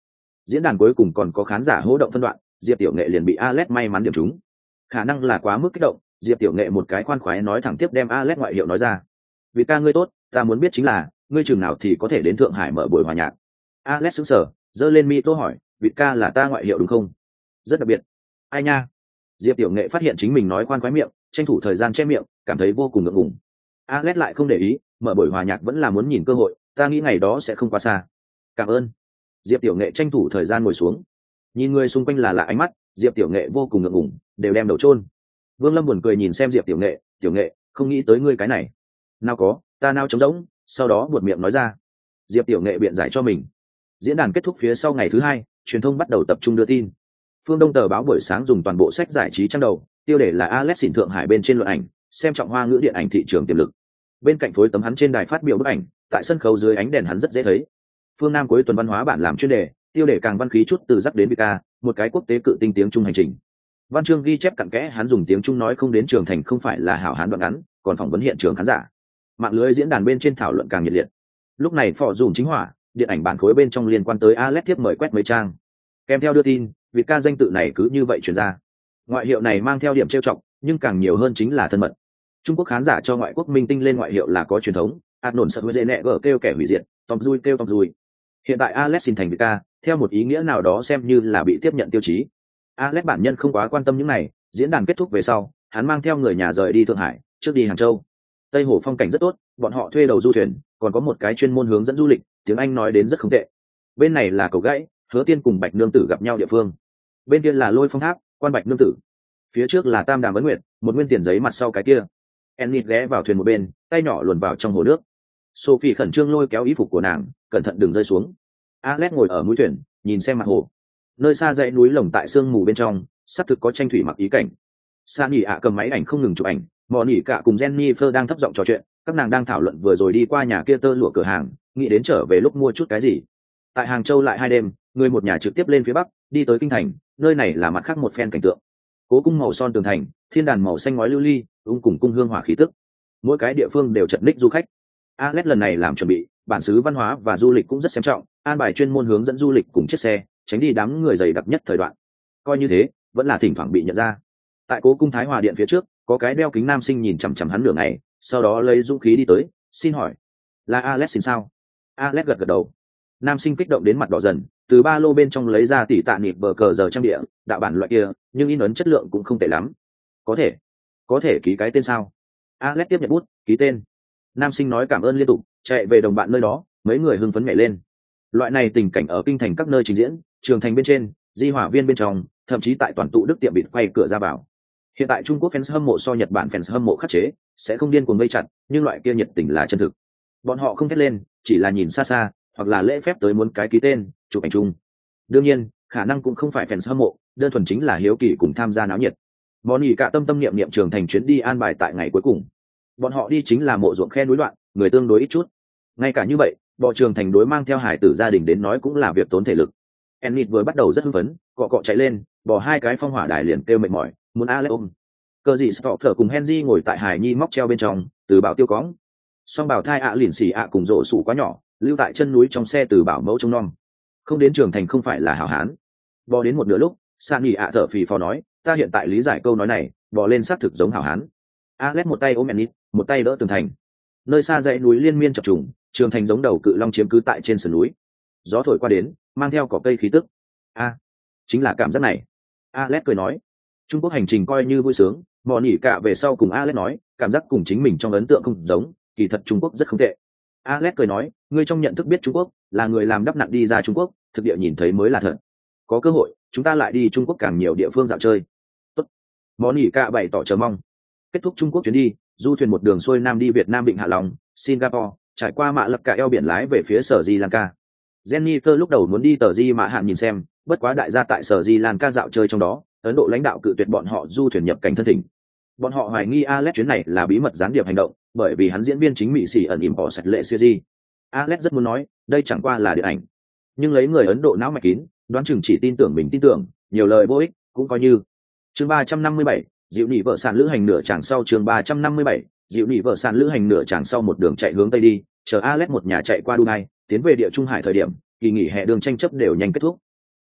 Diễn đàn cuối cùng còn có khán giả hô động phân đoạn, Diệp Tiểu Nghệ liền bị Alex may mắn điểm trúng. Khả năng là quá mức kích động, Diệp Tiểu Nghệ một cái khoan khoái nói thẳng tiếp đem Alex ngoại hiệu nói ra. Vì ca ngươi tốt, ta muốn biết chính là, ngươi chừng nào thì có thể đến Thượng Hải mở buổi hòa nhạc. Alex sững sờ, giơ lên mi tô hỏi, vị ca là ta ngoại hiệu đúng không? Rất đặc biệt. Ai nha? Diệp Tiểu Nghệ phát hiện chính mình nói khoan khoái miệng, tranh thủ thời gian che miệng, cảm thấy vô cùng ngượng ngùng. Alex lại không để ý, mở buổi hòa nhạc vẫn là muốn nhìn cơ hội, ta nghĩ ngày đó sẽ không quá xa. Cảm ơn. Diệp Tiểu Nghệ tranh thủ thời gian ngồi xuống, nhìn người xung quanh là lạ ánh mắt, Diệp Tiểu Nghệ vô cùng ngượng ngùng, đều đem đầu chôn. Vương Lâm buồn cười nhìn xem Diệp Tiểu Nghệ, Tiểu Nghệ, không nghĩ tới ngươi cái này. Nào có, ta nào trống rỗng, sau đó buột miệng nói ra. Diệp Tiểu Nghệ biện giải cho mình. Diễn đàn kết thúc phía sau ngày thứ hai, truyền thông bắt đầu tập trung đưa tin. Phương Đông tờ báo buổi sáng dùng toàn bộ sách giải trí trang đầu, tiêu đề là Alex xỉn Thượng Hải bên trên luận ảnh, xem trọng Hoa ngữ điện ảnh thị trường tiềm lực. Bên cạnh phối tấm hắn trên đài phát biểu bức ảnh, tại sân khấu dưới ánh đèn hắn rất dễ thấy. Phương Nam cuối tuần văn hóa bản làm chuyên đề, tiêu đề càng văn khí chút từ rắc đến Vika, một cái quốc tế cự tinh tiếng Trung hành trình. Văn chương ghi chép cặn kẽ hắn dùng tiếng Trung nói không đến Trường Thành không phải là hảo hán đoạn ngắn, còn phỏng vấn hiện trường khán giả. Mạng lưới diễn đàn bên trên thảo luận càng nhiệt liệt. Lúc này phò dùng chính hỏa, điện ảnh bản khối bên trong liên quan tới Alex tiếp mời quét mấy trang. Kèm theo đưa tin, Vika danh tự này cứ như vậy truyền ra. Ngoại hiệu này mang theo điểm trêu chọc, nhưng càng nhiều hơn chính là thân mật. Trung Quốc khán giả cho ngoại quốc minh tinh lên ngoại hiệu là có truyền thống, ạt nổn sợ dễ nẹ gở kêu kẻ hủy diệt, tóm dui kêu tóm dui. Hiện tại Alex xin thành Vika, theo một ý nghĩa nào đó xem như là bị tiếp nhận tiêu chí. Alex bản nhân không quá quan tâm những này, diễn đàn kết thúc về sau, hắn mang theo người nhà rời đi Thượng Hải, trước đi Hàng Châu. Tây Hồ phong cảnh rất tốt, bọn họ thuê đầu du thuyền, còn có một cái chuyên môn hướng dẫn du lịch, tiếng Anh nói đến rất không tệ. Bên này là cầu gãy, Hứa Tiên cùng Bạch Nương Tử gặp nhau địa phương. Bên kia là Lôi Phong Tháp, Quan Bạch Nương Tử. Phía trước là Tam Đàm Ấn Nguyệt, một nguyên tiền giấy mặt sau cái kia. Enid ghé vào thuyền một bên, tay nhỏ luồn vào trong hồ nước. Sophie khẩn trương lôi kéo y phục của nàng, cẩn thận đừng rơi xuống. Alex ngồi ở mũi thuyền, nhìn xem mặt hồ. Nơi xa dãy núi lồng tại sương mù bên trong, sắp thực có tranh thủy mặc ý cảnh. Sa Nỉ ạ cầm máy ảnh không ngừng chụp ảnh, Mọ Nỉ cả cùng Jennifer đang thấp giọng trò chuyện, các nàng đang thảo luận vừa rồi đi qua nhà kia tơ lụa cửa hàng, nghĩ đến trở về lúc mua chút cái gì. Tại Hàng Châu lại hai đêm, người một nhà trực tiếp lên phía bắc, đi tới kinh thành, nơi này là mặt khác một phen cảnh tượng. Cố cung màu son tường thành, thiên đàn màu xanh ngói lưu ly, ung cùng cung hương hỏa khí tức. Mỗi cái địa phương đều chật ních du khách. Alex lần này làm chuẩn bị, bản xứ văn hóa và du lịch cũng rất xem trọng, an bài chuyên môn hướng dẫn du lịch cùng chiếc xe, tránh đi đám người dày đặc nhất thời đoạn. Coi như thế, vẫn là thỉnh thoảng bị nhận ra. Tại cố cung Thái Hòa điện phía trước, có cái đeo kính nam sinh nhìn chằm chằm hắn nửa ngày, sau đó lấy dũng khí đi tới, xin hỏi, là Alex xin sao? Alex gật gật đầu. Nam sinh kích động đến mặt đỏ dần, từ ba lô bên trong lấy ra tỷ tạ nịt bờ cờ giờ trang địa, đạo bản loại kia, nhưng in ấn chất lượng cũng không tệ lắm. Có thể, có thể ký cái tên sao? Alex tiếp nhận bút, ký tên. Nam sinh nói cảm ơn liên tục, chạy về đồng bạn nơi đó, mấy người hưng phấn nhảy lên. Loại này tình cảnh ở kinh thành các nơi trình diễn, trường thành bên trên, di hỏa viên bên trong, thậm chí tại toàn tụ đức tiệm bịt quay cửa ra vào. Hiện tại Trung Quốc fans hâm mộ so Nhật Bản fans hâm mộ khắc chế, sẽ không điên cuồng vây chặt, nhưng loại kia nhiệt tình là chân thực. Bọn họ không thét lên, chỉ là nhìn xa xa, hoặc là lễ phép tới muốn cái ký tên, chụp ảnh chung. Đương nhiên, khả năng cũng không phải fans hâm mộ, đơn thuần chính là hiếu kỳ cùng tham gia náo nhiệt. Bọn nhỉ cả tâm tâm niệm niệm trường thành chuyến đi an bài tại ngày cuối cùng. Bọn họ đi chính là mộ ruộng khe núi đoạn, người tương đối ít chút. Ngay cả như vậy, bọ trường thành đối mang theo hải tử gia đình đến nói cũng là việc tốn thể lực. Enid vừa bắt đầu rất hưng phấn, cọ cọ chạy lên, bỏ hai cái phong hỏa đài liền kêu mệt mỏi, muốn Alex ôm. Cờ gì Stopper cùng Henry ngồi tại hải nhi móc treo bên trong, từ bảo tiêu cóng. Song bảo thai ạ lìn xì ạ cùng rộ sủ quá nhỏ, lưu tại chân núi trong xe từ bảo mẫu trông nom. Không đến trường thành không phải là hảo hán. Bò đến một nửa lúc, Sani ạ thở phì phò nói, ta hiện tại lý giải câu nói này, bò lên xác thực giống hảo hán. Alex một tay ôm Enid, một tay đỡ tường thành. Nơi xa dãy núi liên miên chập trùng, trường thành giống đầu cự long chiếm cứ tại trên sườn núi. Gió thổi qua đến, mang theo cỏ cây khí tức. A, chính là cảm giác này. Alex cười nói, Trung Quốc hành trình coi như vui sướng, mò nhỉ cả về sau cùng Alex nói, cảm giác cùng chính mình trong ấn tượng không giống, kỳ thật Trung Quốc rất không tệ. Alex cười nói, ngươi trong nhận thức biết Trung Quốc, là người làm đắp nặn đi ra Trung Quốc, thực địa nhìn thấy mới là thật. Có cơ hội, chúng ta lại đi Trung Quốc càng nhiều địa phương dạo chơi. Tốt. Mò nhỉ cả bày tỏ chờ mong. Kết thúc Trung Quốc chuyến đi, du thuyền một đường xuôi nam đi Việt Nam Vịnh Hạ Long, Singapore, trải qua mạ lập cả eo biển lái về phía sở Di Lanka. Jennifer lúc đầu muốn đi tờ Di Mạ Hạn nhìn xem, bất quá đại gia tại sở Di Lanka dạo chơi trong đó, Ấn Độ lãnh đạo cự tuyệt bọn họ du thuyền nhập cảnh thân thỉnh. Bọn họ hoài nghi Alex chuyến này là bí mật gián điệp hành động, bởi vì hắn diễn viên chính Mỹ xỉ ẩn ỉm bỏ sạch lệ siêu di. Alex rất muốn nói, đây chẳng qua là điện ảnh, nhưng lấy người Ấn Độ não mạch kín, đoán chừng chỉ tin tưởng mình tin tưởng, nhiều lời vô ích, cũng coi như. Chương ba trăm năm mươi bảy, dịu nị vợ sản lữ hành nửa chàng sau. Chương ba trăm năm mươi bảy, dịu nị vợ sản lữ hành nửa chàng sau một đường chạy hướng tây đi, chờ Alex một nhà chạy qua Dubai, tiến về địa Trung Hải thời điểm, kỳ nghỉ hè đường tranh chấp đều nhanh kết thúc.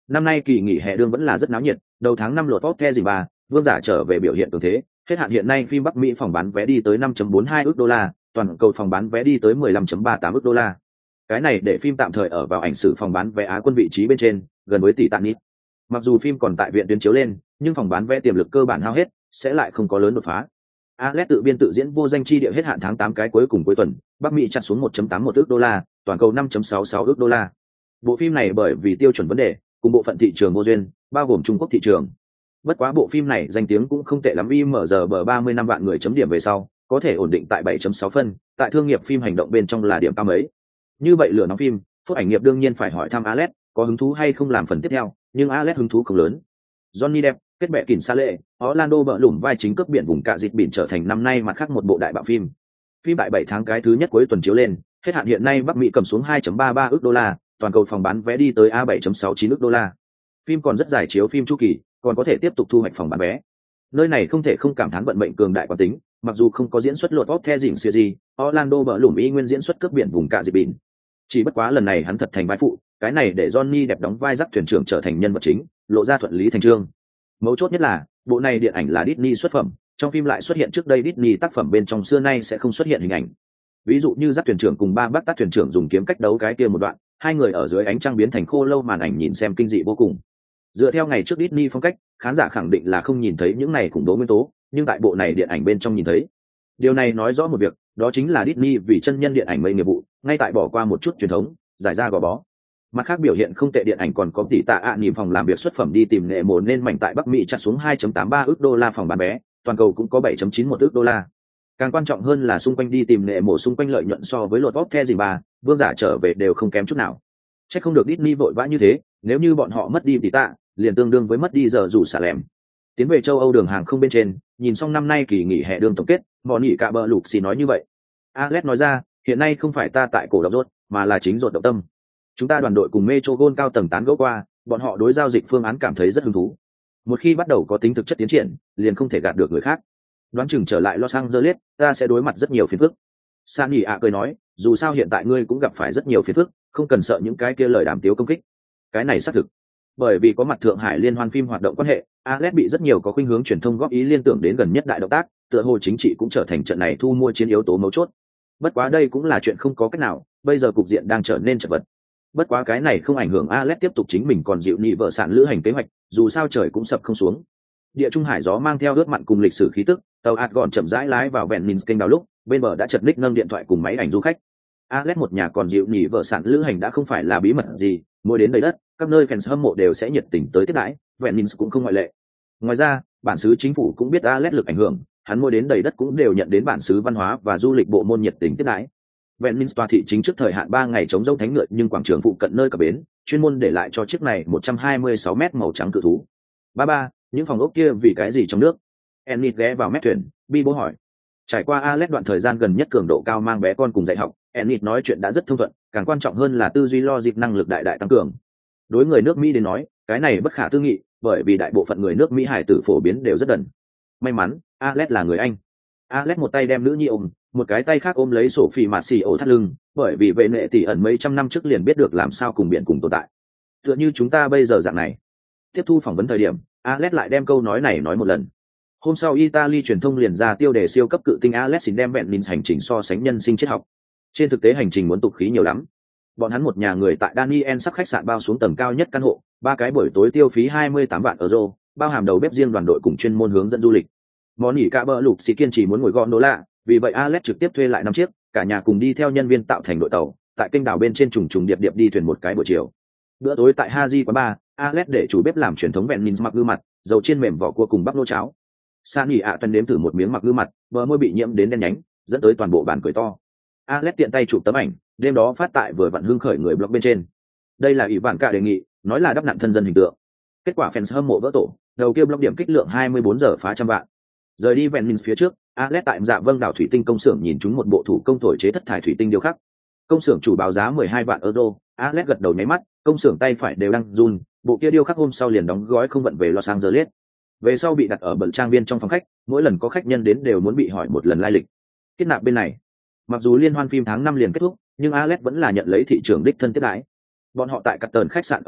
Năm nay kỳ nghỉ hè đương vẫn là rất náo nhiệt, đầu tháng năm lột top the gì ba, vương giả trở về biểu hiện cường thế, hết hạn hiện nay phim Bắc Mỹ phòng bán vé đi tới năm phẩy bốn hai ức đô la, toàn cầu phòng bán vé đi tới mười lăm phẩy ba tám ức đô la. Cái này để phim tạm thời ở vào ảnh sử phòng bán vé Á quân vị trí bên trên, gần với tỷ Titanic. Mặc dù phim còn tại viện tuyến chiếu lên, nhưng phòng bán vé tiềm lực cơ bản hao hết, sẽ lại không có lớn đột phá. Alex tự biên tự diễn vô danh chi địa hết hạn tháng tám cái cuối cùng cuối tuần, Bắc Mỹ chặt xuống một phẩy tám một ức đô la, toàn cầu năm phẩy sáu sáu ức đô la. Bộ phim này bởi vì tiêu chuẩn vấn đề, cùng bộ phận thị trường vô duyên, bao gồm Trung Quốc thị trường. Bất quá bộ phim này danh tiếng cũng không tệ lắm, i em gi bờ ba mươi năm vạn người chấm điểm về sau, có thể ổn định tại bảy phẩy sáu phân, tại thương nghiệp phim hành động bên trong là điểm cao mấy. Như vậy lửa nóng phim, Phúc ảnh nghiệp đương nhiên phải hỏi thăm Alex, có hứng thú hay không làm phần tiếp theo, nhưng Alex hứng thú không lớn. Johnny Depp, kết bè kỉnh xa lệ, Orlando bợ lủng vai chính cướp biển vùng cạ dịch biển trở thành năm nay mặt khác một bộ đại bạo phim. Phim tại bảy tháng cái thứ nhất cuối tuần chiếu lên, hết hạn hiện nay Bắc Mỹ cầm xuống hai phẩy ba ba ức đô la, toàn cầu phòng bán vé đi tới a bảy phẩy sáu chín ức đô la. Phim còn rất dài chiếu phim chu kỳ, còn có thể tiếp tục thu hoạch phòng bán vé. Nơi này không thể không cảm thán vận mệnh cường đại quán tính, mặc dù không có diễn xuất lột top the dỉnh series, Orlando bợ lủng y nguyên diễn xuất cướp biển vùng cạ dịch biển. Chỉ bất quá lần này hắn thật thành vai phụ, cái này để Johnny Depp đóng vai dắt thuyền trưởng trở thành nhân vật chính, lộ ra thuận lý thành chương. Mấu chốt nhất là, bộ này điện ảnh là Disney xuất phẩm, trong phim lại xuất hiện trước đây Disney tác phẩm bên trong xưa nay sẽ không xuất hiện hình ảnh. Ví dụ như dắt thuyền trưởng cùng ba bác tác thuyền trưởng dùng kiếm cách đấu cái kia một đoạn, hai người ở dưới ánh trăng biến thành khô lâu, màn ảnh nhìn xem kinh dị vô cùng. Dựa theo ngày trước Disney phong cách, khán giả khẳng định là không nhìn thấy những này khủng bố nguyên tố, nhưng tại bộ này điện ảnh bên trong nhìn thấy. Điều này nói rõ một việc, đó chính là Disney vì chân nhân điện ảnh mây nghiệp vụ, ngay tại bỏ qua một chút truyền thống, giải ra gò bó. Mặt khác biểu hiện không tệ điện ảnh còn có tỷ tạ ạ à, niềm phòng làm việc xuất phẩm đi tìm nghệ mồ nên mảnh tại Bắc Mỹ chặt xuống hai phẩy tám ba ức đô la phòng bán vé, toàn cầu cũng có bảy phẩy chín một ức đô la. Càng quan trọng hơn là xung quanh đi tìm nghệ mồ xung quanh lợi nhuận so với lột top the gì ba, vương giả trở về đều không kém chút nào. Chắc không được Disney vội vã như thế, nếu như bọn họ mất đi tỷ tạ, liền tương đương với mất đi giờ rủ xả lẻm. Tiến về châu Âu đường hàng không bên trên, nhìn xong năm nay kỳ nghỉ hè đường tổng kết, bọn nghỉ cả bờ lục xì nói như vậy. Alex nói ra, hiện nay không phải ta tại cổ động rốt, mà là chính rốt động tâm. Chúng ta đoàn đội cùng Metro Gold cao tầng tán gẫu qua, bọn họ đối giao dịch phương án cảm thấy rất hứng thú. Một khi bắt đầu có tính thực chất tiến triển, liền không thể gạt được người khác. Đoán chừng trở lại Los Angeles, ta sẽ đối mặt rất nhiều phiền phức. Sunny ạ cười nói, dù sao hiện tại ngươi cũng gặp phải rất nhiều phiền phức, không cần sợ những cái kia lời đàm tiếu công kích. Cái này xác thực. Bởi vì có mặt Thượng Hải liên hoan phim hoạt động quan hệ, Alex bị rất nhiều có khuynh hướng truyền thông góp ý liên tưởng đến gần nhất đại động tác, tựa hồ chính trị cũng trở thành trận này thu mua chiến yếu tố mấu chốt. Bất quá đây cũng là chuyện không có cách nào, bây giờ cục diện đang trở nên chật vật. Bất quá cái này không ảnh hưởng Alex tiếp tục chính mình còn dịu nhị vợ sản lữ hành kế hoạch, dù sao trời cũng sập không xuống. Địa trung hải gió mang theo ướt mặn cùng lịch sử khí tức, tàu Argon chậm rãi lái vào Venice kênh đào lúc, bên bờ đã chật ních nâng điện thoại cùng máy ảnh du khách. Alex một nhà còn dịu nhị vợ sản lữ hành đã không phải là bí mật gì, mỗi đến đầy đất, các nơi fans hâm mộ đều sẽ nhiệt tình tới tiếp đãi, Venice cũng không ngoại lệ. Ngoài ra, bản xứ chính phủ cũng biết Alex lực ảnh hưởng, hắn mỗi đến đầy đất cũng đều nhận đến bản xứ văn hóa và du lịch bộ môn nhiệt tình tiếp đãi. Venice tòa thị chính trước thời hạn ba ngày chống dâu thánh ngựa, nhưng quảng trường phụ cận nơi cập bến, chuyên môn để lại cho chiếc này một trăm hai mươi sáu mét màu trắng cự thú. Ba ba, những phòng ốc kia vì cái gì trong nước? Enid ghé vào mép thuyền, bi bố hỏi. Trải qua Alex đoạn thời gian gần nhất cường độ cao mang bé con cùng dạy học, Enid nói chuyện đã rất thông thuận, càng quan trọng hơn là tư duy logic năng lực đại đại tăng cường. Đối người nước Mỹ đến nói, cái này bất khả tư nghị, bởi vì đại bộ phận người nước Mỹ hải tử phổ biến đều rất đần. May mắn, Alex là người Anh. Alex một tay đem nữ nhi ôm, một cái tay khác ôm lấy Sophie mà xì ổ thắt lưng, bởi vì vệ nệ tỷ ẩn mấy trăm năm trước liền biết được làm sao cùng biển cùng tồn tại. Tựa như chúng ta bây giờ dạng này. Tiếp thu phỏng vấn thời điểm, Alex lại đem câu nói này nói một lần. Hôm sau Italy truyền thông liền ra tiêu đề siêu cấp cự tinh Alex xin đem vẹn nhìn hành trình so sánh nhân sinh triết học. Trên thực tế hành trình muốn tục khí nhiều lắm. Bọn hắn một nhà người tại Daniel sắc khách sạn bao xuống tầng cao nhất căn hộ, ba cái buổi tối tiêu phí hai mươi tám vạn euro, bao hàm đầu bếp riêng đoàn đội cùng chuyên môn hướng dẫn du lịch. Món nghỉ cả bờ lục xì kiên trì muốn ngồi gọn đô la, vì vậy Alex trực tiếp thuê lại năm chiếc, cả nhà cùng đi theo nhân viên tạo thành đội tàu, tại kênh đảo bên trên trùng trùng điệp điệp đi thuyền một cái buổi chiều. Bữa tối tại Haji quán bar, Alex để chủ bếp làm truyền thống vẹn mặc gư mặt, dầu chiên mềm vỏ cua cùng bắp nô cháo. Sunny ạ tuần nếm thử một miếng mặc gư mặt, bờ môi bị nhiễm đến đen nhánh, dẫn tới toàn bộ bàn cười to. Alex tiện tay chụp tấm ảnh, đêm đó phát tại vừa vặn hưng khởi người blog bên trên. Đây là ủy vạn cả đề nghị, nói là đắp nặn thân dân hình tượng. Kết quả fans hâm mộ vỡ tổ, đầu kia blog điểm kích lượng hai mươi bốn giờ phá trăm vạn. Rời đi Venice phía trước, Alex tại Dạ Vâng đảo thủy tinh công xưởng nhìn chúng một bộ thủ công thổi chế thất thải thủy tinh điêu khắc. Công xưởng chủ báo giá mười hai vạn euro, Alex gật đầu nháy mắt, công xưởng tay phải đều đang run, bộ kia điêu khắc hôm sau liền đóng gói không vận về Los Angeles. Về sau bị đặt ở bậc trang viên trong phòng khách, mỗi lần có khách nhân đến đều muốn bị hỏi một lần lai lịch. Kết nạp bên này, mặc dù liên hoan phim tháng năm liền kết thúc, nhưng Alex vẫn là nhận lấy thị trường đích thân tiếp đãi. Bọn họ tại Cắt Tờn khách sạn ở lại,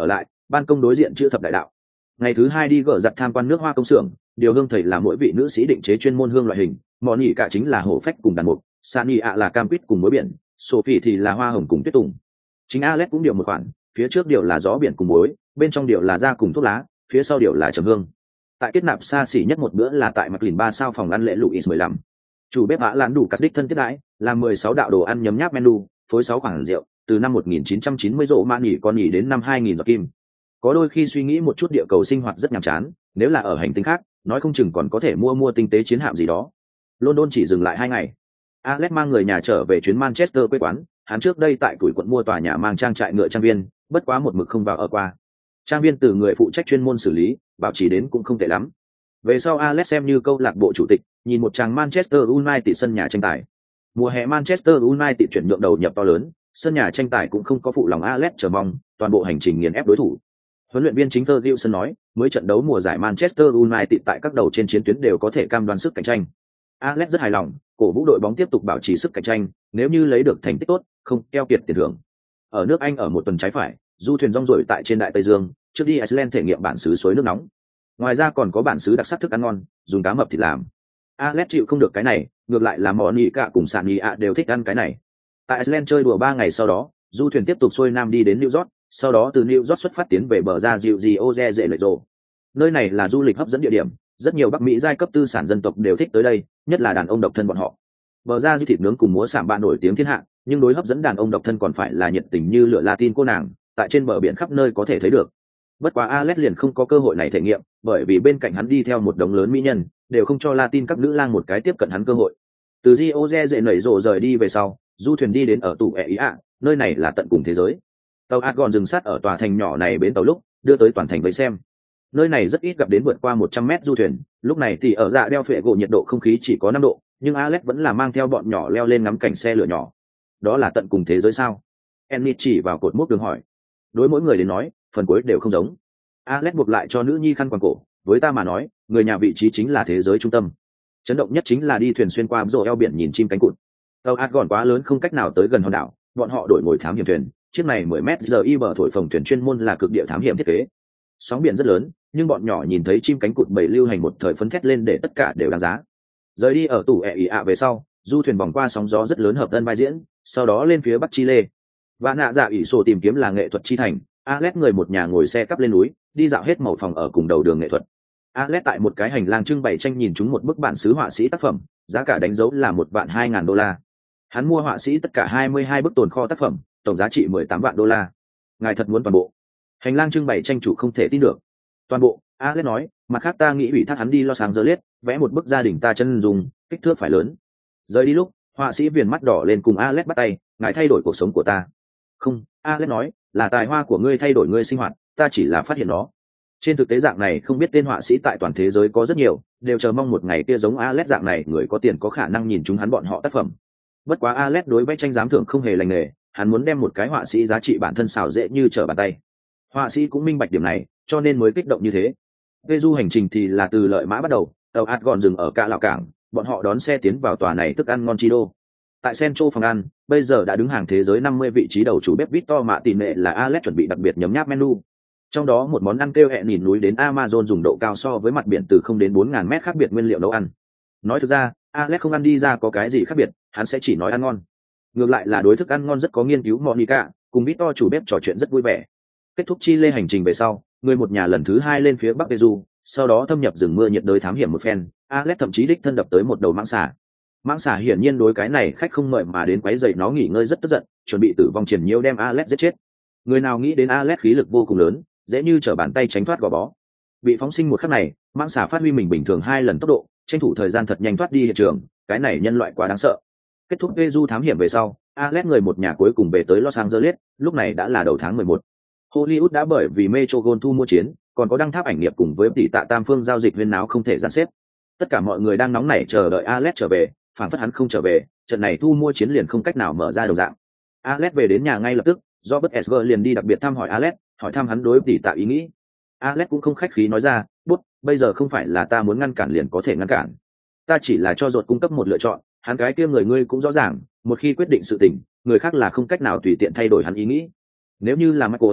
ban công đối diện chữ thập đại đạo. Ngày thứ hai đi gỡ giặt tham quan nước hoa công xưởng, điều hương thầy là mỗi vị nữ sĩ định chế chuyên môn hương loại hình, món nhỉ cả chính là hổ phách cùng đàn mục, Sani ạ là cam quýt cùng muối biển, Sophie thì là hoa hồng cùng tuyết tùng. Chính Alex cũng điều một khoản, phía trước điều là gió biển cùng muối, bên trong điều là da cùng thuốc lá, phía sau điều là trầm hương. Tại kết nạp xa xỉ nhất một bữa là tại McLean ba sao phòng ăn lễ Louis mười lăm. Chủ bếp Hạ Lan đủ cắt đích thân tiếp đãi, làm mười sáu đạo đồ ăn nhấm nháp menu, phối sáu khoản rượu, từ năm một nghìn chín trăm chín mươi rộ mã nghỉ con nghỉ đến năm hai nghìn giọt kim. Có đôi khi suy nghĩ một chút địa cầu sinh hoạt rất nhàm chán, nếu là ở hành tinh khác, nói không chừng còn có thể mua mua tinh tế chiến hạm gì đó. London chỉ dừng lại hai ngày. Alex mang người nhà trở về chuyến Manchester quê quán, hắn trước đây tại tuổi quận mua tòa nhà mang trang trại ngựa trang viên, bất quá một mực không vào ở qua. Trang viên từ người phụ trách chuyên môn xử lý, bảo trì đến cũng không tệ lắm. Về sau Alex xem như câu lạc bộ chủ tịch, nhìn một tràng Manchester United sân nhà tranh tài. Mùa hè Manchester United chuyển nhượng đầu nhập to lớn, sân nhà tranh tài cũng không có phụ lòng Alex chờ mong, toàn bộ hành trình nghiền ép đối thủ. Huấn luyện viên chính Ferguson nói, mới trận đấu mùa giải Manchester United tại các đầu trên chiến tuyến đều có thể cam đoan sức cạnh tranh. Alex rất hài lòng, cổ vũ đội bóng tiếp tục bảo trì sức cạnh tranh, nếu như lấy được thành tích tốt, không keo kiệt tiền thưởng. Ở nước Anh ở một tuần trái phải, du thuyền rong ruổi tại trên đại Tây Dương, trước đi Iceland thể nghiệm bản xứ suối nước nóng. Ngoài ra còn có bản xứ đặc sắc thức ăn ngon, dùng cá mập thịt làm. Alex chịu không được cái này, ngược lại là món nhị cả cùng sản nhị ạ đều thích ăn cái này. Tại Iceland chơi đùa ba ngày sau đó, du thuyền tiếp tục xuôi nam đi đến New York, sau đó từ New York xuất phát tiến về bờ ra dịu gì Oze dễ lợi rồ. Nơi này là du lịch hấp dẫn địa điểm, rất nhiều Bắc Mỹ giai cấp tư sản dân tộc đều thích tới đây, nhất là đàn ông độc thân bọn họ. Bờ ra di thịt nướng cùng múa sảm bạn nổi tiếng thiên hạ, nhưng đối hấp dẫn đàn ông độc thân còn phải là nhiệt tình như lửa Latin cô nàng, tại trên bờ biển khắp nơi có thể thấy được. Bất quá Alex liền không có cơ hội này thể nghiệm, bởi vì bên cạnh hắn đi theo một đống lớn mỹ nhân, đều không cho Latin các nữ lang một cái tiếp cận hắn cơ hội. Từ Rio de Janeiro rời đi về sau, du thuyền đi đến ở tủ ẹ ý ạ, nơi này là tận cùng thế giới. Tàu Argon dừng sát ở tòa thành nhỏ này bến tàu lúc, đưa tới toàn thành với xem. Nơi này rất ít gặp đến vượt qua một trăm mét du thuyền, lúc này thì ở dạ đeo phệ gỗ nhiệt độ không khí chỉ có năm độ, nhưng Alex vẫn là mang theo bọn nhỏ leo lên ngắm cảnh xe lửa nhỏ. Đó là tận cùng thế giới sao? Ennis chỉ vào cột mốc đường hỏi. Đối mỗi người đến nói, phần cuối đều không giống. Alex buộc lại cho nữ nhi khăn quàng cổ, với ta mà nói, người nhà vị trí chính là thế giới trung tâm. Chấn động nhất chính là đi thuyền xuyên qua rổ eo biển nhìn chim cánh cụt. Tàu Argon quá lớn không cách nào tới gần hòn đảo, bọn họ đổi ngồi thám hiểm thuyền, chiếc này mười mét giờ y bờ thổi phồng thuyền chuyên môn là cực địa thám hiểm thiết kế. Sóng biển rất lớn, nhưng bọn nhỏ nhìn thấy chim cánh cụt bầy lưu hành một thời phấn thét lên để tất cả đều đáng giá. Rời đi ở tủ ẹ ỉ ạ về sau, du thuyền vòng qua sóng gió rất lớn hợp tân vai diễn, sau đó lên phía bắc Chile. Và nạ dạ ỷ sổ tìm kiếm là nghệ thuật chi thành, Alex người một nhà ngồi xe cắp lên núi, đi dạo hết màu phòng ở cùng đầu đường nghệ thuật. Alex tại một cái hành lang trưng bày tranh nhìn chúng một bức bản xứ họa sĩ tác phẩm, giá cả đánh dấu là một vạn hai ngàn đô la. Hắn mua họa sĩ tất cả hai mươi hai bức tồn kho tác phẩm, tổng giá trị mười tám vạn đô la. Ngài thật muốn toàn bộ? Hành lang trưng bày tranh chủ không thể tin được. Toàn bộ, Alex nói, mặt khác ta nghĩ ủy thác hắn đi Los Angeles, vẽ một bức gia đình ta chân dùng, kích thước phải lớn. Rời đi lúc, họa sĩ viền mắt đỏ lên cùng Alex bắt tay, ngài thay đổi cuộc sống của ta. Không, Alex nói, là tài hoa của ngươi thay đổi ngươi sinh hoạt, ta chỉ là phát hiện nó. Trên thực tế dạng này không biết tên họa sĩ tại toàn thế giới có rất nhiều, đều chờ mong một ngày kia giống Alex dạng này người có tiền có khả năng nhìn chúng hắn bọn họ tác phẩm. Bất quá Alex đối vẽ tranh giám thưởng không hề lành nghề, hắn muốn đem một cái họa sĩ giá trị bản thân xảo dễ như trở bàn tay. Họa sĩ cũng minh bạch điểm này, cho nên mới kích động như thế. Về du hành trình thì là từ lợi mã bắt đầu, tàu Argon dừng ở Cạ Lạo cảng, bọn họ đón xe tiến vào tòa này thức ăn ngon chi đô. Tại Central phòng ăn, bây giờ đã đứng hàng thế giới năm mươi vị trí đầu chủ bếp Victor Mạ Tỷ Nệ là Alex chuẩn bị đặc biệt nhấm nháp menu. Trong đó một món ăn kêu hẹn nhìn núi đến Amazon dùng độ cao so với mặt biển từ không đến bốn ngàn mét khác biệt nguyên liệu nấu ăn. Nói thực ra, Alex không ăn đi ra có cái gì khác biệt, hắn sẽ chỉ nói ăn ngon. Ngược lại là đối thức ăn ngon rất có nghiên cứu Monica, cùng Victor chủ bếp trò chuyện rất vui vẻ. Kết thúc Chile hành trình về sau, người một nhà lần thứ hai lên phía Bắc Peru, sau đó thâm nhập rừng mưa nhiệt đới thám hiểm một phen. Alex thậm chí đích thân đập tới một đầu mãng xà. Mãng xà hiển nhiên đối cái này khách không mời mà đến quấy rầy nó nghỉ ngơi rất tức giận, chuẩn bị tử vong triển nhiễu đem Alex giết chết. Người nào nghĩ đến Alex khí lực vô cùng lớn, dễ như trở bàn tay tránh thoát gò bó. Bị phóng sinh một khắc này, mãng xà phát huy mình bình thường hai lần tốc độ, tranh thủ thời gian thật nhanh thoát đi hiện trường, cái này nhân loại quá đáng sợ. Kết thúc Peru thám hiểm về sau, Alex người một nhà cuối cùng về tới Los Angeles, lúc này đã là đầu tháng mười một. Hollywood đã bởi vì Metro Gold thu mua chiến, còn có đăng tháp ảnh nghiệp cùng với tỷ tạ tam phương giao dịch huyên náo không thể dàn xếp. Tất cả mọi người đang nóng nảy chờ đợi Alex trở về, phản phất hắn không trở về, trận này thu mua chiến liền không cách nào mở ra đồng dạng. Alex về đến nhà ngay lập tức, Robert Esger liền đi đặc biệt thăm hỏi Alex, hỏi thăm hắn đối tỷ tạ ý nghĩ. Alex cũng không khách khí nói ra, "Bút, bây giờ không phải là ta muốn ngăn cản liền có thể ngăn cản. Ta chỉ là cho ruột cung cấp một lựa chọn, hắn cái kia người ngươi cũng rõ ràng, một khi quyết định sự tình, người khác là không cách nào tùy tiện thay đổi hắn ý nghĩ. Nếu như là Michael Eisner,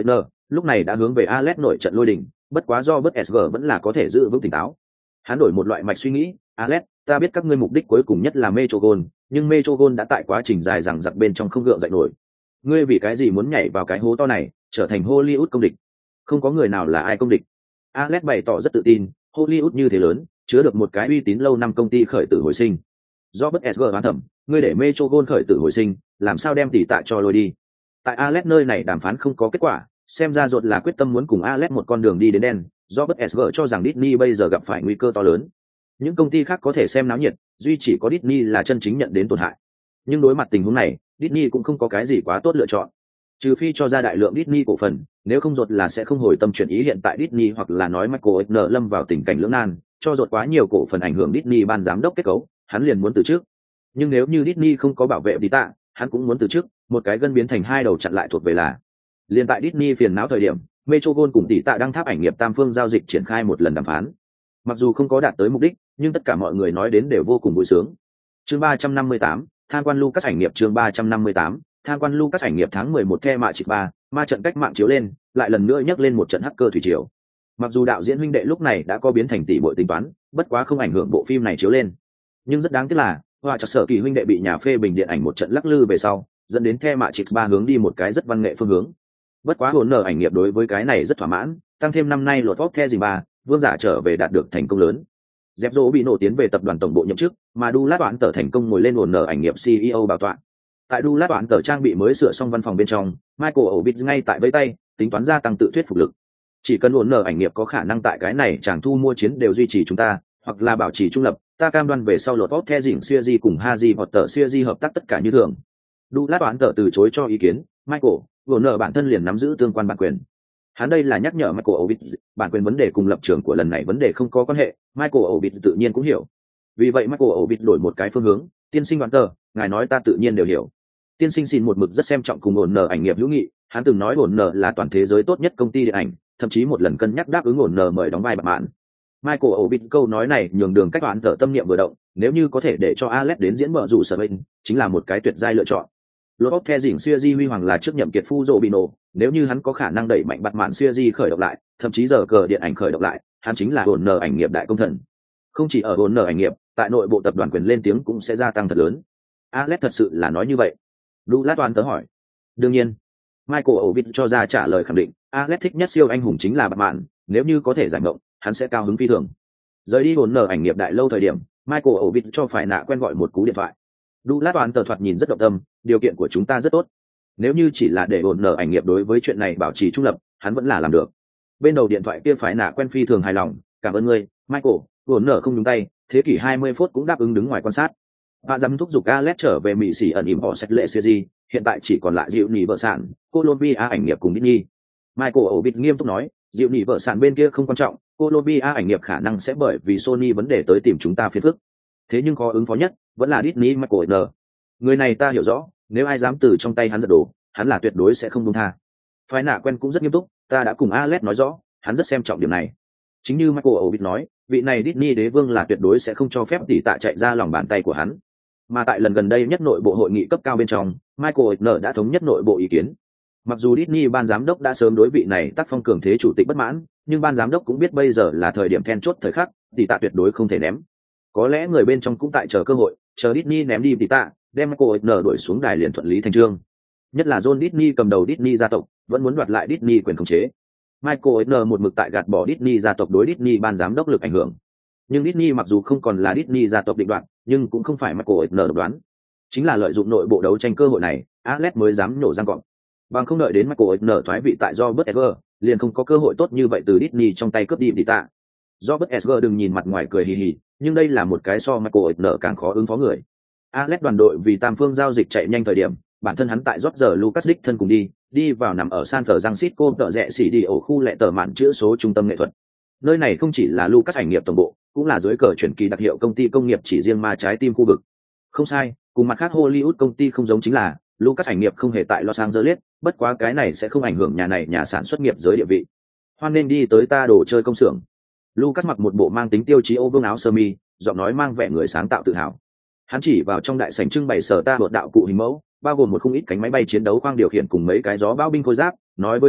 lúc này đã hướng về Alex nổi trận lôi đình, bất quá do bất ét giê vẫn là có thể giữ vững tỉnh táo. Hắn đổi một loại mạch suy nghĩ, Alex, ta biết các ngươi mục đích cuối cùng nhất là Metrogon, nhưng Metrogon đã tại quá trình dài dằng dặc bên trong không gượng dậy nổi. Ngươi vì cái gì muốn nhảy vào cái hố to này, trở thành Hollywood công địch? Không có người nào là ai công địch. Alex bày tỏ rất tự tin, Hollywood như thế lớn, chứa được một cái uy tín lâu năm công ty khởi tử hồi sinh. Do bất ét giê đoán thẩm, ngươi để Metrogon khởi tử hồi sinh, làm sao đem tỷ tạ cho lôi đi? Tại Alex nơi này đàm phán không có kết quả, xem ra ruột là quyết tâm muốn cùng Alex một con đường đi đến đen. Do bất ét giê cho rằng Disney bây giờ gặp phải nguy cơ to lớn. Những công ty khác có thể xem náo nhiệt, duy chỉ có Disney là chân chính nhận đến tổn hại. Nhưng đối mặt tình huống này, Disney cũng không có cái gì quá tốt lựa chọn. Trừ phi cho ra đại lượng Disney cổ phần, nếu không ruột là sẽ không hồi tâm chuyển ý hiện tại Disney, hoặc là nói Michael Eisner lâm vào tình cảnh lưỡng nan, cho ruột quá nhiều cổ phần ảnh hưởng Disney ban giám đốc kết cấu, hắn liền muốn từ chức. Nhưng nếu như Disney không có bảo vệ đi tạ, hắn cũng muốn từ chức, một cái gân biến thành hai đầu chặn lại thuộc về là. Liên tại Disney phiền não thời điểm, Metrogon cùng tỷ tạ đang tháp ảnh nghiệp tam phương giao dịch triển khai một lần đàm phán. Mặc dù không có đạt tới mục đích, nhưng tất cả mọi người nói đến đều vô cùng vui sướng. Chương ba trăm năm mươi tám, tham quan Lucas ảnh nghiệp chương ba trăm năm mươi tám, tham quan Lucas ảnh nghiệp tháng mười một The mạ chịch ba, ma trận cách mạng chiếu lên, lại lần nữa nhắc lên một trận hacker thủy triều. Mặc dù đạo diễn huynh đệ lúc này đã có biến thành tỷ bội tính toán, bất quá không ảnh hưởng bộ phim này chiếu lên. Nhưng rất đáng tiếc là, Hoa Trạc Sở Kỳ huynh đệ bị nhà phê bình điện ảnh một trận lắc lư về sau, dẫn đến The mạ chịch ba hướng đi một cái rất văn nghệ phương hướng. Bất quá hồn nở ảnh nghiệp đối với cái này rất thỏa mãn, tăng thêm năm nay lột vóc The gì ba, vương giả trở về đạt được thành công lớn. Dẹp dỗ bị nổ tiến về tập đoàn tổng bộ nhậm chức, mà Đu Lát Toán tờ thành công ngồi lên hồn nở ảnh nghiệp xê e ô bảo tọa. Tại Đu Lát Toán tờ trang bị mới sửa xong văn phòng bên trong, Michael Orbit ngay tại vây tay, tính toán gia tăng tự thuyết phục lực. Chỉ cần hồn nở ảnh nghiệp có khả năng tại cái này chàng thu mua chiến đều duy trì chúng ta, hoặc là bảo trì trung lập, ta cam đoan về sau lột vóc The dỉnh series cùng Haji Potter series hợp tác tất cả như thường. Đu Lát Toán tờ từ chối cho ý kiến, Michael, hồn nở bản thân liền nắm giữ tương quan bản quyền. Hắn đây là nhắc nhở Michael Orbit, bản quyền vấn đề cùng lập trường của lần này vấn đề không có quan hệ, Michael Orbit tự nhiên cũng hiểu. Vì vậy Michael Orbit đổi một cái phương hướng, tiên sinh đoán tờ, ngài nói ta tự nhiên đều hiểu. Tiên sinh xin một mực rất xem trọng cùng ổn nở ảnh nghiệp hữu nghị, hắn từng nói ổn nở là toàn thế giới tốt nhất công ty điện ảnh, thậm chí một lần cân nhắc đáp ứng ổn nở mời đóng vai bạn mạn. Michael Orbit câu nói này nhường đường cách đoán tờ tâm niệm vừa động, nếu như có thể để cho Alex đến diễn mở rủ sở bên, chính là một cái tuyệt giai lựa chọn. Lord of the Rings series huy hoàng là trước nhậm kiệt phu rộ bị nổ, nếu như hắn có khả năng đẩy mạnh bạt mạn series khởi động lại, thậm chí giờ cờ điện ảnh khởi động lại, hắn chính là ổn nở ảnh nghiệp đại công thần. Không chỉ ở ổn nở ảnh nghiệp, tại nội bộ tập đoàn quyền lên tiếng cũng sẽ gia tăng thật lớn. Alex thật sự là nói như vậy? Đu Lát Toán tớ hỏi. Đương nhiên. Michael Orbit cho ra trả lời khẳng định, Alex thích nhất siêu anh hùng chính là bạt mạn, nếu như có thể giải mộng, hắn sẽ cao hứng phi thường. Rời đi ổn nở ảnh nghiệp đại lâu thời điểm, Michael Orbit cho phải nạ quen gọi một cú điện thoại. Đu Lát Toán tờ thoạt nhìn rất động tâm, điều kiện của chúng ta rất tốt. Nếu như chỉ là để ổn nở ảnh nghiệp đối với chuyện này bảo trì trung lập, hắn vẫn là làm được. Bên đầu điện thoại kia phải nạ quen phi thường hài lòng, cảm ơn ngươi, Michael, ổn nở không nhúng tay, thế kỷ hai mươi phút cũng đáp ứng đứng ngoài quan sát. Bà dám thúc giục Alex trở về Mỹ xỉ ẩn ỉm họ xét lệ series, hiện tại chỉ còn lại Diệu Nỉ vợ sản, Colombia ảnh nghiệp cùng Disney. Michael Orbit nghiêm túc nói, Diệu Nỉ vợ sản bên kia không quan trọng, Colombia ảnh nghiệp khả năng sẽ bởi vì Sony vấn đề tới tìm chúng ta phiền phức. Thế nhưng có ứng phó nhất, vẫn là Disney Michael Eisner. Người này ta hiểu rõ, nếu ai dám từ trong tay hắn giật đồ, hắn là tuyệt đối sẽ không buông tha. Phái nạ quen cũng rất nghiêm túc, ta đã cùng Alex nói rõ, hắn rất xem trọng điểm này. Chính như Michael Orbit nói, vị này Disney đế vương là tuyệt đối sẽ không cho phép tỷ tạ chạy ra lòng bàn tay của hắn. Mà tại lần gần đây nhất nội bộ hội nghị cấp cao bên trong, Michael Eisner đã thống nhất nội bộ ý kiến. Mặc dù Disney ban giám đốc đã sớm đối vị này tác phong cường thế chủ tịch bất mãn, nhưng ban giám đốc cũng biết bây giờ là thời điểm then chốt thời khắc, tỷ tạ tuyệt đối không thể ném. Có lẽ người bên trong cũng tại chờ cơ hội, chờ Disney ném đi tỷ tạ, đem Michael Eisner đuổi xuống đài liền thuận lý thành chương. Nhất là John Disney cầm đầu Disney gia tộc, vẫn muốn đoạt lại Disney quyền khống chế. Michael Eisner một mực tại gạt bỏ Disney gia tộc đối Disney ban giám đốc lực ảnh hưởng. Nhưng Disney mặc dù không còn là Disney gia tộc định đoạt, nhưng cũng không phải Michael Eisner đoán. Chính là lợi dụng nội bộ đấu tranh cơ hội này, Alex mới dám nổ răng gọn. Bằng không đợi đến Michael Eisner thoái vị tại Robert Esger, liền không có cơ hội tốt như vậy từ Disney trong tay cướp đi tỷ tạ. Robert Esger đừng nhìn mặt ngoài cười hì hì, nhưng đây là một cái so Michael Eisner càng khó ứng phó người. Alex đoàn đội vì tam phương giao dịch chạy nhanh thời điểm, bản thân hắn tại George Lucas đích thân cùng đi, đi vào nằm ở San Francisco tợ rẽ xỉ đi ổ khu lệ tờ mạn chữa số trung tâm nghệ thuật. Nơi này không chỉ là Lucas ảnh nghiệp tổng bộ, cũng là dưới cờ chuyển kỳ đặc hiệu công ty công nghiệp chỉ riêng ma trái tim khu vực. Không sai, cùng mặt khác Hollywood công ty không giống chính là Lucas ảnh nghiệp không hề tại Los Angeles, bất quá cái này sẽ không ảnh hưởng nhà này nhà sản xuất nghiệp giới địa vị. Hoan nên đi tới ta đồ chơi công xưởng. Lucas mặc một bộ mang tính tiêu chí ô vương áo sơ mi, giọng nói mang vẻ người sáng tạo tự hào. Hắn chỉ vào trong đại sảnh trưng bày sở ta bột đạo cụ hình mẫu, bao gồm một khung ít cánh máy bay chiến đấu khoang điều khiển cùng mấy cái gió bão binh khôi giáp, nói với Alex,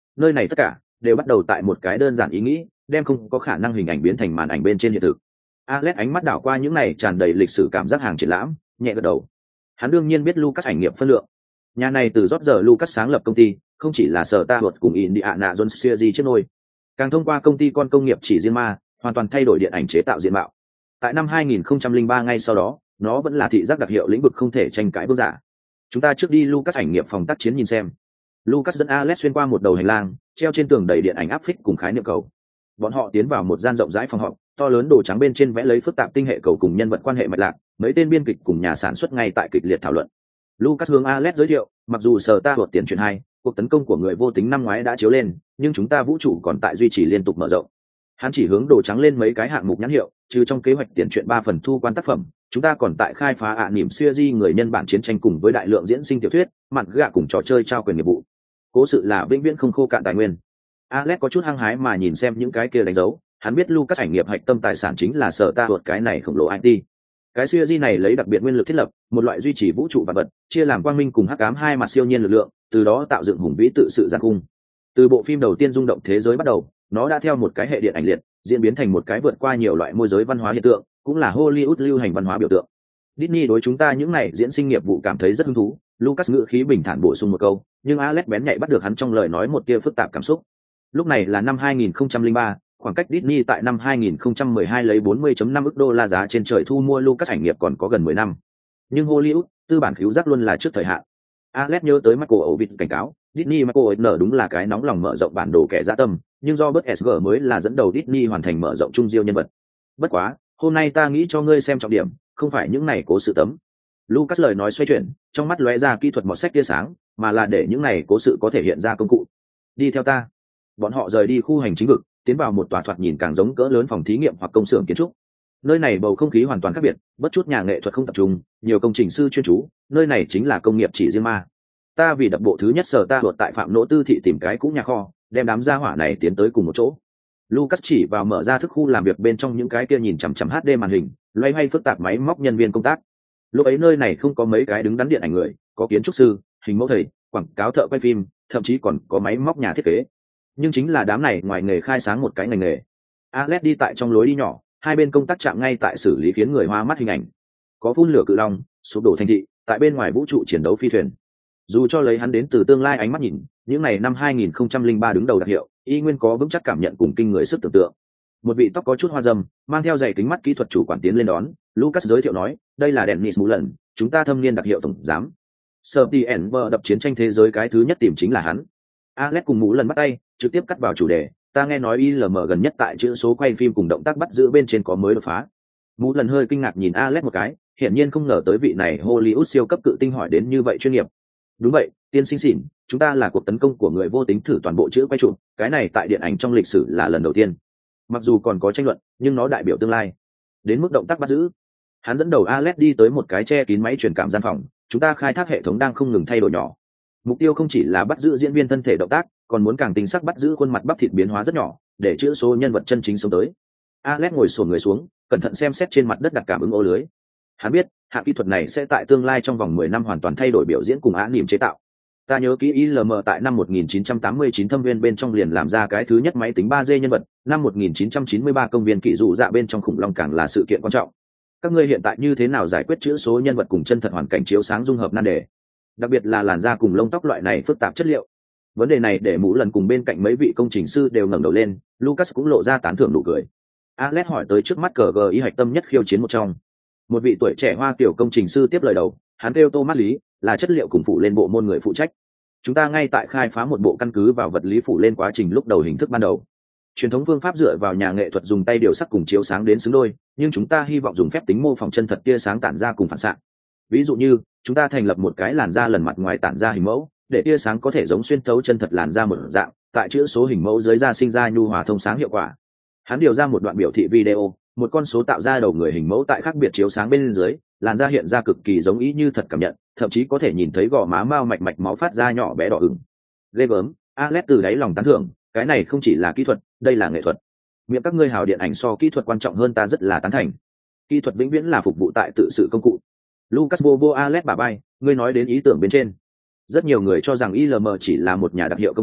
nơi này tất cả đều bắt đầu tại một cái đơn giản ý nghĩ, đem không có khả năng hình ảnh biến thành màn ảnh bên trên hiện thực. Alex ánh mắt đảo qua những này tràn đầy lịch sử cảm giác hàng triển lãm, nhẹ gật đầu. Hắn đương nhiên biết Lucas ảnh nghiệp phân lượng. Nhà này từ rót giờ Lucas sáng lập công ty, không chỉ là sở ta luật cùng Indiana Jones series chiếc nôi, càng thông qua công ty con công nghiệp chỉ riêng ma, hoàn toàn thay đổi điện ảnh chế tạo diện mạo. Tại năm hai nghìn không trăm lẻ ba ngay sau đó, nó vẫn là thị giác đặc hiệu lĩnh vực không thể tranh cãi vương giả. Chúng ta trước đi Lucas ảnh nghiệp phòng tác chiến nhìn xem. Lucas dẫn Alex xuyên qua một đầu hành lang, treo trên tường đầy điện ảnh áp phích cùng khái niệm cầu. Bọn họ tiến vào một gian rộng rãi phòng họp, to lớn đồ trắng bên trên vẽ lấy phức tạp tinh hệ cầu cùng nhân vật quan hệ mạch lạc, mấy tên biên kịch cùng nhà sản xuất ngay tại kịch liệt thảo luận. Lucas hướng Alex giới thiệu, mặc dù sở ta luật tiền chuyện hai, cuộc tấn công của người vô tính năm ngoái đã chiếu lên, nhưng chúng ta vũ trụ còn tại duy trì liên tục mở rộng. Hắn chỉ hướng đồ trắng lên mấy cái hạng mục nhãn hiệu, trừ trong kế hoạch tiền chuyện ba phần thu quan tác phẩm, chúng ta còn tại khai phá ạ à niềm series người nhân bản chiến tranh cùng với đại lượng diễn sinh tiểu thuyết, mạn gạ cùng trò chơi trao quyền nghiệp vụ. Cố sự là vĩnh viễn không khô cạn tài nguyên. Alex có chút hăng hái mà nhìn xem những cái kia đánh dấu, hắn biết Lucas ảnh nghiệp hạch tâm tài sản chính là sở ta luật cái này khổng lồ i tê. Cái series này lấy đặc biệt nguyên lực thiết lập, một loại duy trì vũ trụ và vật, chia làm quang minh cùng hắc ám hai mặt siêu nhiên lực lượng, từ đó tạo dựng hùng vĩ tự sự giàn cung. Từ bộ phim đầu tiên rung động thế giới bắt đầu, nó đã theo một cái hệ điện ảnh liệt, diễn biến thành một cái vượt qua nhiều loại môi giới văn hóa hiện tượng, cũng là Hollywood lưu hành văn hóa biểu tượng. Disney đối chúng ta những này diễn sinh nghiệp vụ cảm thấy rất hứng thú. Lucas ngữ khí bình thản bổ sung một câu, nhưng Alex bén nhạy bắt được hắn trong lời nói một tia phức tạp cảm xúc. Lúc này là năm hai nghìn không trăm lẻ ba, khoảng cách Disney tại năm hai nghìn không trăm mười hai lấy bốn mươi phẩy năm ức đô la giá trên trời thu mua Lucas ảnh nghiệp còn có gần mười năm. Nhưng Hollywood, tư bản khíu giác luôn là trước thời hạn. Alex nhớ tới Michael Ovid cảnh cáo, Disney Michael nở đúng là cái nóng lòng mở rộng bản đồ kẻ dã tâm, nhưng do Buzz ét giê mới là dẫn đầu Disney hoàn thành mở rộng trung diêu nhân vật. Bất quá, hôm nay ta nghĩ cho ngươi xem trọng điểm, không phải những này cố sự tấm. Lucas lời nói xoay chuyển, trong mắt lóe ra kỹ thuật mọt sách tia sáng, mà là để những này cố sự có thể hiện ra công cụ. Đi theo ta. Bọn họ rời đi khu hành chính vực, tiến vào một tòa thoạt nhìn càng giống cỡ lớn phòng thí nghiệm hoặc công xưởng kiến trúc. Nơi này bầu không khí hoàn toàn khác biệt, bất chút nhà nghệ thuật không tập trung, nhiều công trình sư chuyên chú, nơi này chính là công nghiệp chỉ riêng ma. Ta vì đập bộ thứ nhất sở ta luật tại Phạm Nỗ Tư thị tìm cái cũ nhà kho, đem đám gia hỏa này tiến tới cùng một chỗ. Lucas chỉ vào mở ra thức khu làm việc bên trong những cái kia nhìn chằm chằm hát đê màn hình, loay hoay phức tạp máy móc nhân viên công tác. Lúc ấy nơi này không có mấy cái đứng đắn điện ảnh người, có kiến trúc sư, hình mẫu thầy, quảng cáo thợ quay phim, thậm chí còn có máy móc nhà thiết kế. Nhưng chính là đám này ngoài nghề khai sáng một cái ngành nghề. Alex đi tại trong lối đi nhỏ, hai bên công tác chạm ngay tại xử lý khiến người hoa mắt hình ảnh. Có phun lửa cự long, sụp đổ thành thị, tại bên ngoài vũ trụ chiến đấu phi thuyền. Dù cho lấy hắn đến từ tương lai ánh mắt nhìn, những này năm hai nghìn không trăm lẻ ba đứng đầu đặc hiệu, y nguyên có vững chắc cảm nhận cùng kinh người sức tưởng tượng. Một vị tóc có chút hoa râm, mang theo giày kính mắt kỹ thuật chủ quản tiến lên đón, Lucas giới thiệu nói, đây là Dennis Mullen, chúng ta thâm niên đặc hiệu tổng giám. Serpienber đập chiến tranh thế giới cái thứ nhất tìm chính là hắn. Alex cùng Mullen bắt tay, trực tiếp cắt vào chủ đề, ta nghe nói i lờ em gần nhất tại chữ số quay phim cùng động tác bắt giữ bên trên có mới đột phá. Mullen hơi kinh ngạc nhìn Alex một cái, hiển nhiên không ngờ tới vị này Hollywood siêu cấp cự tinh hỏi đến như vậy chuyên nghiệp. Đúng vậy, tiên sinh xỉn, chúng ta là cuộc tấn công của người vô tính thử toàn bộ chữ quay chụp, cái này tại điện ảnh trong lịch sử là lần đầu tiên. Mặc dù còn có tranh luận, nhưng nó đại biểu tương lai. Đến mức động tác bắt giữ, hắn dẫn đầu Alex đi tới một cái che kín máy truyền cảm gian phòng, chúng ta khai thác hệ thống đang không ngừng thay đổi nhỏ. Mục tiêu không chỉ là bắt giữ diễn viên thân thể động tác, còn muốn càng tinh sắc bắt giữ khuôn mặt bắp thịt biến hóa rất nhỏ, để chữa số nhân vật chân chính sống tới. Alex ngồi xổm người xuống, cẩn thận xem xét trên mặt đất đặt cảm ứng ô lưới. Hắn biết, hạng kỹ thuật này sẽ tại tương lai trong vòng mười năm hoàn toàn thay đổi biểu diễn cùng án niềm chế tạo. Ta nhớ kỹ i lờ em tại năm một nghìn chín trăm tám mươi chín thâm viên bên trong liền làm ra cái thứ nhất máy tính ba D nhân vật, năm một nghìn chín trăm chín mươi ba công viên kỵ dụ dạ bên trong khủng long càng là sự kiện quan trọng. Các ngươi hiện tại như thế nào giải quyết chữ số nhân vật cùng chân thật hoàn cảnh chiếu sáng dung hợp nan đề? Đặc biệt là làn da cùng lông tóc loại này phức tạp chất liệu. Vấn đề này để Mũ Lần cùng bên cạnh mấy vị công trình sư đều ngẩng đầu lên, Lucas cũng lộ ra tán thưởng nụ cười. Alex hỏi tới trước mắt cờ gờ ý hạch tâm nhất khiêu chiến một trong. Một vị tuổi trẻ hoa kiểu công trình sư tiếp lời đầu, hắn kêu Thomas Lý, là chất liệu cùng phụ lên bộ môn người phụ trách. Chúng ta ngay tại khai phá một bộ căn cứ vào vật lý phụ lên quá trình lúc đầu hình thức ban đầu. Truyền thống phương pháp dựa vào nhà nghệ thuật dùng tay điều sắc cùng chiếu sáng đến xứng đôi, nhưng chúng ta hy vọng dùng phép tính mô phỏng chân thật tia sáng tản ra cùng phản xạ. Ví dụ như, chúng ta thành lập một cái làn da lần mặt ngoài tản ra hình mẫu, để tia sáng có thể giống xuyên thấu chân thật làn da một dạng, tại chữ số hình mẫu dưới da sinh ra nhu hòa thông sáng hiệu quả. Hắn điều ra một đoạn biểu thị video, một con số tạo ra đầu người hình mẫu tại khác biệt chiếu sáng bên dưới, làn da hiện ra cực kỳ giống ý như thật cảm nhận, thậm chí có thể nhìn thấy gò má mao mạch mạch máu phát ra nhỏ bé đỏ ửng. Ghê gớm, Alex từ đáy lòng tán thưởng, cái này không chỉ là kỹ thuật, đây là nghệ thuật. Miệng các ngươi hào điện ảnh so kỹ thuật quan trọng hơn ta rất là tán thành. Kỹ thuật vĩnh viễn là phục vụ tại tự sự công cụ. Lucas vô vô Alex bả vai, ngươi nói đến ý tưởng bên trên. Rất nhiều người cho rằng i lờ em chỉ là một nhà đặc hiệu công ty,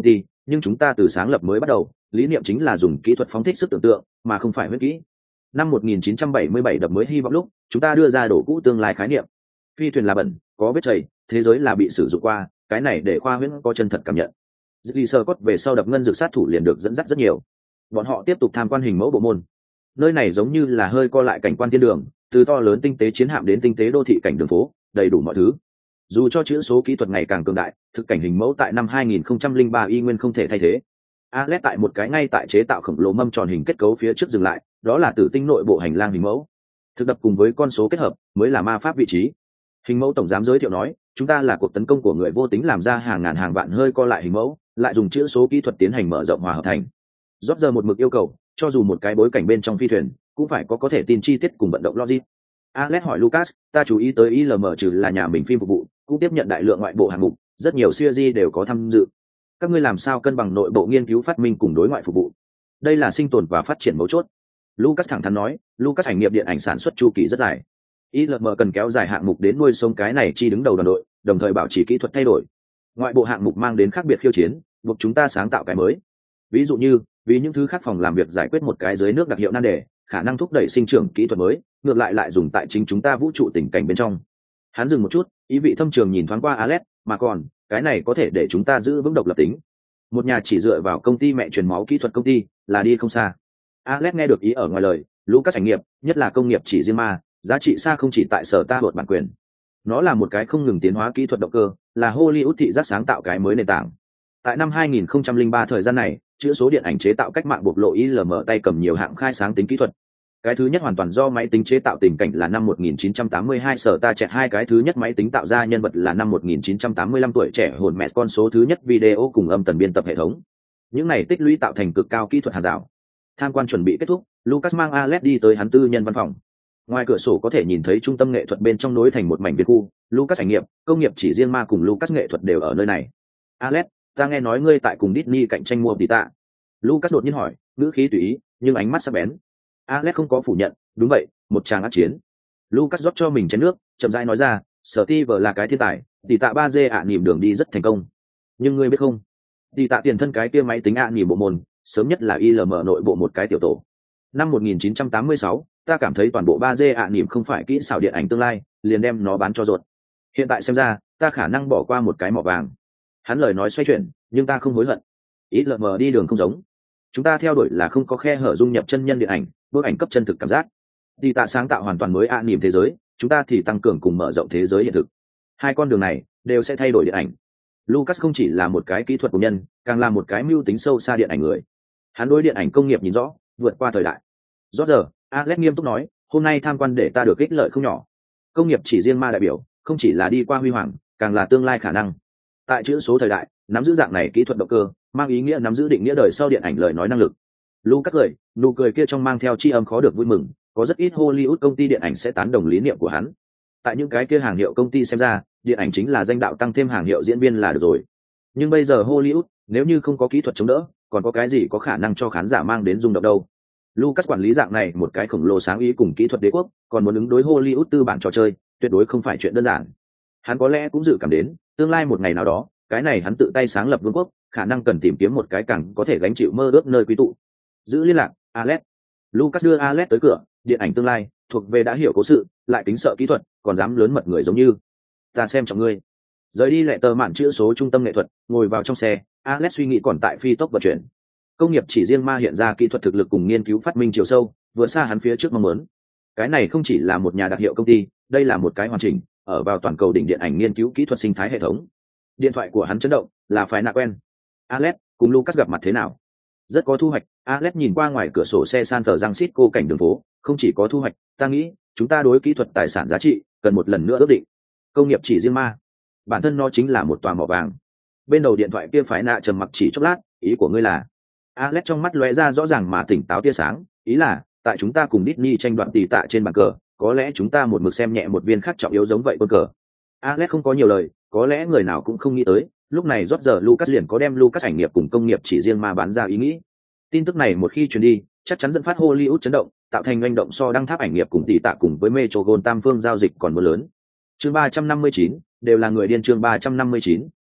nhưng chúng ta từ sáng lập mới bắt đầu lý niệm chính là dùng kỹ thuật phóng thích sức tưởng tượng mà không phải huyết kỹ. Năm một nghìn chín trăm bảy mươi bảy đập mới hy vọng lúc chúng ta đưa ra đổ cũ tương lai khái niệm. Phi thuyền là bẩn có vết chảy, thế giới là bị sử dụng qua, cái này để khoa huyễn có chân thật cảm nhận. Dư sơ cốt về sau đập ngân dược sát thủ liền được dẫn dắt rất nhiều. Bọn họ tiếp tục tham quan hình mẫu bộ môn. Nơi này giống như là hơi co lại cảnh quan thiên đường, từ to lớn tinh tế chiến hạm đến tinh tế đô thị cảnh đường phố, đầy đủ mọi thứ. Dù cho chữ số kỹ thuật ngày càng cường đại, thực cảnh hình mẫu tại năm hai nghìn không trăm lẻ ba y nguyên không thể thay thế. Alex tại một cái ngay tại chế tạo khổng lồ mâm tròn hình kết cấu phía trước dừng lại, đó là tử tinh nội bộ hành lang hình mẫu. Thực đập cùng với con số kết hợp mới là ma pháp vị trí. Hình mẫu tổng giám giới thiệu nói, chúng ta là cuộc tấn công của người vô tính làm ra hàng ngàn hàng vạn hơi co lại hình mẫu, lại dùng chữ số kỹ thuật tiến hành mở rộng hòa hợp thành. Rót giờ một mực yêu cầu, cho dù một cái bối cảnh bên trong phi thuyền, cũng phải có có thể tin chi tiết cùng vận động logic. Alex hỏi Lucas, ta chú ý tới i lờ em trừ là nhà mình phim phục vụ, cũng tiếp nhận đại lượng ngoại bộ hạng mục, rất nhiều series đều có tham dự. Các ngươi làm sao cân bằng nội bộ nghiên cứu phát minh cùng đối ngoại phục vụ? Đây là sinh tồn và phát triển mấu chốt. Lucas thẳng thắn nói, Lucas hành nghiệp điện ảnh sản xuất chu kỳ rất dài. i lờ em cần kéo dài hạng mục đến nuôi sống cái này chi đứng đầu đoàn đội, đồng thời bảo trì kỹ thuật thay đổi. Ngoại bộ hạng mục mang đến khác biệt khiêu chiến, buộc chúng ta sáng tạo cái mới. Ví dụ như, vì những thứ khác phòng làm việc giải quyết một cái dưới nước đặc hiệu nan đề, khả năng thúc đẩy sinh trưởng kỹ thuật mới, ngược lại lại dùng tại chính chúng ta vũ trụ tình cảnh bên trong. Hắn dừng một chút, ý vị thâm trường nhìn thoáng qua Alex, mà còn, cái này có thể để chúng ta giữ vững độc lập tính. Một nhà chỉ dựa vào công ty mẹ truyền máu kỹ thuật công ty, là đi không xa. Alex nghe được ý ở ngoài lời, Lucas sản nghiệp, nhất là công nghiệp chỉ riêng ma, giá trị xa không chỉ tại sở ta bột bản quyền. Nó là một cái không ngừng tiến hóa kỹ thuật động cơ, là Hollywood thị giác sáng tạo cái mới nền tảng. Tại năm hai nghìn không trăm lẻ ba thời gian này, chữ số điện ảnh chế tạo cách mạng bộc lộ i lờ em tay cầm nhiều hạng khai sáng tính kỹ thuật. Cái thứ nhất hoàn toàn do máy tính chế tạo tình cảnh là năm một nghìn chín trăm tám mươi hai, sở ta chẹt hai cái thứ nhất máy tính tạo ra nhân vật là năm một nghìn chín trăm tám mươi lăm tuổi trẻ hồn mẹ con số thứ nhất video cùng âm tần biên tập hệ thống. Những này tích lũy tạo thành cực cao kỹ thuật hàng rào. Tham quan chuẩn bị kết thúc, Lucas mang Alex đi tới hắn tư nhân văn phòng. Ngoài cửa sổ có thể nhìn thấy trung tâm nghệ thuật bên trong nối thành một mảnh biệt khu, Lucas trải nghiệm, công nghiệp chỉ riêng ma cùng Lucas nghệ thuật đều ở nơi này. Alex, ta nghe nói ngươi tại cùng Disney cạnh tranh mua tỷ tạ. Lucas đột nhiên hỏi, ngữ khí tùy ý, nhưng ánh mắt sắc bén. Alex không có phủ nhận, đúng vậy, một tràng ác chiến. Lucas rót cho mình chén nước, chậm rãi nói ra, Steve là cái thiên tài, tỷ tạ ba D ạ niềm đường đi rất thành công. Nhưng ngươi biết không, tỷ tạ tiền thân cái kia máy tính ạ niềm bộ môn, sớm nhất là i lờ em nội bộ một cái tiểu tổ. Năm một nghìn chín trăm tám mươi sáu, ta cảm thấy toàn bộ ba D ạ niềm không phải kỹ xảo điện ảnh tương lai, liền đem nó bán cho ruột. Hiện tại xem ra, ta khả năng bỏ qua một cái mỏ vàng. Hắn lời nói xoay chuyển, nhưng ta không hối hận. i lờ em đi đường không giống. Chúng ta theo đuổi là không có khe hở dung nhập chân nhân điện ảnh, bức ảnh cấp chân thực cảm giác. Tỷ tạ sáng tạo hoàn toàn mới ạ niềm thế giới, chúng ta thì tăng cường cùng mở rộng thế giới hiện thực. Hai con đường này đều sẽ thay đổi điện ảnh. Lucas không chỉ là một cái kỹ thuật của nhân, càng là một cái mưu tính sâu xa điện ảnh người. Hắn đối điện ảnh công nghiệp nhìn rõ, vượt qua thời đại. Rõ giờ, Alex nghiêm túc nói, hôm nay tham quan để ta được ích lợi không nhỏ. Công nghiệp chỉ riêng ma đại biểu, không chỉ là đi qua huy hoàng, càng là tương lai khả năng. Tại chữ số thời đại, nắm giữ dạng này kỹ thuật động cơ, mang ý nghĩa nắm giữ định nghĩa đời sau điện ảnh lời nói năng lực. Lucas cười, nụ cười kia trong mang theo tri âm khó được vui mừng, có rất ít Hollywood công ty điện ảnh sẽ tán đồng lý niệm của hắn. Tại những cái kia hàng hiệu công ty xem ra, điện ảnh chính là danh đạo tăng thêm hàng hiệu diễn viên là được rồi. Nhưng bây giờ Hollywood, nếu như không có kỹ thuật chống đỡ, còn có cái gì có khả năng cho khán giả mang đến rung động đâu. Lucas quản lý dạng này một cái khổng lồ sáng ý cùng kỹ thuật đế quốc, còn muốn ứng đối Hollywood tư bản trò chơi, tuyệt đối không phải chuyện đơn giản. Hắn có lẽ cũng dự cảm đến, tương lai một ngày nào đó, cái này hắn tự tay sáng lập vương quốc, khả năng cần tìm kiếm một cái càng có thể gánh chịu mơ ước nơi quý tụ. Giữ liên lạc, Alex. Lucas đưa Alex tới cửa, điện ảnh tương lai, thuộc về đã hiểu cố sự, lại kính sợ kỹ thuật, còn dám lớn mật người giống như. Ta xem trọng ngươi. Rời đi lẹ tờ mạn chữ số trung tâm nghệ thuật, ngồi vào trong xe, Alex suy nghĩ còn tại phi tốc vận chuyển. Công nghiệp chỉ riêng ma hiện ra kỹ thuật thực lực cùng nghiên cứu phát minh chiều sâu, vừa xa hắn phía trước mong muốn. Cái này không chỉ là một nhà đặc hiệu công ty, đây là một cái hoàn chỉnh, ở vào toàn cầu đỉnh điện ảnh nghiên cứu kỹ thuật sinh thái hệ thống. Điện thoại của hắn chấn động, là phải nạ quen. Alex, cùng Lucas gặp mặt thế nào? Rất có thu hoạch. Alex nhìn qua ngoài cửa sổ xe San Francisco cảnh đường phố, không chỉ có thu hoạch, ta nghĩ, chúng ta đối kỹ thuật tài sản giá trị, cần một lần nữa ước định. Công nghiệp chỉ riêng ma, bản thân nó chính là một tòa mỏ vàng. Bên đầu điện thoại kia phải nạ trầm mặc chỉ chốc lát, ý của ngươi là? Alex trong mắt lóe ra rõ ràng mà tỉnh táo tia sáng, ý là, tại chúng ta cùng Disney tranh đoạt tỷ tạ trên bàn cờ, có lẽ chúng ta một mực xem nhẹ một viên khác trọng yếu giống vậy quân cờ. Alex không có nhiều lời, có lẽ người nào cũng không nghĩ tới, lúc này rốt giờ Lucas liền có đem Lucas ảnh nghiệp cùng công nghiệp chỉ riêng ma bán ra ý nghĩ. Tin tức này một khi truyền đi, chắc chắn dẫn phát Hollywood chấn động, tạo thành hành động so đăng tháp ảnh nghiệp cùng tỷ tạ cùng với Metro Gold tam phương giao dịch còn more lớn. Chương ba trăm năm mươi chín, đều là người điên chương ba trăm năm mươi chín,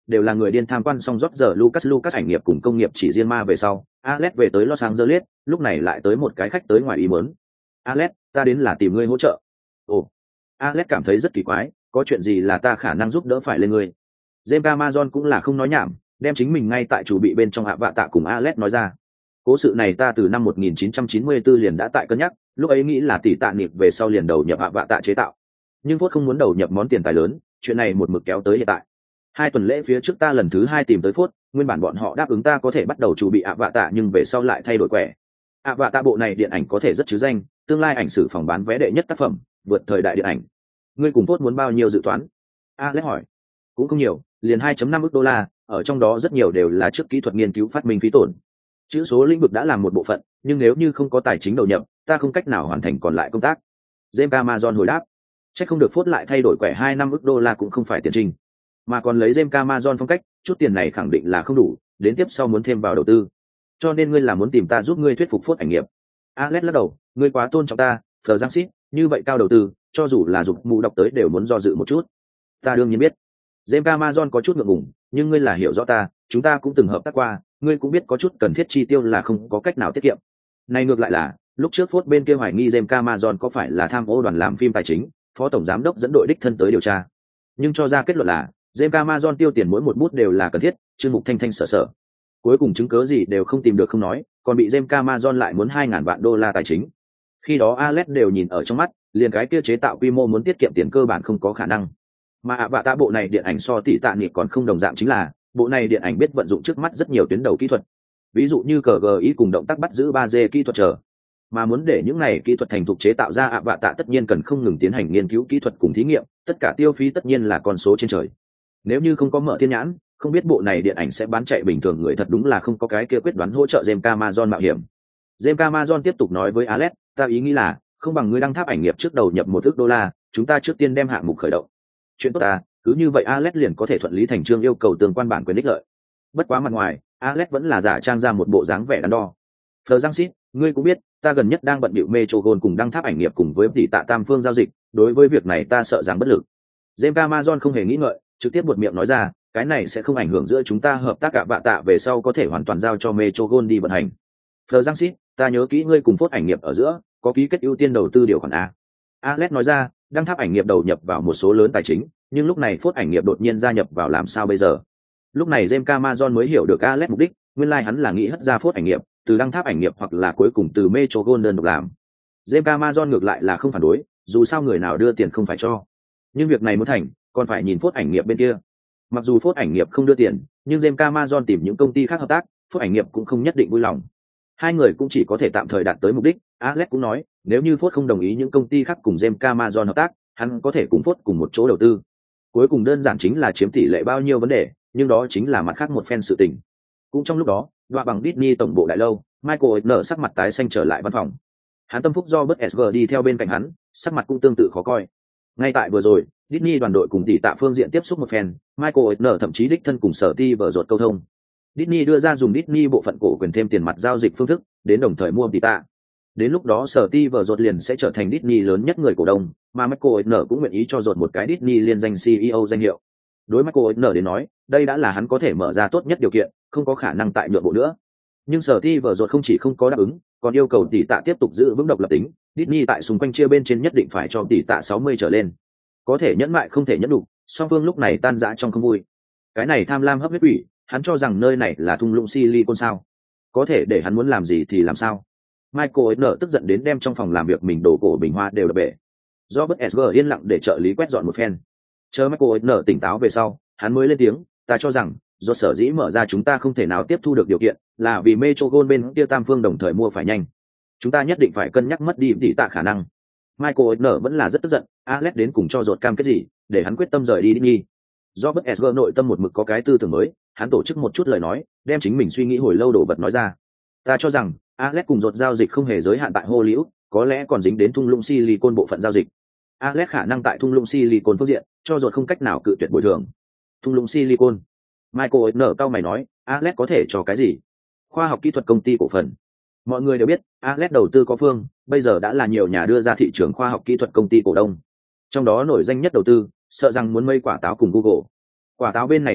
đều là người điên tham quan xong rót giờ Lucas Lucas ảnh nghiệp cùng công nghiệp chỉ riêng ma về sau, Alex về tới Los Angeles, lúc này lại tới một cái khách tới ngoài ý muốn. Alex, ta đến là tìm ngươi hỗ trợ. Ồ, Alex cảm thấy rất kỳ quái, có chuyện gì là ta khả năng giúp đỡ phải lên ngươi. James Amazon cũng là không nói nhảm, đem chính mình ngay tại chủ bị bên trong hạ vạ tạ cùng Alex nói ra. Cố sự này ta từ năm một nghìn chín trăm chín mươi tư liền đã tại cân nhắc, lúc ấy nghĩ là tỷ tạ niệm về sau liền đầu nhập hạ vạ tạ chế tạo. Nhưng Phốt không muốn đầu nhập món tiền tài lớn, chuyện này một mực kéo tới hiện tại. Hai tuần lễ phía trước ta lần thứ hai tìm tới Phốt, nguyên bản bọn họ đáp ứng ta có thể bắt đầu chuẩn bị hạ vạ tạ nhưng về sau lại thay đổi quẻ. Hạ vạ tạ bộ này điện ảnh có thể rất chứ danh, tương lai ảnh sử phòng bán vé đệ nhất tác phẩm, vượt thời đại điện ảnh. Ngươi cùng Phốt muốn bao nhiêu dự toán? Alex hỏi. Cũng không nhiều, liền hai phẩy năm ức đô la, ở trong đó rất nhiều đều là trước kỹ thuật nghiên cứu phát minh phí tổn. Chữ số lĩnh vực đã làm một bộ phận, nhưng nếu như không có tài chính đầu nhập, ta không cách nào hoàn thành còn lại công tác. James Amazon hồi đáp. Chắc không được Phốt lại thay đổi quẻ hai năm ức đô la cũng không phải tiền trình, mà còn lấy James Amazon phong cách, chút tiền này khẳng định là không đủ, đến tiếp sau muốn thêm vào đầu tư. Cho nên ngươi là muốn tìm ta giúp ngươi thuyết phục Phốt ảnh nghiệp. Alex lắc đầu, ngươi quá tôn trọng ta, Phờ Giang Sít, như vậy cao đầu tư, cho dù là dục mù đọc tới đều muốn do dự một chút. Ta đương nhiên biết. James Amazon có chút ngượng ngùng, nhưng ngươi là hiểu rõ ta, chúng ta cũng từng hợp tác qua, ngươi cũng biết có chút cần thiết chi tiêu là không có cách nào tiết kiệm. Này ngược lại là, lúc trước Phốt bên kia hoài nghi James Amazon có phải là tham ô đoàn làm phim tài chính, phó tổng giám đốc dẫn đội đích thân tới điều tra. Nhưng cho ra kết luận là, James Amazon tiêu tiền mỗi một bút đều là cần thiết, Trương Mục Thanh Thanh sợ sợ. Cuối cùng chứng cứ gì đều không tìm được không nói, còn bị James Amazon lại muốn hai ngàn vạn đô la tài chính. Khi đó Alex đều nhìn ở trong mắt, liền cái kia chế tạo quy mô muốn tiết kiệm tiền cơ bản không có khả năng. Mà ạ vạ tạ bộ này điện ảnh so tỷ tạ niệm còn không đồng dạng chính là, bộ này điện ảnh biết vận dụng trước mắt rất nhiều tuyến đầu kỹ thuật. Ví dụ như cờ gờ ý cùng động tác bắt giữ ba D kỹ thuật chờ. Mà muốn để những này kỹ thuật thành thục chế tạo ra ạ vạ tạ tất nhiên cần không ngừng tiến hành nghiên cứu kỹ thuật cùng thí nghiệm, tất cả tiêu phí tất nhiên là con số trên trời. Nếu như không có mở thiên nhãn, không biết bộ này điện ảnh sẽ bán chạy bình thường người thật đúng là không có cái kia quyết đoán hỗ trợ James Amazon mạo hiểm. James Amazon tiếp tục nói với Alex, ta ý nghĩ là, không bằng ngươi đăng tháp ảnh nghiệp trước đầu nhập một ức đô la, chúng ta trước tiên đem hạng mục khởi động. Chuyện tốt ta, cứ như vậy Alex liền có thể thuận lý thành chương yêu cầu tương quan bản quyền ích lợi. Bất quá mặt ngoài, Alex vẫn là giả trang ra một bộ dáng vẻ đắn đo. Phờ Giang Sít, ngươi cũng biết, ta gần nhất đang bận bịu Metro Gold cùng đăng tháp ảnh nghiệp cùng với tỷ tạ tam phương giao dịch, đối với việc này ta sợ rằng bất lực. James Amazon không hề nghĩ ngợi, trực tiếp buột miệng nói ra, cái này sẽ không ảnh hưởng giữa chúng ta hợp tác cả vạ tạ về sau có thể hoàn toàn giao cho Metro Gold đi vận hành. Phờ Giang Sít, ta nhớ kỹ ngươi cùng Phốt ảnh nghiệp ở giữa có ký kết ưu tiên đầu tư điều khoản a. Alex nói ra, đăng tháp ảnh nghiệp đầu nhập vào một số lớn tài chính, nhưng lúc này Phốt ảnh nghiệp đột nhiên gia nhập vào làm sao bây giờ? Lúc này James Amazon mới hiểu được Alex mục đích, nguyên lai like hắn là nghĩ hất ra Phốt ảnh nghiệp, từ đăng tháp ảnh nghiệp hoặc là cuối cùng từ Metro Gold đơn độc làm. James Amazon ngược lại là không phản đối, dù sao người nào đưa tiền không phải cho. Nhưng việc này muốn thành, còn phải nhìn Phốt ảnh nghiệp bên kia. Mặc dù Phốt ảnh nghiệp không đưa tiền, nhưng James Amazon tìm những công ty khác hợp tác, Phốt ảnh nghiệp cũng không nhất định vui lòng. Hai người cũng chỉ có thể tạm thời đạt tới mục đích. Alex cũng nói, nếu như Phốt không đồng ý những công ty khác cùng James Amazon hợp tác, hắn có thể cùng Phốt cùng một chỗ đầu tư. Cuối cùng đơn giản chính là chiếm tỷ lệ bao nhiêu vấn đề, nhưng đó chính là mặt khác một phen sự tình. Cũng trong lúc đó, đoạn bằng Disney tổng bộ đại lâu, Michael nở sắc mặt tái xanh trở lại văn phòng. Hắn tâm phúc do bất ét giê đi theo bên cạnh hắn, sắc mặt cũng tương tự khó coi. Ngay tại vừa rồi, Disney đoàn đội cùng tỷ tạ phương diện tiếp xúc một phen, Michael nở thậm chí đích thân cùng sở ti vở ruột câu thông. Disney đưa ra dùng Disney bộ phận cổ quyền thêm tiền mặt giao dịch phương thức, đến đồng thời mua tỷ tạ. Đến lúc đó sở ti vở ruột liền sẽ trở thành Disney lớn nhất người cổ đông, mà Michael nở cũng nguyện ý cho ruột một cái Disney liên danh xê e ô danh hiệu. Đối Michael nở đến nói, đây đã là hắn có thể mở ra tốt nhất điều kiện, không có khả năng tại nhượng bộ nữa. Nhưng sở ti vở ruột không chỉ không có đáp ứng, còn yêu cầu tỷ tạ tiếp tục giữ vững độc lập tính. Disney tại xung quanh chia bên trên nhất định phải cho tỷ tạ sáu mươi trở lên. Có thể nhẫn mại không thể nhẫn đủ, song phương lúc này tan rã trong không vui. Cái này tham lam hấp huyết quỷ, hắn cho rằng nơi này là thung lũng silicon sao? Có thể để hắn muốn làm gì thì làm sao? Michael nở tức giận đến đem trong phòng làm việc mình đổ cổ bình hoa đều đập bể. Robert ét giê yên lặng để trợ lý quét dọn một phen. Chờ Michael nở tỉnh táo về sau, hắn mới lên tiếng, ta cho rằng do sở dĩ mở ra chúng ta không thể nào tiếp thu được điều kiện, là vì Metro Gold bên kia tam phương đồng thời mua phải nhanh. Chúng ta nhất định phải cân nhắc mất đi tỷ tạ khả năng. Michael nở vẫn là rất tức giận, Alex đến cùng cho ruột cam kết gì, để hắn quyết tâm rời đi Disney. Robert ét giê nội tâm một mực có cái tư tưởng mới, hắn tổ chức một chút lời nói, đem chính mình suy nghĩ hồi lâu đổ vật nói ra. Ta cho rằng Alex cùng ruột giao dịch không hề giới hạn tại Hollywood, có lẽ còn dính đến thung lũng silicon bộ phận giao dịch. Alex khả năng tại thung lũng silicon phương diện, cho ruột không cách nào cự tuyệt bồi thường. Thung lũng silicon. Michael nở cao mày nói, Alex có thể cho cái gì? Khoa học kỹ thuật công ty cổ phần. Mọi người đều biết, Alex đầu tư có phương, bây giờ đã là nhiều nhà đưa ra thị trường khoa học kỹ thuật công ty cổ đông. Trong đó nổi danh nhất đầu tư, sợ rằng muốn mây quả táo cùng Google. Quả táo bên này còn tốt,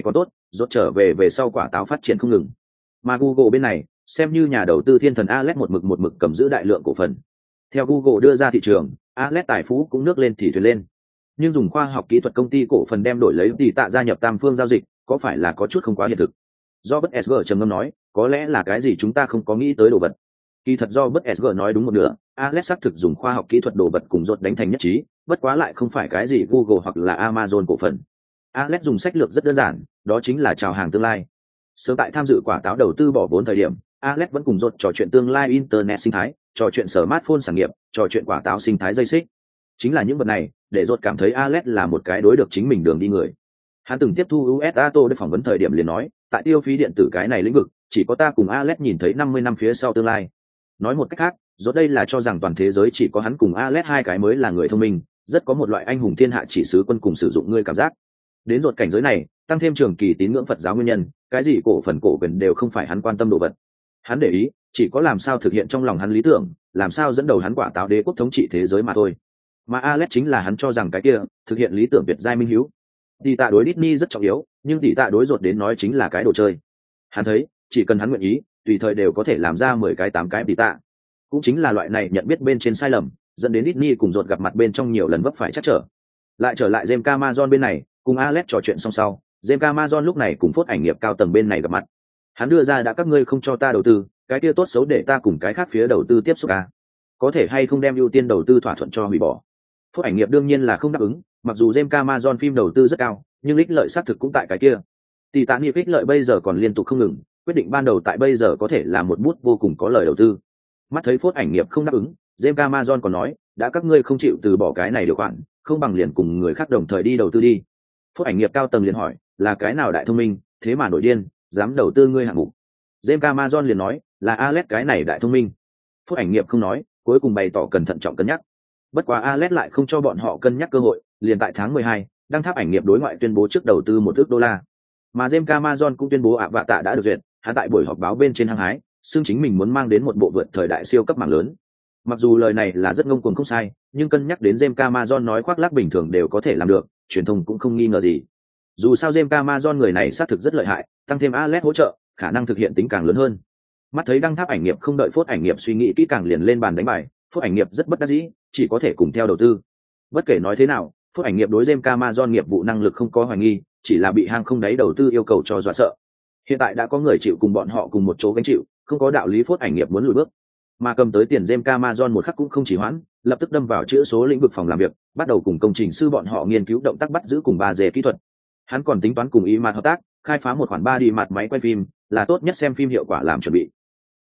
rốt trở về về sau quả táo phát triển không ngừng. Mà Google bên này, xem như nhà đầu tư thiên thần Alex một mực một mực cầm giữ đại lượng cổ phần. Theo Google đưa ra thị trường, Alex tài phú cũng nước lên thì thuyền lên. Nhưng dùng khoa học kỹ thuật công ty cổ phần đem đổi lấy tỷ tạ gia nhập tam phương giao dịch, có phải là có chút không quá hiện thực? Robert ét giê trầm ngâm nói, có lẽ là cái gì chúng ta không có nghĩ tới đồ vật. Kỳ thật do Robert ét giê nói đúng một nửa, Alex xác thực dùng khoa học kỹ thuật đồ vật cùng rốt đánh thành nhất trí, bất quá lại không phải cái gì Google hoặc là Amazon cổ phần. Alex dùng sách lược rất đơn giản, đó chính là chào hàng tương lai. Sớm tại tham dự quả táo đầu tư bỏ vốn thời điểm, Alex vẫn cùng rốt trò chuyện tương lai internet sinh thái, trò chuyện smartphone sản nghiệp, trò chuyện quả táo sinh thái dây xích. Chính là những vật này, để rốt cảm thấy Alex là một cái đối được chính mình đường đi người. Hắn từng tiếp thu u ét Auto để phỏng vấn thời điểm liền nói, tại tiêu phí điện tử cái này lĩnh vực, chỉ có ta cùng Alex nhìn thấy năm mươi năm phía sau tương lai. Nói một cách khác, rốt đây là cho rằng toàn thế giới chỉ có hắn cùng Alex hai cái mới là người thông minh, rất có một loại anh hùng thiên hạ chỉ sứ quân cùng sử dụng ngươi cảm giác. Đến rốt cảnh giới này, tăng thêm trường kỳ tín ngưỡng Phật giáo nguyên nhân, cái gì cổ phần cổ quyền đều không phải hắn quan tâm đồ vật. Hắn để ý, chỉ có làm sao thực hiện trong lòng hắn lý tưởng, làm sao dẫn đầu hắn quả táo đế quốc thống trị thế giới mà thôi. Mà Alex chính là hắn cho rằng cái kia, thực hiện lý tưởng tuyệt giai minh hiếu. Tỷ tạ đối Disney rất trọng yếu, nhưng tỷ tạ đối rốt đến nói chính là cái đồ chơi. Hắn thấy, chỉ cần hắn nguyện ý, tùy thời đều có thể làm ra mười cái tám cái tỷ tạ. Cũng chính là loại này nhận biết bên trên sai lầm, dẫn đến Disney cùng rốt gặp mặt bên trong nhiều lần vấp phải chắc trở. Lại trở lại James Cameron bên này, cùng Alex trò chuyện xong sau, James Cameron lúc này cùng phốt ảnh nghiệp cao tầng bên này gặp mặt. Hắn đưa ra đã các ngươi không cho ta đầu tư, cái kia tốt xấu để ta cùng cái khác phía đầu tư tiếp xúc à. Có thể hay không đem ưu tiên đầu tư thỏa thuận cho hủy bỏ. Phốt ảnh nghiệp đương nhiên là không đáp ứng, mặc dù James Cameron phim đầu tư rất cao, nhưng ích lợi xác thực cũng tại cái kia. Tỷ tạ nghiệp ích lợi bây giờ còn liên tục không ngừng, quyết định ban đầu tại bây giờ có thể là một bút vô cùng có lời đầu tư. Mắt thấy phốt ảnh nghiệp không đáp ứng, James Cameron còn nói, đã các ngươi không chịu từ bỏ cái này điều khoản, không bằng liền cùng người khác đồng thời đi đầu tư đi. Phốt ảnh nghiệp cao tầng liền hỏi, là cái nào đại thông minh, thế mà nổi điên, dám đầu tư ngươi hạng mục. James Cameron liền nói, là Alex cái này đại thông minh. Phốt ảnh nghiệp không nói, cuối cùng bày tỏ cẩn thận trọng cân nhắc. Bất quá Alex lại không cho bọn họ cân nhắc cơ hội, liền tại tháng mười hai, đăng tháp ảnh nghiệp đối ngoại tuyên bố trước đầu tư một ức đô la. Mà James Cameron cũng tuyên bố ạ vạ tạ đã được duyệt, hắn tại buổi họp báo bên trên hăng hái, xưng chính mình muốn mang đến một bộ vượt thời đại siêu cấp mạng lớn. Mặc dù lời này là rất ngông cuồng không sai, nhưng cân nhắc đến James Cameron nói khoác lác bình thường đều có thể làm được, truyền thông cũng không nghi ngờ gì. Dù sao James Cameron người này xác thực rất lợi hại, tăng thêm Alex hỗ trợ, khả năng thực hiện tính càng lớn hơn. Mắt thấy đăng tháp ảnh nghiệp không đợi phốt ảnh nghiệp suy nghĩ kỹ càng liền lên bàn đánh bài, phốt ảnh nghiệp rất bất đắc dĩ, chỉ có thể cùng theo đầu tư. Bất kể nói thế nào, phốt ảnh nghiệp đối James Cameron nghiệp vụ năng lực không có hoài nghi, chỉ là bị hang không đáy đầu tư yêu cầu cho dọa sợ. Hiện tại đã có người chịu cùng bọn họ cùng một chỗ gánh chịu, không có đạo lý phốt ảnh nghiệp muốn lùi bước. Mà cầm tới tiền James Cameron một khắc cũng không chỉ hoãn, lập tức đâm vào chữa số lĩnh vực phòng làm việc, bắt đầu cùng công trình sư bọn họ nghiên cứu động tác bắt giữ cùng ba D kỹ thuật. Hắn còn tính toán cùng ý mặt hợp tác, khai phá một khoản ba D mặt máy quay phim, là tốt nhất xem phim hiệu quả làm chuẩn bị.